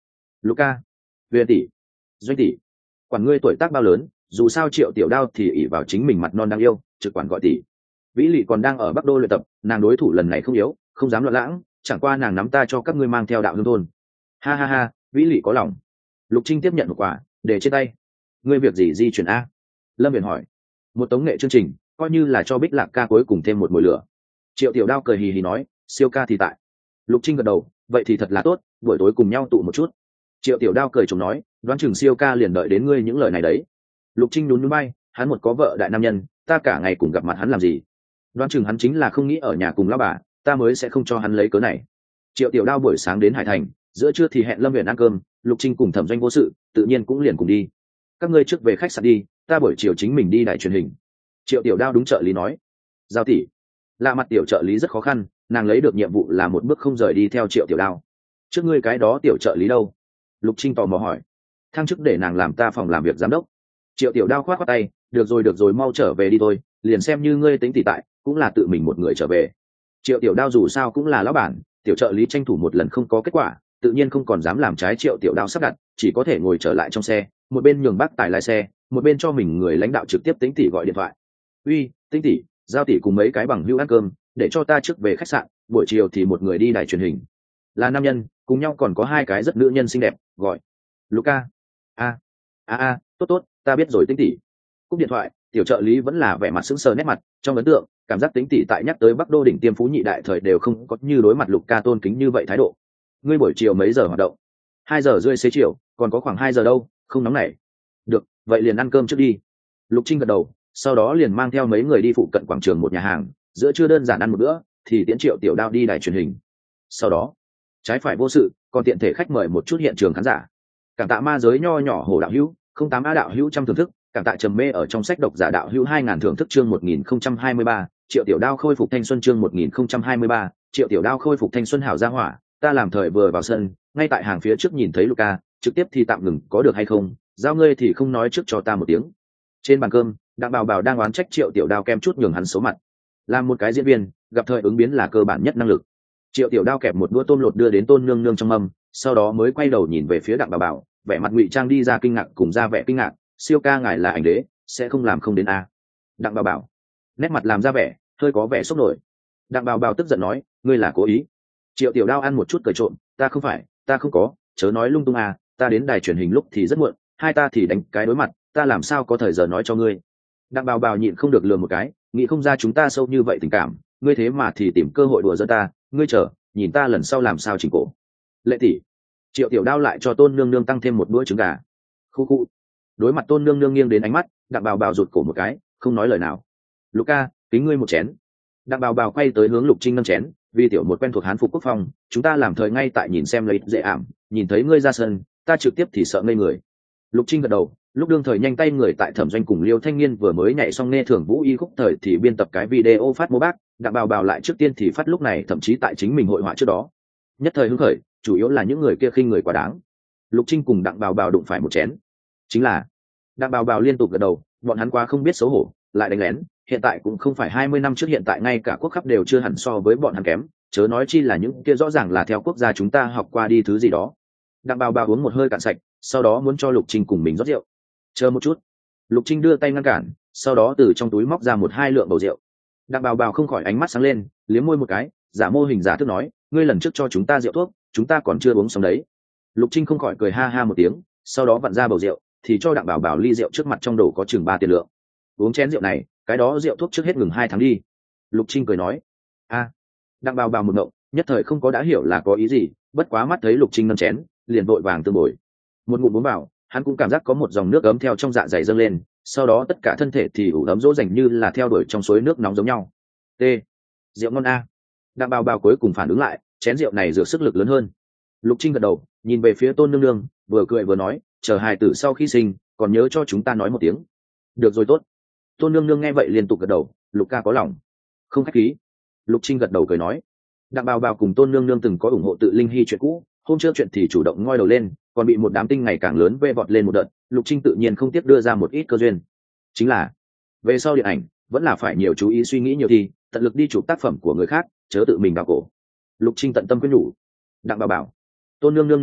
Luca, Huyền tỷ, Doanh tỷ, quản ngươi tuổi tác bao lớn, dù sao Triệu Tiểu Đao thì ỷ vào chính mình mặt non đang yêu, trực quản gọi tỷ. Vĩ Lị còn đang ở Bắc Đô luyện tập, nàng đối thủ lần này không yếu, không dám loạn lãng, chẳng qua nàng nắm ta cho các ngươi mang theo đạo hương thôn. Ha ha ha, Vĩ Lị có lòng. Lục Trinh tiếp nhận một quả, để trên tay. Ngươi việc gì di chuyển a? Lâm Viễn hỏi. Một tống nghệ chương trình, coi như là cho Bích Lạc ca cuối cùng thêm một mùi lửa. Triệu Tiểu Đao cười hì hì nói, siêu ca thì tại. Lục Trinh gật đầu, vậy thì thật là tốt, buổi tối cùng nhau tụ một chút. Triệu Tiểu Đao cười chồng nói, đoán chừng siêu ca liền đợi đến ngươi những lời này đấy. Lục Trinh nhún nhún bay, hắn một có vợ đại nam nhân, ta cả ngày cùng gặp mặt hắn làm gì? Đoán chừng hắn chính là không nghĩ ở nhà cùng lão bà, ta mới sẽ không cho hắn lấy cớ này. Triệu Tiểu Đao buổi sáng đến Hải Thành, giữa trưa thì hẹn Lâm Viễn ăn cơm, Lục Trinh cùng Thẩm Doanh vô sự, tự nhiên cũng liền cùng đi. Các ngươi trước về khách sạn đi, ta buổi chiều chính mình đi đài truyền hình. Triệu Tiểu Đao đúng trợ lý nói. Giao tỷ, lạ mặt tiểu trợ lý rất khó khăn, nàng lấy được nhiệm vụ là một bước không rời đi theo Triệu Tiểu Đao. Trước ngươi cái đó tiểu trợ lý đâu? Lục Trinh tò mò hỏi. Thăng chức để nàng làm ta phòng làm việc giám đốc. Triệu Tiểu Đao khoát khoát tay, được rồi được rồi, mau trở về đi thôi, liền xem như ngươi tính tỉ tại, cũng là tự mình một người trở về. Triệu Tiểu Đao dù sao cũng là lão bản, tiểu trợ lý tranh thủ một lần không có kết quả, tự nhiên không còn dám làm trái Triệu Tiểu Đao sắp đặt, chỉ có thể ngồi trở lại trong xe, một bên nhường bác tài lái xe, một bên cho mình người lãnh đạo trực tiếp tính tỉ gọi điện thoại. Uy, tính tỉ, giao tỷ cùng mấy cái bằng hữu ăn cơm, để cho ta trước về khách sạn, buổi chiều thì một người đi đài truyền hình. Là nam nhân, cùng nhau còn có hai cái rất nữ nhân xinh đẹp, gọi Luca. A a a, tốt tốt, ta biết rồi tính tỉ. Cúp điện thoại, tiểu trợ lý vẫn là vẻ mặt sững sờ nét mặt, trong ấn tượng, cảm giác tính tỉ tại nhắc tới Bắc Đô đỉnh tiêm phú nhị đại thời đều không có như đối mặt Luca tôn kính như vậy thái độ. Ngươi buổi chiều mấy giờ hoạt động? Hai giờ rưỡi xế chiều, còn có khoảng hai giờ đâu, không nóng nảy. Được, vậy liền ăn cơm trước đi. Lục Trinh gật đầu, sau đó liền mang theo mấy người đi phụ cận quảng trường một nhà hàng, giữa trưa đơn giản ăn một bữa, thì tiễn Triệu Tiểu Đao đi đài truyền hình. Sau đó, trái phải vô sự, còn tiện thể khách mời một chút hiện trường khán giả. Cảm tạ ma giới nho nhỏ Hồ đạo hữu, không tám a đạo hữu trăm thưởng thức, cảm tạ trầm mê ở trong sách độc giả đạo hữu hai ngàn thưởng thức chương một nghìn không trăm hai mươi ba, Triệu Tiểu Đao khôi phục thanh xuân chương một nghìn không trăm hai mươi ba, Triệu Tiểu Đao khôi phục thanh xuân hảo gia hỏa, ta làm thời vừa vào sân, ngay tại hàng phía trước nhìn thấy Luca, trực tiếp thì tạm ngừng có được hay không, giao ngươi thì không nói trước cho ta một tiếng. Trên bàn cơm, Đặng Bảo Bảo đang oán trách Triệu Tiểu Đao kem chút nhường hắn xấu mặt. Làm một cái diễn viên, gặp thời ứng biến là cơ bản nhất năng lực. Triệu Tiểu Đao kẹp một đũa tôm lột đưa đến Tôn Nương Nương trong mâm, sau đó mới quay đầu nhìn về phía Đặng Bảo Bảo, vẻ mặt ngụy trang đi ra kinh ngạc cùng ra vẻ kinh ngạc, siêu ca ngài là ảnh đế, sẽ không làm không đến a. Đặng Bảo Bảo nét mặt làm ra vẻ hơi có vẻ sốc nổi. Đặng Bảo Bảo tức giận nói, ngươi là cố ý. Triệu Tiểu Đao ăn một chút cười trộm, ta không phải, ta không có, chớ nói lung tung à, ta đến đài truyền hình lúc thì rất muộn, hai ta thì đánh cái đối mặt, ta làm sao có thời giờ nói cho ngươi. Đặng Bảo Bảo nhịn không được lừa một cái, nghĩ không ra chúng ta sâu như vậy tình cảm, ngươi thế mà thì tìm cơ hội đùa giỡn ta, ngươi chờ, nhìn ta lần sau làm sao chỉnh cổ. Lệ tỷ. Triệu Tiểu Đao lại cho Tôn Nương Nương tăng thêm một đũa trứng gà. Khu khu. Đối mặt Tôn Nương Nương nghiêng đến ánh mắt, Đặng Bảo Bảo rụt cổ một cái, không nói lời nào. Luca, kính ngươi một chén. Đặng Bảo Bảo quay tới hướng Lục Trinh nâng chén, vì tiểu một quen thuộc Hán phục quốc phong, chúng ta làm thời ngay tại nhìn xem lấy dễ ảm, nhìn thấy ngươi ra sân, ta trực tiếp thì sợ ngây người. Lục Trinh gật đầu, lúc đương thời nhanh tay người tại Thẩm Doanh cùng Liêu Thanh Niên vừa mới nhảy xong nghe thưởng vũ y khúc thời thì biên tập cái video phát mô bác, Đặng Bảo Bảo lại trước tiên thì phát lúc này thậm chí tại chính mình hội họa trước đó. Nhất thời hứng khởi, chủ yếu là những người kia khinh người quá đáng. Lục Trinh cùng Đặng Bảo Bảo đụng phải một chén, chính là Đặng Bảo Bảo liên tục gật đầu, bọn hắn quá không biết xấu hổ, lại đánh lén, hiện tại cũng không phải hai mươi năm trước, hiện tại ngay cả quốc khắp đều chưa hẳn so với bọn hắn kém, chớ nói chi là những kia rõ ràng là theo quốc gia chúng ta học qua đi thứ gì đó. Đặng Bảo Bảo uống một hơi cạn sạch, sau đó muốn cho Lục Trinh cùng mình rót rượu. Chờ một chút. Lục Trinh đưa tay ngăn cản, sau đó từ trong túi móc ra một hai lượng bầu rượu. Đặng Bảo Bảo không khỏi ánh mắt sáng lên, liếm môi một cái, giả mô hình giả thức nói, ngươi lần trước cho chúng ta rượu thuốc, chúng ta còn chưa uống xong đấy. Lục Trinh không khỏi cười ha ha một tiếng, sau đó vặn ra bầu rượu, thì cho Đặng Bảo Bảo ly rượu trước mặt trong đồ có chừng ba tiền lượng. Uống chén rượu này, cái đó rượu thuốc trước hết ngừng hai tháng đi. Lục Trinh cười nói. A. Đặng Bảo Bảo một ngộng, nhất thời không có đã hiểu là có ý gì, bất quá mắt thấy Lục Trinh nâng chén, liền vội vàng tương bồi. Một ngụm uống vào, hắn cũng cảm giác có một dòng nước ấm theo trong dạ dày dâng lên, sau đó tất cả thân thể thì ủ ấm dỗ dành như là theo đuổi trong suối nước nóng giống nhau. T. Rượu ngon a. Đặng Bảo Bảo cuối cùng phản ứng lại, chén rượu này dựa sức lực lớn hơn. Lục Trinh gật đầu, nhìn về phía Tôn Nương Nương, vừa cười vừa nói, chờ hài tử sau khi sinh, còn nhớ cho chúng ta nói một tiếng. Được rồi tốt. Tôn Nương Nương nghe vậy liên tục gật đầu, Lục ca có lòng. Không khách khí. Lục Trinh gật đầu cười nói. Đặng Bảo Bảo cùng Tôn Nương Nương từng có ủng hộ tự linh hy chuyện cũ, hôm trước chuyện thì chủ động ngoi đầu lên, còn bị một đám tinh ngày càng lớn vê vọt lên một đợt, Lục Trinh tự nhiên không tiếp đưa ra một ít cơ duyên. Chính là về sau điện ảnh vẫn là phải nhiều chú ý suy nghĩ nhiều thì tận lực đi chụp tác phẩm của người khác, chớ tự mình đào cổ. Lục Trinh tận tâm quyết nhủ. Đặng Bảo Bảo. Tôn Nương Nương nín cười,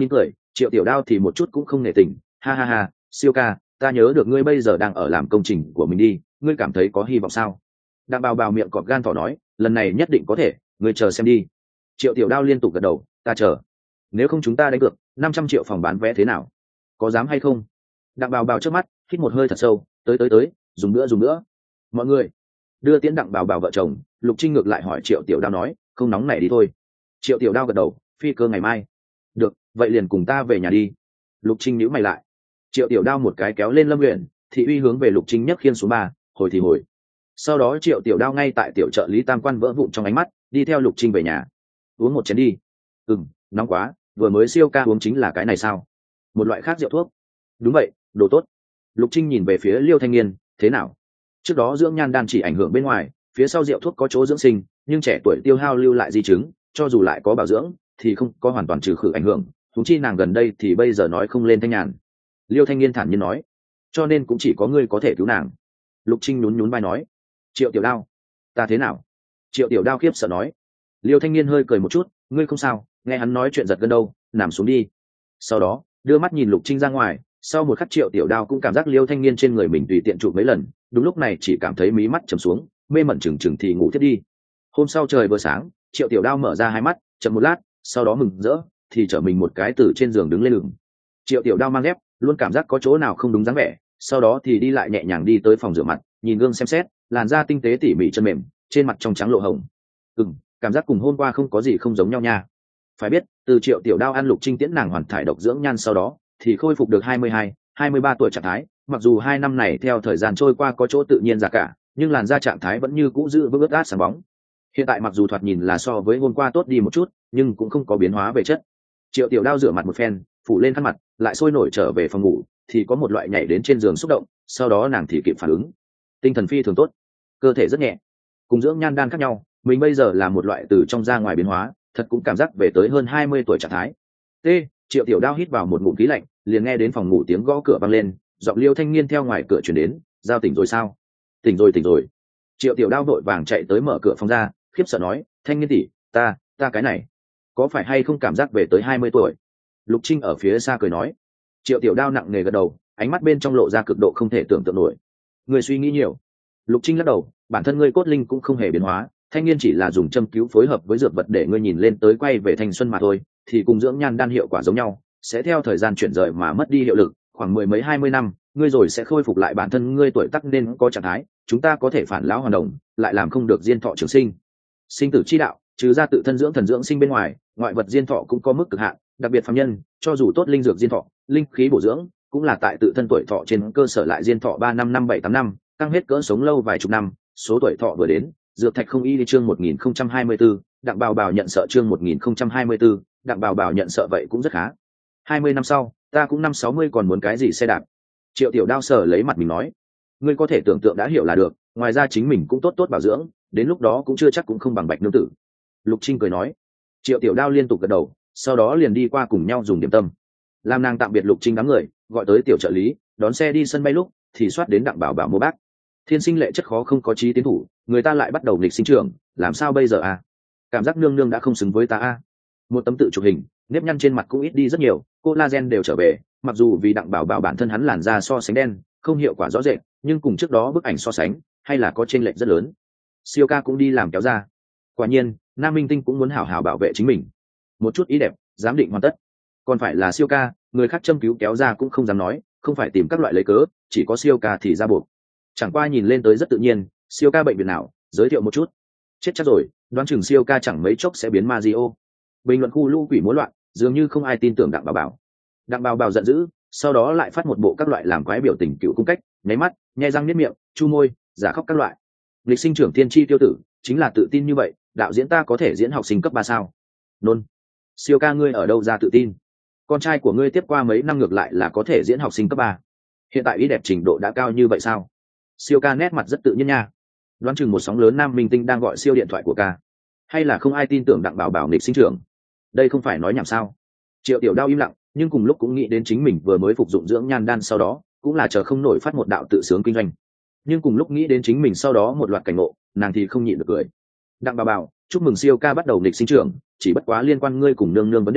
Triệu Tiểu Đao thì một chút cũng không nể tình, ha ha ha, siêu ca, ta nhớ được ngươi bây giờ đang ở làm công trình của mình đi, ngươi cảm thấy có hy vọng sao? Đặng Bào Bào miệng cọp gan thỏ nói, lần này nhất định có thể, ngươi chờ xem đi. Triệu Tiểu Đao liên tục gật đầu, ta chờ. Nếu không chúng ta đánh cược năm trăm triệu phòng bán vé thế nào, có dám hay không? Đặng Bào Bào trước mắt hít một hơi thật sâu, tới tới tới, dùng nữa dùng nữa. Mọi người đưa tiễn Đặng Bào Bào vợ chồng. Lục Trinh ngược lại hỏi Triệu Tiểu Đao nói, không nóng này đi thôi. Triệu Tiểu Đao gật đầu, phi cơ ngày mai. Được, vậy liền cùng ta về nhà đi. Lục Trinh nhíu mày lại. Triệu Tiểu Đao một cái kéo lên Lâm Uyển, thị uy hướng về Lục Trinh nhấc khiên xuống ba, hồi thì hồi. Sau đó Triệu Tiểu Đao ngay tại tiểu trợ lý tam quan vỡ vụn trong ánh mắt, đi theo Lục Trinh về nhà. Uống một chén đi. Ừm, nóng quá, vừa mới siêu ca uống chính là cái này sao? Một loại khác rượu thuốc. Đúng vậy, đồ tốt. Lục Trinh nhìn về phía Liêu Thanh Niên, thế nào? Trước đó dưỡng nhan đan chỉ ảnh hưởng bên ngoài, phía sau rượu thuốc có chỗ dưỡng sinh, nhưng trẻ tuổi tiêu hao lưu lại di chứng, cho dù lại có bảo dưỡng thì không có hoàn toàn trừ khử ảnh hưởng. Thúng chi nàng gần đây thì bây giờ nói không lên thanh nhàn. Liêu Thanh Niên thản nhiên nói, cho nên cũng chỉ có ngươi có thể cứu nàng. Lục Trinh nhún nhún vai nói, Triệu Tiểu Đao, ta thế nào? Triệu Tiểu Đao khiếp sợ nói. Liêu Thanh Niên hơi cười một chút, ngươi không sao, nghe hắn nói chuyện giật gân đâu, nằm xuống đi. Sau đó đưa mắt nhìn Lục Trinh ra ngoài. Sau một khắc Triệu Tiểu Đao cũng cảm giác Liêu Thanh Niên trên người mình tùy tiện chụp mấy lần, đúng lúc này chỉ cảm thấy mí mắt trầm xuống, mê mẩn chừng chừng thì ngủ thiết đi. Hôm sau trời vừa sáng, Triệu Tiểu Đao mở ra hai mắt, chậm một lát, sau đó mừng rỡ thì trở mình một cái từ trên giường đứng lên lửng. Triệu Tiểu Đao mang dép, luôn cảm giác có chỗ nào không đúng dáng vẻ, sau đó thì đi lại nhẹ nhàng đi tới phòng rửa mặt, nhìn gương xem xét, làn da tinh tế tỉ mỉ chân mềm, trên mặt trong trắng lộ hồng. Ừm, cảm giác cùng hôm qua không có gì không giống nhau nha. Phải biết, từ Triệu Tiểu Đao ăn Lục Trinh tiễn nàng hoàn thải độc dưỡng nhan sau đó, thì khôi phục được hai mươi hai, hai mươi ba tuổi trạng thái, mặc dù hai năm này theo thời gian trôi qua có chỗ tự nhiên già cả, nhưng làn da trạng thái vẫn như cũ giữ vững ướt át sáng bóng. Hiện tại mặc dù thoạt nhìn là so với hôm qua tốt đi một chút, nhưng cũng không có biến hóa về chất. Triệu Tiểu Đao rửa mặt một phen, phủ lên khăn mặt, lại sôi nổi trở về phòng ngủ, thì có một loại nhảy đến trên giường xúc động, sau đó nàng thì kịp phản ứng. Tinh thần phi thường tốt, cơ thể rất nhẹ. Cùng dưỡng nhan đan khác nhau, mình bây giờ là một loại từ trong ra ngoài biến hóa, thật cũng cảm giác về tới hơn hai mươi tuổi trạng thái. T, Triệu Tiểu Đao hít vào một ngụm khí lạnh, liền nghe đến phòng ngủ tiếng gõ cửa vang lên, giọng Liêu Thanh Niên theo ngoài cửa truyền đến, "Giao tỉnh rồi sao?" "Tỉnh rồi, tỉnh rồi." Triệu Tiểu Đao vội vàng chạy tới mở cửa phòng ra, khiếp sợ nói, "Thanh Niên tỷ, ta, ta cái này, có phải hay không cảm giác về tới hai mươi tuổi?" Lục Trinh ở phía xa cười nói. Triệu Tiểu Đao nặng nề gật đầu, ánh mắt bên trong lộ ra cực độ không thể tưởng tượng nổi. "Người suy nghĩ nhiều." Lục Trinh lắc đầu, "Bản thân ngươi cốt linh cũng không hề biến hóa, Thanh Niên chỉ là dùng châm cứu phối hợp với dược vật để ngươi nhìn lên tới quay về thanh xuân mà thôi, thì cùng dưỡng nhan đan hiệu quả giống nhau, sẽ theo thời gian chuyển rời mà mất đi hiệu lực, khoảng mười mấy hai mươi năm, ngươi rồi sẽ khôi phục lại bản thân ngươi tuổi tác nên có trạng thái, chúng ta có thể phản lão hoàn đồng, lại làm không được diên thọ trường sinh. Sinh tử chi đạo, trừ ra tự thân dưỡng thần dưỡng sinh bên ngoài, ngoại vật diên thọ cũng có mức cực hạn, đặc biệt phàm nhân, cho dù tốt linh dược diên thọ, linh khí bổ dưỡng, cũng là tại tự thân tuổi thọ trên cơ sở lại diên thọ ba năm năm bảy tám năm, tăng hết cỡ sống lâu vài chục năm, số tuổi thọ vừa đến, dược thạch không y đi chương một nghìn không trăm hai mươi tư, Đặng Bào Bào nhận sợ chương một nghìn không trăm hai mươi tư, Đặng Bào Bào nhận sợ vậy cũng rất khá. hai mươi năm sau, ta cũng năm sáu mươi còn muốn cái gì xe đạp. Triệu Tiểu Đao sờ lấy mặt mình nói, ngươi có thể tưởng tượng đã hiểu là được, ngoài ra chính mình cũng tốt tốt bảo dưỡng, đến lúc đó cũng chưa chắc cũng không bằng Bạch nương tử. Lục Trinh cười nói. Triệu Tiểu Đao liên tục gật đầu, sau đó liền đi qua cùng nhau dùng điểm tâm. Làm nàng tạm biệt Lục Trinh đám người, gọi tới tiểu trợ lý, đón xe đi sân bay lúc thì soát đến Đặng Bảo Bảo mua bác. Thiên sinh lệ chất khó không có chí tiến thủ, người ta lại bắt đầu nghịch sinh trưởng, làm sao bây giờ à? Cảm giác nương nương đã không xứng với ta à? Một tấm tự chụp hình, nếp nhăn trên mặt cũng ít đi rất nhiều, collagen đều trở về, mặc dù vì Đặng Bảo Bảo bản thân hắn làn da so sánh đen, không hiệu quả rõ rệt, nhưng cùng trước đó bức ảnh so sánh, hay là có chênh lệch rất lớn. Siêu ca cũng đi làm kéo ra. Quả nhiên, nam minh tinh cũng muốn hảo hảo bảo vệ chính mình. Một chút ý đẹp, giám định hoàn tất. Còn phải là siêu ca, người khác châm cứu kéo ra cũng không dám nói, không phải tìm các loại lấy cớ, chỉ có siêu ca thì ra buộc. Chẳng qua nhìn lên tới rất tự nhiên, siêu ca bệnh viện nào, giới thiệu một chút. Chết chắc rồi, đoán chừng siêu ca chẳng mấy chốc sẽ biến Mario. Bình luận khu lũ quỷ múa loạn, dường như không ai tin tưởng Đặng Bảo Bảo. Đặng Bảo Bảo giận dữ, sau đó lại phát một bộ các loại làm quái biểu tình cựu cung cách, nháy mắt, nhe răng niết miệng, chu môi, giả khóc các loại. Lịch sinh trưởng tiên tri tiêu tử, chính là tự tin như vậy, đạo diễn ta có thể diễn học sinh cấp ba sao? Nôn. Siêu ca ngươi ở đâu ra tự tin? Con trai của ngươi tiếp qua mấy năm ngược lại là có thể diễn học sinh cấp ba. Hiện tại ý đẹp trình độ đã cao như vậy sao? Siêu ca nét mặt rất tự nhiên nha. Đoán chừng một sóng lớn nam minh tinh đang gọi siêu điện thoại của ca. Hay là không ai tin tưởng Đặng Bảo Bảo nghịch sinh trưởng? Đây không phải nói nhảm sao? Triệu Tiểu Đao im lặng, nhưng cùng lúc cũng nghĩ đến chính mình vừa mới phục dụng dưỡng nhan đan sau đó, cũng là chờ không nổi phát một đạo tự sướng kinh doanh. Nhưng cùng lúc nghĩ đến chính mình sau đó một loạt cảnh ngộ, nàng thì không nhịn được cười. Đặng Bảo Bảo, chúc mừng siêu ca bắt đầu nghịch sinh trưởng, chỉ bất quá liên quan ngươi cùng nương nương vấn đề,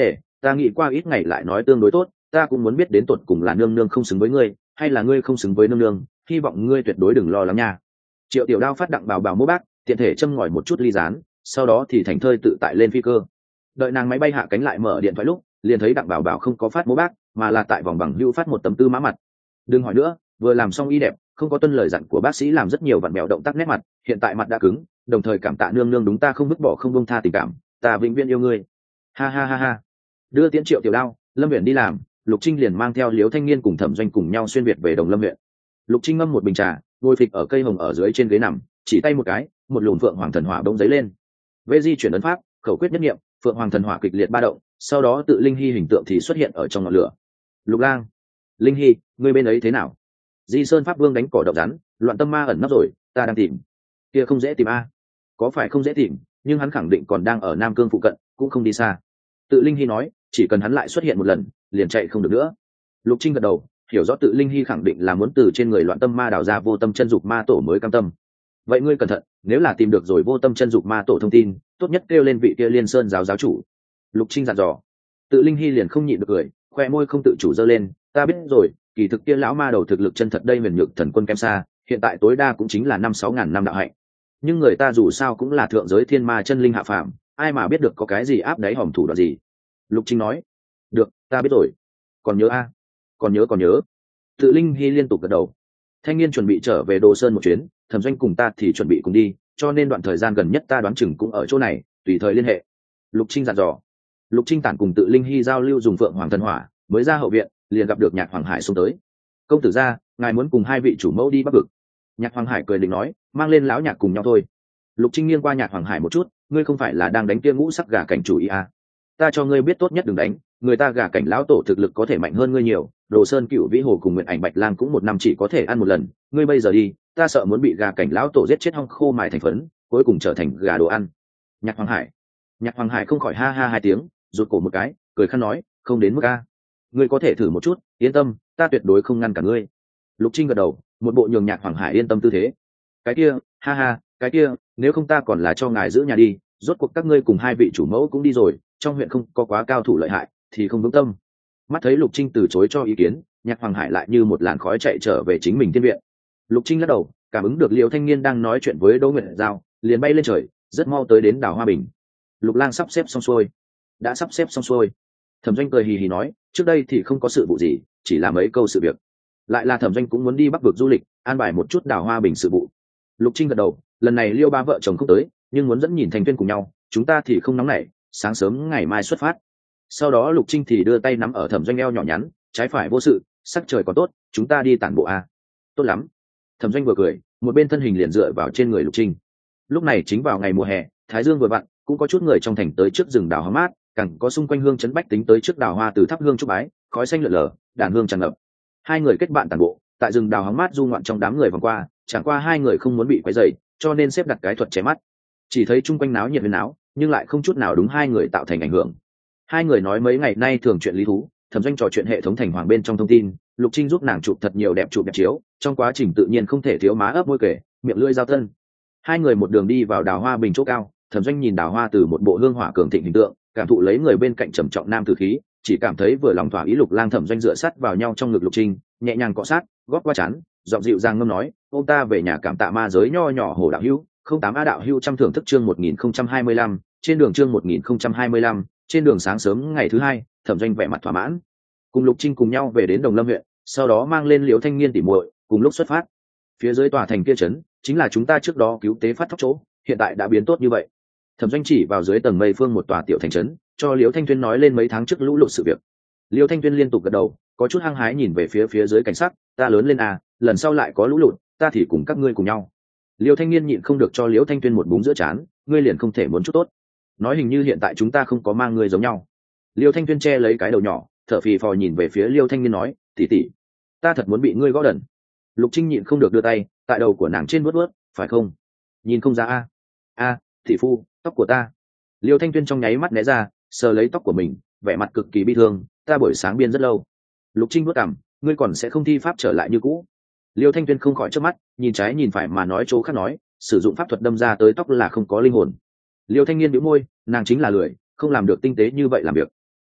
ta nghĩ qua ít ngày lại nói tương đối tốt, ta cũng muốn biết đến tột cùng là nương nương không xứng với ngươi hay là ngươi không xứng với nương nương, hy vọng ngươi tuyệt đối đừng lo lắng nha. Triệu Tiểu Đao phát đặng bào bào mô bác, tiện thể châm ngòi một chút ly rán, sau đó thì thành thơi tự tại lên phi cơ. Đợi nàng máy bay hạ cánh lại mở điện thoại lúc, liền thấy đặng bảo bảo không có phát mô bác, mà là tại vòng bằng hữu phát một tấm tư mã mặt. Đừng hỏi nữa, vừa làm xong y đẹp, không có tuân lời dặn của bác sĩ làm rất nhiều vặn mèo động tác nét mặt, hiện tại mặt đã cứng, đồng thời cảm tạ nương nương đúng ta không vứt bỏ không buông tha tình cảm, ta vĩnh viễn yêu ngươi. Ha ha ha ha. Đưa tiễn Triệu Tiểu Đao, Lâm Viễn đi làm, Lục Trinh liền mang theo Liễu Thanh Niên cùng Thẩm Doanh cùng nhau xuyên việt về Đồng Lâm huyện. Lục Trinh ngâm một bình trà, ngồi phịch ở cây hồng ở dưới trên ghế nằm, chỉ tay một cái, một luồng phượng hoàng thần hỏa bỗng giấy lên. Vê di chuyển ấn pháp, khẩu quyết nhất niệm, phượng hoàng thần hỏa kịch liệt ba động, sau đó tự Linh Hy hình tượng thì xuất hiện ở trong ngọn lửa. Lục Lang, Linh Hy, ngươi bên ấy thế nào? Di Sơn Pháp Vương đánh cỏ độc rắn, loạn tâm ma ẩn nấp rồi, ta đang tìm. Kia không dễ tìm a? Có phải không dễ tìm, nhưng hắn khẳng định còn đang ở Nam Cương phụ cận, cũng không đi xa. Tự Linh Hy nói, chỉ cần hắn lại xuất hiện một lần, liền chạy không được nữa. Lục Trinh gật đầu, hiểu rõ tự Linh Hy khẳng định là muốn từ trên người loạn tâm ma đào ra vô tâm chân dục ma tổ mới cam tâm. Vậy ngươi cẩn thận, nếu là tìm được rồi vô tâm chân dục ma tổ thông tin, tốt nhất kêu lên vị kia Liên Sơn giáo giáo chủ. Lục Trinh dặn dò. Tự Linh Hy liền không nhịn được cười, khoe môi không tự chủ giơ lên, ta biết rồi, kỳ thực kia lão ma đầu thực lực chân thật đây huyền nhược thần quân kém xa, hiện tại tối đa cũng chính là năm sáu ngàn năm đạo hạnh. Nhưng người ta dù sao cũng là thượng giới thiên ma chân linh hạ phàm, ai mà biết được có cái gì áp đáy hòm thủ đoạn gì. Lục Trinh nói. Được, ta biết rồi. Còn nhớ a? Còn nhớ còn nhớ. Tự Linh Hy liên tục gật đầu. Thanh niên chuẩn bị trở về Đồ Sơn một chuyến, Thẩm Doanh cùng ta thì chuẩn bị cùng đi, cho nên đoạn thời gian gần nhất ta đoán chừng cũng ở chỗ này, tùy thời liên hệ. Lục Trinh dặn dò. Lục Trinh tản cùng tự Linh Hy giao lưu dùng phượng hoàng thần hỏa, mới ra hậu viện, liền gặp được Nhạc Hoàng Hải xông tới. Công tử gia, ngài muốn cùng hai vị chủ mẫu đi Bắc Vực. Nhạc Hoàng Hải cười định nói, mang lên lão nhạc cùng nhau thôi. Lục Trinh nghiêng qua Nhạc Hoàng Hải một chút, ngươi không phải là đang đánh kia ngũ sắc gà cảnh chủ ý à? Ta cho ngươi biết tốt nhất đừng đánh, người ta gà cảnh lão tổ thực lực có thể mạnh hơn ngươi nhiều, Đồ Sơn Cựu Vĩ Hồ cùng Nguyệt Ảnh Bạch Lang cũng một năm chỉ có thể ăn một lần, ngươi bây giờ đi, ta sợ muốn bị gà cảnh lão tổ giết chết hong khô mài thành phấn, cuối cùng trở thành gà đồ ăn. Nhạc Hoàng Hải. Nhạc Hoàng Hải không khỏi ha ha hai tiếng, rụt cổ một cái, cười khăn nói, không đến mức a. Ngươi có thể thử một chút, yên tâm, ta tuyệt đối không ngăn cả ngươi. Lục Trinh gật đầu, một bộ nhường Nhạc Hoàng Hải yên tâm tư thế. Cái kia, ha ha, cái kia, nếu không ta còn là cho ngài giữ nhà đi, rốt cuộc các ngươi cùng hai vị chủ mẫu cũng đi rồi, trong huyện không có quá cao thủ lợi hại, thì không vững tâm. Mắt thấy Lục Trinh từ chối cho ý kiến, Nhạc Hoàng Hải lại như một làn khói chạy trở về chính mình thiên viện. Lục Trinh lắc đầu, cảm ứng được Liễu Thanh Niên đang nói chuyện với Đỗ Nguyệt Giao, liền bay lên trời, rất mau tới đến đảo Hoa Bình. Lục Lang sắp xếp xong xuôi. Đã sắp xếp xong xuôi. Thẩm Doanh cười hì hì nói, trước đây thì không có sự vụ gì, chỉ là mấy câu sự việc. Lại là Thẩm Doanh cũng muốn đi Bắc Vực du lịch, an bài một chút đảo Hoa Bình sự vụ. Lục Trinh gật đầu, lần này Liêu ba vợ chồng không tới, nhưng muốn dẫn nhìn Thành Tuyên cùng nhau, chúng ta thì không nóng nảy, sáng sớm ngày mai xuất phát. Sau đó Lục Trinh thì đưa tay nắm ở Thẩm Doanh eo nhỏ nhắn, trái phải vô sự, sắc trời còn tốt, chúng ta đi tản bộ à? Tốt lắm. Thẩm Doanh vừa cười, một bên thân hình liền dựa vào trên người Lục Trinh. Lúc này chính vào ngày mùa hè, thái dương vừa vặn, cũng có chút người trong thành tới trước rừng đào hoa mát, càng có xung quanh hương trấn bách tính tới trước đào hoa từ thắp hương chúc bái, khói xanh lượn lờ, đàn hương tràn ngập. Hai người kết bạn tản bộ, tại rừng đào hoa mát du ngoạn trong đám người vòng qua, chẳng qua hai người không muốn bị quấy rầy, cho nên xếp đặt cái thuật che mắt. Chỉ thấy chung quanh náo nhiệt huyên náo, nhưng lại không chút nào đúng hai người tạo thành ảnh hưởng. Hai người nói mấy ngày nay thường chuyện lý thú, Thẩm Doanh trò chuyện hệ thống thành hoàng bên trong thông tin, Lục Trinh giúp nàng chụp thật nhiều đẹp chụp đẹp chiếu, trong quá trình tự nhiên không thể thiếu má ấp môi kể, miệng lưỡi giao thân. Hai người một đường đi vào đào hoa bình chỗ cao, Thẩm Doanh nhìn đào hoa từ một bộ hương hỏa cường thịnh hình tượng, cảm thụ lấy người bên cạnh trầm trọng nam tử khí, chỉ cảm thấy vừa lòng thỏa ý. Lục Lang Thẩm Doanh dựa sát vào nhau trong ngực Lục Trinh, nhẹ nhàng cọ sát, gót qua chán, giọng dịu dàng ngâm nói, ông ta về nhà cảm tạ ma giới nho nhỏ hồ đạo hữu, không tám a đạo hữu trăm thưởng thức chương một nghìn không trăm hai mươi lăm, trên đường chương một nghìn không trăm hai mươi lăm, trên đường. Sáng sớm ngày thứ hai, Thẩm Doanh vẻ mặt thỏa mãn, cùng Lục Trinh cùng nhau về đến Đồng Lâm huyện, sau đó mang lên Liễu Thanh Niên tỉ muội, cùng lúc xuất phát. Phía dưới tòa thành kia trấn, chính là chúng ta trước đó cứu tế phát thóc chỗ, hiện tại đã biến tốt như vậy. Thẩm Doanh chỉ vào dưới tầng mây phương một tòa tiểu thành trấn, cho Liễu Thanh Tuyên nói lên mấy tháng trước lũ lụt sự việc. Liễu Thanh Tuyên liên tục gật đầu, có chút hăng hái nhìn về phía phía dưới cảnh sắc, ta lớn lên à, lần sau lại có lũ lụt, ta thì cùng các ngươi cùng nhau. Liễu Thanh Niên nhịn không được cho Liễu Thanh Tuyên một búng giữa trán, ngươi liền không thể muốn chút tốt? Nói hình như hiện tại chúng ta không có mang ngươi giống nhau. Liễu Thanh Tuyên che lấy cái đầu nhỏ, thở phì phò nhìn về phía Liễu Thanh Niên nói, tỷ tỷ, ta thật muốn bị ngươi gõ đần. Lục Trinh nhịn không được đưa tay tại đầu của nàng trên vuốt vuốt, phải không? Nhìn không ra a. A, tỷ phu, tóc của ta. Liêu Thanh Tuyên trong nháy mắt né ra, sờ lấy tóc của mình, vẻ mặt cực kỳ bi thương, ta buổi sáng biên rất lâu. Lục Trinh vuốt cằm, ngươi còn sẽ không thi pháp trở lại như cũ. Liêu Thanh Tuyên không khỏi chớp mắt, nhìn trái nhìn phải mà nói chỗ khác nói, sử dụng pháp thuật đâm ra tới tóc là không có linh hồn. Liêu Thanh Niên bĩu môi, nàng chính là lười, không làm được tinh tế như vậy làm việc.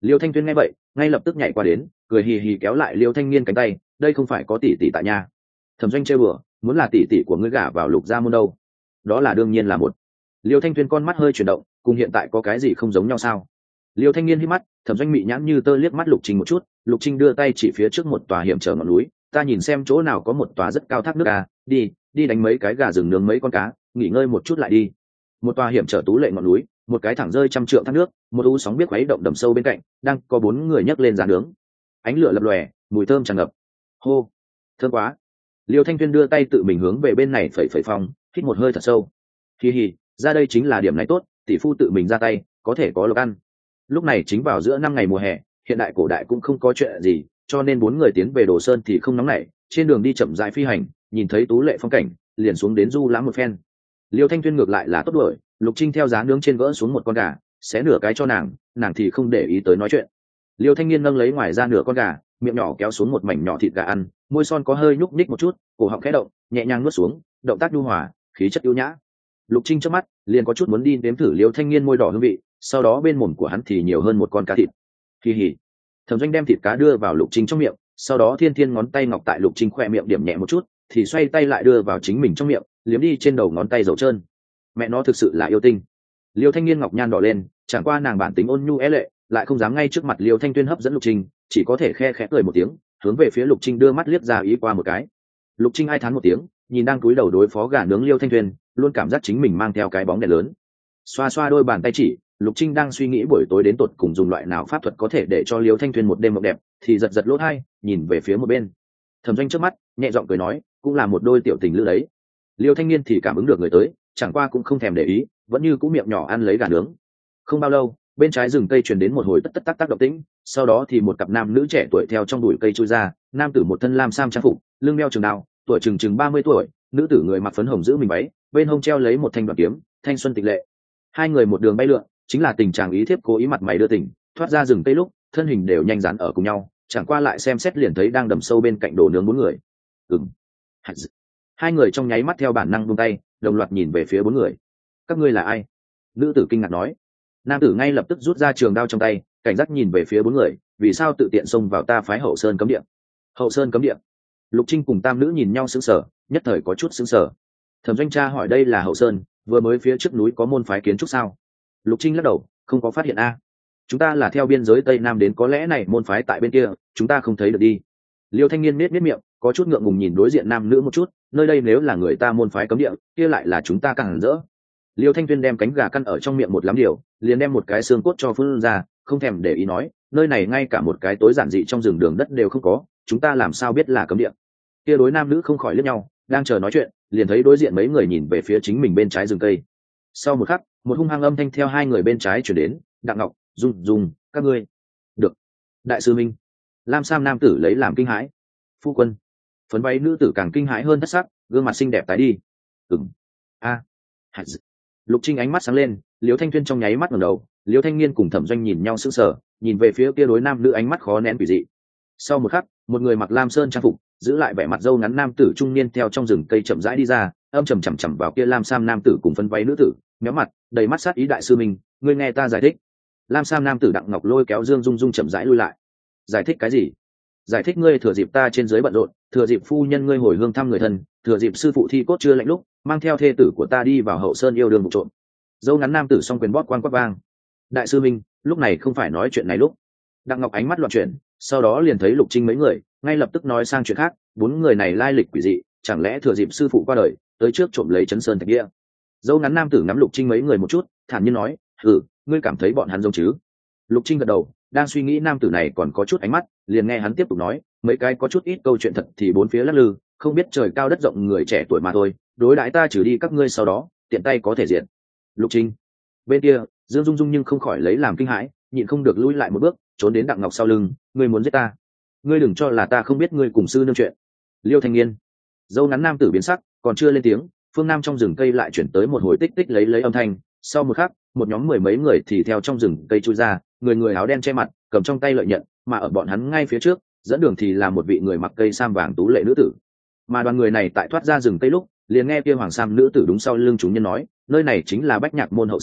Liêu Thanh Tuyên nghe vậy ngay lập tức nhảy qua đến, cười hì hì kéo lại Liêu Thanh Niên cánh tay, đây không phải có tỷ tỷ tại nhà. Thẩm Doanh chơi bừa, muốn là tỷ tỷ của ngươi gả vào Lục gia môn đâu? Đó là đương nhiên là một. Liêu Thanh Tuyên con mắt hơi chuyển động, cùng hiện tại có cái gì không giống nhau sao? Liêu Thanh Niên hít mắt, Thẩm Doanh mị nhãn như tơ liếc mắt Lục Trinh một chút, Lục Trinh đưa tay chỉ phía trước một tòa hiểm trở ngọn núi, ta nhìn xem chỗ nào có một tòa rất cao thác nước à, đi, đi đánh mấy cái gà rừng nướng mấy con cá, nghỉ ngơi một chút lại đi. Một tòa hiểm trở tú lệ ngọn núi, một cái thẳng rơi trăm trượng thác nước, một u sóng biết khuấy động đầm sâu bên cạnh, đang có bốn người nhấc lên giá nướng. Ánh lửa lập lòe, mùi thơm tràn ngập. Hô, thơm quá. Liêu Thanh Tuyên đưa tay tự mình hướng về bên này phẩy phẩy phong, hít một hơi thật sâu. Hi hi, ra đây chính là điểm này tốt, tỷ phu tự mình ra tay, có thể có lộc ăn. Lúc này chính vào giữa năm ngày mùa hè, hiện đại cổ đại cũng không có chuyện gì, cho nên bốn người tiến về Đồ Sơn thì không nóng nảy, trên đường đi chậm rãi phi hành, nhìn thấy tú lệ phong cảnh, liền xuống đến du lãm một phen. Liêu Thanh Tuyên ngược lại là tốt đuổi, Lục Trinh theo giá nướng trên gỡ xuống một con gà, xé nửa cái cho nàng, nàng thì không để ý tới nói chuyện. Liêu Thanh Niên nâng lấy ngoài ra nửa con gà, miệng nhỏ kéo xuống một mảnh nhỏ thịt gà ăn, môi son có hơi nhúc nhích một chút, cổ họng khẽ động, nhẹ nhàng nuốt xuống, động tác nhu hòa, khí chất ưu nhã. Lục Trinh chớp mắt, liền có chút muốn đi nếm thử Liêu Thanh Niên môi đỏ hương vị, sau đó bên mồm của hắn thì nhiều hơn một con cá thịt. Kỳ hỉ. Thẩm Doanh đem thịt cá đưa vào Lục Trinh trong miệng, sau đó thiên thiên ngón tay ngọc tại Lục Trinh khoe miệng điểm nhẹ một chút, thì xoay tay lại đưa vào chính mình trong miệng, liếm đi trên đầu ngón tay dầu trơn. Mẹ nó thực sự là yêu tinh. Liêu Thanh Niên ngọc nhan đỏ lên, chẳng qua nàng bản tính ôn nhu é lệ, lại không dám ngay trước mặt Liêu Thanh Tuyên hấp dẫn Lục Trinh, chỉ có thể khe khẽ cười một tiếng, hướng về phía Lục Trinh đưa mắt liếc ra ý qua một cái. Lục Trinh ai thán một tiếng, nhìn đang cúi đầu đối phó gà nướng Liêu Thanh Tuyên, luôn cảm giác chính mình mang theo cái bóng đèn lớn. Xoa xoa đôi bàn tay chỉ, Lục Trinh đang suy nghĩ buổi tối đến tột cùng dùng loại nào pháp thuật có thể để cho Liêu Thanh Tuyên một đêm mộng đẹp, thì giật giật lỗ tai, nhìn về phía một bên. Thẩm Doanh trước mắt, nhẹ giọng cười nói, cũng là một đôi tiểu tình lữ đấy. Liêu Thanh Niên thì cảm ứng được người tới, chẳng qua cũng không thèm để ý, vẫn như cũ miệng nhỏ ăn lấy gà nướng. Không bao lâu, bên trái rừng cây truyền đến một hồi tất tất tác tác động tĩnh, sau đó thì một cặp nam nữ trẻ tuổi theo trong bụi cây chui ra, nam tử một thân lam sam trang phục, lưng đeo trường đao, tuổi chừng chừng ba mươi tuổi, nữ tử người mặc phấn hồng giữ mình váy, bên hông treo lấy một thanh đoạn kiếm, thanh xuân tịch lệ. Hai người một đường bay lượn, chính là tình trạng ý thiếp cố ý mặt mày đưa tình, thoát ra rừng cây lúc, thân hình đều nhanh dán ở cùng nhau, chẳng qua lại xem xét liền thấy đang đầm sâu bên cạnh đồ nướng bốn người. Ừm. Hai người trong nháy mắt theo bản năng buông tay, đồng loạt nhìn về phía bốn người. Các ngươi là ai? Nữ tử kinh ngạc nói. Nam tử ngay lập tức rút ra trường đao trong tay, cảnh giác nhìn về phía bốn người, vì sao tự tiện xông vào ta phái Hậu Sơn cấm địa? Hậu Sơn cấm địa? Lục Trinh cùng tam nữ nhìn nhau sững sờ, nhất thời có chút sững sờ. Thẩm Doanh tra hỏi đây là Hậu Sơn, vừa mới phía trước núi có môn phái kiến trúc sao? Lục Trinh lắc đầu, không có phát hiện a. Chúng ta là theo biên giới Tây Nam đến, có lẽ này môn phái tại bên kia, chúng ta không thấy được đi. Liêu Thanh Niên nết nết miệng, có chút ngượng ngùng nhìn đối diện nam nữ một chút, nơi đây nếu là người ta môn phái cấm địa, kia lại là chúng ta càng rỡ. Liêu Thanh Tuyên đem cánh gà căn ở trong miệng một lắm điều, liền đem một cái xương cốt cho phun ra, không thèm để ý nói, nơi này ngay cả một cái tối giản dị trong rừng đường đất đều không có, chúng ta làm sao biết là cấm địa? Kia đối nam nữ không khỏi liếc nhau, đang chờ nói chuyện, liền thấy đối diện mấy người nhìn về phía chính mình bên trái rừng cây. Sau một khắc, một hung hăng âm thanh theo hai người bên trái truyền đến, Đặng Ngọc, Dung, Dung, các ngươi. Được. Đại sư Minh. Lam Sam nam tử lấy làm kinh hãi. Phu quân. Phấn váy nữ tử càng kinh hãi hơn thất sắc, gương mặt xinh đẹp tái đi. Ừm. A. À. Lục Trinh ánh mắt sáng lên, Liêu Thanh Tuyên trong nháy mắt ngẩng đầu, Liêu Thanh Niên cùng Thẩm Doanh nhìn nhau sững sờ, nhìn về phía kia đối nam nữ ánh mắt khó nén quỷ dị. Sau một khắc, một người mặc lam sơn trang phục, giữ lại vẻ mặt râu ngắn nam tử trung niên theo trong rừng cây chậm rãi đi ra, âm trầm chằm chằm vào kia lam sam nam tử cùng phấn váy nữ tử, méo mặt, đầy mắt sát ý. Đại sư mình, ngươi nghe ta giải thích. Lam sam nam tử Đặng Ngọc lôi kéo Dương Dung Dung chậm rãi lui lại. Giải thích cái gì? Giải thích ngươi thừa dịp ta trên dưới bận rộn, thừa dịp phu nhân ngươi hồi hương thăm người thân, thừa dịp sư phụ thi cốt chưa lạnh lúc, mang theo thê tử của ta đi vào Hậu Sơn yêu đương vụ trộm. Dâu ngắn nam tử song quyền bóp quan quát vang. Đại sư minh, lúc này không phải nói chuyện này lúc. Đặng Ngọc ánh mắt loạn chuyển, sau đó liền thấy Lục Trinh mấy người, ngay lập tức nói sang chuyện khác. Bốn người này lai lịch quỷ dị, chẳng lẽ thừa dịp sư phụ qua đời, tới trước trộm lấy Chấn Sơn thạch địa? Dâu ngắn nam tử ngắm Lục Trinh mấy người một chút, thản nhiên nói, ừ, ngươi cảm thấy bọn hắn giống chứ? Lục Trinh gật đầu, đang suy nghĩ nam tử này còn có chút ánh mắt, liền nghe hắn tiếp tục nói, mấy cái có chút ít câu chuyện thật thì bốn phía lắc lư, không biết trời cao đất rộng người trẻ tuổi mà thôi, đối đãi ta trừ đi các ngươi sau đó, tiện tay có thể diện. Lục Trinh. Bên kia, Dương Dung Dung nhưng không khỏi lấy làm kinh hãi, nhịn không được lui lại một bước, trốn đến Đặng Ngọc sau lưng, ngươi muốn giết ta? Ngươi đừng cho là ta không biết ngươi cùng sư nương chuyện. Liêu Thanh Niên. Dâu ngắn nam tử biến sắc, còn chưa lên tiếng, phương nam trong rừng cây lại chuyển tới một hồi tích tích lấy lấy âm thanh, sau một khắc, một nhóm mười mấy người thì theo trong rừng cây chui ra, người người áo đen che mặt, cầm trong tay lợi nhận, mà ở bọn hắn ngay phía trước, dẫn đường thì là một vị người mặc cây sam vàng tú lệ nữ tử. Mà đoàn người này tại thoát ra rừng cây lúc, liền nghe kia hoàng sam nữ tử đúng sau lưng chúng nhân nói, nơi này chính là Bách Nhạc môn Hậu Sơn,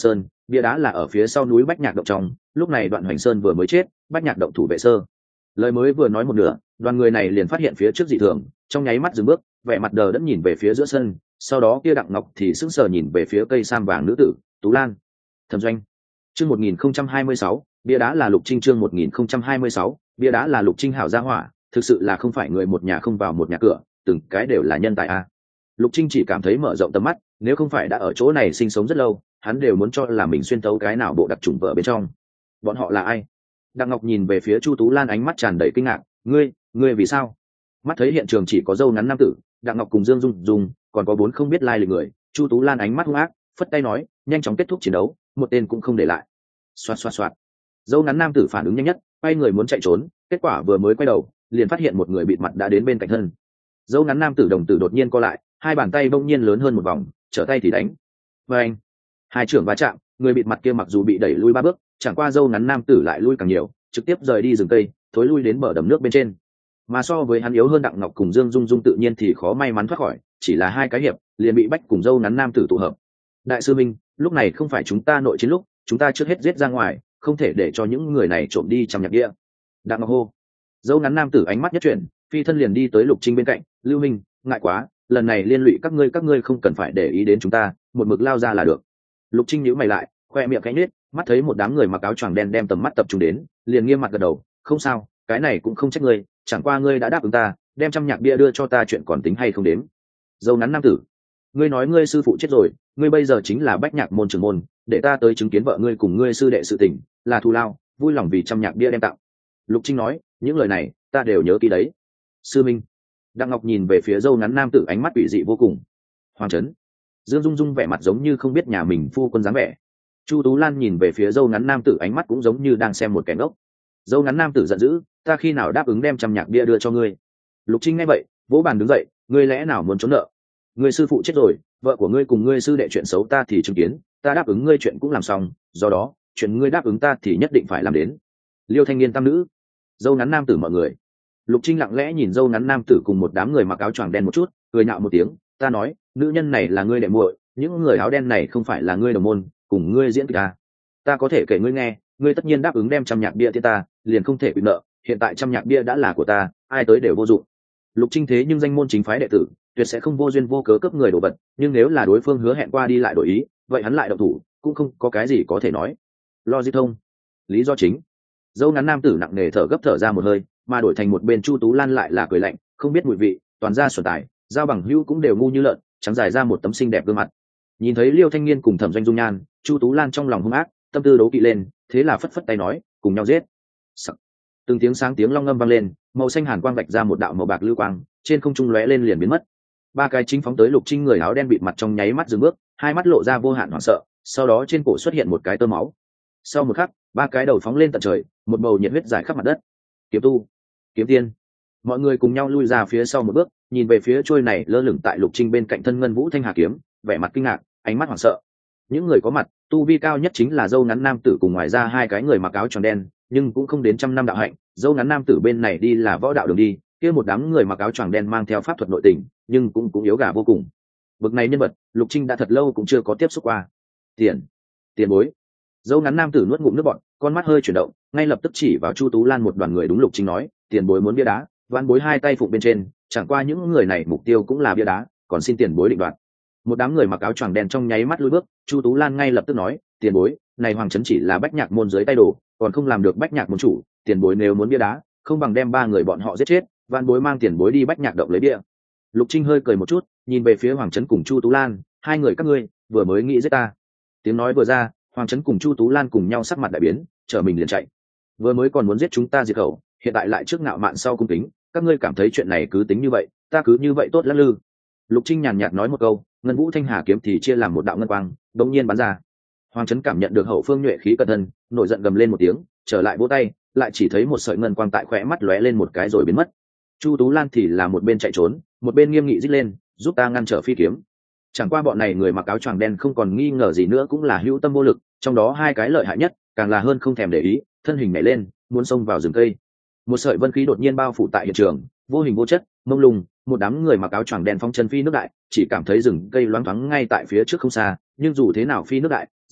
bia đá là ở phía sau núi Bách Nhạc động trong, lúc này Đoạn Hoành Sơn vừa mới chết, Bách Nhạc động thủ vệ sơ. Lời mới vừa nói một nửa, đoàn người này liền phát hiện phía trước dị thường, trong nháy mắt dừng bước, vẻ mặt đờ đẫn nhìn về phía giữa sân, sau đó kia Đặng Ngọc thì sững sờ nhìn về phía cây sam vàng nữ tử, Tú Lan. Thẩm Doanh. Chương một nghìn không trăm hai mươi sáu, bia đá là Lục Trinh chương một nghìn không trăm hai mươi sáu, bia đá là Lục Trinh hảo gia hỏa, thực sự là không phải người một nhà không vào một nhà cửa, từng cái đều là nhân tài a. Lục Trinh chỉ cảm thấy mở rộng tầm mắt, nếu không phải đã ở chỗ này sinh sống rất lâu, hắn đều muốn cho là mình xuyên tấu cái nào bộ đặc trùng vợ bên trong. Bọn họ là ai? Đặng Ngọc nhìn về phía Chu Tú Lan ánh mắt tràn đầy kinh ngạc, ngươi, ngươi vì sao? Mắt thấy hiện trường chỉ có dâu ngắn nam tử, Đặng Ngọc cùng Dương Dung Dung, còn có bốn không biết lai lịch người, Chu Tú Lan ánh mắt hung ác, phất tay nói, nhanh chóng kết thúc chiến đấu, một tên cũng không để lại. Xoạt xoạt xoạt. Dâu ngắn nam tử phản ứng nhanh nhất, quay người muốn chạy trốn, kết quả vừa mới quay đầu, liền phát hiện một người bịt mặt đã đến bên cạnh thân. Dâu ngắn nam tử đồng tử đột nhiên co lại, hai bàn tay bỗng nhiên lớn hơn một vòng, trở tay thì đánh. Và anh, hai trưởng va chạm, người bịt mặt kia mặc dù bị đẩy lui ba bước, chẳng qua dâu ngắn nam tử lại lui càng nhiều, trực tiếp rời đi rừng cây, thối lui đến bờ đầm nước bên trên. Mà so với hắn yếu hơn Đặng Ngọc cùng Dương Dung Dung tự nhiên thì khó may mắn thoát khỏi, chỉ là hai cái hiệp, liền bị bách cùng dâu ngắn nam tử tụ hợp. Đại sư Minh, lúc này không phải chúng ta nội chiến lúc, chúng ta trước hết giết ra ngoài, không thể để cho những người này trộm đi trong nhạc địa. Đặng Ngọc hô. Dâu ngắn nam tử ánh mắt nhất chuyển, phi thân liền đi tới Lục Trinh bên cạnh, Lưu Minh, ngại quá, lần này liên lụy các ngươi các ngươi không cần phải để ý đến chúng ta, một mực lao ra là được. Lục Trinh nhíu mày lại, khoe miệng cánh nết, mắt thấy một đám người mặc áo choàng đen đem tầm mắt tập trung đến, liền nghiêm mặt gật đầu, không sao, cái này cũng không trách ngươi, chẳng qua ngươi đã đáp ứng ta, đem trăm nhạc bia đưa cho ta chuyện còn tính hay không đến. Dâu ngắn nam tử, ngươi nói ngươi sư phụ chết rồi, ngươi bây giờ chính là Bách Nhạc môn trưởng môn, để ta tới chứng kiến vợ ngươi cùng ngươi sư đệ sự tình, là thù lao, vui lòng vì trăm nhạc bia đem tặng. Lục Trinh nói, những lời này ta đều nhớ kỹ đấy. Sư Minh. Đặng Ngọc nhìn về phía dâu ngắn nam tử ánh mắt ủy dị vô cùng. Hoàng Trấn. Dương Dung Dung vẻ mặt giống như không biết nhà mình phu quân dáng vẻ. Chu Tú Lan nhìn về phía dâu ngắn nam tử ánh mắt cũng giống như đang xem một kẻ ngốc. Dâu ngắn nam tử giận dữ, ta khi nào đáp ứng đem trăm nhạc bia đưa cho ngươi? Lục Trinh nghe vậy, vỗ bàn đứng dậy, ngươi lẽ nào muốn trốn nợ? Ngươi sư phụ chết rồi, vợ của ngươi cùng ngươi sư đệ chuyện xấu ta thì chứng kiến, ta đáp ứng ngươi chuyện cũng làm xong, do đó chuyện ngươi đáp ứng ta thì nhất định phải làm đến. Liêu thanh niên tam nữ, dâu ngắn nam tử mọi người. Lục Trinh lặng lẽ nhìn dâu ngắn nam tử cùng một đám người mặc áo choàng đen một chút, cười nhạo một tiếng, ta nói, nữ nhân này là ngươi đệ muội, những người áo đen này không phải là ngươi đồng môn, cùng ngươi diễn kịch à? Ta có thể kể ngươi nghe, ngươi tất nhiên đáp ứng đem trăm nhạc bia tiên ta, liền không thể bị nợ, hiện tại trăm nhạc bia đã là của ta, ai tới đều vô dụng. Lục Trinh thế nhưng danh môn chính phái đệ tử, tuyệt sẽ không vô duyên vô cớ cướp người đồ vật, nhưng nếu là đối phương hứa hẹn qua đi lại đổi ý, vậy hắn lại động thủ, cũng không có cái gì có thể nói. Lo di thông, lý do chính. Dâu ngắn nam tử nặng nề thở gấp thở ra một hơi, mà đổi thành một bên Chu Tú Lan lại là cười lạnh, không biết mùi vị, toàn ra xuẩn tài, giao bằng hữu cũng đều ngu như lợn, trắng dài ra một tấm xinh đẹp gương mặt. Nhìn thấy Liêu thanh niên cùng Thẩm Doanh dung nhan, Chu Tú Lan trong lòng hung ác, tâm tư đấu kỵ lên, thế là phất phất tay nói, cùng nhau giết. Sắc. Từng tiếng sáng tiếng long ngâm vang lên, màu xanh hàn quang vạch ra một đạo màu bạc lưu quang, trên không trung lóe lên liền biến mất. Ba cái chính phóng tới Lục Trinh người áo đen bịt mặt trong nháy mắt dừng bước, hai mắt lộ ra vô hạn hoảng sợ, sau đó trên cổ xuất hiện một cái tơ máu. Sau một khắc, ba cái đầu phóng lên tận trời, một bầu nhiệt huyết giải khắp mặt đất. Kiếm tu, kiếm tiên. Mọi người cùng nhau lui ra phía sau một bước, nhìn về phía trôi này lơ lửng tại Lục Trinh bên cạnh thân ngân vũ thanh hà kiếm, vẻ mặt kinh ngạc, ánh mắt hoảng sợ. Những người có mặt, tu vi cao nhất chính là dâu ngắn nam tử cùng ngoài ra hai cái người mặc áo tròn đen, nhưng cũng không đến trăm năm đạo hạnh, dâu ngắn nam tử bên này đi là võ đạo đường đi, kia một đám người mặc áo choàng đen mang theo pháp thuật nội tình, nhưng cũng cũng yếu gà vô cùng. Bực này nhân vật, Lục Trinh đã thật lâu cũng chưa có tiếp xúc qua. Tiền, tiền bối. Dâu ngắn nam tử nuốt ngụm nước bọt, con mắt hơi chuyển động, ngay lập tức chỉ vào Chu Tú Lan một đoàn người đúng Lục Trinh nói, tiền bối muốn bia đá, đoán bối hai tay phụng bên trên, chẳng qua những người này mục tiêu cũng là bia đá, còn xin tiền bối định đoạt. Một đám người mặc áo choàng đen trong nháy mắt lùi bước, Chu Tú Lan ngay lập tức nói, tiền bối, này Hoàng Trấn chỉ là Bách Nhạc môn dưới tay đồ, còn không làm được Bách Nhạc môn chủ, tiền bối nếu muốn bia đá, không bằng đem ba người bọn họ giết chết, van bối mang tiền bối đi Bách Nhạc động lấy bia. Lục Trinh hơi cười một chút, nhìn về phía Hoàng Trấn cùng Chu Tú Lan, hai người các ngươi vừa mới nghĩ giết ta. Tiếng nói vừa ra, Hoàng Trấn cùng Chu Tú Lan cùng nhau sắc mặt đại biến, trở mình liền chạy. Vừa mới còn muốn giết chúng ta diệt khẩu, hiện tại lại trước ngạo mạn sau cung kính, các ngươi cảm thấy chuyện này cứ tính như vậy, ta cứ như vậy tốt lắm lư. Lục Trinh nhàn nhạt nói một câu, ngân vũ thanh hà kiếm thì chia làm một đạo ngân quang, đột nhiên bắn ra. Hoàng Trấn cảm nhận được hậu phương nhuệ khí cẩn thân, nổi giận gầm lên một tiếng, trở lại vỗ tay, lại chỉ thấy một sợi ngân quang tại khóe mắt lóe lên một cái rồi biến mất. Chu Tú Lan thì là một bên chạy trốn, một bên nghiêm nghị rít lên, giúp ta ngăn trở phi kiếm. Chẳng qua bọn này người mặc áo choàng đen không còn nghi ngờ gì nữa cũng là hữu tâm vô lực, trong đó hai cái lợi hại nhất, càng là hơn không thèm để ý, thân hình nhảy lên, muốn xông vào rừng cây. Một sợi vân khí đột nhiên bao phủ tại hiện trường, vô hình vô chất, mông lung, một đám người mặc áo choàng đen phóng chân phi nước đại, chỉ cảm thấy rừng cây loáng thoáng ngay tại phía trước không xa, nhưng dù thế nào phi nước đại,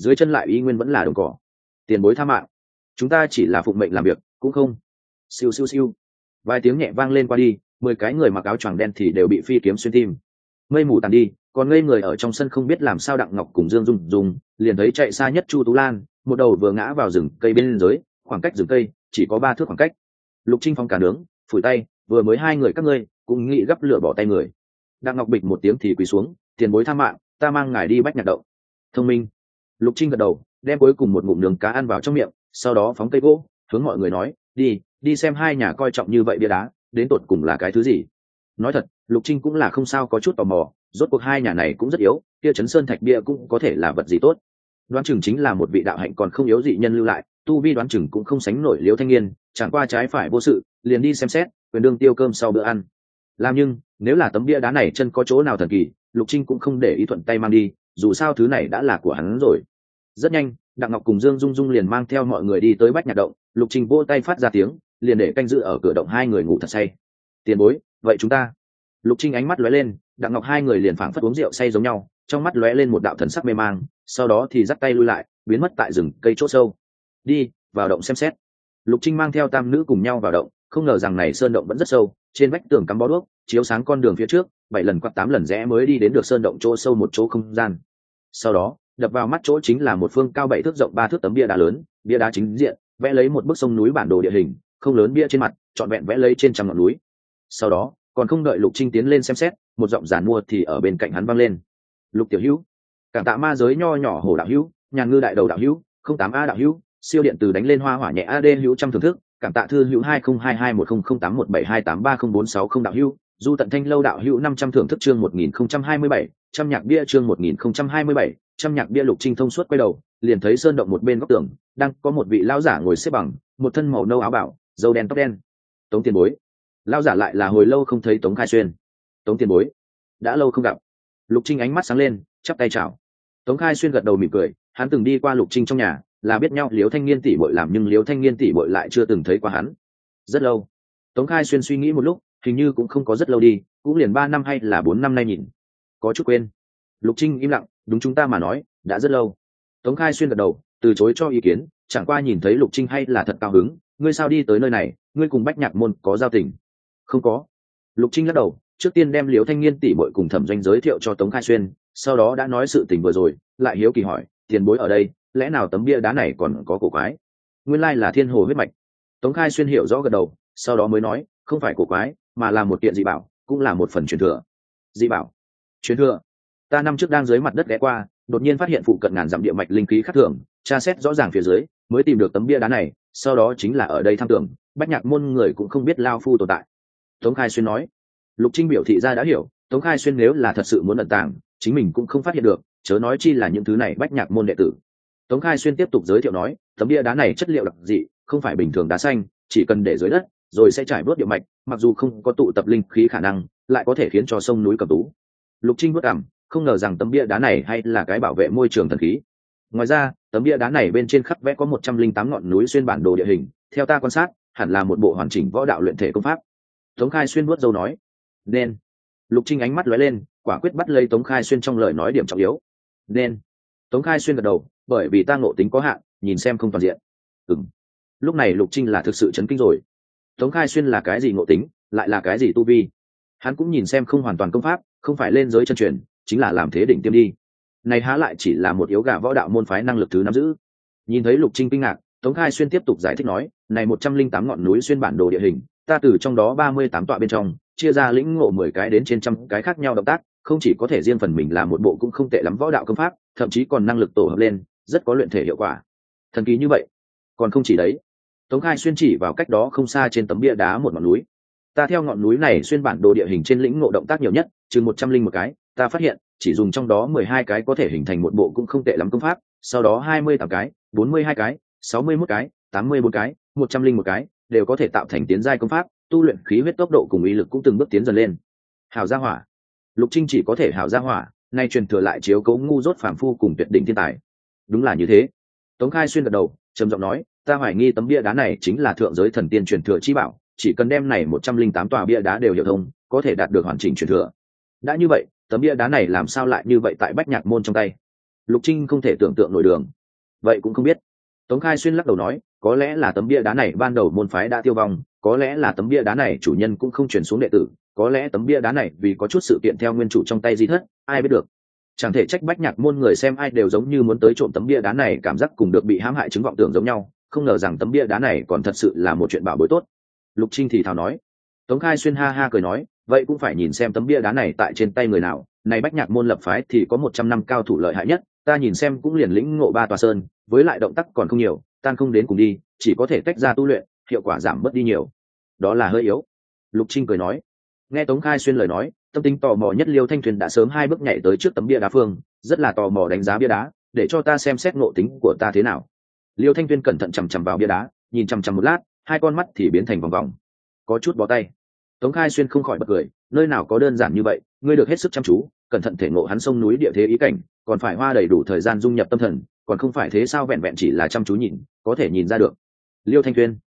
dưới chân lại y nguyên vẫn là đồng cỏ. Tiền bối tha mạng, chúng ta chỉ là phụng mệnh làm việc cũng không. Siêu siêu siêu, vài tiếng nhẹ vang lên qua đi, mười cái người mặc áo choàng đen thì đều bị phi kiếm xuyên tim. Mây mù tàn đi, còn ngây người ở trong sân không biết làm sao Đặng Ngọc cùng Dương Dung Dung liền thấy chạy xa nhất Chu Tú Lan, một đầu vừa ngã vào rừng cây bên dưới, khoảng cách rừng cây chỉ có ba thước khoảng cách. Lục Trinh phong cả nướng phủi tay, vừa mới hai người các ngươi cũng nghĩ gấp lửa bỏ tay người. Đặng Ngọc bịch một tiếng thì quỳ xuống, tiền bối tha mạng, ta mang ngài đi Bách Nhạc Động. Thông minh. Lục Trinh gật đầu, đem cuối cùng một ngụm nướng cá ăn vào trong miệng, sau đó phóng cây gỗ, hướng mọi người nói, đi đi xem hai nhà coi trọng như vậy bia đá đến tột cùng là cái thứ gì. Nói thật, Lục Trinh cũng là không sao có chút tò mò, rốt cuộc hai nhà này cũng rất yếu, kia Chấn Sơn Thạch bia cũng có thể là vật gì tốt. Đoán chừng chính là một vị đạo hạnh còn không yếu dị nhân lưu lại, tu vi đoán chừng cũng không sánh nổi Liễu Thanh Niên, chẳng qua trái phải vô sự, liền đi xem xét, quyền đương tiêu cơm sau bữa ăn. Làm nhưng, nếu là tấm bia đá này chân có chỗ nào thần kỳ, Lục Trinh cũng không để ý thuận tay mang đi, dù sao thứ này đã là của hắn rồi. Rất nhanh, Đặng Ngọc cùng Dương Dung Dung liền mang theo mọi người đi tới Bách Nhạc Động, Lục Trinh vỗ tay phát ra tiếng, liền để canh giữ ở cửa động hai người ngủ thật say. Tiền bối, vậy chúng ta. Lục Trinh ánh mắt lóe lên, Đặng Ngọc hai người liền phảng phất uống rượu say giống nhau, trong mắt lóe lên một đạo thần sắc mê mang, sau đó thì dắt tay lui lại, biến mất tại rừng cây chỗ sâu. Đi vào động xem xét. Lục Trinh mang theo tam nữ cùng nhau vào động, không ngờ rằng này sơn động vẫn rất sâu, trên vách tường cắm bó đuốc chiếu sáng con đường phía trước, bảy lần quạt tám lần rẽ mới đi đến được sơn động chỗ sâu một chỗ không gian. Sau đó đập vào mắt chỗ chính là một phương cao bảy thước rộng ba thước tấm bia đá lớn, bia đá chính diện vẽ lấy một bức sông núi bản đồ địa hình, không lớn bia trên mặt trọn vẹn vẽ lấy trên trăm ngọn núi. Sau đó còn không đợi Lục Trinh tiến lên xem xét, một giọng giàn mua thì ở bên cạnh hắn vang lên. Lục tiểu hữu, cảm tạ ma giới nho nhỏ hồ đạo hữu, nhàn ngư đại đầu đạo hữu, không tám a đạo hữu, siêu điện từ đánh lên hoa hỏa nhẹ ad hữu trăm thưởng thức, cảm tạ thư hữu hai không hai hai một không không tám một bảy hai tám ba không bốn sáu không đạo hữu, du tận thanh lâu đạo hữu năm trăm thưởng thức chương một nghìn không trăm hai mươi bảy, trăm nhạc bia chương một nghìn không trăm hai mươi bảy, trăm nhạc bia. Lục Trinh thông suốt quay đầu, liền thấy sơn động một bên góc tường đang có một vị lão giả ngồi xếp bằng, một thân màu nâu áo bảo, râu đen tóc đen. Tống tiền bối. Lão giả lại là hồi lâu không thấy Tống Khai Xuyên. Tống tiền bối, đã lâu không gặp. Lục Trinh ánh mắt sáng lên, chắp tay chào. Tống Khai Xuyên gật đầu mỉm cười, hắn từng đi qua Lục Trinh trong nhà, là biết nhau Liễu Thanh Niên tỷ muội làm, nhưng Liễu Thanh Niên tỷ muội lại chưa từng thấy qua hắn. Rất lâu. Tống Khai Xuyên suy nghĩ một lúc, hình như cũng không có rất lâu đi, cũng liền ba năm hay là bốn năm nay nhìn. Có chút quên. Lục Trinh im lặng, đúng chúng ta mà nói, đã rất lâu. Tống Khai Xuyên gật đầu, từ chối cho ý kiến, chẳng qua nhìn thấy Lục Trinh hay là thật cao hứng, ngươi sao đi tới nơi này, ngươi cùng Bách Nhạc môn có giao tình? Không có. Lục Trinh lắc đầu, trước tiên đem Liễu Thanh Niên tỷ muội cùng Thẩm Doanh giới thiệu cho Tống Khai Xuyên, sau đó đã nói sự tình vừa rồi, lại hiếu kỳ hỏi, tiền bối ở đây, lẽ nào tấm bia đá này còn có cổ quái? Nguyên lai là thiên hồ huyết mạch. Tống Khai Xuyên hiểu rõ gật đầu, sau đó mới nói, không phải cổ quái, mà là một kiện dị bảo, cũng là một phần truyền thừa. Dị bảo? Truyền thừa? Ta năm trước đang dưới mặt đất ghé qua, đột nhiên phát hiện phụ cận ngàn dặm địa mạch linh khí khác thường, tra xét rõ ràng phía dưới, mới tìm được tấm bia đá này, sau đó chính là ở đây thăm tưởng, Bách Nhạc môn người cũng không biết lao phu tồn tại. Tống Khai Xuyên nói. Lục Trinh biểu thị ra đã hiểu, Tống Khai Xuyên nếu là thật sự muốn ẩn tàng, chính mình cũng không phát hiện được, chớ nói chi là những thứ này Bách Nhạc môn đệ tử. Tống Khai Xuyên tiếp tục giới thiệu nói, tấm bia đá này chất liệu đặc dị, không phải bình thường đá xanh, chỉ cần để dưới đất, rồi sẽ trải bớt địa mạch, mặc dù không có tụ tập linh khí khả năng, lại có thể khiến cho sông núi cầm tú. Lục Trinh bước cảm, không ngờ rằng tấm bia đá này hay là cái bảo vệ môi trường thần khí. Ngoài ra, tấm bia đá này bên trên khắc vẽ có một trăm linh tám ngọn núi xuyên bản đồ địa hình, theo ta quan sát, hẳn là một bộ hoàn chỉnh võ đạo luyện thể công pháp. Tống Khai Xuyên vuốt râu nói, nên. Lục Trinh ánh mắt lóe lên, quả quyết bắt lấy Tống Khai Xuyên trong lời nói điểm trọng yếu. Nên. Tống Khai Xuyên gật đầu, bởi vì ta ngộ tính có hạn, nhìn xem không toàn diện. Ừm. Lúc này Lục Trinh là thực sự chấn kinh rồi. Tống Khai Xuyên là cái gì ngộ tính, lại là cái gì tu vi? Hắn cũng nhìn xem không hoàn toàn công pháp, không phải lên giới chân truyền, chính là làm thế đỉnh tiêm đi. Này há lại chỉ là một yếu gà võ đạo môn phái năng lực thứ nắm giữ. Nhìn thấy Lục Trinh kinh ngạc, Tống Khai Xuyên tiếp tục giải thích nói, này một trăm linh tám ngọn núi xuyên bản đồ địa hình, ta từ trong đó ba mươi tám tọa bên trong, chia ra lĩnh ngộ mười cái đến trên trăm cái khác nhau động tác, không chỉ có thể riêng phần mình là một bộ cũng không tệ lắm võ đạo công pháp, thậm chí còn năng lực tổ hợp lên, rất có luyện thể hiệu quả. Thần kỳ như vậy. Còn không chỉ đấy. Tống Khai Xuyên chỉ vào cách đó không xa trên tấm bia đá một ngọn núi. Ta theo ngọn núi này xuyên bản đồ địa hình trên lĩnh ngộ động tác nhiều nhất, chừng một trăm linh một cái, ta phát hiện, chỉ dùng trong đó mười hai cái có thể hình thành một bộ cũng không tệ lắm công pháp, sau đó hai mươi tám cái, bốn mươi hai cái, sáu mươi mốt cái, tám mươi bốn cái, một trăm linh một cái, đều có thể tạo thành tiến giai công pháp, tu luyện khí huyết tốc độ cùng uy lực cũng từng bước tiến dần lên. Hảo gia hỏa. Lục Trinh chỉ có thể hảo gia hỏa, nay truyền thừa lại chiếu cố ngu dốt phàm phu cùng tuyệt đỉnh thiên tài. Đúng là như thế. Tống Khai Xuyên gật đầu, trầm giọng nói, ta hoài nghi tấm bia đá này chính là thượng giới thần tiên truyền thừa chi bảo, chỉ cần đem này một trăm linh tám tòa bia đá đều hiểu thông, có thể đạt được hoàn chỉnh truyền thừa. Đã như vậy, tấm bia đá này làm sao lại như vậy tại Bách Nhạc môn trong tay? Lục Trinh không thể tưởng tượng nổi đường. Vậy cũng không biết. Tống Khai Xuyên lắc đầu nói, có lẽ là tấm bia đá này ban đầu môn phái đã tiêu vong, có lẽ là tấm bia đá này chủ nhân cũng không truyền xuống đệ tử, có lẽ tấm bia đá này vì có chút sự kiện theo nguyên chủ trong tay di thất, ai biết được. Chẳng thể trách Bách Nhạc môn người xem ai đều giống như muốn tới trộm tấm bia đá này, cảm giác cùng được bị hãm hại chứng vọng tưởng giống nhau, không ngờ rằng tấm bia đá này còn thật sự là một chuyện bảo bối tốt. Lục Trinh thì thào nói. Tống Khai Xuyên ha ha cười nói, vậy cũng phải nhìn xem tấm bia đá này tại trên tay người nào, này Bách Nhạc môn lập phái thì có một trăm năm cao thủ lợi hại nhất, ta nhìn xem cũng liền lĩnh ngộ ba tòa sơn, với lại động tác còn không nhiều, tan không đến cùng đi, chỉ có thể tách ra tu luyện, hiệu quả giảm bớt đi nhiều. Đó là hơi yếu. Lục Trinh cười nói. Nghe Tống Khai Xuyên lời nói, tâm tính tò mò nhất Liêu Thanh Thuyền đã sớm hai bước nhảy tới trước tấm bia đá phương, rất là tò mò đánh giá bia đá, để cho ta xem xét ngộ tính của ta thế nào. Liêu Thanh Thuyền cẩn thận chằm chằm vào bia đá, nhìn chằm chằm một lát, hai con mắt thì biến thành vòng vòng, có chút bó tay. Tống Khai Xuyên không khỏi bật cười, nơi nào có đơn giản như vậy, ngươi được hết sức chăm chú, cẩn thận thể ngộ hắn sông núi địa thế ý cảnh, còn phải hoa đầy đủ thời gian dung nhập tâm thần, còn không phải thế sao vẹn vẹn chỉ là chăm chú nhìn, có thể nhìn ra được. Liêu Thanh Thuyền.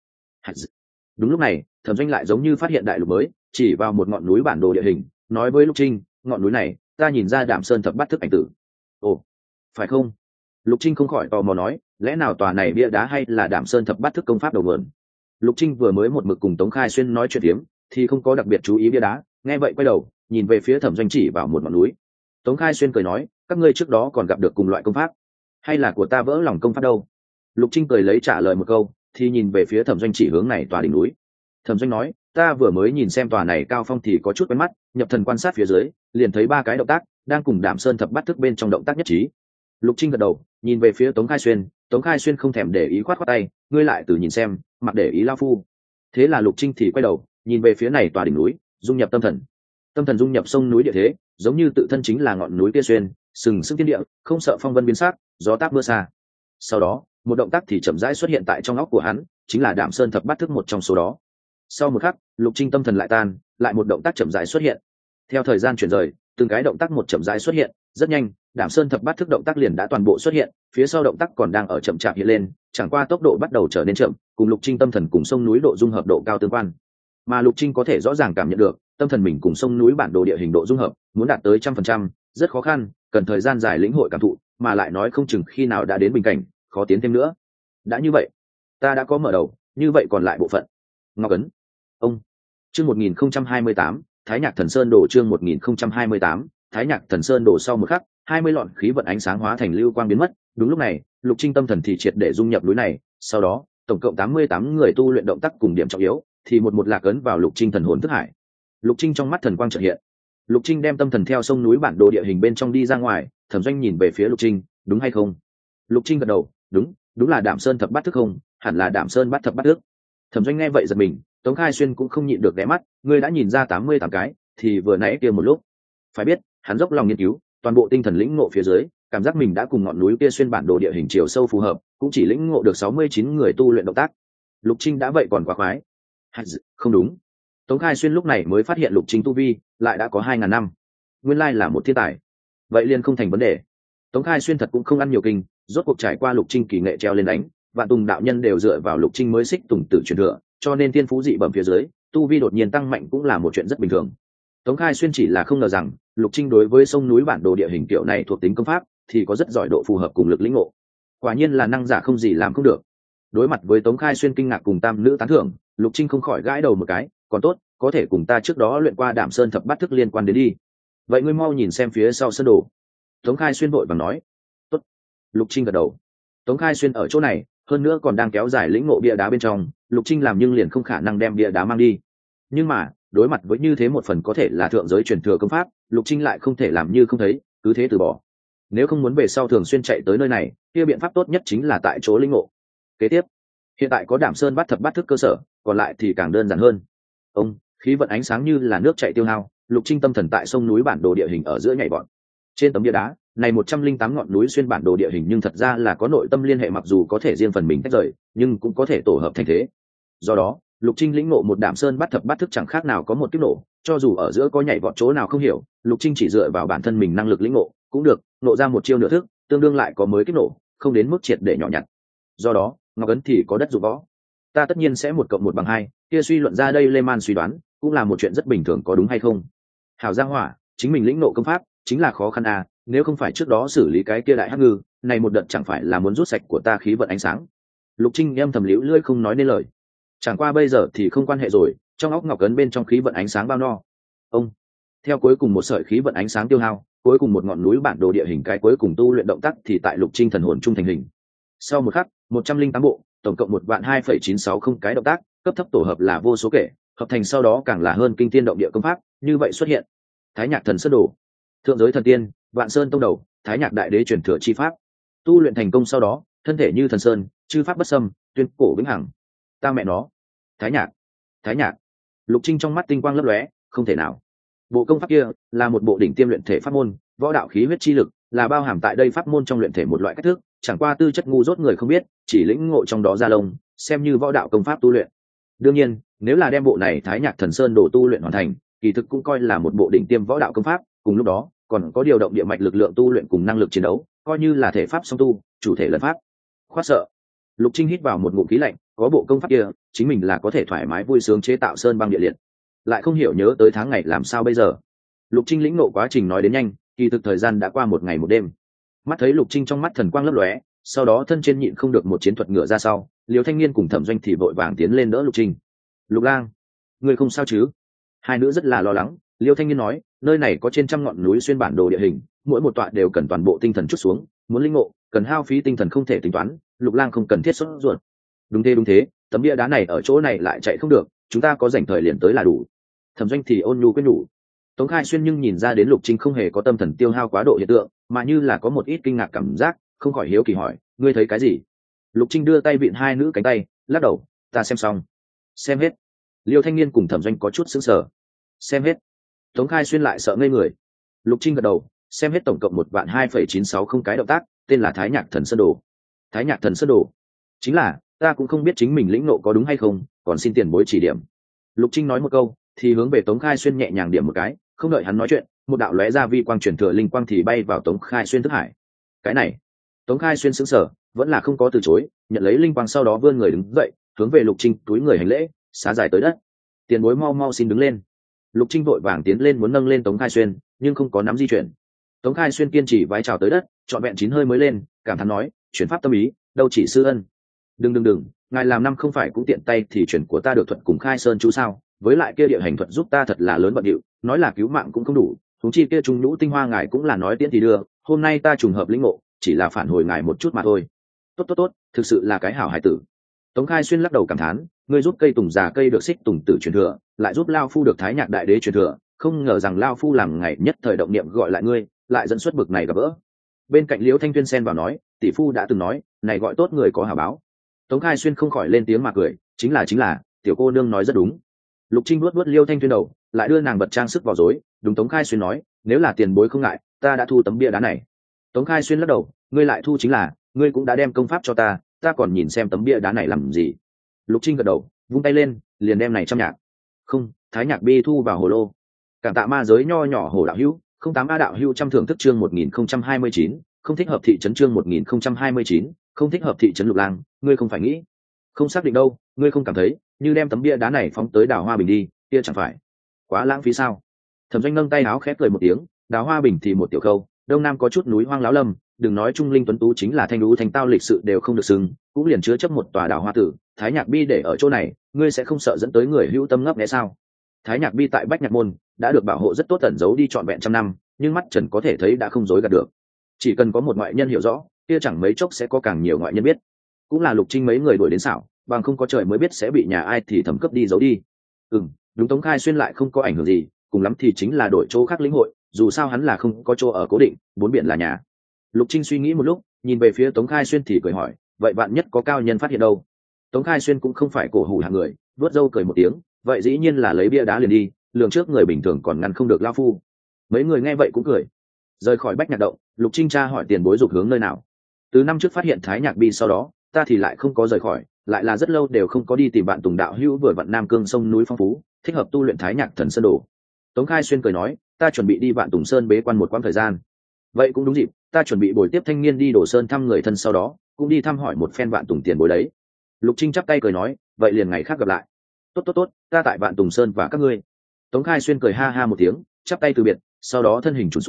Đúng lúc này, Thẩm Doanh lại giống như phát hiện đại lục mới, chỉ vào một ngọn núi bản đồ địa hình, nói với Lục Trinh, ngọn núi này, ta nhìn ra Đạm Sơn thập bát thức ảnh tử. Ồ, phải không? Lục Trinh không khỏi tò mò nói, lẽ nào tòa này bia đá hay là Đạm Sơn thập bát thức công pháp đầu nguồn? Lục Trinh vừa mới một mực cùng Tống Khai Xuyên nói chuyện tiếm, thì không có đặc biệt chú ý bia đá, nghe vậy quay đầu, nhìn về phía Thẩm Doanh chỉ vào một ngọn núi. Tống Khai Xuyên cười nói, các ngươi trước đó còn gặp được cùng loại công pháp, hay là của ta vỡ lòng công pháp đâu? Lục Trinh cười lấy trả lời một câu, thì nhìn về phía Thẩm Doanh chỉ hướng này tòa đỉnh núi. Thẩm Doanh nói, ta vừa mới nhìn xem tòa này cao phong thì có chút quen mắt, nhập thần quan sát phía dưới, liền thấy ba cái động tác đang cùng Đạm Sơn thập bát thức bên trong động tác nhất trí. Lục Trinh gật đầu, nhìn về phía Tống Khai Xuyên, Tống Khai Xuyên không thèm để ý khoát khoát tay, ngươi lại từ nhìn xem, mặc để ý lao phu. Thế là Lục Trinh thì quay đầu, nhìn về phía này tòa đỉnh núi, dung nhập tâm thần. Tâm thần dung nhập sông núi địa thế, giống như tự thân chính là ngọn núi kia xuyên, sừng sững thiên địa, không sợ phong vân biến sắc, gió táp mưa xa. Sau đó, một động tác thì chậm rãi xuất hiện tại trong óc của hắn, chính là Đạm Sơn thập bát thức một trong số đó. Sau một khắc, Lục Trinh tâm thần lại tan, lại một động tác chậm rãi xuất hiện. Theo thời gian chuyển rời, từng cái động tác một chậm rãi xuất hiện, rất nhanh, Đạm Sơn thập bát thức động tác liền đã toàn bộ xuất hiện, phía sau động tác còn đang ở chậm chạp hiện lên, chẳng qua tốc độ bắt đầu trở nên chậm, cùng Lục Trinh tâm thần cùng sông núi độ dung hợp độ cao tương quan. Mà Lục Trinh có thể rõ ràng cảm nhận được, tâm thần mình cùng sông núi bản đồ địa hình độ dung hợp, muốn đạt tới trăm phần trăm, rất khó khăn, cần thời gian dài lĩnh hội cảm thụ, mà lại nói không chừng khi nào đã đến bình cảnh, khó tiến thêm nữa. Đã như vậy, ta đã có mở đầu, như vậy còn lại bộ phận. Ngọc ấn. Ông. Chương một nghìn không trăm hai mươi tám, Thái Nhạc Thần Sơn đổ chương một nghìn không trăm hai mươi tám, Thái Nhạc Thần Sơn đổ sau một khắc, hai mươi lọn khí vận ánh sáng hóa thành lưu quang biến mất, đúng lúc này, Lục Trinh tâm thần thì triệt để dung nhập núi này, sau đó, tổng cộng tám mươi tám người tu luyện động tác cùng điểm trọng yếu, thì một một lạc ấn vào Lục Trinh thần hồn thức hải. Lục Trinh trong mắt thần quang chợt hiện. Lục Trinh đem tâm thần theo sông núi bản đồ địa hình bên trong đi ra ngoài, Thẩm Doanh nhìn về phía Lục Trinh, đúng hay không? Lục Trinh gật đầu, đúng, đúng là Đạm Sơn thập bát thức không, hẳn là Đạm Sơn bát thập bát thức. Thẩm Doanh nghe vậy giật mình, Tống Khai Xuyên cũng không nhịn được ghé mắt, ngươi đã nhìn ra tám mươi tám cái, thì vừa nãy kia một lúc. Phải biết, hắn dốc lòng nghiên cứu, toàn bộ tinh thần lĩnh ngộ phía dưới, cảm giác mình đã cùng ngọn núi kia xuyên bản đồ địa hình chiều sâu phù hợp, cũng chỉ lĩnh ngộ được sáu mươi chín người tu luyện động tác. Lục Trinh đã vậy còn quá khoái. Không đúng. Tống Khai Xuyên lúc này mới phát hiện Lục Trinh tu vi lại đã có hai ngàn năm, nguyên lai là một thiên tài. Vậy liền không thành vấn đề. Tống Khai Xuyên thật cũng không ăn nhiều kinh, rốt cuộc trải qua Lục Trinh kỳ nghệ treo lên đánh, vạn tùng đạo nhân đều dựa vào Lục Trinh mới xích tùng tử truyền thừa, cho nên thiên phú dị bẩm phía dưới, tu vi đột nhiên tăng mạnh cũng là một chuyện rất bình thường. Tống Khai Xuyên chỉ là không ngờ rằng Lục Trinh đối với sông núi bản đồ địa hình kiểu này thuộc tính công pháp thì có rất giỏi độ phù hợp cùng lực lĩnh ngộ, quả nhiên là năng giả không gì làm không được. Đối mặt với Tống Khai Xuyên kinh ngạc cùng tam nữ tán thưởng, Lục Trinh không khỏi gãi đầu một cái, còn tốt, có thể cùng ta trước đó luyện qua Đạm Sơn thập bát thức liên quan đến đi. Vậy ngươi mau nhìn xem phía sau sơn đồ. Tống Khai Xuyên vội vàng nói. Tốt. Lục Trinh gật đầu. Tống Khai Xuyên ở chỗ này, hơn nữa còn đang kéo dài lĩnh ngộ bia đá bên trong, Lục Trinh làm nhưng liền không khả năng đem bia đá mang đi. Nhưng mà, đối mặt với như thế một phần có thể là thượng giới truyền thừa công pháp, Lục Trinh lại không thể làm như không thấy, cứ thế từ bỏ. Nếu không muốn về sau thường xuyên chạy tới nơi này, kia biện pháp tốt nhất chính là tại chỗ lĩnh ngộ. Kế tiếp, hiện tại có Đạm Sơn bát thập bát thức cơ sở, còn lại thì càng đơn giản hơn. Ông, khí vận ánh sáng như là nước chảy tiêu hao, Lục Trinh tâm thần tại sông núi bản đồ địa hình ở giữa nhảy vọt. Trên tấm bia đá, này một trăm linh tám ngọn núi xuyên bản đồ địa hình nhưng thật ra là có nội tâm liên hệ, mặc dù có thể riêng phần mình tách rời, nhưng cũng có thể tổ hợp thành thế. Do đó, Lục Trinh lĩnh ngộ một Đạm Sơn bát thập bát thức chẳng khác nào có một kích nổ, cho dù ở giữa có nhảy vọt chỗ nào không hiểu, Lục Trinh chỉ dựa vào bản thân mình năng lực lĩnh ngộ, cũng được, nộ ra một chiêu nửa thức, tương đương lại có mới kích nổ, không đến mức triệt để nhỏ nhặt. Do đó, Ngọc ấn thì có đất dụng võ. Ta tất nhiên sẽ một cộng một bằng hai, kia suy luận ra đây Lê Man suy đoán, cũng là một chuyện rất bình thường, có đúng hay không? Hảo Giang Hỏa, chính mình lĩnh ngộ công pháp, chính là khó khăn à, nếu không phải trước đó xử lý cái kia đại hắc ngư, này một đợt chẳng phải là muốn rút sạch của ta khí vận ánh sáng. Lục Trinh em thầm liễu lưỡi không nói nên lời. Chẳng qua bây giờ thì không quan hệ rồi, trong óc ngọc cấn bên trong khí vận ánh sáng bao no. Ông, theo cuối cùng một sợi khí vận ánh sáng tiêu hao, cuối cùng một ngọn núi bản đồ địa hình cái cuối cùng tu luyện động tác thì tại Lục Trinh thần hồn trung thành hình. Sau một khắc, một trăm linh tám bộ, tổng cộng một vạn hai phẩy chín sáu không cái động tác, cấp thấp tổ hợp là vô số kể, hợp thành sau đó càng là hơn kinh thiên động địa công pháp, như vậy xuất hiện. Thái Nhạc Thần Sơn Đồ, Thượng giới thần tiên, Vạn Sơn tông đầu, Thái Nhạc đại đế truyền thừa chi pháp. Tu luyện thành công sau đó, thân thể như thần sơn, chư pháp bất xâm, tuyên cổ vĩnh hằng. Ta mẹ nó, Thái Nhạc, Thái Nhạc. Lục Trinh trong mắt tinh quang lấp lóe, không thể nào. Bộ công pháp kia là một bộ đỉnh tiêm luyện thể pháp môn, võ đạo khí huyết chi lực, là bao hàm tại đây pháp môn trong luyện thể một loại cách thức, chẳng qua tư chất ngu dốt người không biết, chỉ lĩnh ngộ trong đó ra lông, xem như võ đạo công pháp tu luyện. Đương nhiên, nếu là đem bộ này Thái Nhạc Thần Sơn Đồ tu luyện hoàn thành, kỳ thực cũng coi là một bộ đỉnh tiêm võ đạo công pháp, cùng lúc đó, còn có điều động địa mạch lực lượng tu luyện cùng năng lực chiến đấu, coi như là thể pháp song tu, chủ thể lẫn pháp. Khoát sợ. Lục Trinh hít vào một ngụm khí lạnh, có bộ công pháp kia, chính mình là có thể thoải mái vui sướng chế tạo sơn băng địa liệt. Lại không hiểu nhớ tới tháng ngày làm sao bây giờ. Lục Trinh lĩnh ngộ quá trình nói đến nhanh, kỳ thực thời gian đã qua một ngày một đêm. Mắt thấy Lục Trinh trong mắt thần quang lấp lóe, sau đó thân trên nhịn không được một chiến thuật ngựa ra sau, Liêu Thanh Niên cùng Thẩm Doanh thì vội vàng tiến lên đỡ Lục Trinh. Lục Lang, người không sao chứ? Hai nữ rất là lo lắng. Liêu Thanh Niên nói, nơi này có trên trăm ngọn núi xuyên bản đồ địa hình, mỗi một tọa đều cần toàn bộ tinh thần chút xuống, muốn linh ngộ, cần hao phí tinh thần không thể tính toán. Lục Lang không cần thiết sốt ruột. Đúng thế đúng thế, tấm bia đá này ở chỗ này lại chạy không được, chúng ta có rảnh thời liền tới là đủ. Thẩm Doanh thì ôn nhu quyết nhủ. Tống Khai Xuyên nhưng nhìn ra đến Lục Trinh không hề có tâm thần tiêu hao quá độ hiện tượng, mà như là có một ít kinh ngạc cảm giác, không khỏi hiếu kỳ hỏi, ngươi thấy cái gì? Lục Trinh đưa tay vịn hai nữ cánh tay, lắc đầu, ta xem xong. Xem hết. Liêu Thanh Niên cùng Thẩm Doanh có chút sững sờ. Xem hết. Tống Khai Xuyên lại sợ ngây người. Lục Trinh gật đầu, xem hết tổng cộng một vạn hai phẩy chín sáu không cái động tác, tên là Thái Nhạc Thần Sơn Đồ. Thái Nhạc Thần Sơn Đồ. Chính là, ta cũng không biết chính mình lĩnh nộ có đúng hay không, còn xin tiền bối chỉ điểm. Lục Trinh nói một câu, thì hướng về Tống Khai Xuyên nhẹ nhàng điểm một cái, không đợi hắn nói chuyện, một đạo lóe ra vi quang truyền thừa linh quang thì bay vào Tống Khai Xuyên thức hải. Cái này, Tống Khai Xuyên sững sờ, vẫn là không có từ chối, nhận lấy linh quang sau đó vươn người đứng dậy, hướng về Lục Trinh túi người hành lễ, xá dài tới đất. Tiền bối mau mau xin đứng lên. Lục Trinh vội vàng tiến lên muốn nâng lên Tống Khai Xuyên, nhưng không có nắm di chuyển. Tống Khai Xuyên kiên trì vái chào tới đất, trọn vẹn chín hơi mới lên, cảm thán nói, chuyển pháp tâm ý, đâu chỉ sư ân. Đừng đừng đừng, ngài làm năm không phải cũng tiện tay thì chuyển của ta được thuật cùng Khai Sơn chú sao? Với lại kia địa hành thuật giúp ta thật là lớn bận điệu, nói là cứu mạng cũng không đủ, huống chi kia trung nhũ tinh hoa ngài cũng là nói tiễn thì đưa, hôm nay ta trùng hợp lĩnh ngộ, chỉ là phản hồi ngài một chút mà thôi. Tốt tốt tốt, thực sự là cái hảo hài tử. Tống Khai Xuyên lắc đầu cảm thán, ngươi giúp cây tùng già cây được xích tùng tử truyền thừa, lại giúp Lao Phu được Thái Nhạc đại đế truyền thừa, không ngờ rằng Lao Phu làm ngày nhất thời động niệm gọi lại ngươi, lại dẫn xuất bực này gặp gỡ. Bên cạnh Liễu Thanh Tuyên xen vào nói, tỷ phu đã từng nói, này gọi tốt người có hảo báo. Tống Khai Xuyên không khỏi lên tiếng mà cười, chính là chính là, tiểu cô nương nói rất đúng. Lục Trinh vuốt vuốt Liêu Thanh Tuyên đầu, lại đưa nàng vật trang sức vào rối, đúng Tống Khai Xuyên nói, nếu là tiền bối không ngại, ta đã thu tấm bia đá này. Tống Khai Xuyên lắc đầu, ngươi lại thu chính là, ngươi cũng đã đem công pháp cho ta, ta còn nhìn xem tấm bia đá này làm gì. Lục Trinh gật đầu, vung tay lên, liền đem này trăm nhạc. Không, Thái Nhạc bi thu vào hồ lô. Cảm tạ ma giới nho nhỏ hồ đạo hữu, không tám a đạo hữu trăm thưởng thức chương một nghìn không trăm hai mươi chín, không thích hợp thị trấn chương một nghìn không trăm hai mươi chín, không thích hợp thị trấn Lục Lang, ngươi không phải nghĩ, không xác định đâu, ngươi không cảm thấy, như đem tấm bia đá này phóng tới Đào Hoa Bình đi, kia chẳng phải quá lãng phí sao? Thẩm Doanh nâng tay áo khép cười một tiếng, Đào Hoa Bình thì một tiểu khâu, đông nam có chút núi hoang láo lâm, đừng nói trung linh tuấn tú chính là thanh đú thanh tao lịch sự đều không được xưng, cũng liền chứa chấp một tòa Đào Hoa Tử. Thái Nhạc bi để ở chỗ này, ngươi sẽ không sợ dẫn tới người hữu tâm ngấp nghé sao? Thái Nhạc bi tại Bách Nhạc môn đã được bảo hộ rất tốt, tẩn giấu đi trọn vẹn trăm năm, nhưng mắt trần có thể thấy đã không dối gạt được. Chỉ cần có một ngoại nhân hiểu rõ, kia chẳng mấy chốc sẽ có càng nhiều ngoại nhân biết. Cũng là Lục Trinh mấy người đuổi đến xảo, bằng không có trời mới biết sẽ bị nhà ai thì thẩm cấp đi giấu đi. Ừm, đúng. Tống Khai Xuyên lại không có ảnh hưởng gì, cùng lắm thì chính là đổi chỗ khác lĩnh hội, dù sao hắn là không có chỗ ở cố định, bốn biển là nhà. Lục Trinh suy nghĩ một lúc, nhìn về phía Tống Khai Xuyên thì cười hỏi, vậy bạn nhất có cao nhân phát hiện đâu? Tống Khai Xuyên cũng không phải cổ hủ hạng người, vuốt râu cười một tiếng, vậy dĩ nhiên là lấy bia đá liền đi, lường trước người bình thường còn ngăn không được Lao Phu. Mấy người nghe vậy cũng cười. Rời khỏi Bách Nhạc động, Lục Trinh tra hỏi tiền bối dục hướng nơi nào. Từ năm trước phát hiện Thái Nhạc bi sau đó, ta thì lại không có rời khỏi, lại là rất lâu đều không có đi tìm bạn Tùng đạo hữu vừa vặn Nam Cương sông núi phong phú, thích hợp tu luyện Thái Nhạc Thần Sơn Đồ. Tống Khai Xuyên cười nói, ta chuẩn bị đi Vạn Tùng Sơn bế quan một quãng thời gian. Vậy cũng đúng dịp, ta chuẩn bị buổi tiếp thanh niên đi Đồ Sơn thăm người thân, sau đó cũng đi thăm hỏi một phen Vạn Tùng tiền bối đấy. Lục Trinh chắp tay cười nói, vậy liền ngày khác gặp lại. Tốt tốt tốt, ta tại Vạn Tùng Sơn và các ngươi. Tống Khai Xuyên cười ha ha một tiếng, chắp tay từ biệt, sau đó thân hình trùn xuống,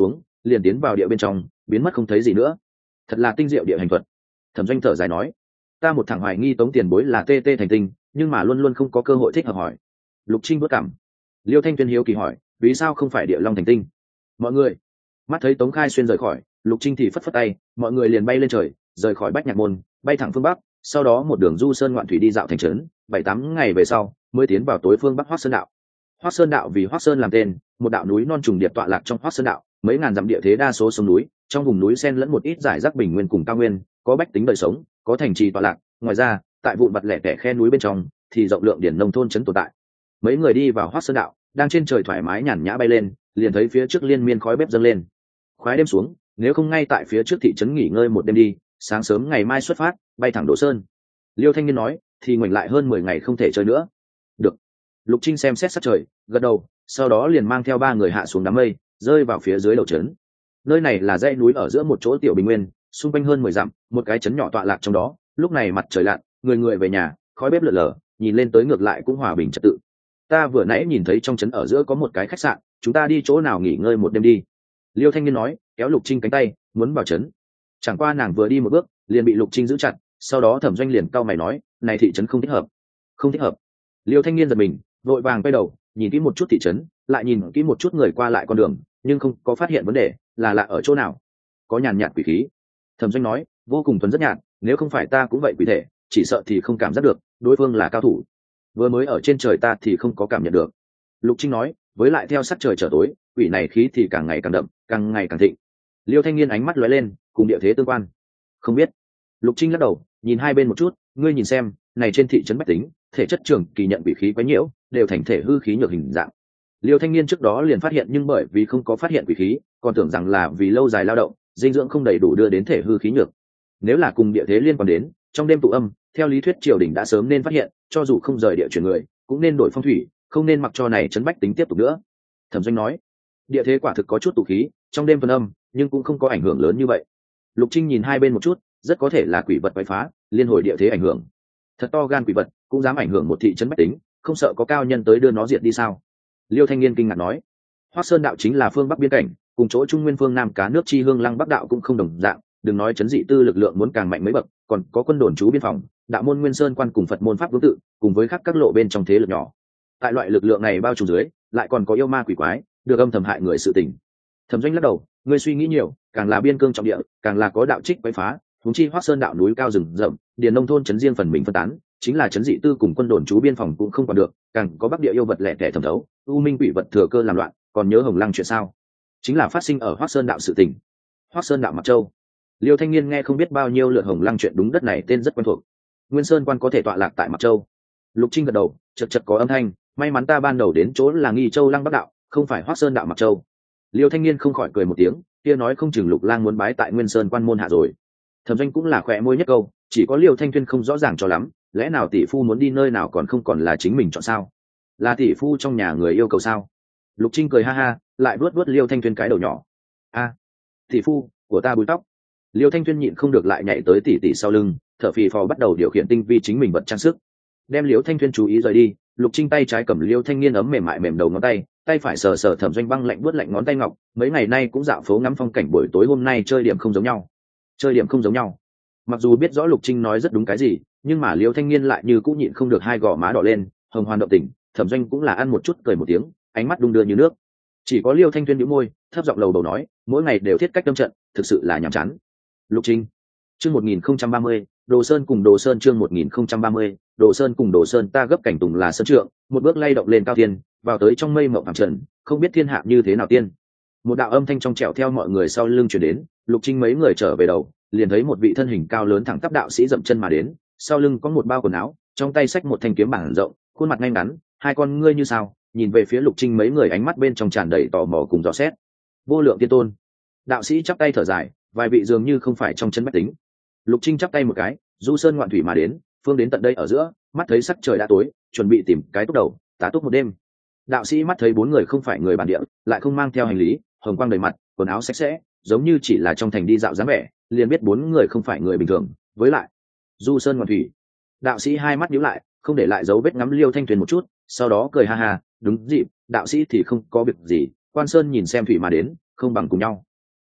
liền tiến vào địa bên trong biến mất không thấy gì nữa. Thật là tinh diệu địa hành thuật. Thẩm Doanh thở dài nói, ta một thằng hoài nghi Tống tiền bối là tê tê thành tinh, nhưng mà luôn luôn không có cơ hội thích hợp hỏi. Lục Trinh bước cảm. Liêu Thanh Tuyên hiếu kỳ hỏi, vì sao không phải địa long thành tinh? Mọi người mắt thấy Tống Khai Xuyên rời khỏi, Lục Trinh thì phất phất tay, mọi người liền bay lên trời, rời khỏi Bách Nhạc môn, bay thẳng phương bắc, sau đó một đường du sơn ngoạn thủy đi dạo thành trấn, bảy tám ngày về sau mới tiến vào tối phương bắc Hoắc Sơn đạo. Hoắc Sơn đạo vì Hoắc Sơn làm tên, một đạo núi non trùng điệp tọa lạc trong Hoắc Sơn đạo, mấy ngàn dặm địa thế đa số sông núi, trong vùng núi xen lẫn một ít giải rác bình nguyên cùng cao nguyên, có bách tính đời sống, có thành trì tọa lạc, ngoài ra, tại vụn vặt lẻ tẻ khe núi bên trong thì rộng lượng điển nông thôn trấn tồn tại. Mấy người đi vào Hoắc Sơn đạo, đang trên trời thoải mái nhàn nhã bay lên, liền thấy phía trước liên miên khói bếp dâng lên. Khoái đêm xuống, nếu không ngay tại phía trước thị trấn nghỉ ngơi một đêm đi, sáng sớm ngày mai xuất phát, bay thẳng Đồ Sơn. Liêu Thanh Niên nói, thì ngoảnh lại hơn mười ngày không thể chơi nữa. Được. Lục Trinh xem xét sắc trời, gật đầu, sau đó liền mang theo ba người hạ xuống đám mây, rơi vào phía dưới đầu trấn. Nơi này là dãy núi ở giữa một chỗ tiểu bình nguyên, xung quanh hơn mười dặm, một cái trấn nhỏ tọa lạc trong đó. Lúc này mặt trời lặn, người người về nhà, khói bếp lượn lờ, nhìn lên tới ngược lại cũng hòa bình trật tự. Ta vừa nãy nhìn thấy trong trấn ở giữa có một cái khách sạn, chúng ta đi chỗ nào nghỉ ngơi một đêm đi. Liêu Thanh Niên nói, kéo Lục Trinh cánh tay, muốn vào trấn. Chẳng qua nàng vừa đi một bước, liền bị Lục Trinh giữ chặt, sau đó Thẩm Doanh liền cau mày nói, này thị trấn không thích hợp. Không thích hợp. Liêu Thanh Niên giật mình, vội vàng quay đầu, nhìn kỹ một chút thị trấn, lại nhìn kỹ một chút người qua lại con đường, nhưng không có phát hiện vấn đề, là lạ ở chỗ nào. Có nhàn nhạt quỷ khí. Thẩm Doanh nói, vô cùng thuần rất nhạt, nếu không phải ta cũng vậy quỷ thể, chỉ sợ thì không cảm giác được, đối phương là cao thủ. Vừa mới ở trên trời ta thì không có cảm nhận được. Lục Trinh nói, với lại theo sắc trời trở tối, quỷ này khí thì càng ngày càng đậm, càng ngày càng thịnh. Liêu Thanh Niên ánh mắt lóe lên, cùng địa thế tương quan. Không biết. Lục Trinh lắc đầu, nhìn hai bên một chút, ngươi nhìn xem, này trên thị trấn bách tính, thể chất trường kỳ nhận quỷ khí quấy nhiễu, đều thành thể hư khí nhược hình dạng. Liêu Thanh Niên trước đó liền phát hiện, nhưng bởi vì không có phát hiện quỷ khí, còn tưởng rằng là vì lâu dài lao động, dinh dưỡng không đầy đủ đưa đến thể hư khí nhược. Nếu là cùng địa thế liên quan đến, trong đêm tụ âm, theo lý thuyết triều đình đã sớm nên phát hiện, cho dù không rời địa chuyển người, cũng nên đổi phong thủy, không nên mặc cho này trấn bách tính tiếp tục nữa. Thẩm Doanh nói, địa thế quả thực có chút tụ khí, trong đêm phân âm, nhưng cũng không có ảnh hưởng lớn như vậy. Lục Trinh nhìn hai bên một chút, rất có thể là quỷ vật quấy phá, liên hồi địa thế ảnh hưởng. Thật to gan quỷ vật, cũng dám ảnh hưởng một thị trấn bách tính, không sợ có cao nhân tới đưa nó diệt đi sao? Liêu Thanh Niên kinh ngạc nói, Hoắc Sơn đạo chính là phương bắc biên cảnh, cùng chỗ Trung Nguyên phương Nam cá nước chi hương Lăng Bắc đạo cũng không đồng dạng, đừng nói trấn dị tư lực lượng muốn càng mạnh mấy bậc, còn có quân đồn trú biên phòng, đạo môn Nguyên Sơn quan cùng Phật môn pháp vương tự, cùng với các các lộ bên trong thế lực nhỏ. Tại loại lực lượng này bao trùm dưới, lại còn có yêu ma quỷ quái, được âm thầm hại người sự tình. Thẩm Doanh lắc đầu, ngươi suy nghĩ nhiều, càng là biên cương trọng địa, càng là có đạo trích quấy phá, huống chi Hoắc Sơn đạo núi cao rừng rậm, điền nông thôn trấn riêng phần mình phân tán, chính là trấn dị tư cùng quân đồn trú biên phòng cũng không còn được, càng có bắc địa yêu vật lẻ tẻ thẩm thấu, u minh quỷ vật thừa cơ làm loạn, còn nhớ Hồng Lăng chuyện sao? Chính là phát sinh ở Hoắc Sơn đạo sự tình. Hoắc Sơn đạo Mặc Châu. Liêu Thanh Niên nghe không biết bao nhiêu lượt Hồng Lăng chuyện, đúng đất này tên rất quen thuộc. Nguyên Sơn quan có thể tọa lạc tại Mặc Châu. Lục Trinh gật đầu, chật chật có âm thanh, may mắn ta ban đầu đến chỗ là Nghi Châu Lăng Bắc đạo, không phải Hoắc Sơn đạo Mặc Châu. Liêu Thanh Niên không khỏi cười một tiếng, kia nói không chừng Lục Lang muốn bái tại Nguyên Sơn quan môn hạ rồi. Thẩm Doanh cũng là khỏe môi nhất câu, chỉ có Liêu Thanh Tuyên không rõ ràng cho lắm, lẽ nào tỷ phu muốn đi nơi nào còn không còn là chính mình chọn sao? Là tỷ phu trong nhà người yêu cầu sao? Lục Trinh cười ha ha, lại vuốt vuốt Liêu Thanh Tuyên cái đầu nhỏ. A, tỷ phu của ta búi tóc. Liêu Thanh Tuyên nhịn không được lại nhảy tới tỷ tỷ sau lưng, thở phì phò bắt đầu điều khiển tinh vi chính mình vật trang sức. Đem Liêu Thanh Tuyên chú ý rời đi, Lục Trinh tay trái cầm Liêu Thanh Niên ấm mềm mại mềm đầu ngón tay, tay phải sờ sờ Thẩm Doanh băng lạnh buốt lạnh ngón tay ngọc, mấy ngày nay cũng dạo phố ngắm phong cảnh, buổi tối hôm nay chơi điểm không giống nhau. Chơi điểm không giống nhau. Mặc dù biết rõ Lục Trinh nói rất đúng cái gì, nhưng mà Liêu Thanh Niên lại như cũng nhịn không được hai gò má đỏ lên, hồng hoàn động tình. Thẩm Doanh cũng là ăn một chút cười một tiếng, ánh mắt đung đưa như nước. Chỉ có Liêu Thanh Tuyên nhíu môi, thấp giọng lầu bầu nói, mỗi ngày đều thiết cách đâm trận, thực sự là nhàm chán. Lục Trinh. Chương một nghìn không trăm ba mươi, Đồ Sơn cùng Đồ Sơn chương một nghìn không trăm ba mươi, Đồ Sơn cùng Đồ Sơn ta gấp cảnh tùng là sơn trượng, một bước lay động lên cao thiên, vào tới trong mây mộng phàm trần, không biết thiên hạ như thế nào tiên. Một đạo âm thanh trong trẻo theo mọi người sau lưng truyền đến, Lục Trinh mấy người trở về đầu, liền thấy một vị thân hình cao lớn thẳng tắp đạo sĩ dậm chân mà đến, sau lưng có một bao quần áo, trong tay xách một thanh kiếm bảng rộng, khuôn mặt ngay ngắn, hai con ngươi như sao, nhìn về phía Lục Trinh mấy người ánh mắt bên trong tràn đầy tò mò cùng dò xét. Vô lượng tiên tôn. Đạo sĩ chắp tay thở dài, vài vị dường như không phải trong chân bách tính. Lục Trinh chắp tay một cái, du sơn ngoạn thủy mà đến, phương đến tận đây ở giữa, mắt thấy sắc trời đã tối, chuẩn bị tìm cái túc đầu, tá túc một đêm. Đạo sĩ mắt thấy bốn người không phải người bản địa, lại không mang theo hành lý, hồng quang đầy mặt, quần áo sạch sẽ, giống như chỉ là trong thành đi dạo dáng vẻ, liền biết bốn người không phải người bình thường. Với lại, du sơn ngoạn thủy. Đạo sĩ hai mắt nhíu lại, không để lại dấu vết ngắm Liêu Thanh Tuyền một chút, sau đó cười ha ha, đúng dịp, đạo sĩ thì không có việc gì, quan sơn nhìn xem thủy mà đến, không bằng cùng nhau.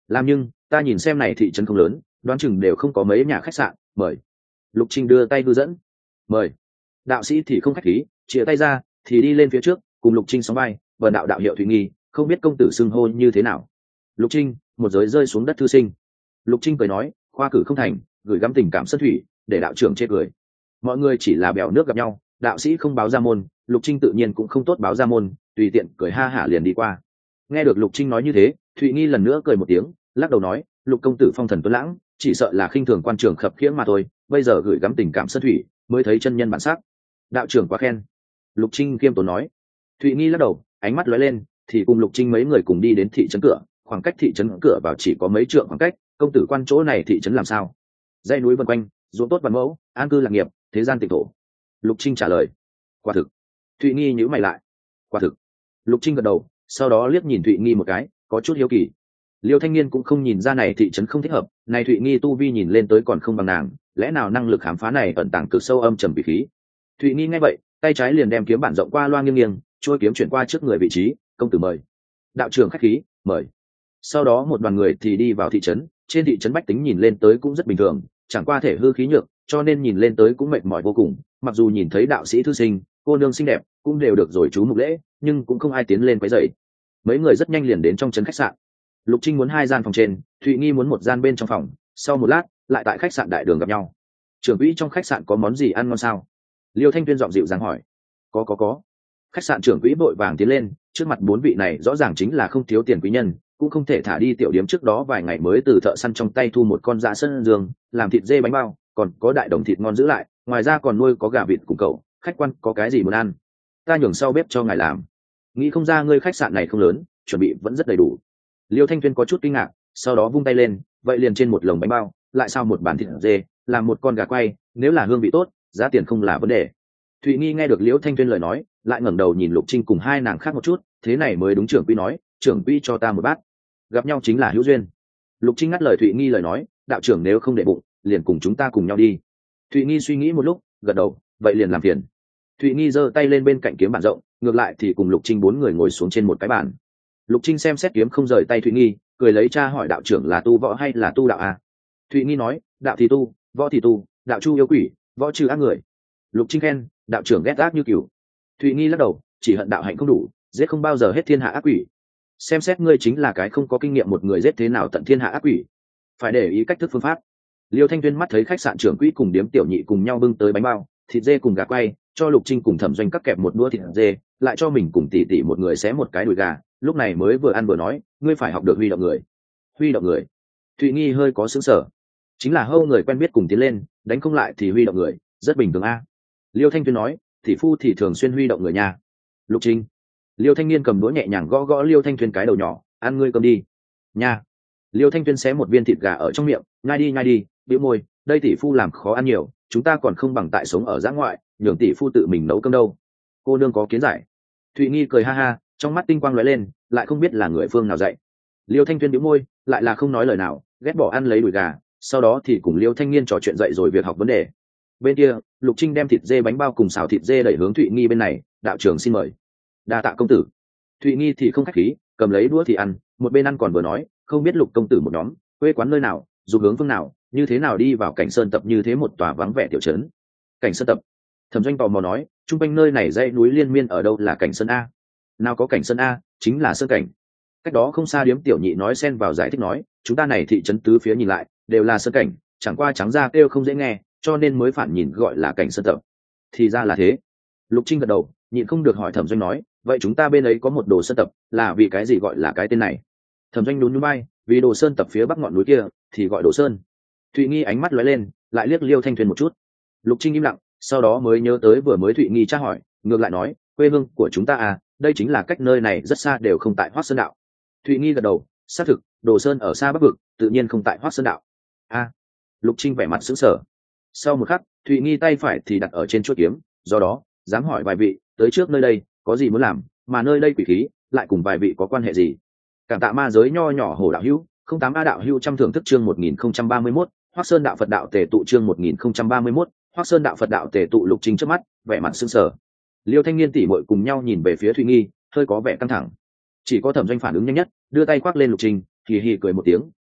làm nhưng ta nhìn xem này thị trấn không lớn, đoán chừng đều không có mấy nhà khách sạn, mời. Lục Trinh đưa tay đưa dẫn, mời. Đạo sĩ thì không khách khí, chìa tay ra thì đi lên phía trước cùng Lục Trinh sóng vai. Vần đạo đạo hiệu Thụy Nghi, không biết công tử xưng hô như thế nào. Lục Trinh, một giới rơi xuống đất thư sinh. Lục Trinh cười nói, khoa cử không thành, gửi gắm tình cảm sân thủy, để đạo trưởng chê cười. Mọi người chỉ là bèo nước gặp nhau, đạo sĩ không báo ra môn, Lục Trinh tự nhiên cũng không tốt báo ra môn, tùy tiện cười ha hả liền đi qua. Nghe được Lục Trinh nói như thế, Thụy Nghi lần nữa cười một tiếng, lắc đầu nói, Lục công tử phong thần tuấn lãng, chỉ sợ là khinh thường quan trường khập khiễng mà thôi, bây giờ gửi gắm tình cảm sân thủy, mới thấy chân nhân bản sắc. Đạo trưởng quá khen. Lục Trinh kiêm tốn nói. Thụy Nghi lắc đầu, ánh mắt lóe lên, thì cùng Lục Trinh mấy người cùng đi đến thị trấn cửa, khoảng cách thị trấn cửa vào chỉ có mấy trượng khoảng cách. Công tử quan chỗ này thị trấn làm sao? Dãy núi vân quanh, ruộng tốt văn mẫu, an cư lạc nghiệp, thế gian tịnh thổ. Lục Trinh trả lời. Quả thực. Thụy Nghi nhíu mày lại. Quả thực. Lục Trinh gật đầu, sau đó liếc nhìn Thụy Nghi một cái, có chút hiếu kỳ. Liêu Thanh Niên cũng không nhìn ra này thị trấn không thích hợp, này Thụy Nghi tu vi nhìn lên tới còn không bằng nàng, lẽ nào năng lực khám phá này ẩn tàng cực sâu âm trầm vị khí. Thụy Nghi nghe vậy, tay trái liền đem kiếm bản rộng qua loa nghiêng nghiêng, trôi kiếm chuyển qua trước người vị trí. Công tử mời. Đạo trưởng khách khí, mời. Sau đó một đoàn người thì đi vào thị trấn. Trên thị trấn bách tính nhìn lên tới cũng rất bình thường, chẳng qua thể hư khí nhược, cho nên nhìn lên tới cũng mệt mỏi vô cùng. Mặc dù nhìn thấy đạo sĩ thư sinh, cô nương xinh đẹp, cũng đều được rồi chú mục lễ, nhưng cũng không ai tiến lên quấy rầy. Mấy người rất nhanh liền đến trong trấn khách sạn. Lục Trinh muốn hai gian phòng trên, Thụy Nghi muốn một gian bên trong phòng. Sau một lát, lại tại khách sạn đại đường gặp nhau. Trưởng quỹ trong khách sạn có món gì ăn ngon sao? Liêu Thanh Tuyên giọng dịu dàng hỏi. Có có có. Khách sạn trưởng quỹ vội vàng tiến lên, trước mặt bốn vị này rõ ràng chính là không thiếu tiền quý nhân, cũng không thể thả đi tiểu điếm trước đó vài ngày mới từ thợ săn trong tay thu một con dã sơn dương, làm thịt dê bánh bao, còn có đại đồng thịt ngon giữ lại, ngoài ra còn nuôi có gà vịt cùng cậu. Khách quan có cái gì muốn ăn? Ta nhường sau bếp cho ngài làm. Nghĩ không ra ngươi khách sạn này không lớn, chuẩn bị vẫn rất đầy đủ. Liêu Thanh Tuyên có chút kinh ngạc, sau đó vung tay lên, vậy liền trên một lồng bánh bao, lại sao một bàn thịt dê, làm một con gà quay, nếu là hương vị tốt, giá tiền không là vấn đề. Thụy Nghi nghe được Liêu Thanh Tuyên lời nói, lại ngẩng đầu nhìn Lục Trinh cùng hai nàng khác một chút, thế này mới đúng. Trưởng quỹ nói, trưởng quỹ cho ta một bát. Gặp nhau chính là hữu duyên. Lục Trinh ngắt lời Thụy Nghi lời nói, đạo trưởng nếu không để bụng, liền cùng chúng ta cùng nhau đi. Thụy Nghi suy nghĩ một lúc, gật đầu, vậy liền làm phiền. Thụy Nghi giơ tay lên bên cạnh kiếm bản rộng, ngược lại thì cùng Lục Trinh bốn người ngồi xuống trên một cái bàn. Lục Trinh xem xét kiếm không rời tay Thụy Nghi, cười lấy cha hỏi đạo trưởng là tu võ hay là tu đạo à? Thụy Nghi nói, đạo thì tu, võ thì tu, đạo chu yêu quỷ, võ trừ ác người. Lục Trinh khen, đạo trưởng ghét ác như cừu. Thụy Nghi lắc đầu, chỉ hận đạo hạnh không đủ, giết không bao giờ hết thiên hạ ác quỷ. Xem xét ngươi chính là cái không có kinh nghiệm một người giết thế nào tận thiên hạ ác quỷ, phải để ý cách thức phương pháp. Liêu Thanh Tuyên mắt thấy khách sạn trưởng quỹ cùng điếm tiểu nhị cùng nhau bưng tới bánh bao, thịt dê cùng gà quay, cho Lục Trinh cùng Thẩm Doanh cắt kẹp một đũa thịt dê, lại cho mình cùng tỷ tỷ một người xé một cái đùi gà, lúc này mới vừa ăn vừa nói, ngươi phải học được huy động người. Huy động người. Thụy Nghi hơi có sững sờ, chính là hâu người quen biết cùng tiến lên, đánh không lại thì huy động người, rất bình thường a. Liêu Thanh Tuyên nói, tỷ phu thì thường xuyên huy động người nhà. Lục Trinh. Liêu Thanh Niên cầm đũa nhẹ nhàng gõ gõ Liêu Thanh Tuyên cái đầu nhỏ, ăn ngươi cầm đi. Nha. Liêu Thanh Tuyên xé một viên thịt gà ở trong miệng, nhai đi nhai đi, bĩu môi, đây tỷ phu làm khó ăn nhiều, chúng ta còn không bằng tại sống ở dã ngoại, nhường tỷ phu tự mình nấu cơm đâu. Cô nương có kiến giải. Thụy Nghi cười ha ha, trong mắt tinh quang lóe lên, lại không biết là người phương nào dạy. Liêu Thanh Tuyên bĩu môi, lại là không nói lời nào, ghét bỏ ăn lấy đùi gà, sau đó thì cùng Liêu Thanh Niên trò chuyện dậy rồi việc học vấn đề. Bên kia, Lục Trinh đem thịt dê bánh bao cùng xào thịt dê đẩy hướng Thụy Nghi bên này, đạo trưởng xin mời. Đa tạ công tử. Thụy Nghi thì không khách khí, cầm lấy đũa thì ăn, một bên ăn còn vừa nói, không biết Lục công tử một nhóm, quê quán nơi nào, dù hướng phương nào, như thế nào đi vào Cảnh Sơn Tập như thế một tòa vắng vẻ tiểu trấn. Cảnh Sơn Tập. Thẩm Doanh tò mò nói, trung quanh nơi này dãy núi liên miên ở đâu là Cảnh Sơn a? Nào có Cảnh Sơn a, chính là sơn cảnh. Cách đó không xa điếm tiểu nhị nói xen vào giải thích nói, chúng ta này thị trấn tứ phía nhìn lại, đều là sơn cảnh, chẳng qua trắng ra kêu không dễ nghe, cho nên mới phản nhìn gọi là Cảnh Sơn Tập. Thì ra là thế. Lục Trinh gật đầu, nhịn không được hỏi Thẩm Doanh nói, vậy chúng ta bên ấy có một Đồ Sơn Tập, là vì cái gì gọi là cái tên này? Thẩm Doanh nhún nhún vai, vì Đồ Sơn Tập phía bắc ngọn núi kia thì gọi Đồ Sơn. Thụy Nghi ánh mắt lóe lên, lại liếc Liêu Thanh Thuyền một chút. Lục Trinh im lặng, sau đó mới nhớ tới vừa mới Thụy Nghi tra hỏi, ngược lại nói, quê hương của chúng ta à, đây chính là cách nơi này rất xa đều không tại Hoắc Sơn đạo. Thụy Nghi gật đầu, xác thực, Đồ Sơn ở xa bắc vực, tự nhiên không tại Hoắc Sơn đạo. A. À, Lục Trinh vẻ mặt sững sờ. Sau một khắc, Thụy Nghi tay phải thì đặt ở trên chuôi kiếm, do đó, dám hỏi vài vị, tới trước nơi đây, có gì muốn làm, mà nơi đây quỷ khí, lại cùng vài vị có quan hệ gì? Cảm tạ ma giới nho nhỏ Hồ đạo hữu, không tám a đạo hữu trăm thưởng thức chương một nghìn không trăm ba mươi mốt, Hoắc Sơn đạo Phật đạo tề tụ chương một nghìn không trăm ba mươi mốt, Hoắc Sơn đạo Phật đạo tề tụ. Lục Trinh trước mắt, vẻ mặt sững sờ. Liêu Thanh Niên tỷ muội cùng nhau nhìn về phía Thụy Nghi, hơi có vẻ căng thẳng. Chỉ có Thẩm Doanh phản ứng nhanh nhất, đưa tay khoác lên Lục Trinh, hì hì cười một tiếng,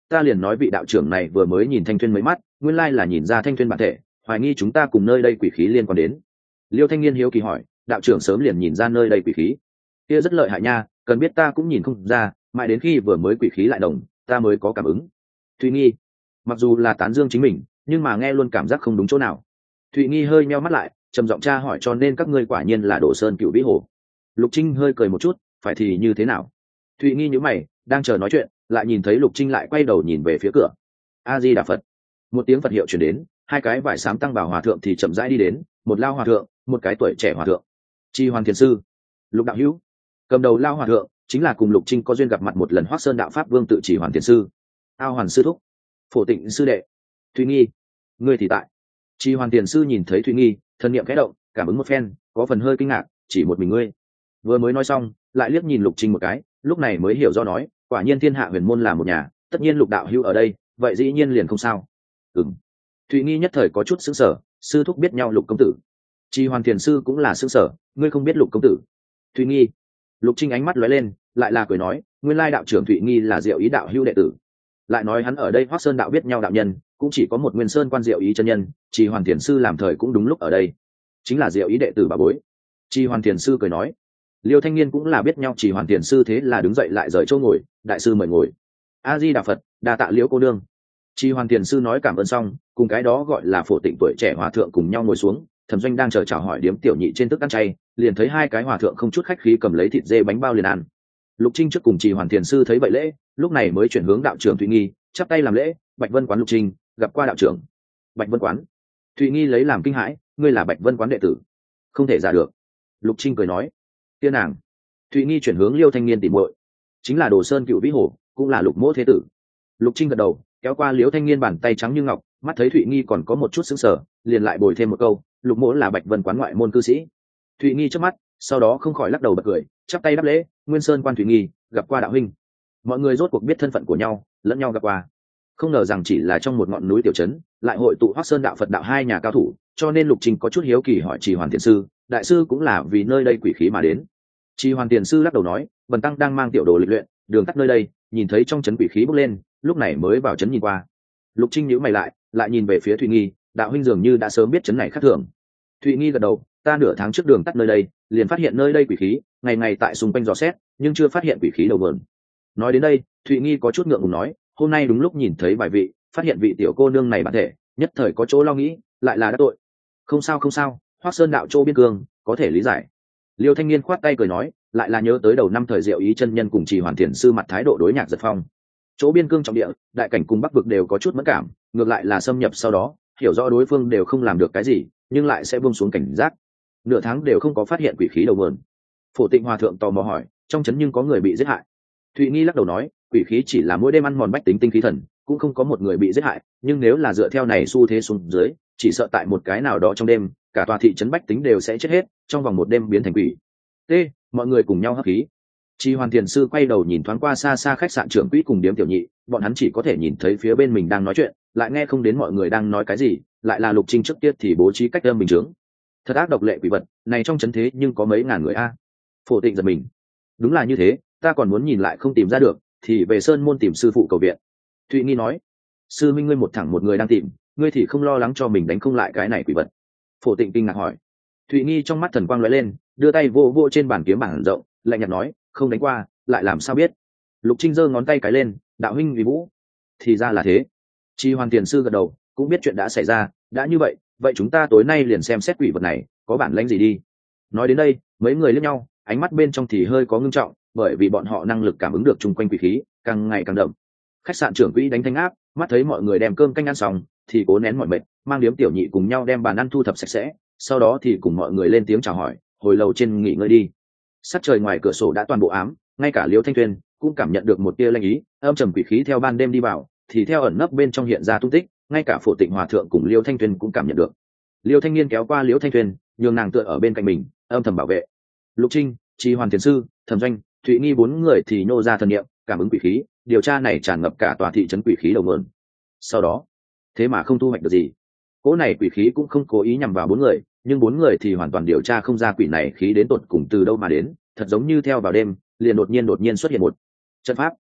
ta liền nói vị đạo trưởng này vừa mới nhìn Thanh Thuyên mấy mắt, nguyên lai là nhìn ra Thanh Thuyên bản thể, hoài nghi chúng ta cùng nơi đây quỷ khí liên quan đến. Liêu Thanh Niên hiếu kỳ hỏi, đạo trưởng sớm liền nhìn ra nơi đây quỷ khí? Kia rất lợi hại nha, cần biết ta cũng nhìn không ra, mãi đến khi vừa mới quỷ khí lại đồng, ta mới có cảm ứng. Thụy Nghi, mặc dù là tán dương chính mình, nhưng mà nghe luôn cảm giác không đúng chỗ nào. Thụy Nghi hơi meo mắt lại, trầm giọng tra hỏi, cho nên các ngươi quả nhiên là Đồ Sơn Cựu Vĩ Hồ. Lục Trinh hơi cười một chút, phải thì như thế nào? Thụy Nghi nhíu mày, đang chờ nói chuyện, lại nhìn thấy Lục Trinh lại quay đầu nhìn về phía cửa. A Di Đà Phật. Một tiếng Phật hiệu truyền đến, hai cái vải xám tăng bảo hòa thượng thì chậm rãi đi đến, một lao hòa thượng, một cái tuổi trẻ hòa thượng. Chi Hoàn Thiền sư, Lục đạo hữu. Cầm đầu lao hòa thượng chính là cùng Lục Trinh có duyên gặp mặt một lần Hoắc Sơn đạo pháp vương tự Chỉ Hoàn Thiền sư. Ao Hoàn sư thúc, Phổ Tịnh sư đệ. Thụy Nghi, ngươi thì tại. Chi Hoàn Thiền sư nhìn thấy Thụy Nghi, thân niệm khẽ động, cảm ứng một phen, có phần hơi kinh ngạc, chỉ một mình ngươi. Vừa mới nói xong, lại liếc nhìn Lục Trinh một cái, lúc này mới hiểu do nói, quả nhiên thiên hạ huyền môn là một nhà, tất nhiên Lục đạo hữu ở đây, vậy dĩ nhiên liền không sao. Ừm. Thụy Nghi nhất thời có chút sững sờ, sư thúc biết nhau Lục công tử. Chi Hoàn Thiền sư cũng là sững sờ, ngươi không biết Lục công tử? Thụy Nghi. Lục Trinh ánh mắt lóe lên, lại là cười nói, nguyên lai đạo trưởng Thụy Nghi là Diệu Ý đạo hữu đệ tử. Lại nói hắn ở đây Hoắc Sơn đạo biết nhau đạo nhân, cũng chỉ có một Nguyên Sơn quan Diệu Ý chân nhân, Chi Hoàn Thiền sư làm thời cũng đúng lúc ở đây, chính là Diệu Ý đệ tử bà bối. Chi Hoàn Thiền sư cười nói, Liêu Thanh Niên cũng là biết nhau Chỉ Hoàn Thiền sư, thế là đứng dậy lại rời chỗ ngồi, đại sư mời ngồi. A Di Đà Phật, đa tạ Liễu cô đương. Chi Hoàn Thiền sư nói cảm ơn xong, cùng cái đó gọi là Phổ Tịnh tuổi trẻ hòa thượng cùng nhau ngồi xuống. Thẩm Doanh đang chờ chào hỏi điếm tiểu nhị trên thức ăn chay, liền thấy hai cái hòa thượng không chút khách khí cầm lấy thịt dê bánh bao liền ăn. Lục Trinh trước cùng Chi Hoàn Thiền sư thấy vậy lễ, lúc này mới chuyển hướng đạo trưởng Thụy Nghi, chắp tay làm lễ, Bạch Vân quán Lục Trinh, gặp qua đạo trưởng. Bạch Vân quán. Thụy Nghi lấy làm kinh hãi, ngươi là Bạch Vân quán đệ tử? Không thể giả được. Lục Trinh cười nói, tiên nàng. Thụy Nghi chuyển hướng Liêu Thanh Niên tìm muội, chính là Đồ Sơn Cựu Vĩ Hồ, cũng là Lục mỗ thế tử. Lục Trinh gật đầu, kéo qua Liêu Thanh Niên bàn tay trắng như ngọc, mắt thấy Thụy Nghi còn có một chút sững sờ, liền lại bồi thêm một câu, Lục mỗ là Bạch Vân quán ngoại môn cư sĩ. Thụy Nghi chớp mắt, sau đó không khỏi lắc đầu bật cười, chắp tay đáp lễ, Nguyên Sơn quan Thụy Nghi, gặp qua đạo huynh. Mọi người rốt cuộc biết thân phận của nhau, lẫn nhau gặp qua. Không ngờ rằng chỉ là trong một ngọn núi tiểu trấn, lại hội tụ Hoắc Sơn đạo Phật đạo hai nhà cao thủ, cho nên Lục Trinh có chút hiếu kỳ hỏi Chỉ Hoàn Thiền sư, đại sư cũng là vì nơi đây quỷ khí mà đến. Chỉ Hoàn Thiền sư lắc đầu nói, bần tăng đang mang tiểu đồ lịch luyện, đường tắt nơi đây, nhìn thấy trong trấn quỷ khí bốc lên, lúc này mới vào trấn nhìn qua. Lục Trinh nhíu mày lại, lại nhìn về phía Thụy Nghi, đạo huynh dường như đã sớm biết trấn này khác thường. Thụy Nghi gật đầu, ta nửa tháng trước đường tắt nơi đây, liền phát hiện nơi đây quỷ khí, ngày ngày tại xung quanh dò xét, nhưng chưa phát hiện quỷ khí đầu vườn. Nói đến đây, Thụy Nghi có chút ngượng ngùng nói, hôm nay đúng lúc nhìn thấy vài vị, phát hiện vị tiểu cô nương này bản thể, nhất thời có chỗ lo nghĩ, lại là đã tội. Không sao không sao, Hoắc Sơn đạo châu biên cương, có thể lý giải. Liêu Thanh Niên khoát tay cười nói, lại là nhớ tới đầu năm thời Diệu Ý chân nhân cùng Chỉ Hoàn Thiền sư mặt thái độ đối nhạc giật phong. Chỗ biên cương trọng địa, đại cảnh cùng bắc vực đều có chút mẫn cảm, ngược lại là xâm nhập sau đó, hiểu rõ đối phương đều không làm được cái gì, nhưng lại sẽ buông xuống cảnh giác. Nửa tháng đều không có phát hiện quỷ khí đầu nguồn. Phổ Tịnh hòa thượng tò mò hỏi, trong trấn nhưng có người bị giết hại? Thụy Nghi lắc đầu nói, quỷ khí chỉ là mỗi đêm ăn mòn bách tính tinh khí thần, cũng không có một người bị giết hại, nhưng nếu là dựa theo này xu thế xuống dưới, chỉ sợ tại một cái nào đó trong đêm, cả tòa thị trấn bách tính đều sẽ chết hết, trong vòng một đêm biến thành quỷ. T, mọi người cùng nhau hấp khí. Chi Hoàn Thiền sư quay đầu nhìn thoáng qua xa xa khách sạn trưởng quỹ cùng điếm tiểu nhị, bọn hắn chỉ có thể nhìn thấy phía bên mình đang nói chuyện, lại nghe không đến mọi người đang nói cái gì, lại là Lục Trinh trước tiết thì bố trí cách âm bình chứng. Thật ác độc lệ quỷ vật, này trong trấn thế nhưng có mấy ngàn người a. Phổ Tịnh giật mình. Đúng là như thế, ta còn muốn nhìn lại không tìm ra được, thì về sơn môn tìm sư phụ cầu viện. Thụy Nghi nói, sư minh ngươi một thẳng một người đang tìm, ngươi thì không lo lắng cho mình đánh không lại cái này quỷ vật? Phổ Tịnh kinh ngạc hỏi. Thụy Nghi trong mắt thần quang lóe lên, đưa tay vô vô trên bàn kiếm bảng rộng, lạnh nhạt nói, không đánh qua, lại làm sao biết? Lục Trinh giơ ngón tay cái lên, đạo huynh vì vũ. Thì ra là thế. Chi Hoàn Thiền sư gật đầu, cũng biết chuyện đã xảy ra, đã như vậy, vậy chúng ta tối nay liền xem xét quỷ vật này, có bản lĩnh gì đi. Nói đến đây, mấy người liếc nhau, ánh mắt bên trong thì hơi có ngưng trọng, bởi vì bọn họ năng lực cảm ứng được chung quanh quỷ khí, càng ngày càng đậm. Khách sạn trưởng quỹ đánh thanh áp, mắt thấy mọi người đem cơm canh ăn xong, thì cố nén mọi mệt, mang điếm tiểu nhị cùng nhau đem bàn ăn thu thập sạch sẽ, sau đó thì cùng mọi người lên tiếng chào hỏi, hồi lầu trên nghỉ ngơi đi. Sắc trời ngoài cửa sổ đã toàn bộ ám, ngay cả Liêu Thanh Thuyên cũng cảm nhận được một tia lanh ý, âm trầm quỷ khí theo ban đêm đi vào, thì theo ẩn nấp bên trong hiện ra tung tích, ngay cả Phổ Tịnh hòa thượng cùng Liêu Thanh Thuyên cũng cảm nhận được. Liêu Thanh Niên kéo qua Liêu Thanh Thuyên, nhường nàng tựa ở bên cạnh mình, âm thầm bảo vệ. Lục Trinh, Chi Hoàn Thiền sư, Thẩm Doanh, Thụy Nghi bốn người thì nhô ra thần niệm, cảm ứng quỷ khí, điều tra này tràn ngập cả tòa thị trấn quỷ khí đầu nguồn. Sau đó, thế mà không thu hoạch được gì. Cỗ này quỷ khí cũng không cố ý nhằm vào bốn người, nhưng bốn người thì hoàn toàn điều tra không ra quỷ này khí đến tột cùng từ đâu mà đến, thật giống như theo vào đêm, liền đột nhiên đột nhiên xuất hiện một trận pháp.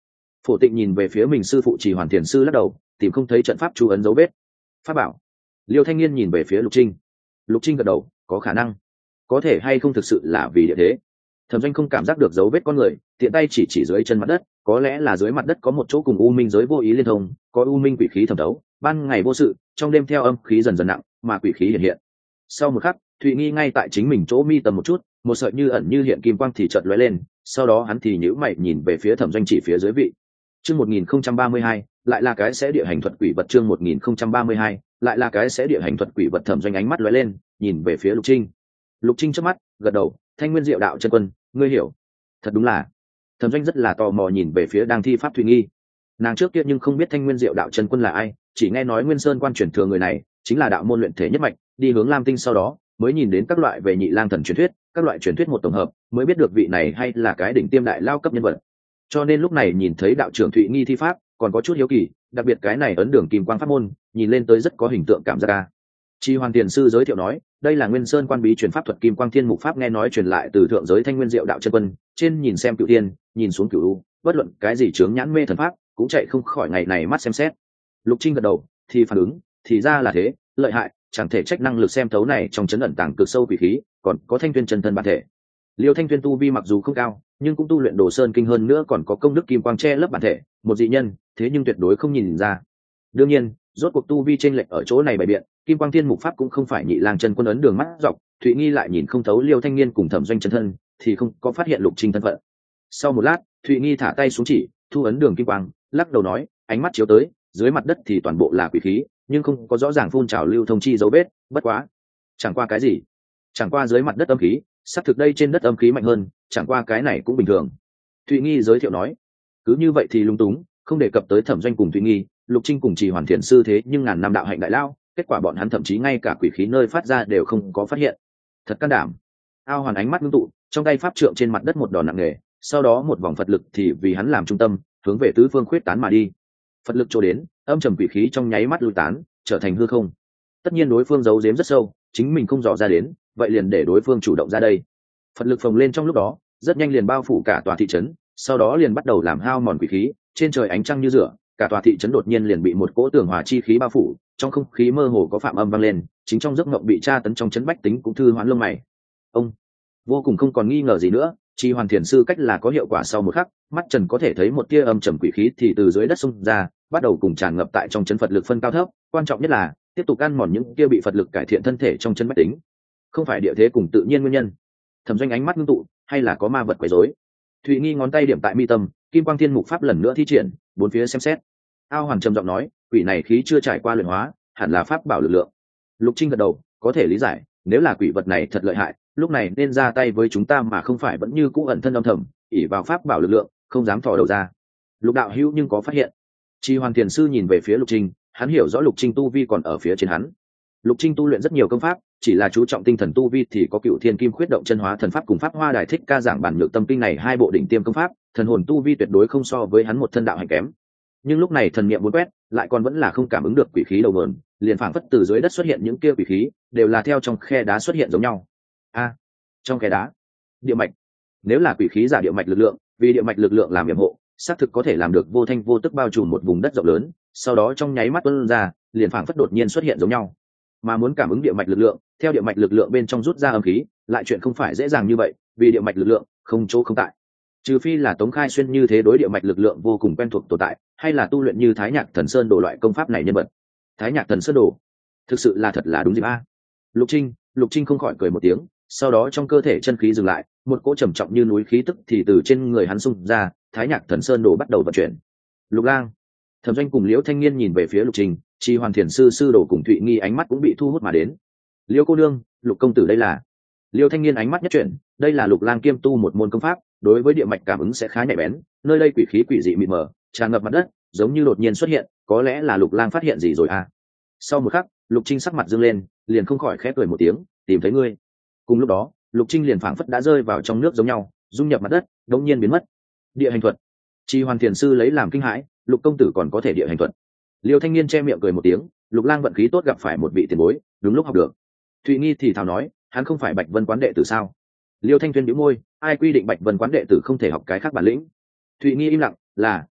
Phổ Tịnh nhìn về phía mình sư phụ Trì Hoàn Thiền sư lắc đầu, tìm không thấy trận pháp chú ấn dấu vết. Pháp bảo. Liêu Thanh Niên nhìn về phía Lục Trinh. Lục Trinh gật đầu, có khả năng. Có thể hay không thực sự là vì địa thế. Thẩm Doanh không cảm giác được dấu vết con người, tiện tay chỉ chỉ dưới chân mặt đất, có lẽ là dưới mặt đất có một chỗ cùng u minh giới vô ý liên thông, có u minh quỷ khí thẩm thấu, ban ngày vô sự, trong đêm theo âm khí dần dần nặng, mà quỷ khí hiện hiện. Sau một khắc, Thụy Nghi ngay tại chính mình chỗ mi tầm một chút, một sợi như ẩn như hiện kim quang thì chợt lóe lên, sau đó hắn thì nhíu mày nhìn về phía Thẩm Doanh chỉ phía dưới vị. Chương một nghìn không trăm ba mươi hai, lại là cái sẽ địa hành thuật quỷ vật chương một nghìn không trăm ba mươi hai, lại là cái sẽ địa hành thuật quỷ vật. Thẩm Doanh ánh mắt lóe lên, nhìn về phía Lục Trinh. Lục Trinh chớp mắt, gật đầu, Thanh Nguyên Diệu Đạo chân quân, ngươi hiểu. Thật đúng là. Thẩm Doanh rất là tò mò nhìn về phía đang thi pháp Thụy Nghi. Nàng trước kia nhưng không biết Thanh Nguyên Diệu Đạo chân quân là ai, chỉ nghe nói Nguyên Sơn quan truyền thừa người này chính là đạo môn luyện thể nhất mạch, đi hướng Lam Tinh sau đó mới nhìn đến các loại về Nhị Lang thần truyền thuyết, các loại truyền thuyết một tổng hợp, mới biết được vị này hay là cái đỉnh tiêm đại lao cấp nhân vật. Cho nên lúc này nhìn thấy đạo trưởng Thụy Nghi thi pháp, còn có chút hiếu kỳ, đặc biệt cái này ấn đường kim quang pháp môn, nhìn lên tới rất có hình tượng cảm giác ca. Chi Hoàn Tiền sư giới thiệu nói, đây là Nguyên Sơn quan bí truyền pháp thuật kim quang thiên mục pháp, nghe nói truyền lại từ thượng giới Thanh Nguyên Diệu Đạo chân quân, trên nhìn xem cửu thiên, nhìn xuống cửu u, bất luận cái gì chướng nhãn mê thần pháp, cũng chạy không khỏi ngày này mắt xem xét. Lục Trinh gật đầu, thì phản ứng, thì ra là thế, lợi hại, chẳng thể trách năng lực xem thấu này trong chấn ẩn tàng cực sâu quỷ khí, còn có Thanh Tuyên chân thân bản thể. Liêu Thanh Tuyên tu vi mặc dù không cao, nhưng cũng tu luyện Đồ Sơn kinh hơn nữa, còn có công đức kim quang che lấp bản thể, một dị nhân, thế nhưng tuyệt đối không nhìn ra. Đương nhiên, rốt cuộc tu vi chênh lệch ở chỗ này bày biện, kim quang thiên mục pháp cũng không phải Nhị Lang chân quân ấn đường mắt dọc, Thụy Nghi lại nhìn không thấu Liêu Thanh Niên cùng Thẩm Doanh chân thân, thì không có phát hiện Lục Trinh thân phận. Sau một lát, Thụy Nghi thả tay xuống chỉ, thu ấn đường kim quang, lắc đầu nói, ánh mắt chiếu tới, dưới mặt đất thì toàn bộ là quỷ khí, nhưng không có rõ ràng phun trào lưu thông chi dấu vết, bất quá, chẳng qua cái gì? Chẳng qua dưới mặt đất âm khí, xác thực đây trên đất âm khí mạnh hơn, chẳng qua cái này cũng bình thường. Thụy Nghi giới thiệu nói, cứ như vậy thì lung túng, không đề cập tới Thẩm Doanh cùng Thụy Nghi, Lục Trinh cùng Trì Hoàn Thiền sư thế nhưng ngàn năm đạo hạnh đại lao, kết quả bọn hắn thậm chí ngay cả quỷ khí nơi phát ra đều không có phát hiện. Thật can đảm. Ao Hoàn ánh mắt ngưng tụ, trong tay pháp trượng trên mặt đất một đòn nặng nề, sau đó một vòng Phật lực thì vì hắn làm trung tâm, hướng về tứ phương khuyết tán mà đi. Phật lực trổ đến, âm trầm quỷ khí trong nháy mắt lui tán, trở thành hư không. Tất nhiên đối phương giấu giếm rất sâu, chính mình không dò ra đến, vậy liền để đối phương chủ động ra đây. Phật lực phồng lên trong lúc đó, rất nhanh liền bao phủ cả tòa thị trấn, sau đó liền bắt đầu làm hao mòn quỷ khí, trên trời ánh trăng như rửa, cả tòa thị trấn đột nhiên liền bị một cỗ tường hòa chi khí bao phủ, trong không khí mơ hồ có phạm âm vang lên, chính trong giấc mộng bị tra tấn trong trấn bách tính cũng thư hoán lông mày. Ông vô cùng không còn nghi ngờ gì nữa, Chi Hoàn Thiền sư cách là có hiệu quả. Sau một khắc, mắt trần có thể thấy một tia âm trầm quỷ khí thì từ dưới đất xông ra, bắt đầu cùng tràn ngập tại trong trấn Phật lực phân cao thấp, quan trọng nhất là tiếp tục ăn mòn những kia bị Phật lực cải thiện thân thể trong trấn bách tính. Không phải địa thế cùng tự nhiên nguyên nhân. Thẩm Doanh ánh mắt ngưng tụ, hay là có ma vật quấy rối. Thụy Nghi ngón tay điểm tại mi tâm, kim quang thiên mục pháp lần nữa thi triển, bốn phía xem xét. Ao Hoàn trầm giọng nói, quỷ này khí chưa trải qua luyện hóa, hẳn là pháp bảo lực lượng. Lục Trinh gật đầu, có thể lý giải, nếu là quỷ vật này thật lợi hại, lúc này nên ra tay với chúng ta mà không phải vẫn như cũ ẩn thân âm thầm, ỷ vào pháp bảo lực lượng, không dám thò đầu ra. Lục đạo hữu nhưng có phát hiện? Chi Hoàn Thiền sư nhìn về phía Lục Trinh, hắn hiểu rõ Lục Trinh tu vi còn ở phía trên hắn. Lục Trinh tu luyện rất nhiều công pháp, chỉ là chú trọng tinh thần tu vi thì có Cựu Thiên Kim Khuyết Động Chân Hóa Thần Pháp cùng Pháp Hoa Đài Thích Ca Giảng Bản Nhược Tâm Kinh này hai bộ đỉnh tiêm công pháp, thần hồn tu vi tuyệt đối không so với hắn một thân đạo hành kém. Nhưng lúc này thần niệm muốn quét, lại còn vẫn là không cảm ứng được quỷ khí đầu nguồn, liền phảng phất từ dưới đất xuất hiện những kia quỷ khí, đều là theo trong khe đá xuất hiện giống nhau. A, à, trong khe đá, địa mạch. Nếu là quỷ khí giả địa mạch lực lượng, vì địa mạch lực lượng làm yểm hộ, xác thực có thể làm được vô thanh vô tức bao trùm một vùng đất rộng lớn, sau đó trong nháy mắt tuôn ra, liền phảng phất đột nhiên xuất hiện giống nhau. Mà muốn cảm ứng địa mạch lực lượng, theo địa mạch lực lượng bên trong rút ra âm khí, lại chuyện không phải dễ dàng như vậy, vì địa mạch lực lượng không chỗ không tại. Trừ phi là Tống Khai Xuyên như thế đối địa mạch lực lượng vô cùng quen thuộc tồn tại, hay là tu luyện như Thái Nhạc Thần Sơn Đồ loại công pháp này nhân vật. Thái Nhạc Thần Sơn Đồ, thực sự là thật là đúng dịp a. Lục Trinh, Lục Trinh không khỏi cười một tiếng, sau đó trong cơ thể chân khí dừng lại, một cỗ trầm trọng như núi khí tức thì từ trên người hắn xung ra, Thái Nhạc Thần Sơn Đồ bắt đầu vận chuyển. Lục Lang, Thẩm Doanh cùng Liễu Thanh Niên nhìn về phía Lục Trinh, Chi Hoàn Thiền sư sư đồ cùng Thụy Nghi ánh mắt cũng bị thu hút mà đến. Liễu cô nương, Lục công tử đây là? Liễu Thanh Niên ánh mắt nhất chuyển, đây là Lục Lang kiêm tu một môn công pháp, đối với địa mạch cảm ứng sẽ khá nhạy bén, nơi đây quỷ khí quỷ dị mịt mờ, tràn ngập mặt đất, giống như đột nhiên xuất hiện, có lẽ là Lục Lang phát hiện gì rồi à? Sau một khắc, Lục Trinh sắc mặt dương lên, liền không khỏi khẽ cười một tiếng, tìm thấy ngươi. Cùng lúc đó, Lục Trinh liền phảng phất đã rơi vào trong nước giống nhau, dung nhập mặt đất, đống nhiên biến mất. Địa hành thuật. Chi Hoàn Thiền sư lấy làm kinh hãi, Lục công tử còn có thể địa hành thuật. Liêu Thanh Niên che miệng cười một tiếng, Lục Lang vận khí tốt gặp phải một vị tiền bối, đúng lúc học được. Thụy Nghi thì thào nói, hắn không phải Bạch Vân quán đệ tử sao? Liêu Thanh Tuyên bĩu môi, ai quy định Bạch Vân quán đệ tử không thể học cái khác bản lĩnh? Thụy Nghi im lặng, là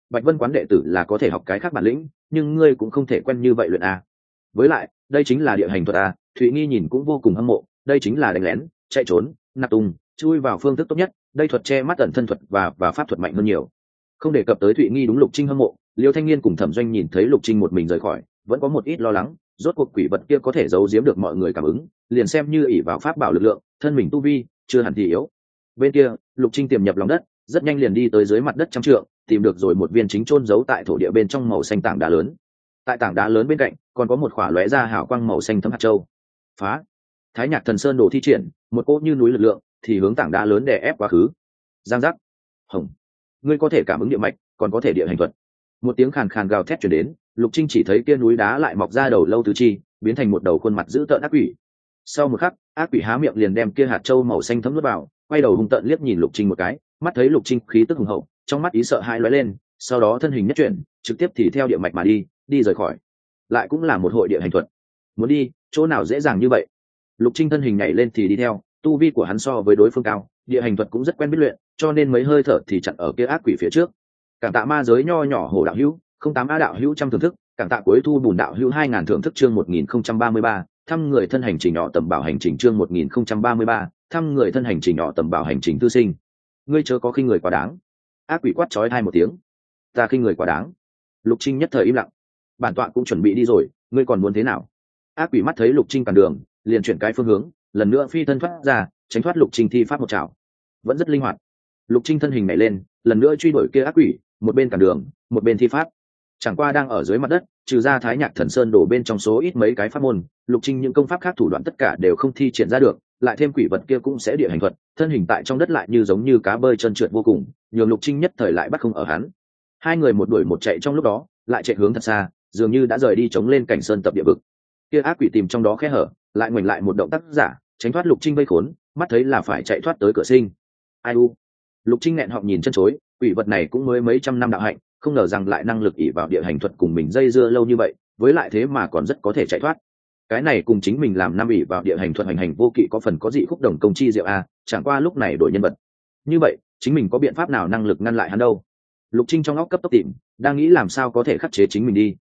bạch vân quán đệ tử là có thể học cái khác bản lĩnh, nhưng ngươi cũng không thể quen như vậy luyện a. Với lại đây chính là địa hành thuật a. Thụy Nghi nhìn cũng vô cùng hâm mộ, đây chính là đánh lén, chạy trốn, nạp tung, chui vào phương thức tốt nhất, đây thuật che mắt ẩn thân thuật và và pháp thuật mạnh hơn nhiều. Không đề cập tới Thụy Nghi đúng Lục Trinh hâm mộ, Liêu Thanh Niên cùng Thẩm Doanh nhìn thấy Lục Trinh một mình rời khỏi, vẫn có một ít lo lắng, rốt cuộc quỷ vật kia có thể giấu giếm được mọi người cảm ứng, liền xem như ỷ vào pháp bảo lực lượng, thân mình tu vi chưa hẳn thì yếu. Bên kia, Lục Trinh tiềm nhập lòng đất, rất nhanh liền đi tới dưới mặt đất trăm trượng, tìm được rồi một viên chính chôn giấu tại thổ địa bên trong màu xanh tảng đá lớn. Tại tảng đá lớn bên cạnh, còn có một khỏa lóe ra hào quang màu xanh thấm hạt châu. Phá! Thái Nhạc Thần Sơn đồ thi triển, một cỗ như núi lực lượng, thì hướng tảng đá lớn đè ép quá khứ. Giang giác! Hồng! Ngươi có thể cảm ứng địa mạch, còn có thể địa hành thuật. Một tiếng khàn khàn gào thét truyền đến, Lục Trinh chỉ thấy kia núi đá lại mọc ra đầu lâu tứ chi, biến thành một đầu khuôn mặt dữ tợn ác quỷ. Sau một khắc, ác quỷ há miệng liền đem kia hạt châu màu xanh thấm nuốt vào, quay đầu hung tợn liếc nhìn Lục Trinh một cái, mắt thấy Lục Trinh khí tức hùng hậu, trong mắt ý sợ hãi lóe lên, sau đó thân hình nhất chuyển, trực tiếp thì theo địa mạch mà đi, đi rời khỏi. Lại cũng là một hội địa hành thuật. Muốn đi, chỗ nào dễ dàng như vậy? Lục Trinh thân hình nhảy lên thì đi theo, tu vi của hắn so với đối phương cao, địa hành thuật cũng rất quen biết luyện, cho nên mấy hơi thở thì chặn ở kia ác quỷ phía trước. Cảm tạ ma giới nho nhỏ hổ đạo hữu, không tám a đạo hữu trăm thưởng thức, cảm tạ cuối thu bùn đạo hữu hai ngàn thưởng thức chương một nghìn không trăm ba mươi ba, thăm người thân hành trình nhỏ tầm bảo hành trình chương một nghìn không trăm ba mươi ba, thăm người thân hành trình nhỏ tầm bảo hành trình tư sinh. Ngươi chớ có khinh người quá đáng. Ác quỷ quát chói hai một tiếng. Ta khinh người quá đáng. Lục Trinh nhất thời im lặng. Bản tọa cũng chuẩn bị đi rồi, ngươi còn muốn thế nào? Ác quỷ mắt thấy Lục Trinh cản đường, liền chuyển cái phương hướng, lần nữa phi thân thoát ra, tránh thoát Lục Trinh thi pháp một chảo. Vẫn rất linh hoạt. Lục Trinh thân hình nhảy lên, lần nữa truy đuổi kia ác quỷ, một bên cản đường, một bên thi pháp. Chẳng qua đang ở dưới mặt đất, trừ ra Thái Nhạc Thần Sơn đổ bên trong số ít mấy cái pháp môn, Lục Trinh những công pháp khác thủ đoạn tất cả đều không thi triển ra được, lại thêm quỷ vật kia cũng sẽ địa hành thuật, thân hình tại trong đất lại như giống như cá bơi trơn trượt vô cùng, nhường Lục Trinh nhất thời lại bắt không ở hắn. Hai người một đuổi một chạy trong lúc đó, lại chạy hướng thật xa, dường như đã rời đi chống lên cảnh sơn tập địa vực. Kia ác quỷ tìm trong đó khe hở, lại ngoảnh lại một động tác giả, tránh thoát Lục Trinh vây khốn, mắt thấy là phải chạy thoát tới cửa sinh. Ai u? Lục Trinh nghẹn họng nhìn chân chối, quỷ vật này cũng mới mấy trăm năm đạo hạnh, không ngờ rằng lại năng lực ỷ vào địa hành thuật cùng mình dây dưa lâu như vậy, với lại thế mà còn rất có thể chạy thoát. Cái này cùng chính mình làm năm ỷ vào địa hành thuật hành hành vô kỵ có phần có dị khúc đồng công chi diệu a, chẳng qua lúc này đổi nhân vật. Như vậy, chính mình có biện pháp nào năng lực ngăn lại hắn đâu? Lục Trinh trong óc cấp tốc tìm, đang nghĩ làm sao có thể khắc chế chính mình đi.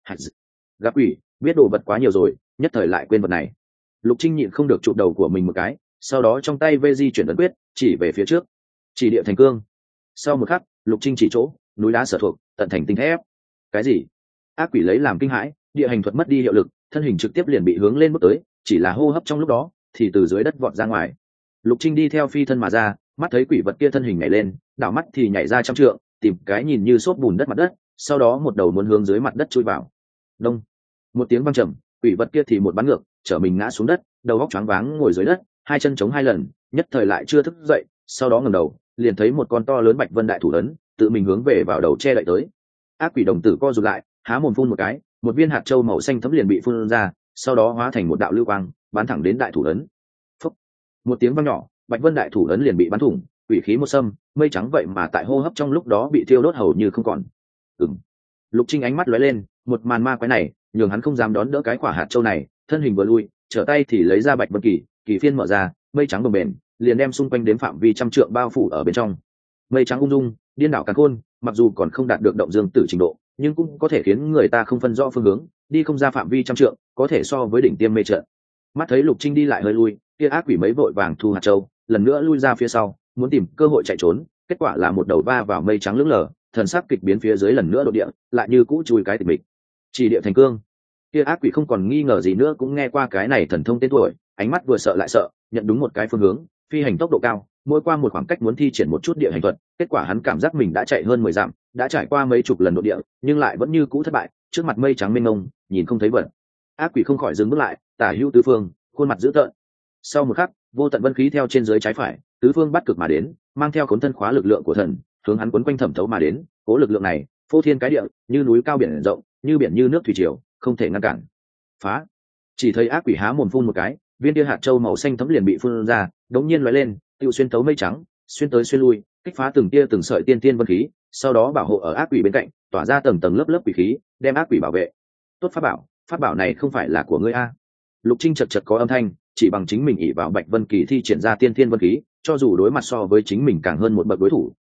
Gặp quỷ, biết đồ vật quá nhiều rồi, nhất thời lại quên vật này. Lục Trinh nhịn không được chụp đầu của mình một cái, sau đó trong tay vê di chuyển ấn quyết, chỉ về phía trước. Chỉ địa thành cương. Sau một khắc, Lục Trinh chỉ chỗ, núi đá sở thuộc, tận thành tinh thép. Cái gì? Ác quỷ lấy làm kinh hãi, địa hành thuật mất đi hiệu lực, thân hình trực tiếp liền bị hướng lên bước tới, chỉ là hô hấp trong lúc đó, thì từ dưới đất vọt ra ngoài. Lục Trinh đi theo phi thân mà ra, mắt thấy quỷ vật kia thân hình nhảy lên, đảo mắt thì nhảy ra trăm trượng, tìm cái nhìn như xốp bùn đất mặt đất, sau đó một đầu muốn hướng dưới mặt đất chui vào. Đông, một tiếng vang trầm, quỷ vật kia thì một bắn ngược, trở mình ngã xuống đất, đầu óc choáng váng ngồi dưới đất, hai chân chống hai lần, nhất thời lại chưa thức dậy, sau đó ngẩng đầu, liền thấy một con to lớn bạch vân đại thủ lớn, tự mình hướng về vào đầu che đậy tới. Ác quỷ đồng tử co rụt lại, há mồm phun một cái, một viên hạt châu màu xanh thấm liền bị phun ra, sau đó hóa thành một đạo lưu quang, bắn thẳng đến đại thủ lớn. Phúc! Một tiếng vang nhỏ, bạch vân đại thủ lớn liền bị bắn thủng, quỷ khí một xâm, mây trắng vậy mà tại hô hấp trong lúc đó bị thiêu đốt hầu như không còn. Ừm. Lục Trinh ánh mắt lóe lên, một màn ma quái này, nhường hắn không dám đón đỡ cái quả hạt châu này, thân hình vừa lui, trở tay thì lấy ra bạch vân kỳ, kỳ phiên mở ra, mây trắng bồng bềnh, liền đem xung quanh đến phạm vi trăm trượng bao phủ ở bên trong. Mây trắng ung dung, điên đảo càn khôn, mặc dù còn không đạt được động dương tử trình độ, nhưng cũng có thể khiến người ta không phân rõ phương hướng, đi không ra phạm vi trăm trượng, có thể so với đỉnh tiêm mê trận. Mắt thấy Lục Trinh đi lại hơi lui, kia ác quỷ mấy vội vàng thu hạt châu, lần nữa lui ra phía sau, muốn tìm cơ hội chạy trốn, kết quả là một đầu va vào mây trắng lững lờ, thần sắc kịch biến phía dưới lần nữa đột địa, lại như cũ chui cái tịch mịch. Chỉ địa thành cương. Kia ác quỷ không còn nghi ngờ gì nữa cũng nghe qua cái này thần thông tên tuổi, ánh mắt vừa sợ lại sợ, nhận đúng một cái phương hướng, phi hành tốc độ cao, mỗi qua một khoảng cách muốn thi triển một chút địa hành thuật, kết quả hắn cảm giác mình đã chạy hơn mười dặm, đã trải qua mấy chục lần nội địa, nhưng lại vẫn như cũ thất bại, trước mặt mây trắng mênh mông, nhìn không thấy vật. Ác quỷ không khỏi dừng bước lại, tả hữu tứ phương, khuôn mặt dữ tợn. Sau một khắc, vô tận vân khí theo trên dưới trái phải, tứ phương bắt cực mà đến, mang theo khốn thân khóa lực lượng của thần, hướng hắn quấn quanh thẩm thấu mà đến, cố lực lượng này, phô thiên cái địa, như núi cao biển rộng, như biển như nước thủy triều, không thể ngăn cản. Phá! Chỉ thấy ác quỷ há mồm phun một cái, viên kia hạt châu màu xanh thấm liền bị phun ra, đống nhiên lóe lên, tiêu xuyên tấu mây trắng, xuyên tới xuyên lui, kích phá từng tia từng sợi tiên tiên vân khí, sau đó bảo hộ ở ác quỷ bên cạnh, tỏa ra tầng tầng lớp lớp quỷ khí, đem ác quỷ bảo vệ. Tốt pháp bảo, pháp bảo này không phải là của ngươi a? Lục Trinh chật chật có âm thanh, chỉ bằng chính mình ỷ vào Bạch Vân Kỳ thi triển ra tiên tiên vân khí, cho dù đối mặt so với chính mình càng hơn một bậc đối thủ,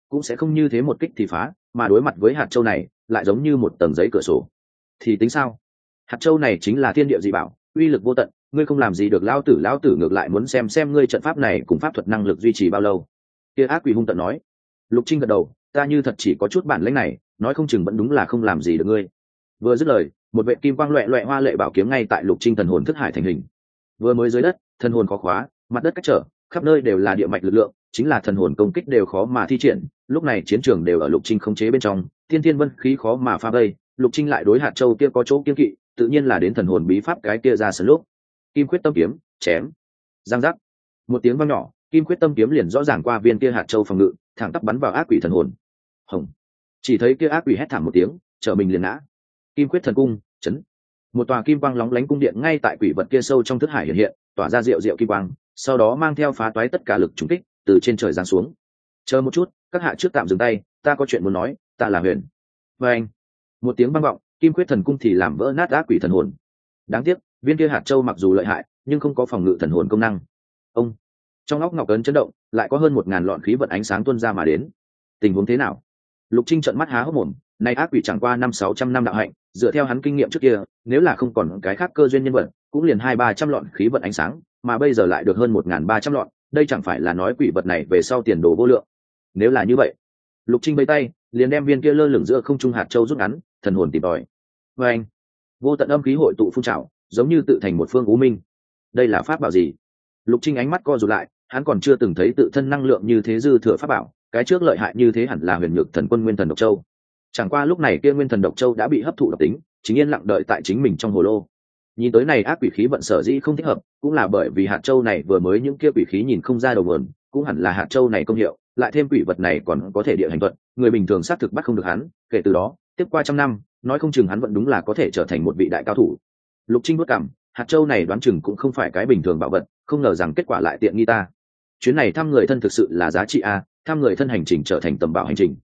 cũng sẽ không như thế một kích thì phá, mà đối mặt với hạt châu này lại giống như một tầng giấy cửa sổ. Thì tính sao? Hạt châu này chính là thiên địa dị bảo, uy lực vô tận, ngươi không làm gì được lão tử, lão tử ngược lại muốn xem xem ngươi trận pháp này cùng pháp thuật năng lực duy trì bao lâu. Kia ác quỷ hung tận nói. Lục Trinh gật đầu, ta như thật chỉ có chút bản lĩnh này, nói không chừng vẫn đúng là không làm gì được ngươi. Vừa dứt lời, một vệ kim quang loẹt loẹt hoa lệ bảo kiếm ngay tại Lục Trinh thần hồn thức hải thành hình. Vừa mới dưới đất, thần hồn khó khóa, mặt đất cách trở, khắp nơi đều là địa mạch lực lượng, chính là thần hồn công kích đều khó mà thi triển. Lúc này chiến trường đều ở Lục Trinh khống chế bên trong, tiên thiên vân khí khó mà phá vây. Lục Trinh lại đối hạt châu kia có chỗ kiên kỵ, tự nhiên là đến thần hồn bí pháp cái kia ra sân lúc. Kim quyết tâm kiếm, chém. Giang giác. Một tiếng vang nhỏ, kim quyết tâm kiếm liền rõ ràng qua viên kia hạt châu phòng ngự, thẳng tắp bắn vào ác quỷ thần hồn. Hồng. Chỉ thấy kia ác quỷ hét thảm một tiếng, trở mình liền ngã. Kim quyết thần cung, chấn. Một tòa kim quang lóng lánh cung điện ngay tại quỷ vật kia sâu trong thức hải hiện hiện, tỏa ra rượu rượu kim quang, sau đó mang theo phá toái tất cả lực trùng kích, từ trên trời giáng xuống. Chờ một chút, các hạ trước tạm dừng tay, ta có chuyện muốn nói, ta là Huyền. Và anh. Một tiếng vang vọng, kim quyết thần cung thì làm vỡ nát ác quỷ thần hồn. Đáng tiếc, viên kia hạt châu mặc dù lợi hại, nhưng không có phòng ngự thần hồn công năng. Ông. Trong óc ngọc ấn chấn động, lại có hơn một ngàn lọn khí vận ánh sáng tuôn ra mà đến. Tình huống thế nào? Lục Trinh trợn mắt há hốc mồm, này ác quỷ chẳng qua năm sáu trăm năm đạo hạnh, dựa theo hắn kinh nghiệm trước kia, nếu là không còn cái khác cơ duyên nhân vật, cũng liền hai ba trăm lọn khí vận ánh sáng, mà bây giờ lại được hơn một ngàn ba trăm lọn, đây chẳng phải là nói quỷ vật này về sau tiền đồ vô lượng. Nếu là như vậy, Lục Trinh vẫy tay, liền đem viên kia lơ lửng giữa không trung hạt châu rút ngắn, thần hồn tìm tòi. Và anh, vô tận âm khí hội tụ phun trào, giống như tự thành một phương u minh. Đây là pháp bảo gì? Lục Trinh ánh mắt co rụt lại, hắn còn chưa từng thấy tự thân năng lượng như thế dư thừa pháp bảo, cái trước lợi hại như thế hẳn là Huyền Nhược Thần Quân Nguyên Thần Độc Châu. Chẳng qua lúc này kia Nguyên Thần Độc Châu đã bị hấp thụ độc tính, chính yên lặng đợi tại chính mình trong hồ lô. Nhìn tới này ác quỷ khí vận sở dĩ không thích hợp, cũng là bởi vì hạt châu này vừa mới những kia quỷ khí nhìn không ra đầu nguồn, cũng hẳn là hạt châu này công hiệu, lại thêm quỷ vật này còn có thể địa hành thuận, người bình thường xác thực bắt không được hắn, kể từ đó, tiếp qua trăm năm, nói không chừng hắn vẫn đúng là có thể trở thành một vị đại cao thủ. Lục Trinh bước cảm, hạt châu này đoán chừng cũng không phải cái bình thường bảo vật, không ngờ rằng kết quả lại tiện nghi ta. Chuyến này thăm người thân thực sự là giá trị a, thăm người thân hành trình trở thành tầm bảo hành trình.